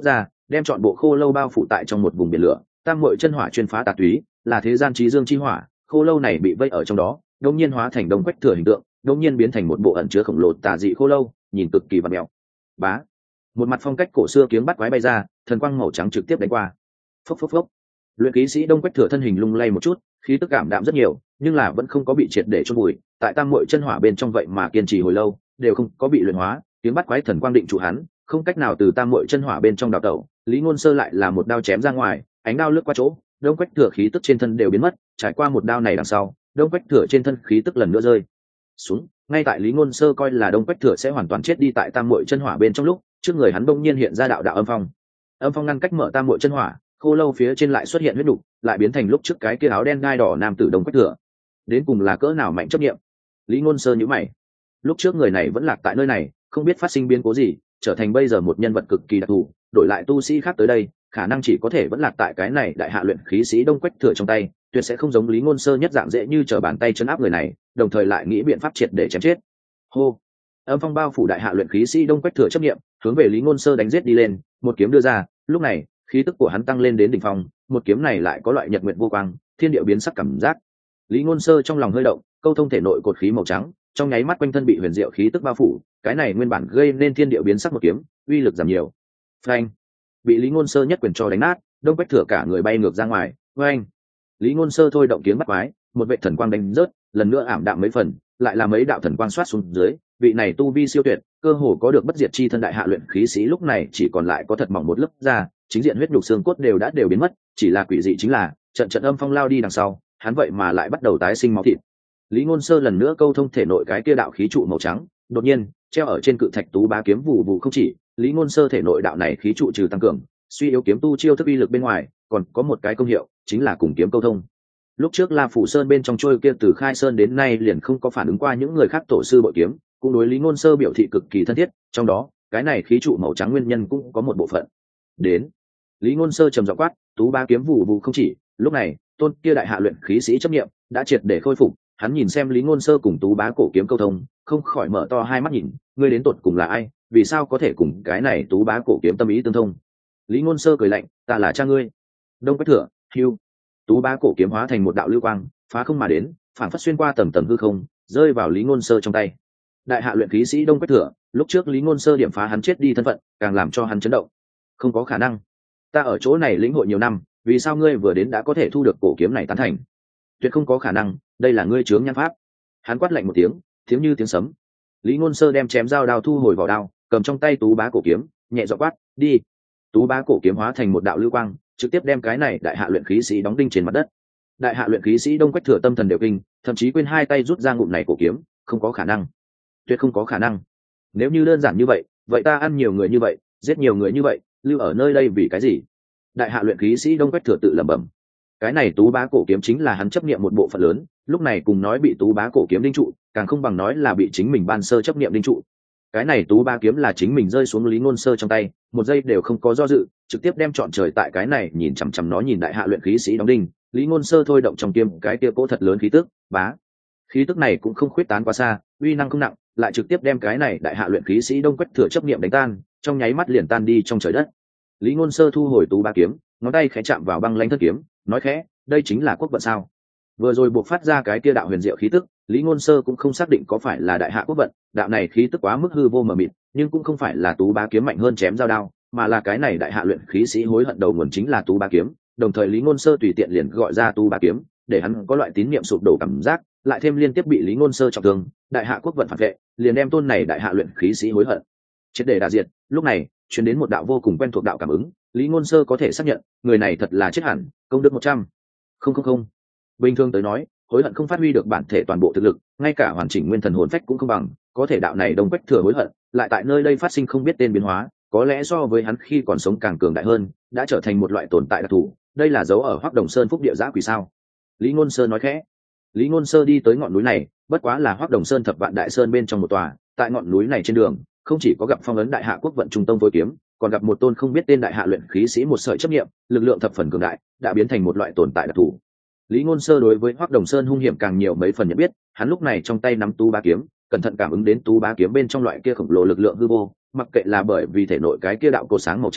đem chọn bộ khô lâu bao phủ tại trong một vùng biển lửa. Tam muội chân hỏa chuyên phá tà túy, là thế gian trí dương chi hỏa, khô lâu này bị vây ở trong đó, đột nhiên hóa thành Đông Quách Thừa hình tượng, đột nhiên biến thành một bộ ẩn chứa khổng lồ tà dị khô lâu, nhìn cực kỳ vặn mèo. Bá, một mặt phong cách cổ xưa kiếm bắt quái bay ra, thần quang màu trắng trực tiếp đánh qua. Phốc phốc phốc. Luyện khí sĩ Đông Quách Thừa thân hình lung lay một chút, khí tức cảm đạm rất nhiều, nhưng là vẫn không có bị triệt để chôn vùi, tại tam muội chân hỏa bên trong vậy mà kiên trì hồi lâu, đều không có bị luyện hóa, kiếm bắt quái thần quang định trụ hắn, không cách nào từ tam muội chân hỏa bên trong đào tẩu. Lý Ngôn Sơ lại là một đao chém ra ngoài, ánh đao lướt qua chỗ, Đông Quách Thừa khí tức trên thân đều biến mất, trải qua một đao này đằng sau, Đông Quách Thừa trên thân khí tức lần nữa rơi xuống. Ngay tại Lý Ngôn Sơ coi là Đông Quách Thừa sẽ hoàn toàn chết đi tại tam muội chân hỏa bên trong lúc, trước người hắn bỗng nhiên hiện ra đạo đạo âm phong. Âm phong ngăn cách mở tam muội chân hỏa, khô lâu phía trên lại xuất hiện huyết đục, lại biến thành lúc trước cái kia áo đen gai đỏ nam tử Đông Quách Thừa. Đến cùng là cỡ nào mạnh chấp niệm. Lý Ngôn Sơ nhíu mày. Lúc trước người này vẫn lạc tại nơi này, không biết phát sinh biến cố gì, trở thành bây giờ một nhân vật cực kỳ đặc thù, đổi lại tu sĩ khác tới đây, khả năng chỉ có thể vẫn lạc tại cái này đại hạ luyện khí sĩ Đông Quách Thừa trong tay, tuyệt sẽ không giống Lý Ngôn Sơ nhất dạng dễ như trở bàn tay trấn áp người này, đồng thời lại nghĩ biện pháp triệt để chém chết. Hô. Âm phong bao phủ đại hạ luyện khí sĩ Đông Quách Thừa chấp niệm, hướng về Lý Ngôn Sơ đánh giết đi lên, một kiếm đưa ra, lúc này, khí tức của hắn tăng lên đến đỉnh phong, một kiếm này lại có loại nhật nguyệt vô quang, thiên địa biến sắc cảm giác. Lý Ngôn Sơ trong lòng hơi động, câu thông thể nội cột khí màu trắng, trong nháy mắt quanh thân bị huyền diệu khí tức bao phủ, cái này nguyên bản gây nên thiên địa biến sắc một kiếm, uy lực giảm nhiều. Phanh! Bị Lý Ngôn Sơ nhất quyền cho đánh nát, Đông Quách Thừa cả người bay ngược ra ngoài. Phanh! Lý Ngôn Sơ thôi động kiếm bắt quái, một vệ thần quang đánh rớt, lần nữa ảm đạm mấy phần, lại là mấy đạo thần quang xoát xuống dưới, vị này tu vi siêu tuyệt, cơ hồ có được bất diệt chi thân đại hạ luyện khí sĩ lúc này chỉ còn lại có thật mỏng một lớp da, chính diện huyết nhục xương cốt đều biến mất, chỉ là quỷ dị chính là, trận âm phong lao đi đằng sau, hắn vậy mà lại bắt đầu tái sinh máu thịt. Lý Ngôn Sơ lần nữa câu thông thể nội cái kia đạo khí trụ màu trắng, đột nhiên, treo ở trên cự thạch tú bá kiếm vụ vụ không chỉ, Lý Ngôn Sơ thể nội đạo này khí trụ trừ tăng cường, suy yếu kiếm tu chiêu thức uy lực bên ngoài, còn có một cái công hiệu, chính là cùng kiếm câu thông. Lúc trước La Phủ Sơn bên trong trôi kia từ khai sơn đến nay liền không có phản ứng qua những người khác tổ sư bội kiếm, cũng đối Lý Ngôn Sơ biểu thị cực kỳ thân thiết, trong đó, cái này khí trụ màu trắng nguyên nhân cũng có một bộ phận. Đến, Lý Ngôn Sơ trầm giọng quát, tú bá kiếm vụ vụ không chỉ, lúc này, tôn kia đại hạ luyện khí sĩ chấp niệm đã triệt để khôi phục, hắn nhìn xem Lý Ngôn Sơ cùng tú bá cổ kiếm câu thông, không khỏi mở to hai mắt nhìn, ngươi đến tột cùng là ai, vì sao có thể cùng cái này tú bá cổ kiếm tâm ý tương thông? Lý Ngôn Sơ cười lạnh, ta là cha ngươi. Đông Quách Thừa, hưu. Tú bá cổ kiếm hóa thành một đạo lưu quang, phá không mà đến, phản phất xuyên qua tầng tầng hư không, rơi vào Lý Ngôn Sơ trong tay. Đại hạ luyện khí sĩ Đông Quách Thừa, lúc trước Lý Ngôn Sơ điểm phá hắn chết đi thân phận, càng làm cho hắn chấn động. Không có khả năng, ta ở chỗ này lĩnh hội nhiều năm, vì sao ngươi vừa đến đã có thể thu được cổ kiếm này tán thành? Tuyệt không có khả năng, đây là ngươi chướng nhãn pháp. Hắn quát lạnh một tiếng, tiếng như tiếng sấm. Lý Ngôn Sơ đem chém dao đao thu hồi vào đao, cầm trong tay tú bá cổ kiếm, nhẹ giọng quát, đi. Tú bá cổ kiếm hóa thành một đạo lưu quang, trực tiếp đem cái này đại hạ luyện khí sĩ đóng đinh trên mặt đất. Đại hạ luyện khí sĩ Đông Quách Thừa tâm thần đều kinh, thậm chí quên hai tay rút ra ngụm này cổ kiếm, không có khả năng, tuyệt không có khả năng. Nếu như đơn giản như vậy, vậy ta ăn nhiều người như vậy, giết nhiều người như vậy, lưu ở nơi đây vì cái gì? Đại hạ luyện khí sĩ Đông Quách Thừa tự lẩm bẩm. Cái này tú bá cổ kiếm chính là hắn chấp niệm một bộ phận lớn, lúc này cùng nói bị tú bá cổ kiếm đinh trụ, càng không bằng nói là bị chính mình ban sơ chấp niệm đinh trụ. Cái này tú bá kiếm là chính mình rơi xuống Lý Ngôn Sơ trong tay, một giây đều không có do dự, trực tiếp đem trọn trời tại cái này nhìn chằm chằm nó nhìn đại hạ luyện khí sĩ đóng đinh. Lý Ngôn Sơ thôi động trong kiếm cái kia cỗ thật lớn khí tức, bá. Khí tức này cũng không khuyết tán quá xa, uy năng không nặng, lại trực tiếp đem cái này đại hạ luyện khí sĩ Đông Quách Thừa chấp niệm đánh tan, trong nháy mắt liền tan đi trong trời đất. Lý Ngôn Sơ thu hồi tú bá kiếm, ngón tay khẽ chạm vào băng lãnh thân kiếm, nói khẽ, đây chính là quốc vận sao? Vừa rồi buộc phát ra cái kia đạo huyền diệu khí tức, Lý Ngôn Sơ cũng không xác định có phải là đại hạ quốc vận, đạo này khí tức quá mức hư vô mờ mịt, nhưng cũng không phải là tú bá kiếm mạnh hơn chém dao đao, mà là cái này đại hạ luyện khí sĩ hối hận đầu nguồn chính là tú bá kiếm, đồng thời Lý Ngôn Sơ tùy tiện liền gọi ra tú bá kiếm, để hắn có loại tín niệm sụp đổ cảm giác, lại thêm liên tiếp bị Lý Ngôn Sơ trọng thương, đại hạ quốc vận phản vệ, liền đem tôn này đại hạ luyện khí sĩ hối hận triệt để đả diệt. Lúc này, truyền đến một đạo vô cùng quen thuộc đạo cảm ứng, Lý Ngôn Sơ có thể xác nhận, người này thật là chết hẳn, công đức 100. Không. Bình thường tới nói, hối hận không phát huy được bản thể toàn bộ thực lực, ngay cả hoàn chỉnh nguyên thần hồn phách cũng không bằng, có thể đạo này Đông Quách Thừa hối hận, lại tại nơi đây phát sinh không biết tên biến hóa, có lẽ so với hắn khi còn sống càng cường đại hơn, đã trở thành một loại tồn tại đặc thù, đây là dấu ở Hoắc Đồng Sơn phúc địa giã quỷ sao? Lý Ngôn Sơ nói khẽ. Lý Ngôn Sơ đi tới ngọn núi này, bất quá là Hoắc Đồng Sơn thập vạn đại sơn bên trong một tòa, tại ngọn núi này trên đường, không chỉ có gặp phong ấn đại hạ quốc vận trung tông vô kiếm, còn gặp một tôn không biết tên đại hạ luyện khí sĩ một sợi chấp niệm, lực lượng thập phần cường đại, đã biến thành một loại tồn tại đặc thù. Lý Ngôn Sơ đối với Hoắc Đồng Sơn hung hiểm càng nhiều mấy phần nhận biết, hắn lúc này trong tay nắm tú bá kiếm, cẩn thận cảm ứng đến tú bá kiếm bên trong loại kia khổng lồ lực lượng hư vô, mặc kệ là bởi vì thể nội cái kia đạo cổ sáng màu trắng,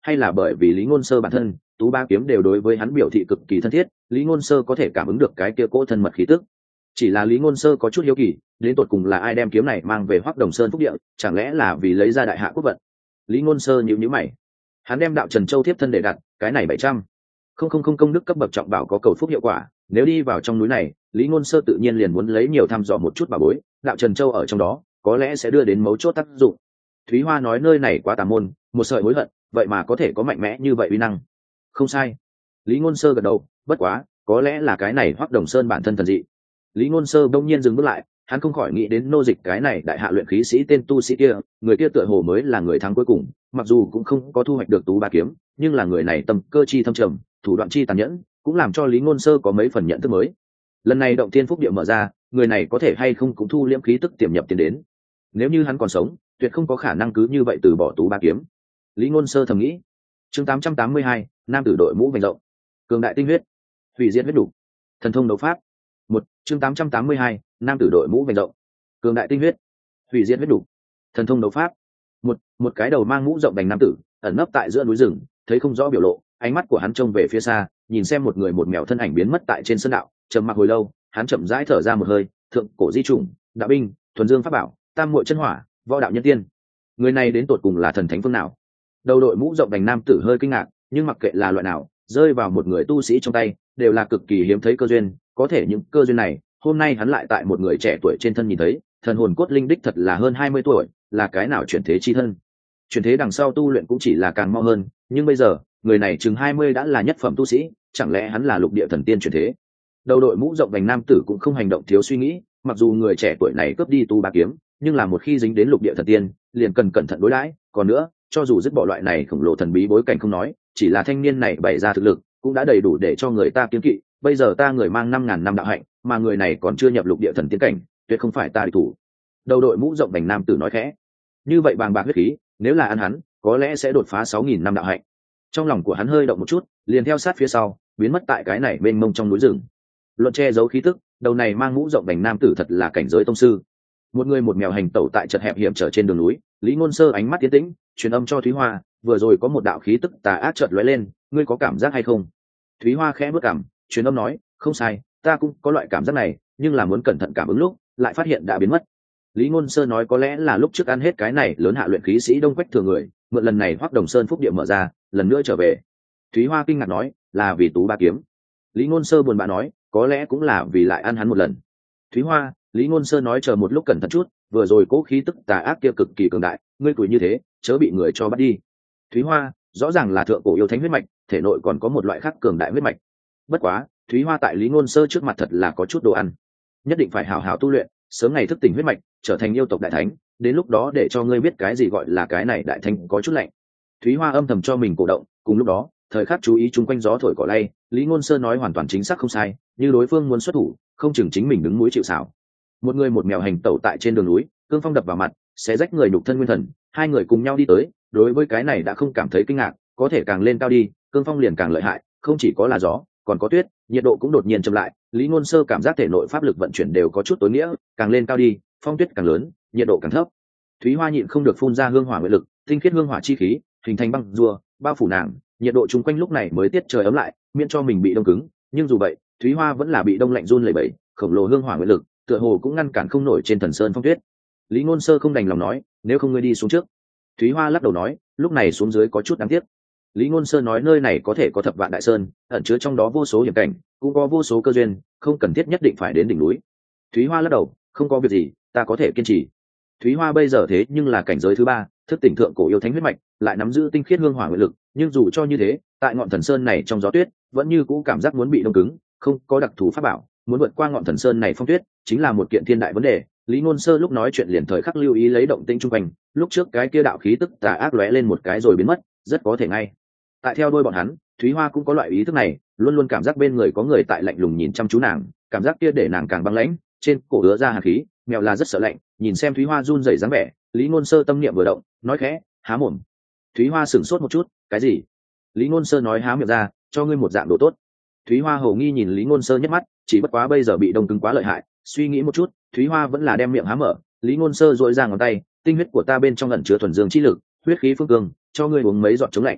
hay là bởi vì Lý Ngôn Sơ bản thân, Tú Ba Kiếm đều đối với hắn biểu thị cực kỳ thân thiết, Lý Ngôn Sơ có thể cảm ứng được cái kia cỗ thân mật khí tức. Chỉ là Lý Ngôn Sơ có chút hiếu kỳ, đến tột cùng là ai đem kiếm này mang về Hoắc Đồng Sơn phúc địa, chẳng lẽ là vì lấy ra đại hạ quốc vận? Lý Ngôn Sơ nhíu mày. Hắn đem đạo Trần Châu tiếp thân để đặt, cái này 700. Không công đức cấp bậc trọng bảo có cầu phúc hiệu quả, nếu đi vào trong núi này, Lý Ngôn Sơ tự nhiên liền muốn lấy nhiều thăm dò một chút bảo bối, đạo Trần Châu ở trong đó, có lẽ sẽ đưa đến mấu chốt tác dụng. Thúy Hoa nói nơi này quá tà môn, một sợi hối hận, vậy mà có thể có mạnh mẽ như vậy uy năng. Không sai. Lý Ngôn Sơ gật đầu, bất quá, có lẽ là cái này Hoắc Đồng Sơn bản thân thần dị. Lý Ngôn Sơ đông nhiên dừng bước lại, hắn không khỏi nghĩ đến nô dịch cái này đại hạ luyện khí sĩ tên tu sĩ kia, người kia tựa hồ mới là người thắng cuối cùng, mặc dù cũng không có thu hoạch được Tú Ba Kiếm, nhưng là người này tâm cơ chi thâm trầm, thủ đoạn chi tàn nhẫn, cũng làm cho Lý Ngôn Sơ có mấy phần nhận thức mới. Lần này động thiên phúc địa mở ra, người này có thể hay không cũng thu liễm khí tức tiềm nhập tiến đến. Nếu như hắn còn sống, tuyệt không có khả năng cứ như vậy từ bỏ Tú Ba Kiếm. Lý Ngôn Sơ thầm nghĩ. Chương 882, nam tử đội mũ vành rộng, cường đại tinh huyết, hủy diệt huyết đủ, thần thông đấu pháp. Chương 882, nam tử đội mũ vành rộng, cường đại tinh huyết, hủy diệt huyết đủ, thần thông đấu pháp. Một cái đầu mang mũ rộng đành nam tử ẩn nấp tại giữa núi rừng, thấy không rõ biểu lộ, ánh mắt của hắn trông về phía xa, nhìn xem một người một mèo thân ảnh biến mất tại trên sơn đạo, trầm mặc hồi lâu, hắn chậm rãi thở ra một hơi, thượng cổ di chủng, đạo binh, thuần dương pháp bảo, tam muội chân hỏa, võ đạo nhân tiên. Người này đến tột cùng là thần thánh phương nào? Đầu đội mũ rộng đành nam tử hơi kinh ngạc, nhưng mặc kệ là loại nào, rơi vào một người tu sĩ trong tay, đều là cực kỳ hiếm thấy cơ duyên, có thể những cơ duyên này, hôm nay hắn lại tại một người trẻ tuổi trên thân nhìn thấy, thần hồn cốt linh đích thật là hơn 20 tuổi, là cái nào chuyển thế chi thân. Chuyển thế đằng sau tu luyện cũng chỉ là càng mau hơn, nhưng bây giờ, người này chừng 20 đã là nhất phẩm tu sĩ, chẳng lẽ hắn là lục địa thần tiên chuyển thế? Đầu đội mũ rộng vành nam tử cũng không hành động thiếu suy nghĩ, mặc dù người trẻ tuổi này cướp đi Tú Ba Kiếm, nhưng là một khi dính đến lục địa thần tiên, liền cần cẩn thận đối đãi, còn nữa, cho dù dứt bỏ loại này khổng lồ thần bí bối cảnh không nói, chỉ là thanh niên này bày ra thực lực, cũng đã đầy đủ để cho người ta kiêng kỵ, bây giờ ta người mang 5000 năm đạo hạnh, mà người này còn chưa nhập lục địa thần tiên cảnh, tuyệt không phải ta địch thủ. Đầu đội mũ rộng vành nam tử nói khẽ. Như vậy bàng bạc huyết khí, nếu là ăn hắn, có lẽ sẽ đột phá 6000 năm đạo hạnh. Trong lòng của hắn hơi động một chút, liền theo sát phía sau, biến mất tại cái này bên mông trong núi rừng. Luận che giấu khí tức, đầu này mang mũ rộng vành nam tử thật là cảnh giới tông sư. Một người một mèo hành tẩu tại chật hẹp hiểm trở trên đường núi, Lý Ngôn Sơ ánh mắt tiến tĩnh, truyền âm cho Thúy Hoa, vừa rồi có một đạo khí tức tà ác chợt lóe lên, ngươi có cảm giác hay không? Thúy Hoa khẽ bước cằm, truyền âm nói, không sai, ta cũng có loại cảm giác này, nhưng là muốn cẩn thận cảm ứng lúc, lại phát hiện đã biến mất. Lý Ngôn Sơ nói có lẽ là lúc trước ăn hết cái này lớn hạ luyện khí sĩ Đông Quách Thừa người, mượn lần này Hoắc Đồng Sơn phúc địa mở ra, lần nữa trở về. Thúy Hoa kinh ngạc nói, là vì Tú Ba Kiếm. Lý Ngôn Sơ buồn bã nói, có lẽ cũng là vì lại ăn hắn một lần. Thúy Hoa, Lý Ngôn Sơ nói chờ một lúc cẩn thận chút, vừa rồi cố khí tức tà ác kia cực kỳ cường đại, ngươi tuổi như thế, chớ bị người cho bắt đi. Thúy Hoa, rõ ràng là thượng cổ yêu thánh huyết mạch, thể nội còn có một loại khác cường đại huyết mạch. Bất quá, Thúy Hoa tại Lý Ngôn Sơ trước mặt thật là có chút đồ ăn, nhất định phải hảo hảo tu luyện, sớm ngày thức tỉnh huyết mạch, trở thành yêu tộc đại thánh, đến lúc đó để cho ngươi biết cái gì gọi là cái này đại thánh có chút lạnh. Thúy Hoa âm thầm cho mình cổ động, cùng lúc đó, thời khắc chú ý chung quanh gió thổi cỏ lay, Lý Ngôn Sơ nói hoàn toàn chính xác không sai, như đối phương muốn xuất thủ, không chừng chính mình đứng núi chịu sào. Một người một mèo hành tẩu tại trên đường núi, cương phong đập vào mặt, sẽ rách người nhục thân nguyên thần, hai người cùng nhau đi tới, đối với cái này đã không cảm thấy kinh ngạc, có thể càng lên cao đi, cương phong liền càng lợi hại, không chỉ có là gió, còn có tuyết, nhiệt độ cũng đột nhiên chậm lại, Lý Ngôn Sơ cảm giác thể nội pháp lực vận chuyển đều có chút tối nghĩa, càng lên cao đi, phong tuyết càng lớn, nhiệt độ càng thấp. Thúy Hoa nhịn không được phun ra hương hỏa nguyện lực, tinh khiết hương hỏa chi khí, hình thành băng rùa, bao phủ nàng, nhiệt độ chung quanh lúc này mới tiết trời ấm lại, miễn cho mình bị đông cứng, nhưng dù vậy, Thúy Hoa vẫn là bị đông lạnh run lẩy bẩy, khổng lồ hương hỏa nguyện lực, tựa hồ cũng ngăn cản không nổi trên thần sơn phong tuyết. Lý Ngôn Sơ không đành lòng nói, nếu không ngươi đi xuống trước. Thúy Hoa lắc đầu nói, lúc này xuống dưới có chút đáng tiếc. Lý Ngôn Sơ nói nơi này có thể có thập vạn đại sơn, ẩn chứa trong đó vô số hiểm cảnh, cũng có vô số cơ duyên, không cần thiết nhất định phải đến đỉnh núi. Thúy Hoa lắc đầu, không có việc gì, ta có thể kiên trì. Thúy Hoa bây giờ thế nhưng là cảnh giới thứ 3, thức tỉnh thượng cổ yêu thánh huyết mạch, lại nắm giữ tinh khiết hương hỏa nguyện lực, nhưng dù cho như thế, tại ngọn thần sơn này trong gió tuyết, vẫn như cũ cảm giác muốn bị đông cứng, không có đặc thù pháp bảo, muốn vượt qua ngọn thần sơn này phong tuyết, chính là một kiện thiên đại vấn đề. Lý Ngôn Sơ lúc nói chuyện liền thời khắc lưu ý lấy động tĩnh chung quanh, lúc trước cái kia đạo khí tức tà ác lóe lên một cái rồi biến mất, rất có thể ngay tại theo đuôi bọn hắn. Thúy Hoa cũng có loại ý thức này, luôn luôn cảm giác bên người có người tại lạnh lùng nhìn chăm chú nàng, cảm giác kia để nàng càng băng lãnh, trên cổ ứa ra hàn khí, mèo là rất sợ lạnh, nhìn xem Thúy Hoa run rẩy dáng vẻ, Lý Ngôn Sơ tâm niệm vừa động, nói khẽ, há mồm. Thúy Hoa sửng sốt một chút, cái gì? Lý Ngôn Sơ nói há miệng ra, cho ngươi một dạng đồ tốt. Thúy Hoa hầu nghi nhìn Lý Ngôn Sơ nhất mắt, chỉ bất quá bây giờ bị đông cứng quá lợi hại, suy nghĩ một chút, Thúy Hoa vẫn là đem miệng há mở. Lý Ngôn Sơ duỗi ra ngón tay, tinh huyết của ta bên trong ẩn chứa thuần dương chi lực, huyết khí phương cương, cho ngươi uống mấy giọt chống lạnh.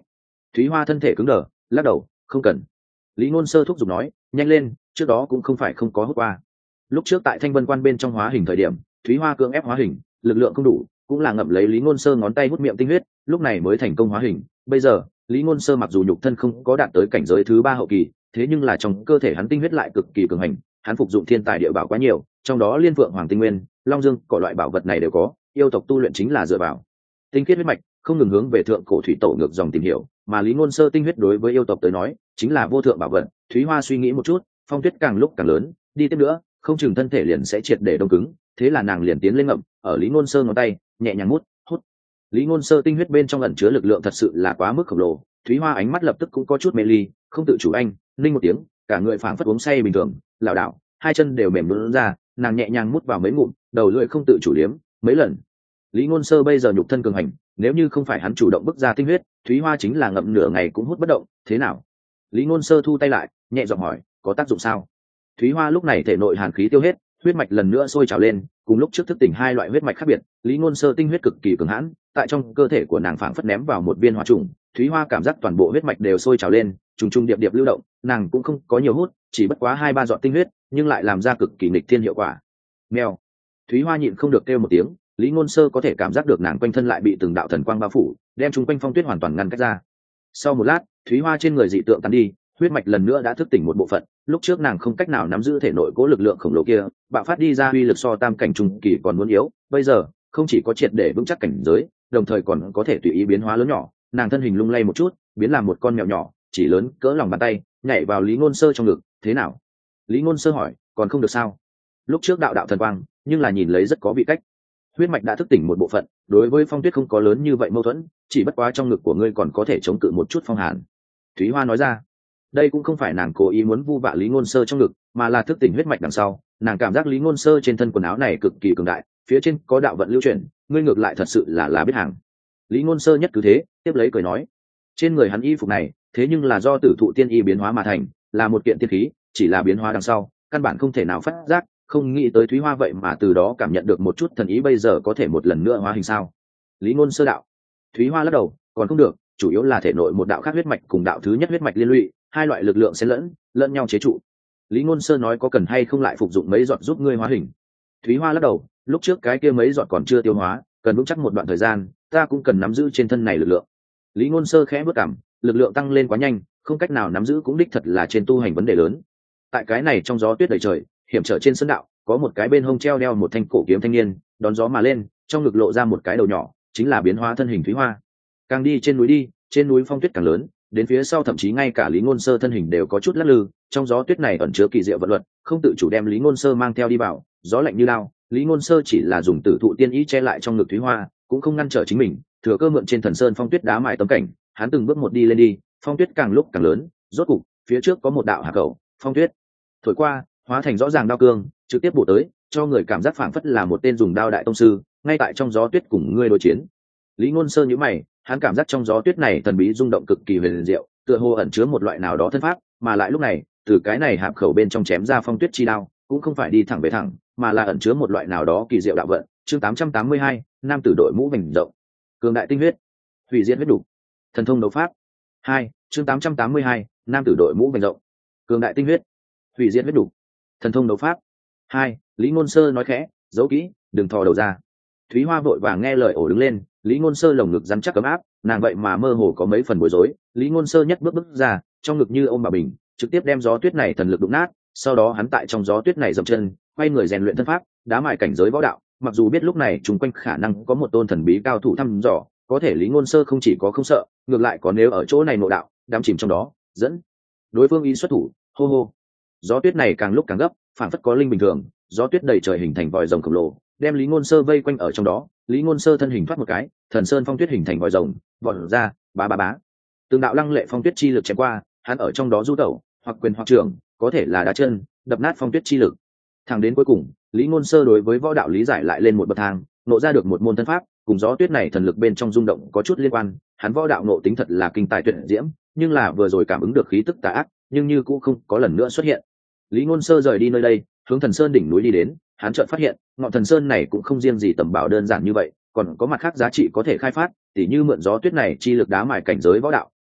Thúy Hoa thân thể cứng đờ, lắc đầu, không cần. Lý Ngôn Sơ thúc giục nói, nhanh lên, trước đó cũng không phải không có hút qua. Lúc trước tại Thanh Vân Quan bên trong hóa hình thời điểm, Thúy Hoa cưỡng ép hóa hình, lực lượng không đủ, cũng là ngậm lấy Lý Ngôn Sơ ngón tay hút miệng tinh huyết, lúc này mới thành công hóa hình. Bây giờ, Lý Ngôn Sơ mặc dù nhục thân không có đạt tới cảnh giới thứ 3 hậu kỳ, thế nhưng là trong cơ thể hắn tinh huyết lại cực kỳ cường hành, hắn phục dụng thiên tài địa bảo quá nhiều, trong đó Liên Vượng Hoàng tinh nguyên, Long Dương, cỏ loại bảo vật này đều có, yêu tộc tu luyện chính là dựa vào tinh khiết huyết mạch, không ngừng hướng về thượng cổ thủy tổ ngược dòng tìm hiểu, mà Lý Ngôn Sơ tinh huyết đối với yêu tộc tới nói, chính là vô thượng bảo vật. Thúy Hoa suy nghĩ một chút, phong tuyết càng lúc càng lớn, đi tiếp nữa, không chừng thân thể liền sẽ triệt để đông cứng, thế là nàng liền tiến lên ngậm ở Lý Ngôn Sơ ngón tay, nhẹ nhàng hút. Lý Ngôn Sơ tinh huyết bên trong ẩn chứa lực lượng thật sự là quá mức khổng lồ, Thúy Hoa ánh mắt lập tức cũng có chút mê ly, không tự chủ anh, ninh một tiếng, cả người phảng phất uống say bình thường, lảo đảo, hai chân đều mềm nhũn ra, nàng nhẹ nhàng mút vào mấy ngụm, đầu lưỡi không tự chủ liếm mấy lần. Lý Ngôn Sơ bây giờ nhục thân cường hành, nếu như không phải hắn chủ động bức ra tinh huyết, Thúy Hoa chính là ngậm nửa ngày cũng hút bất động, thế nào? Lý Ngôn Sơ thu tay lại, nhẹ giọng hỏi, có tác dụng sao? Thúy Hoa lúc này thể nội hàn khí tiêu hết, huyết mạch lần nữa sôi trào lên, cùng lúc trước thức tỉnh hai loại huyết mạch khác biệt, Lý Ngôn Sơ tinh huyết cực kỳ cường hãn, tại trong cơ thể của nàng phảng phất ném vào một viên hỏa trùng, Thúy Hoa cảm giác toàn bộ huyết mạch đều sôi trào lên, trùng trùng điệp điệp lưu động, nàng cũng không có nhiều hút, chỉ bất quá 2-3 giọt tinh huyết, nhưng lại làm ra cực kỳ nghịch thiên hiệu quả. Mèo. Thúy Hoa nhịn không được kêu một tiếng, Lý Ngôn Sơ có thể cảm giác được nàng quanh thân lại bị từng đạo thần quang bao phủ, đem chúng quanh phong tuyết hoàn toàn ngăn cách ra. Sau một lát, Thúy Hoa trên người dị tượng tan đi, huyết mạch lần nữa đã thức tỉnh một bộ phận, lúc trước nàng không cách nào nắm giữ thể nội cố lực lượng khổng lồ kia, bạo phát đi ra uy lực so tam cảnh trung kỳ còn muốn yếu, bây giờ, không chỉ có triệt để vững chắc cảnh giới, đồng thời còn có thể tùy ý biến hóa lớn nhỏ, nàng thân hình lung lay một chút, biến làm một con mèo nhỏ, chỉ lớn cỡ lòng bàn tay, nhảy vào Lý Ngôn Sơ trong ngực, "Thế nào?" Lý Ngôn Sơ hỏi, "Còn không được sao?" Lúc trước đạo thần quang, nhưng là nhìn lấy rất có vị cách. Huyết mạch đã thức tỉnh một bộ phận, đối với phong tuyết không có lớn như vậy mâu thuẫn, chỉ bất quá trong ngực của ngươi còn có thể chống cự một chút phong hàn. Thúy Hoa nói ra, đây cũng không phải nàng cố ý muốn vu vạ Lý Ngôn Sơ trong ngực, mà là thức tỉnh huyết mạch đằng sau, nàng cảm giác Lý Ngôn Sơ trên thân quần áo này cực kỳ cường đại, phía trên có đạo vận lưu chuyển, ngươi ngược lại thật sự là biết hàng. Lý Ngôn Sơ nhất cứ thế, tiếp lấy cười nói, trên người hắn y phục này, thế nhưng là do tử thụ tiên y biến hóa mà thành, là một kiện tiên khí, chỉ là biến hóa đằng sau, căn bản không thể nào phát giác, không nghĩ tới Thúy Hoa vậy mà từ đó cảm nhận được một chút thần ý, bây giờ có thể một lần nữa hóa hình sao? Lý Ngôn Sơ đạo. Thúy Hoa lắc đầu, còn không được, chủ yếu là thể nội một đạo khác huyết mạch cùng đạo thứ nhất huyết mạch liên lụy, hai loại lực lượng xen lẫn nhau chế trụ. Lý Ngôn Sơ nói, có cần hay không lại phục dụng mấy giọt giúp ngươi hóa hình? Thúy Hoa lắc đầu, lúc trước cái kia mấy giọt còn chưa tiêu hóa, cần vững chắc một đoạn thời gian, ta cũng cần nắm giữ trên thân này lực lượng. Lý Ngôn Sơ khẽ bước cằm, lực lượng tăng lên quá nhanh, không cách nào nắm giữ cũng đích thật là trên tu hành vấn đề lớn. Tại cái này trong gió tuyết đầy trời, hiểm trở trên sơn đạo, có một cái bên hông treo đeo một thanh cổ kiếm thanh niên, đón gió mà lên, trong ngực lộ ra một cái đầu nhỏ, chính là biến hóa thân hình Thúy Hoa. Càng đi, trên núi phong tuyết càng lớn, đến phía sau thậm chí ngay cả Lý Ngôn Sơ thân hình đều có chút lắc lư, trong gió tuyết này ẩn chứa kỳ diệu vận luật, không tự chủ đem Lý Ngôn Sơ mang theo đi vào, gió lạnh như lao, Lý Ngôn Sơ chỉ là dùng tử thụ tiên ý che lại trong ngực Thúy Hoa, cũng không ngăn trở chính mình, thừa cơ mượn trên thần sơn phong tuyết đá mài tấm cảnh, hắn từng bước một đi lên đi, phong tuyết càng lúc càng lớn, rốt cục, phía trước có một đạo hà cầu, phong tuyết thổi qua, hóa thành rõ ràng đao cương, trực tiếp bổ tới, cho người cảm giác phảng phất là một tên dùng đao đại tông sư, ngay tại trong gió tuyết cùng ngươi đối chiến. Lý Ngôn Sơ nhíu mày, hắn cảm giác trong gió tuyết này thần bí rung động cực kỳ huyền diệu, tựa hồ ẩn chứa một loại nào đó thân pháp, mà lại lúc này, từ cái này hạp khẩu bên trong chém ra phong tuyết chi đao, cũng không phải đi thẳng về thẳng, mà là ẩn chứa một loại nào đó kỳ diệu đạo vận. Chương 882, nam tử đội mũ vành rộng, cường đại tinh huyết, hủy diệt huyết đủ, thần thông đấu pháp. 2, chương 882, nam tử đội mũ vành rộng, cường đại tinh huyết, hủy diệt huyết đủ, thần thông đấu pháp. 2, Lý Ngôn Sơ nói khẽ, giấu kỹ, đừng thò đầu ra. Thúy Hoa vội vàng nghe lời ổ đứng lên, Lý Ngôn Sơ lồng ngực rắn chắc ấm áp, nàng vậy mà mơ hồ có mấy phần bối rối. Lý Ngôn Sơ nhất bước ra, trong ngực như ôm bảo bình, trực tiếp đem gió tuyết này thần lực đụng nát, sau đó hắn tại trong gió tuyết này dậm chân, quay người rèn luyện thân pháp, đá mài cảnh giới võ đạo, mặc dù biết lúc này chúng quanh khả năng có một tôn thần bí cao thủ thăm dò, có thể Lý Ngôn Sơ không chỉ có không sợ, ngược lại có nếu ở chỗ này nội đạo, đắm chìm trong đó, dẫn đối phương ý xuất thủ, hô hô. Gió tuyết này càng lúc càng gấp, phản phất có linh bình thường, gió tuyết đầy trời hình thành vòi rồng khổng lồ, đem Lý Ngôn Sơ vây quanh ở trong đó. Lý Ngôn Sơ thân hình thoát một cái, thần sơn phong tuyết hình thành vòi rồng, vọt ra, bá bá bá. Từng đạo lăng lệ phong tuyết chi lực chém qua, hắn ở trong đó du tẩu, hoặc quyền hoặc trưởng, có thể là đá chân, đập nát phong tuyết chi lực. Thẳng đến cuối cùng, Lý Ngôn Sơ đối với võ đạo lý giải lại lên một bậc thang, nộ ra được một môn thân pháp, cùng gió tuyết này thần lực bên trong rung động có chút liên quan. Hắn võ đạo nộ tính thật là kinh tài tuyệt diễm, nhưng là vừa rồi cảm ứng được khí tức tà ác, nhưng như cũng không có lần nữa xuất hiện. Lý Ngôn Sơ rời đi nơi đây, hướng thần sơn đỉnh núi đi đến, hắn chợt phát hiện, ngọn thần sơn này cũng không riêng gì tầm bảo đơn giản như vậy, còn có mặt khác giá trị có thể khai phát, tỉ như mượn gió tuyết này chi lực đá mài cảnh giới võ đạo,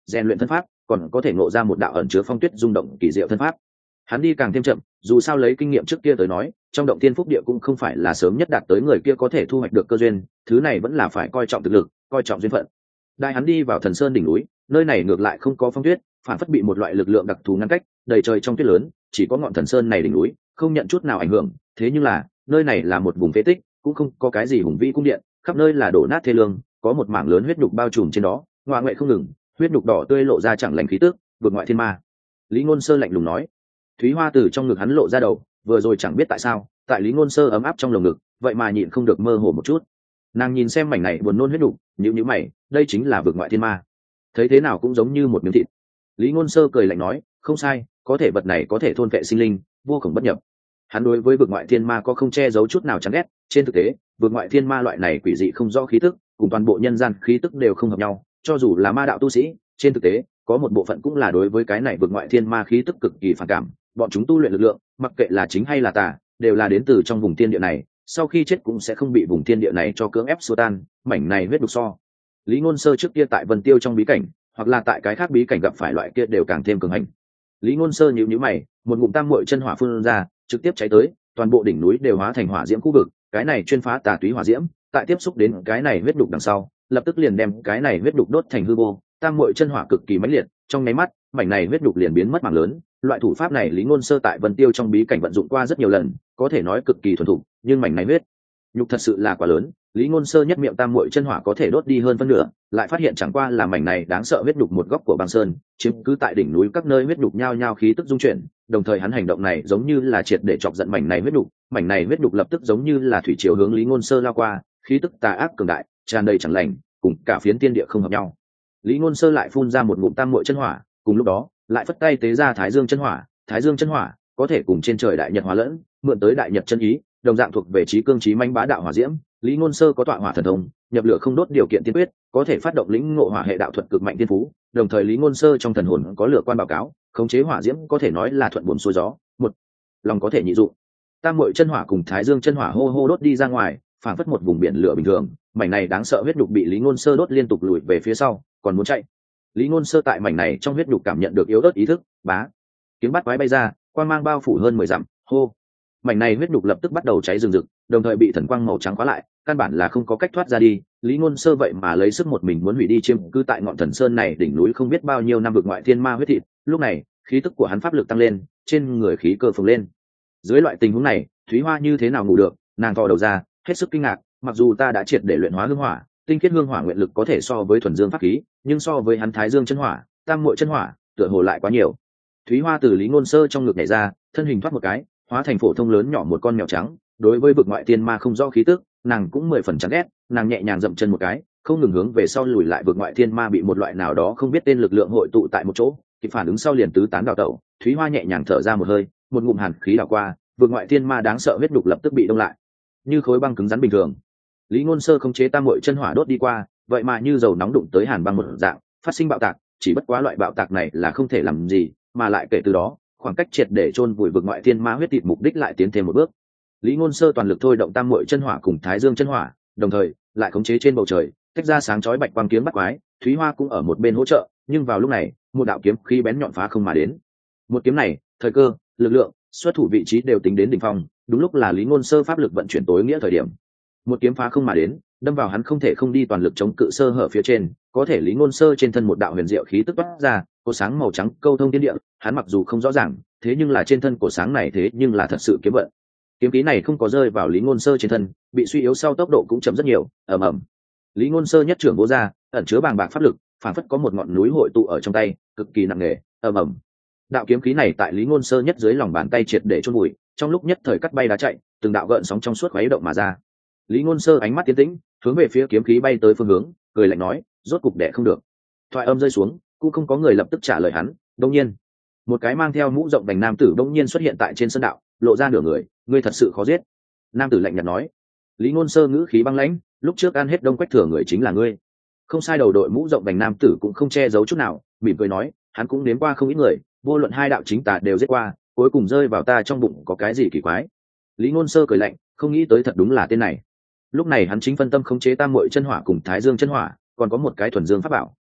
rèn luyện thân pháp, còn có thể ngộ ra một đạo ẩn chứa phong tuyết rung động kỳ diệu thân pháp. Hắn đi càng thêm chậm, dù sao lấy kinh nghiệm trước kia tới nói, trong động tiên phúc địa cũng không phải là sớm nhất đạt tới người kia có thể thu hoạch được cơ duyên, thứ này vẫn là phải coi trọng thực lực, coi trọng duyên phận. Đại hắn đi vào Thần Sơn đỉnh núi, nơi này ngược lại không có phong tuyết, phản phất bị một loại lực lượng đặc thù ngăn cách, đầy trời trong tuyết lớn, chỉ có ngọn Thần Sơn này đỉnh núi, không nhận chút nào ảnh hưởng. Thế nhưng là, nơi này là một vùng phế tích, cũng không có cái gì hùng vĩ cung điện, khắp nơi là đổ nát thê lương, có một mảng lớn huyết nhục bao trùm trên đó, ngoạ ngoại không ngừng, huyết nhục đỏ tươi lộ ra chẳng lành khí tức, vượt ngoại thiên ma. Lý Ngôn Sơ lạnh lùng nói. Thúy Hoa từ trong ngực hắn lộ ra đầu, vừa rồi chẳng biết tại sao, tại Lý Ngôn Sơ ấm áp trong lồng ngực, vậy mà nhịn không được mơ hồ một chút. Nàng nhìn xem mảnh này buồn nôn huyết nhục, nhíu nhíu mày, đây chính là vượt ngoại thiên ma. Thấy thế nào cũng giống như một miếng thịt. Lý Ngôn Sơ cười lạnh nói, không sai, có thể vật này có thể thôn vệ sinh linh, vô cùng bất nhập. Hắn đối với vượt ngoại thiên ma có không che giấu chút nào chán ghét, trên thực tế, vượt ngoại thiên ma loại này quỷ dị không rõ khí tức, cùng toàn bộ nhân gian khí tức đều không hợp nhau, cho dù là ma đạo tu sĩ, trên thực tế, có một bộ phận cũng là đối với cái này vượt ngoại thiên ma khí tức cực kỳ phản cảm, bọn chúng tu luyện lực lượng, mặc kệ là chính hay là tà, đều là đến từ trong vùng thiên địa này, sau khi chết cũng sẽ không bị vùng thiên địa này cho cưỡng ép xua tan, mảnh này huyết đục so. Lý Ngôn Sơ trước kia tại Vân Tiêu trong bí cảnh, hoặc là tại cái khác bí cảnh gặp phải loại kia đều càng thêm cường hành. Lý Ngôn Sơ nhíu nhíu mày, một ngụm tam muội chân hỏa phun ra, trực tiếp cháy tới, toàn bộ đỉnh núi đều hóa thành hỏa diễm khu vực, cái này chuyên phá tà túy hỏa diễm, tại tiếp xúc đến cái này huyết đục đằng sau, lập tức liền đem cái này huyết đục đốt thành hư vô, tam muội chân hỏa cực kỳ mãnh liệt, trong nháy mắt, mảnh này huyết đục liền biến mất mảng lớn. Loại thủ pháp này Lý Ngôn Sơ tại Vân Tiêu trong bí cảnh vận dụng qua rất nhiều lần, có thể nói cực kỳ thuần thục, nhưng mảnh này huyết nhục thật sự là quá lớn, Lý Ngôn Sơ nhất miệng tam muội chân hỏa có thể đốt đi hơn phân nửa, lại phát hiện chẳng qua là mảnh này đáng sợ huyết nhục một góc của băng sơn, chiếm cứ tại đỉnh núi các nơi huyết nhục nhao nhao khí tức dung chuyển, đồng thời hắn hành động này giống như là triệt để chọc giận mảnh này huyết nhục lập tức giống như là thủy triều hướng Lý Ngôn Sơ lao qua, khí tức tà ác cường đại, tràn đầy chẳng lành, cùng cả phiến thiên địa không hợp nhau. Lý Ngôn Sơ lại phun ra một ngụm tam muội chân hỏa, cùng lúc đó, lại phất tay tế ra Thái Dương chân hỏa có thể cùng trên trời đại nhật hóa lẫn, mượn tới đại nhật chân ý, đồng dạng thuộc về trí cương trí manh bá đạo hỏa diễm. Lý Ngôn Sơ có tọa hỏa thần thông, nhập lửa không đốt điều kiện tiên quyết, có thể phát động lĩnh ngộ hỏa hệ đạo thuật cực mạnh tiên phú, đồng thời Lý Ngôn Sơ trong thần hồn có lửa quan báo cáo, khống chế hỏa diễm có thể nói là thuận buồm xuôi gió, một lòng có thể nhị dụng. Tam muội chân hỏa cùng Thái Dương chân hỏa hô hô đốt đi ra ngoài, phảng phất một vùng biển lửa bình thường, mảnh này đáng sợ huyết nhục bị Lý Ngôn Sơ đốt liên tục lùi về phía sau, còn muốn chạy. Lý Ngôn Sơ tại mảnh này trong huyết nhục cảm nhận được yếu ớt ý thức, bá, kiếm bắt quái bay ra, quang mang bao phủ hơn 10 dặm, hô. Mảnh này huyết nhục lập tức bắt đầu cháy rừng rực, đồng thời bị thần quang màu trắng khóa lại, căn bản là không có cách thoát ra đi. Lý Ngôn Sơ vậy mà lấy sức một mình muốn hủy đi chiêm cư tại ngọn Thần Sơn này đỉnh núi không biết bao nhiêu năm vực ngoại thiên ma huyết thịt, lúc này, khí tức của hắn pháp lực tăng lên, trên người khí cơ phồng lên. Dưới loại tình huống này, Thúy Hoa như thế nào ngủ được, nàng thò đầu ra, hết sức kinh ngạc, mặc dù ta đã triệt để luyện hóa hương hỏa, tinh khiết hương hỏa nguyện lực có thể so với thuần dương pháp khí, nhưng so với hắn Thái Dương chân hỏa, tam muội chân hỏa, tựa hồ lại quá nhiều. Thúy Hoa từ Lý Ngôn Sơ trong ngực nhảy ra, thân hình thoát một cái, hóa thành phổ thông lớn nhỏ một con mèo trắng. Đối với vực ngoại tiên ma không rõ khí tức, nàng cũng 10 phần chán ghét, nàng nhẹ nhàng dậm chân một cái, không ngừng hướng về sau lùi lại. Vực ngoại tiên ma bị một loại nào đó không biết tên lực lượng hội tụ tại một chỗ, kịp phản ứng sau liền tứ tán đào tẩu. Thúy Hoa nhẹ nhàng thở ra một hơi, một ngụm hàn khí đảo qua, vực ngoại tiên ma đáng sợ huyết đục lập tức bị đông lại, như khối băng cứng rắn bình thường. Lý Ngôn Sơ khống chế tam muội chân hỏa đốt đi qua, vậy mà như dầu nóng đụng tới hàn băng một dạng, phát sinh bạo tạc. Chỉ bất quá loại bạo tạc này là không thể làm gì, mà lại kể từ đó, khoảng cách triệt để chôn vùi vực ngoại thiên ma huyết thịt mục đích lại tiến thêm một bước. Lý Ngôn Sơ toàn lực thôi động tam muội chân hỏa cùng Thái Dương chân hỏa, đồng thời lại khống chế trên bầu trời tách ra sáng chói bạch quang kiếm bắt quái. Thúy Hoa cũng ở một bên hỗ trợ, nhưng vào lúc này, một đạo kiếm khí bén nhọn phá không mà đến. Một kiếm này, thời cơ, lực lượng, xuất thủ vị trí đều tính đến đỉnh phong, đúng lúc là Lý Ngôn Sơ pháp lực vận chuyển tối nghĩa thời điểm. Một kiếm phá không mà đến, đâm vào hắn không thể không đi toàn lực chống cự sơ hở phía trên, có thể Lý Ngôn Sơ trên thân một đạo huyền diệu khí tức toát ra, cột sáng màu trắng câu thông thiên địa, hắn mặc dù không rõ ràng, thế nhưng là trên thân cột sáng này thế nhưng là thật sự kiếm vận. Kiếm khí này không có rơi vào Lý Ngôn Sơ trên thân, bị suy yếu sau tốc độ cũng chậm rất nhiều, ầm ầm. Lý Ngôn Sơ nhất trưởng vỗ ra, ẩn chứa bàng bạc pháp lực, phản phất có một ngọn núi hội tụ ở trong tay, cực kỳ nặng nề, ầm ầm. Đạo kiếm khí này tại Lý Ngôn Sơ nhất dưới lòng bàn tay triệt để chôn vùi, trong lúc nhất thời cắt bay đá chạy, từng đạo gợn sóng trong suốt khuấy động mà ra. Lý Ngôn Sơ ánh mắt tiến tĩnh, hướng về phía kiếm khí bay tới phương hướng, cười lạnh nói, rốt cục đẻ không được. Thoại âm rơi xuống, cũng không có người lập tức trả lời hắn. Đương nhiên, một cái mang theo mũ rộng vành nam tử đống nhiên xuất hiện tại trên sân đạo, lộ ra nửa người, ngươi thật sự khó giết. Nam tử lạnh nhạt nói. Lý Ngôn Sơ ngữ khí băng lãnh, lúc trước ăn hết Đông Quách Thừa người chính là ngươi. Không sai. Đầu đội mũ rộng vành nam tử cũng không che giấu chút nào, mỉm cười nói, hắn cũng nếm qua không ít người, vô luận hai đạo chính tà đều giết qua, cuối cùng rơi vào ta trong bụng có cái gì kỳ quái. Lý Ngôn Sơ cười lạnh, không nghĩ tới thật đúng là tên này. Lúc này hắn chính phân tâm khống chế tam muội chân hỏa cùng Thái Dương chân hỏa, còn có một cái thuần dương pháp bảo,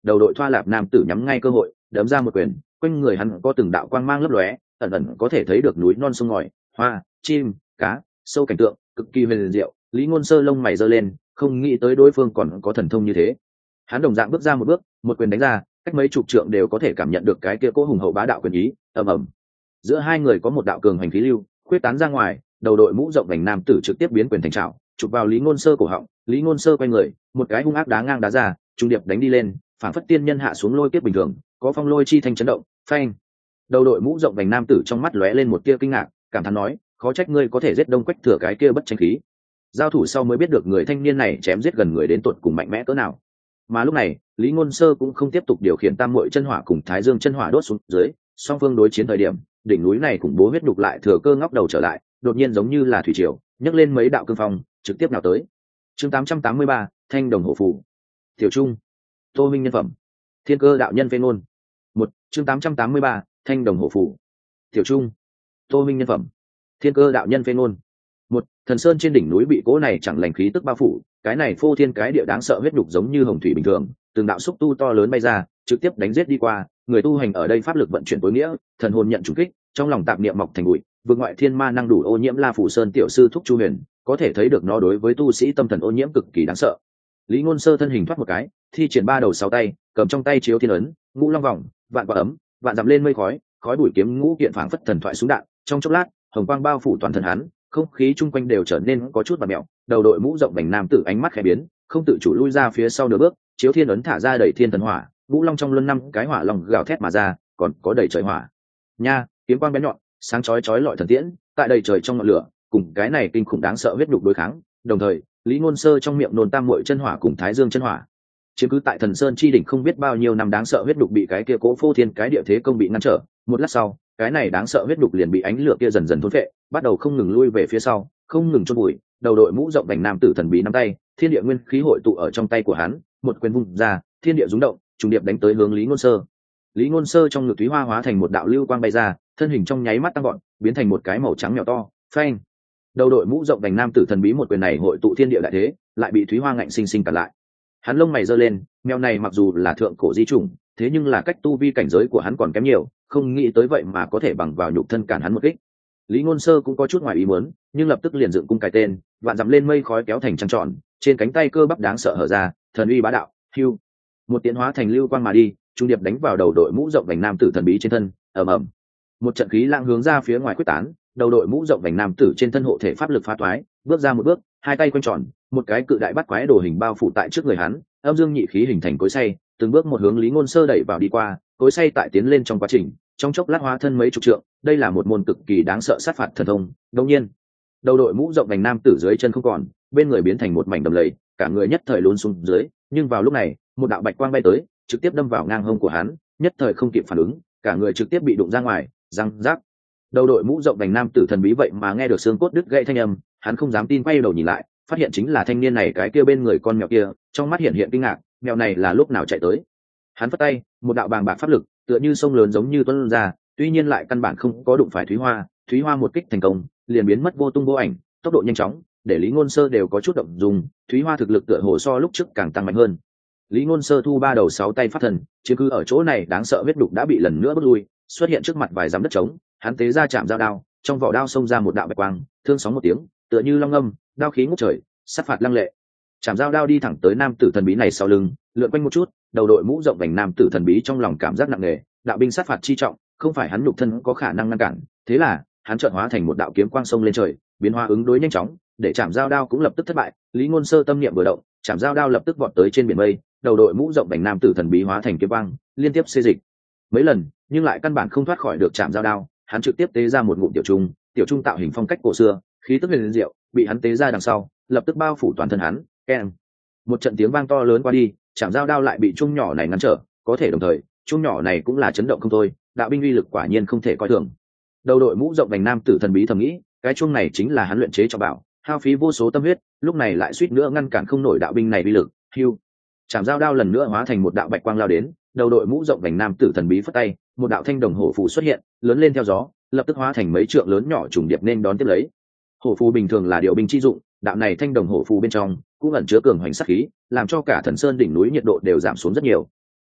đầu đội thoa lạp nam tử nhắm ngay cơ hội đấm ra một quyền, quanh người hắn có từng đạo quang mang lấp lóe, ẩn ẩn có thể thấy được núi non sông ngòi, hoa, chim, cá, sâu cảnh tượng cực kỳ huyền diệu. Lý Ngôn Sơ lông mày giơ lên, không nghĩ tới đối phương còn có thần thông như thế. Hắn đồng dạng bước ra một bước, một quyền đánh ra, cách mấy chục trượng đều có thể cảm nhận được cái kia cỗ hùng hậu bá đạo quyền ý. Ầm ầm, giữa hai người có một đạo cường hành khí lưu khuyết tán ra ngoài, đầu đội mũ rộng vành nam tử trực tiếp biến quyền thành trảo, chụp vào Lý Ngôn Sơ cổ họng. Lý Ngôn Sơ quay người, một cái hung ác đá ngang đá ra, trung điệp đánh đi lên, phảng phất tiên nhân hạ xuống lôi kiếp bình thường, có phong lôi chi thanh chấn động. Phanh! Đầu đội mũ rộng vành nam tử trong mắt lóe lên một tia kinh ngạc, cảm thán nói, khó trách ngươi có thể giết Đông Quách Thừa cái kia bất tranh khí. Giao thủ sau mới biết được người thanh niên này chém giết gần người đến tột cùng mạnh mẽ cỡ nào. Mà lúc này, Lý Ngôn Sơ cũng không tiếp tục điều khiển Tam Muội chân hỏa cùng Thái Dương chân hỏa đốt xuống dưới, song phương đối chiến thời điểm, đỉnh núi này khủng bố huyết đục lại thừa cơ ngóc đầu trở lại, đột nhiên giống như là thủy triều, nhấc lên mấy đạo cương phong, trực tiếp nào tới. Chương 883, Thanh Đồng Hổ Phù. Tiểu Trung, Tô Minh nhân phẩm. Thiên Cơ đạo nhân phê ngôn. Một, chương 883, Thanh Đồng Hổ Phù. Tiểu Trung, Tô Minh nhân phẩm. Thiên Cơ đạo nhân phê ngôn. Một, Thần Sơn trên đỉnh núi bị cỗ này chẳng lành khí tức bao phủ, cái này phô thiên cái địa đáng sợ huyết đục giống như hồng thủy bình thường, từng đạo xúc tu to lớn bay ra, trực tiếp đánh giết đi qua. Người tu hành ở đây pháp lực vận chuyển tối nghĩa, thần hồn nhận trùng kích, trong lòng tạp niệm mọc thành bụi, vượt ngoại thiên ma năng đủ ô nhiễm La Phủ Sơn tiểu sư thúc Chu Huyền, có thể thấy được nó đối với tu sĩ tâm thần ô nhiễm cực kỳ đáng sợ. Lý Ngôn Sơ thân hình thoát một cái, thi triển ba đầu sáu tay, cầm trong tay chiếu thiên ấn, ngũ long vòng, vạn quả ấm, vạn dặm lên mây khói, khói bụi kiếm ngũ kiện phảng phất thần thoại súng đạn, trong chốc lát, hồng quang bao phủ toàn thân hắn, không khí chung quanh đều trở nên có chút bạt mèo. Đầu đội mũ rộng vành nam tử ánh mắt khẽ biến, không tự chủ lui ra phía sau nửa bước, chiếu thiên ấn thả ra đầy thiên thần hỏa, ngũ long trong luân năm cái hỏa long gào thét mà ra, còn có đầy trời hỏa nha, kiếm quang bén nhọn, sáng chói chói lọi thần tiễn, tại đầy trời trong ngọn lửa, cùng cái này kinh khủng đáng sợ huyết đục đối kháng. Đồng thời, Lý Ngôn Sơ trong miệng nôn Tam Muội chân hỏa cùng Thái Dương chân hỏa, chiếm cứ tại Thần Sơn chi đỉnh không biết bao nhiêu năm đáng sợ huyết đục bị cái kia cố phô thiên cái địa thế công bị ngăn trở. Một lát sau, cái này đáng sợ huyết đục liền bị ánh lửa kia dần dần thôn phệ, bắt đầu không ngừng lui về phía sau, không ngừng chôn bụi. Đầu đội mũ rộng vành nam tử thần bí nắm tay, thiên địa nguyên khí hội tụ ở trong tay của hắn, một quyền vung ra, thiên địa rung động, trùng điệp đánh tới hướng Lý Ngôn Sơ. Lý Ngôn Sơ trong ngực thúy hoa hóa thành một đạo lưu quang bay ra, thân hình trong nháy mắt tăng gọn, biến thành một cái màu trắng mèo to. Phanh! Đầu đội mũ rộng vành nam tử thần bí một quyền này hội tụ thiên địa đại thế, lại bị thúy hoa ngạnh sinh sinh cản lại. Hắn lông mày giơ lên, mèo này mặc dù là thượng cổ di chủng, thế nhưng là cách tu vi cảnh giới của hắn còn kém nhiều, không nghĩ tới vậy mà có thể bằng vào nhục thân cản hắn một kích. Lý Ngôn Sơ cũng có chút ngoài ý muốn, nhưng lập tức liền dựng cung cài tên, vạn dặm lên mây khói kéo thành trăng tròn, trên cánh tay cơ bắp đáng sợ hở ra, thần uy bá đạo, hưu. Một tiến hóa thành lưu quang mà đi, trung điệp đánh vào đầu đội mũ rộng vành nam tử thần bí trên thân, ầm ầm. Một trận khí lãng hướng ra phía ngoài quyết tán, đầu đội mũ rộng vành nam tử trên thân hộ thể pháp lực phá toái, bước ra một bước, hai tay quanh tròn, một cái cự đại bắt quái đồ hình bao phủ tại trước người hắn, âm dương nhị khí hình thành cối xay, từng bước một hướng Lý Ngôn Sơ đẩy vào đi qua, cối xay tại tiến lên trong quá trình, trong chốc lát hóa thân mấy chục trượng, đây là một môn cực kỳ đáng sợ sát phạt thần thông. Đương nhiên, đầu đội mũ rộng vành nam tử dưới chân không còn, bên người biến thành một mảnh đầm lầy, cả người nhất thời lún xuống dưới, nhưng vào lúc này, một đạo bạch quang bay tới, trực tiếp đâm vào ngang hông của hắn, nhất thời không kịp phản ứng, cả người trực tiếp bị đụng ra ngoài, răng rác. Đầu đội mũ rộng vành nam tử thần bí vậy mà nghe được xương cốt đứt gãy thanh âm, hắn không dám tin quay đầu nhìn lại, phát hiện chính là thanh niên này cái kia bên người con mèo kia, trong mắt hiện hiện kinh ngạc, mèo này là lúc nào chạy tới. Hắn phất tay, một đạo bàng bạc pháp lực, tựa như sông lớn giống như tuôn ra, tuy nhiên lại căn bản không có đụng phải Thúy Hoa một kích thành công, liền biến mất vô tung vô ảnh, tốc độ nhanh chóng, để Lý Ngôn Sơ đều có chút động dung, Thúy Hoa thực lực tựa hồ so lúc trước càng tăng mạnh hơn. Lý Ngôn Sơ thu ba đầu sáu tay phát thần, chứ cứ ở chỗ này đáng sợ huyết đục đã bị lần nữa bước lui, xuất hiện trước mặt vài dặm đất trống, hắn tế ra chạm dao đao, trong vỏ đao xông ra một đạo bạch quang, thương sóng một tiếng, tựa như long âm, đao khí ngút trời, sát phạt lăng lệ. Chạm dao đao đi thẳng tới nam tử thần bí này sau lưng, lượn quanh một chút, đầu đội mũ rộng vành nam tử thần bí trong lòng cảm giác nặng nề, đạo binh sát phạt chi trọng, không phải hắn nhục thân có khả năng ngăn cản, thế là hắn chợt hóa thành một đạo kiếm quang sông lên trời, biến hóa ứng đối nhanh chóng, để chạm dao đao cũng lập tức thất bại. Lý Ngôn Sơ tâm niệm vừa động, chạm dao đao lập tức vọt tới trên biển mây, đầu đội mũ rộng vành nam tử thần bí hóa thành kiếm quang, liên tiếp xê dịch mấy lần, nhưng lại căn bản không thoát khỏi được chạm dao đao. Hắn trực tiếp tế ra một ngụm tiểu trung tạo hình phong cách cổ xưa, khí tức huyền diệu, bị hắn tế ra đằng sau, lập tức bao phủ toàn thân hắn. Keng! Một trận tiếng vang to lớn qua đi, chạm dao đao lại bị trung nhỏ này ngăn trở, có thể đồng thời, trung nhỏ này cũng là chấn động không thôi, đạo binh uy lực quả nhiên không thể coi thường. Đầu đội mũ rộng vành nam tử thần bí thầm nghĩ, cái chuông này chính là hắn luyện chế cho bảo, hao phí vô số tâm huyết, lúc này lại suýt nữa ngăn cản không nổi đạo binh này uy lực. Hưu! Chạm dao đao lần nữa hóa thành một đạo bạch quang lao đến, đầu đội mũ rộng vành nam tử thần bí phất tay, một đạo thanh đồng hổ phù xuất hiện, lớn lên theo gió, lập tức hóa thành mấy trượng lớn nhỏ trùng điệp nên đón tiếp lấy. Hổ phù bình thường là điều binh chi dụng, đạo này thanh đồng hổ phù bên trong cũng ẩn chứa cường hoành sát khí, làm cho cả Thần Sơn đỉnh núi nhiệt độ đều giảm xuống rất nhiều.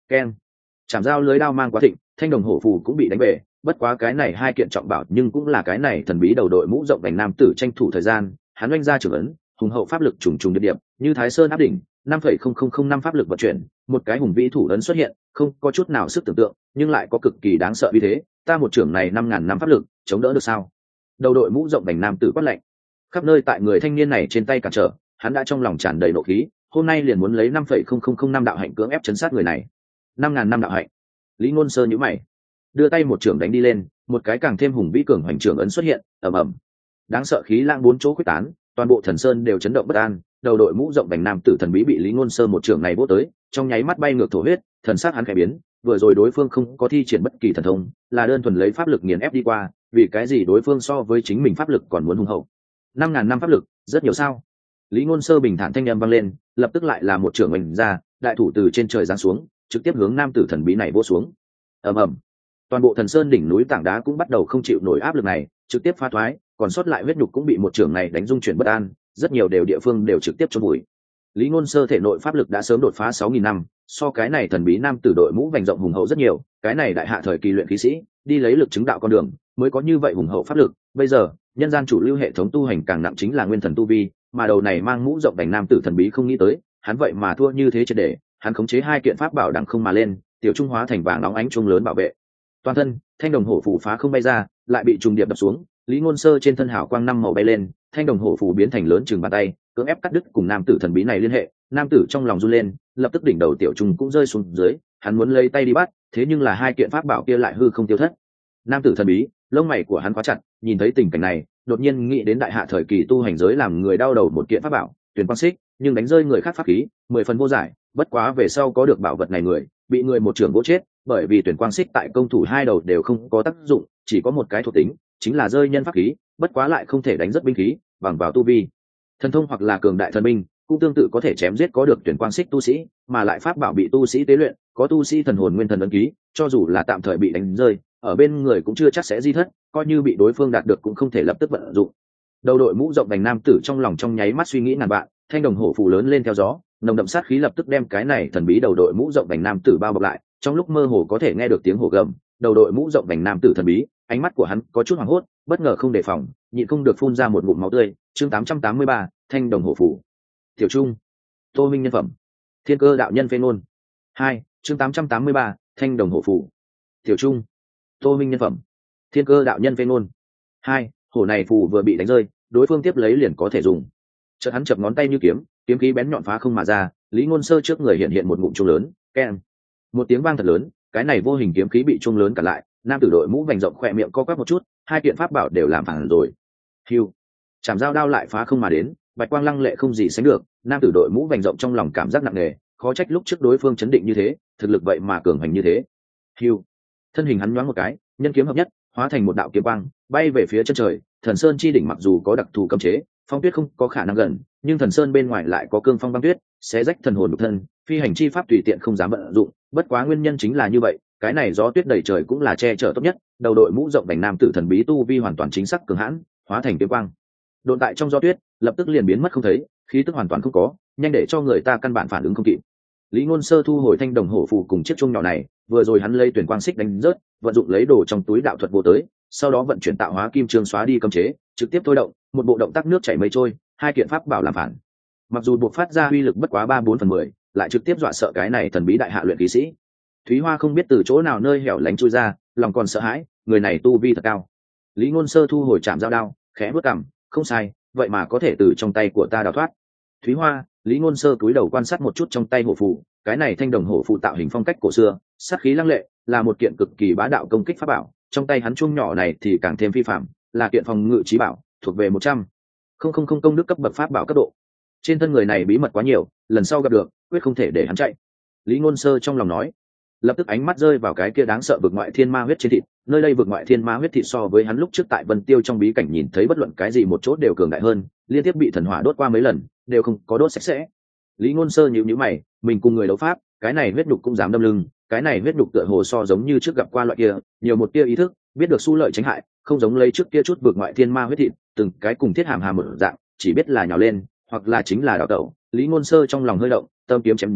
keng. Chạm dao lưới đao mang quá thịnh, thanh đồng hổ phù cũng bị đánh bể, bất quá cái này hai kiện trọng bảo nhưng cũng là cái này thần bí đầu đội mũ rộng vành nam tử tranh thủ thời gian, hắn oanh ra trưởng ấn, hùng hậu pháp lực trùng trùng điệp điệp, như Thái Sơn áp đỉnh, 5,0005 pháp lực vận chuyển, một cái hùng vĩ thủ ấn xuất hiện, không có chút nào sức tưởng tượng, nhưng lại có cực kỳ đáng sợ uy thế, ta một trưởng này 5000 năm pháp lực, chống đỡ được sao? Đầu đội mũ rộng vành nam tử quát lạnh. Khắp nơi tại người thanh niên này trên tay cản trở, hắn đã trong lòng tràn đầy nộ khí, hôm nay liền muốn lấy 5,0005 đạo hạnh cưỡng ép chấn sát người này. 5000 năm đạo hạnh. Lý Ngôn Sơ nhíu mày, đưa tay một trưởng đánh đi lên, một cái càng thêm hùng vĩ cường hoành trưởng ấn xuất hiện, ầm ầm. Đáng sợ khí lãng bốn chỗ khuếch tán, toàn bộ thần sơn đều chấn động bất an, đầu đội mũ rộng vành nam tử thần bí bị Lý Ngôn Sơ một trưởng này vỗ tới, trong nháy mắt bay ngược thổ huyết, thần sắc hắn khẽ biến, vừa rồi đối phương không có thi triển bất kỳ thần thông, là đơn thuần lấy pháp lực nghiền ép đi qua, vì cái gì đối phương so với chính mình pháp lực còn muốn hùng hậu. 5000 năm pháp lực, rất nhiều sao? Lý Ngôn Sơ bình thản thanh âm vang lên, lập tức lại là một trưởng oanh ra, đại thủ từ trên trời giáng xuống, trực tiếp hướng nam tử thần bí này vỗ xuống. Ầm ầm. Toàn bộ thần sơn đỉnh núi tảng đá cũng bắt đầu không chịu nổi áp lực này, trực tiếp phá thoái, còn sót lại huyết nhục cũng bị một trưởng này đánh rung chuyển bất an, rất nhiều địa phương đều trực tiếp chôn bụi. Lý Ngôn Sơ thể nội pháp lực đã sớm đột phá 6000 năm, so cái này thần bí nam tử đội mũ vành rộng hùng hậu rất nhiều, cái này đại hạ thời kỳ luyện khí sĩ, đi lấy lực chứng đạo con đường, mới có như vậy hùng hậu pháp lực. Bây giờ, nhân gian chủ lưu hệ thống tu hành càng nặng chính là nguyên thần tu vi, mà đầu này mang mũ rộng vành nam tử thần bí không nghĩ tới, hắn vậy mà thua như thế triệt để, hắn khống chế hai kiện pháp bảo đằng không mà lên, tiểu trung hóa thành vàng nóng ánh trung lớn bảo vệ. Toàn thân, thanh đồng hổ phù phá không bay ra, lại bị trùng điệp đập xuống, Lý Ngôn Sơ trên thân hào quang năm màu bay lên, thanh đồng hổ phù biến thành lớn chừng bàn tay, cưỡng ép cắt đứt cùng nam tử thần bí này liên hệ. Nam tử trong lòng run lên, lập tức đỉnh đầu tiểu trùng cũng rơi xuống dưới, hắn muốn lấy tay đi bắt, thế nhưng là hai kiện pháp bảo kia lại hư không tiêu thất. Nam tử thần bí, lông mày của hắn khóa chặt, nhìn thấy tình cảnh này, đột nhiên nghĩ đến đại hạ thời kỳ tu hành giới làm người đau đầu một kiện pháp bảo, Tuyển Quang Xích, nhưng đánh rơi người khác pháp khí, 10 phần vô giải, bất quá về sau có được bảo vật này người, bị người một trưởng vỗ chết, bởi vì Tuyển Quang Xích tại công thủ hai đầu đều không có tác dụng, chỉ có một cái thuộc tính, chính là rơi nhân pháp khí, bất quá lại không thể đánh rất binh khí, bằng vào tu vi, thần thông hoặc là cường đại thần binh, cũng tương tự có thể chém giết có được Tuyển Quang Xích tu sĩ, mà lại pháp bảo bị tu sĩ tế luyện, có tu sĩ thần hồn nguyên thần ấn ký, cho dù là tạm thời bị đánh rơi, ở bên người cũng chưa chắc sẽ di thất, coi như bị đối phương đạt được cũng không thể lập tức vận dụng. Đầu đội mũ rộng vành nam tử trong lòng trong nháy mắt suy nghĩ ngàn vạn, thanh đồng hổ phù lớn lên theo gió, nồng đậm sát khí lập tức đem cái này thần bí đầu đội mũ rộng vành nam tử bao bọc lại, trong lúc mơ hồ có thể nghe được tiếng hổ gầm. Đầu đội mũ rộng vành nam tử thần bí, ánh mắt của hắn có chút hoảng hốt, bất ngờ không đề phòng, nhịn không được phun ra một ngụm máu tươi. Chương 883, thanh đồng hổ phù. Tiểu Trung, Tô Minh nhân phẩm. Thiên Cơ đạo nhân phê ngôn. 2, chương 883, thanh đồng hổ phù. Tiểu Trung, Tô Minh nhân phẩm. Thiên Cơ đạo nhân phê ngôn. 2, hổ này phù vừa bị đánh rơi, đối phương tiếp lấy liền có thể dùng. Chợt hắn chập ngón tay như kiếm, kiếm khí bén nhọn phá không mà ra, Lý Ngôn Sơ trước người hiện hiện một ngụm chuông lớn, keng. Một tiếng vang thật lớn, cái này vô hình kiếm khí bị chuông lớn cản lại, nam tử đội mũ vành rộng khỏe miệng co quắp một chút, hai kiện pháp bảo đều làm phản rồi. Hưu, chạm dao đao lại phá không mà đến, bạch quang lăng lệ không gì sánh được, nam tử đội mũ vành rộng trong lòng cảm giác nặng nề, khó trách lúc trước đối phương chấn định như thế, thực lực vậy mà cường hành như thế. Hưu, thân hình hắn nhoáng một cái, nhân kiếm hợp nhất, hóa thành một đạo kiếm quang, bay về phía chân trời. Thần Sơn chi đỉnh mặc dù có đặc thù cấm chế, phong tuyết không có khả năng gần, nhưng thần sơn bên ngoài lại có cương phong băng tuyết, sẽ rách thần hồn nhục thân, phi hành chi pháp tùy tiện không dám vận dụng. Bất quá nguyên nhân chính là như vậy, cái này gió tuyết đầy trời cũng là che chở tốt nhất. Đầu đội mũ rộng vành nam tử thần bí tu vi hoàn toàn chính xác cường hãn, hóa thành kiếm quang, độn tại trong gió tuyết, lập tức liền biến mất không thấy, khí tức hoàn toàn không có, nhanh để cho người ta căn bản phản ứng không kịp. Lý Ngôn Sơ thu hồi thanh đồng hổ phù cùng chiếc chuông nhỏ này, vừa rồi hắn lấy Tuyển Quang Xích đánh rớt, vận dụng lấy đồ trong túi đạo thuật vô tới, sau đó vận chuyển tạo hóa kim chương xóa đi cấm chế, trực tiếp thôi động, một bộ động tác nước chảy mây trôi, hai kiện pháp bảo làm phản. Mặc dù buộc phát ra uy lực bất quá 3/4/10, lại trực tiếp dọa sợ cái này thần bí đại hạ luyện khí sĩ. Thúy Hoa không biết từ chỗ nào nơi hẻo lánh chui ra, lòng còn sợ hãi, người này tu vi thật cao. Lý Ngôn Sơ thu hồi chạm dao đao, khẽ bước cằm, không sai, vậy mà có thể từ trong tay của ta đào thoát. Thúy Hoa, Lý Ngôn Sơ cúi đầu quan sát một chút trong tay hổ phù, cái này thanh đồng hổ phù tạo hình phong cách cổ xưa, sát khí lăng lệ, là một kiện cực kỳ bá đạo công kích pháp bảo. Trong tay hắn chuông nhỏ này thì càng thêm phi phạm, là kiện phòng ngự trí bảo, thuộc về 100 không công đức cấp bậc pháp bảo cấp độ. Trên thân người này bí mật quá nhiều, lần sau gặp được, quyết không thể để hắn chạy. Lý Ngôn Sơ trong lòng nói, lập tức ánh mắt rơi vào cái kia đáng sợ vực ngoại thiên ma huyết trên thịt. Nơi đây vực ngoại thiên ma huyết thịt so với hắn lúc trước tại Vân Tiêu trong bí cảnh nhìn thấy bất luận cái gì một chỗ đều cường đại hơn, liên tiếp bị thần hỏa đốt qua mấy lần, đều không có đốt sạch sẽ. Lý Ngôn Sơ nhíu mày, mình cùng người đấu pháp, cái này huyết nhục cũng dám đâm lưng, cái này huyết nhục tựa hồ so giống như trước gặp qua loại kia, nhiều một tia ý thức, biết được xu lợi tránh hại, không giống lấy trước kia chút vực ngoại thiên ma huyết thịt, từng cái cùng thiết hàm hàm một dạng, chỉ biết là nhào lên, hoặc là chính là đào tẩu. Lý Ngôn Sơ trong lòng hơi động, tâm kiếm chém ra,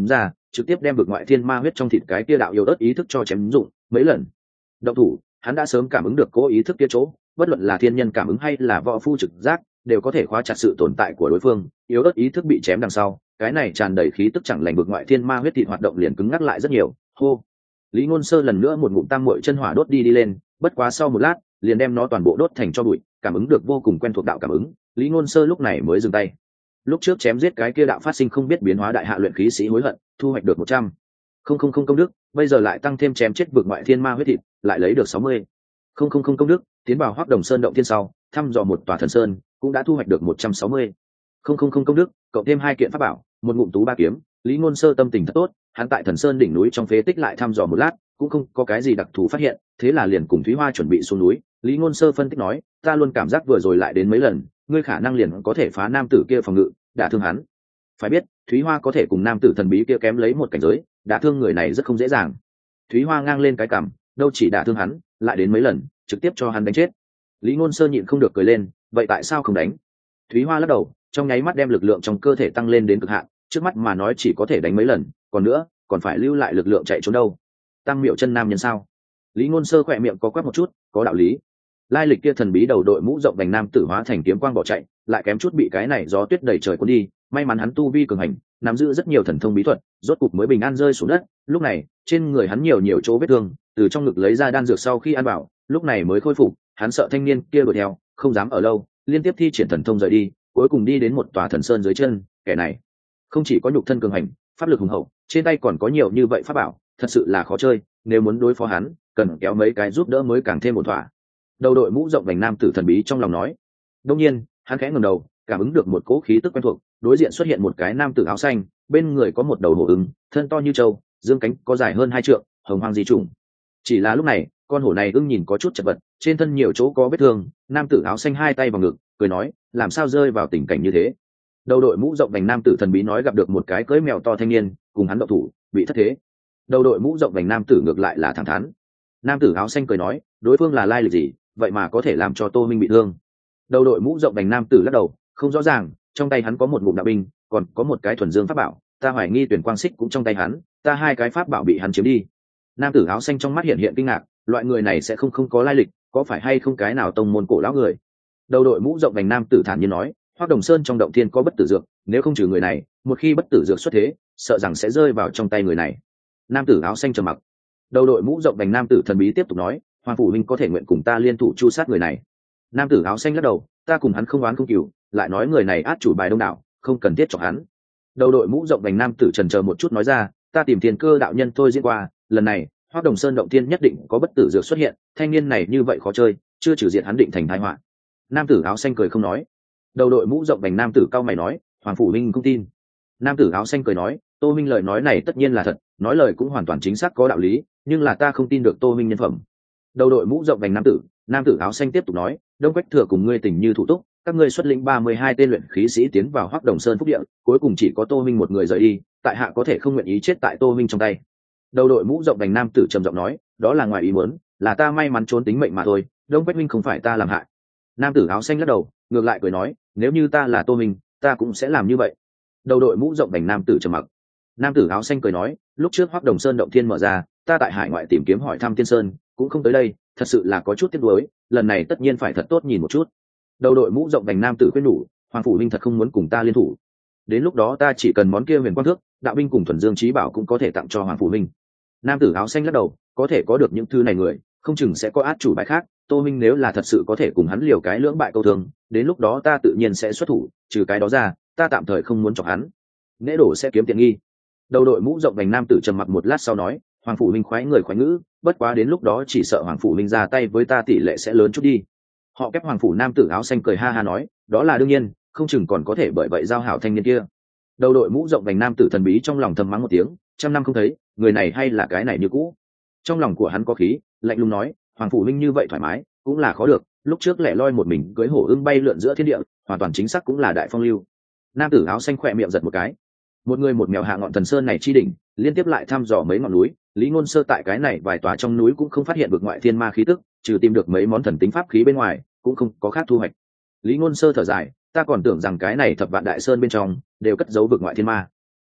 trực tiếp đem vực ngoại thiên ma huyết trong thịt cái kia đạo yếu ớt ý thức cho chém dụng mấy lần. Động thủ, hắn đã sớm cảm ứng được cố ý thức kia chỗ, bất luận là thiên nhân cảm ứng hay là võ phu trực giác, đều có thể khóa chặt sự tồn tại của đối phương. Yếu ớt ý thức bị chém đằng sau, cái này tràn đầy khí tức chẳng lành vực ngoại thiên ma huyết thịt hoạt động liền cứng ngắc lại rất nhiều. Hô. Lý Ngôn Sơ lần nữa một ngụm tam muội chân hỏa đốt đi lên, bất quá sau một lát, liền đem nó toàn bộ đốt thành tro bụi, cảm ứng được vô cùng quen thuộc đạo cảm ứng, Lý Ngôn Sơ lúc này mới dừng tay. Lúc trước chém giết cái kia đạo phát sinh không biết biến hóa đại hạ luyện khí sĩ hối hận, thu hoạch được 100 không công đức, bây giờ lại tăng thêm chém chết vực ngoại thiên ma huyết thịt, lại lấy được 60 không công đức, tiến vào Hoắc Đồng Sơn động thiên sau, thăm dò một tòa thần sơn, cũng đã thu hoạch được 160 không công đức, cộng thêm 2 kiện pháp bảo, một ngụm tú ba kiếm, Lý Ngôn Sơ tâm tình thật tốt, hắn tại thần sơn đỉnh núi trong phế tích lại thăm dò một lát, cũng không có cái gì đặc thù phát hiện, thế là liền cùng Thúy Hoa chuẩn bị xuống núi. Lý Ngôn Sơ phân tích nói, ta luôn cảm giác vừa rồi lại đến mấy lần, ngươi khả năng liền có thể phá nam tử kia phòng ngự, đả thương hắn. Phải biết, Thúy Hoa có thể cùng nam tử thần bí kia kém lấy một cảnh giới, đả thương người này rất không dễ dàng. Thúy Hoa ngang lên cái cằm, đâu chỉ đả thương hắn, lại đến mấy lần, trực tiếp cho hắn đánh chết. Lý Ngôn Sơ nhịn không được cười lên, vậy tại sao không đánh? Thúy Hoa lắc đầu, trong nháy mắt đem lực lượng trong cơ thể tăng lên đến cực hạn, trước mắt mà nói chỉ có thể đánh mấy lần, còn nữa, còn phải lưu lại lực lượng chạy trốn đâu. Tăng miệu chân nam nhân sao? Lý Ngôn Sơ khỏe miệng có quắc một chút, có đạo lý. Lai lịch kia thần bí đầu đội mũ rộng vành nam tử hóa thành kiếm quang bỏ chạy, lại kém chút bị cái này gió tuyết đầy trời cuốn đi, may mắn hắn tu vi cường hành, nắm giữ rất nhiều thần thông bí thuật, rốt cục mới bình an rơi xuống đất. Lúc này, trên người hắn nhiều chỗ vết thương, từ trong ngực lấy ra đan dược sau khi ăn vào, lúc này mới khôi phục. Hắn sợ thanh niên kia đuổi theo, không dám ở lâu, liên tiếp thi triển thần thông rời đi, cuối cùng đi đến một tòa thần sơn dưới chân. Kẻ này không chỉ có nhục thân cường hành, pháp lực hùng hậu, trên tay còn có nhiều như vậy pháp bảo, thật sự là khó chơi. Nếu muốn đối phó hắn, cần kéo mấy cái giúp đỡ mới càng thêm ổn thỏa. Đầu đội mũ rộng vành nam tử thần bí trong lòng nói. Đương nhiên, hắn khẽ ngẩng đầu, cảm ứng được một cỗ khí tức quen thuộc, đối diện xuất hiện một cái nam tử áo xanh, bên người có một đầu hổ ưng, thân to như trâu, dương cánh có dài hơn 2 trượng, hồng hoang di trùng. Chỉ là lúc này, con hổ này ưng nhìn có chút chật vật, trên thân nhiều chỗ có vết thương. Nam tử áo xanh 2 tay vào ngực, cười nói, làm sao rơi vào tình cảnh như thế? Đầu đội mũ rộng vành nam tử thần bí nói gặp được một cái cưỡi mèo to thanh niên, cùng hắn động thủ, bị thất thế. Đầu đội mũ rộng vành nam tử ngược lại là thẳng thắn. Nam tử áo xanh cười nói, đối phương là lai lịch gì, vậy mà có thể làm cho Tô Minh bị thương? Đầu đội mũ rộng vành nam tử lắc đầu, không rõ ràng, trong tay hắn có một ngụm đạo binh, còn có một cái thuần dương pháp bảo, ta hoài nghi tuyển quang xích cũng trong tay hắn, ta 2 cái pháp bảo bị hắn chiếm đi. Nam tử áo xanh trong mắt hiện kinh ngạc, loại người này sẽ không có lai lịch, có phải hay không cái nào tông môn cổ lão người? Đầu đội mũ rộng vành nam tử thản nhiên nói, Hoắc Đồng Sơn trong động thiên có bất tử dược, nếu không trừ người này, một khi bất tử dược xuất thế, sợ rằng sẽ rơi vào trong tay người này. Nam tử áo xanh trầm mặc. Đầu đội mũ rộng vành nam tử thần bí tiếp tục nói, Hoàng phủ huynh có thể nguyện cùng ta liên thủ chu sát người này? Nam tử áo xanh lắc đầu, ta cùng hắn không oán không cừu, lại nói người này át chủ bài đông đảo, không cần thiết chọc hắn. Đầu đội mũ rộng vành nam tử chần chờ một chút nói ra, ta tìm Thiên Cơ đạo nhân thôi diễn qua, lần này Hoắc Đồng Sơn động thiên nhất định có bất tử dược xuất hiện, thanh niên này như vậy khó chơi, chưa trừ diệt hắn định thành tai họa. Nam tử áo xanh cười không nói. Đầu đội mũ rộng vành nam tử cao mày nói, Hoàng phủ huynh không tin? Nam tử áo xanh cười nói, Tô Minh lời nói này tất nhiên là thật, nói lời cũng hoàn toàn chính xác có đạo lý, nhưng là ta không tin được Tô Minh nhân phẩm. Đầu đội mũ rộng vành nam tử áo xanh tiếp tục nói, Đông Quách Thừa cùng ngươi tình như thủ túc, các ngươi xuất lĩnh 32 tên luyện khí sĩ tiến vào Hoắc Đồng Sơn phúc địa, cuối cùng chỉ có Tô Minh một người rời đi, tại hạ có thể không nguyện ý chết tại Tô Minh trong tay. Đầu đội mũ rộng vành nam tử trầm giọng nói, đó là ngoài ý muốn, là ta may mắn trốn tính mệnh mà thôi, Đông Quách Minh không phải ta làm hại. Nam tử áo xanh lắc đầu, ngược lại cười nói, nếu như ta là Tô Minh, ta cũng sẽ làm như vậy. Đầu đội mũ rộng vành nam tử trầm mặc. Nam tử áo xanh cười nói, lúc trước Hoắc Đồng Sơn động thiên mở ra, ta tại hải ngoại tìm kiếm hỏi thăm Tiên Sơn, cũng không tới đây, thật sự là có chút tiếc nuối, lần này tất nhiên phải thật tốt nhìn một chút. Đầu đội mũ rộng vành nam tử khuyên nhủ, Hoàng phủ huynh thật không muốn cùng ta liên thủ, đến lúc đó ta chỉ cần món kia huyền quang thước, đạo binh cùng thuần dương chí bảo cũng có thể tặng cho Hoàng phủ huynh. Nam tử áo xanh lắc đầu, có thể có được những thứ này người, không chừng sẽ có át chủ bài khác. Tô Minh nếu là thật sự có thể cùng hắn liều cái lưỡng bại câu thương, đến lúc đó ta tự nhiên sẽ xuất thủ, trừ cái đó ra, ta tạm thời không muốn chọc hắn. Nễ đổ sẽ kiếm tiện nghi. Đầu đội mũ rộng vành nam tử trầm mặc một lát sau nói, Hoàng phủ huynh khoái người khoái ngữ, bất quá đến lúc đó chỉ sợ Hoàng phủ huynh ra tay với ta tỷ lệ sẽ lớn chút đi. Họ kép Hoàng phủ nam tử áo xanh cười ha ha nói, đó là đương nhiên, không chừng còn có thể bởi vậy giao hảo thanh niên kia. Đầu đội mũ rộng vành nam tử thần bí trong lòng thầm mắng một tiếng, 100 năm không thấy, người này hay là cái này như cũ. Trong lòng của hắn có khí, lạnh lùng nói, Hoàng phủ huynh như vậy thoải mái, cũng là khó được, lúc trước lẻ loi một mình cưỡi hổ ưng bay lượn giữa thiên địa, hoàn toàn chính xác cũng là đại phong lưu. Nam tử áo xanh khỏe miệng giật một cái. Một người một mèo hạ ngọn thần sơn này chi đỉnh, liên tiếp lại thăm dò mấy ngọn núi, Lý Ngôn Sơ tại cái này vài tòa trong núi cũng không phát hiện vực ngoại thiên ma khí tức, trừ tìm được mấy món thần tính pháp khí bên ngoài, cũng không có khác thu hoạch. Lý Ngôn Sơ thở dài, ta còn tưởng rằng cái này thập vạn đại sơn bên trong đều cất giấu vực ngoại thiên ma.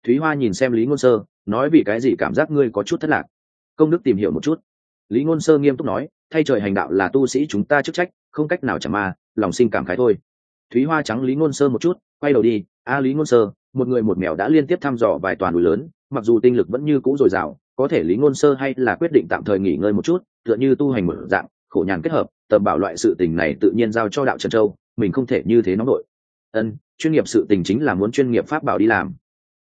Thúy Hoa nhìn xem Lý Ngôn Sơ, nói vì cái gì cảm giác ngươi có chút thất lạc. Công đức tìm hiểu một chút. Lý Ngôn Sơ nghiêm túc nói, thay trời hành đạo là tu sĩ chúng ta chức trách, không cách nào chẳng mà, lòng sinh cảm khái thôi. Thúy Hoa trắng Lý Ngôn Sơ một chút, quay đầu đi. Lý Ngôn Sơ, một người một mèo đã liên tiếp thăm dò vài toàn núi lớn, mặc dù tinh lực vẫn như cũ dồi dào, có thể Lý Ngôn Sơ hay là quyết định tạm thời nghỉ ngơi một chút, tựa như tu hành một dạng, khổ nhàn kết hợp, tầm bảo loại sự tình này tự nhiên giao cho đạo Trần Châu, mình không thể như thế nóng đội. Chuyên nghiệp sự tình chính là muốn chuyên nghiệp pháp bảo đi làm,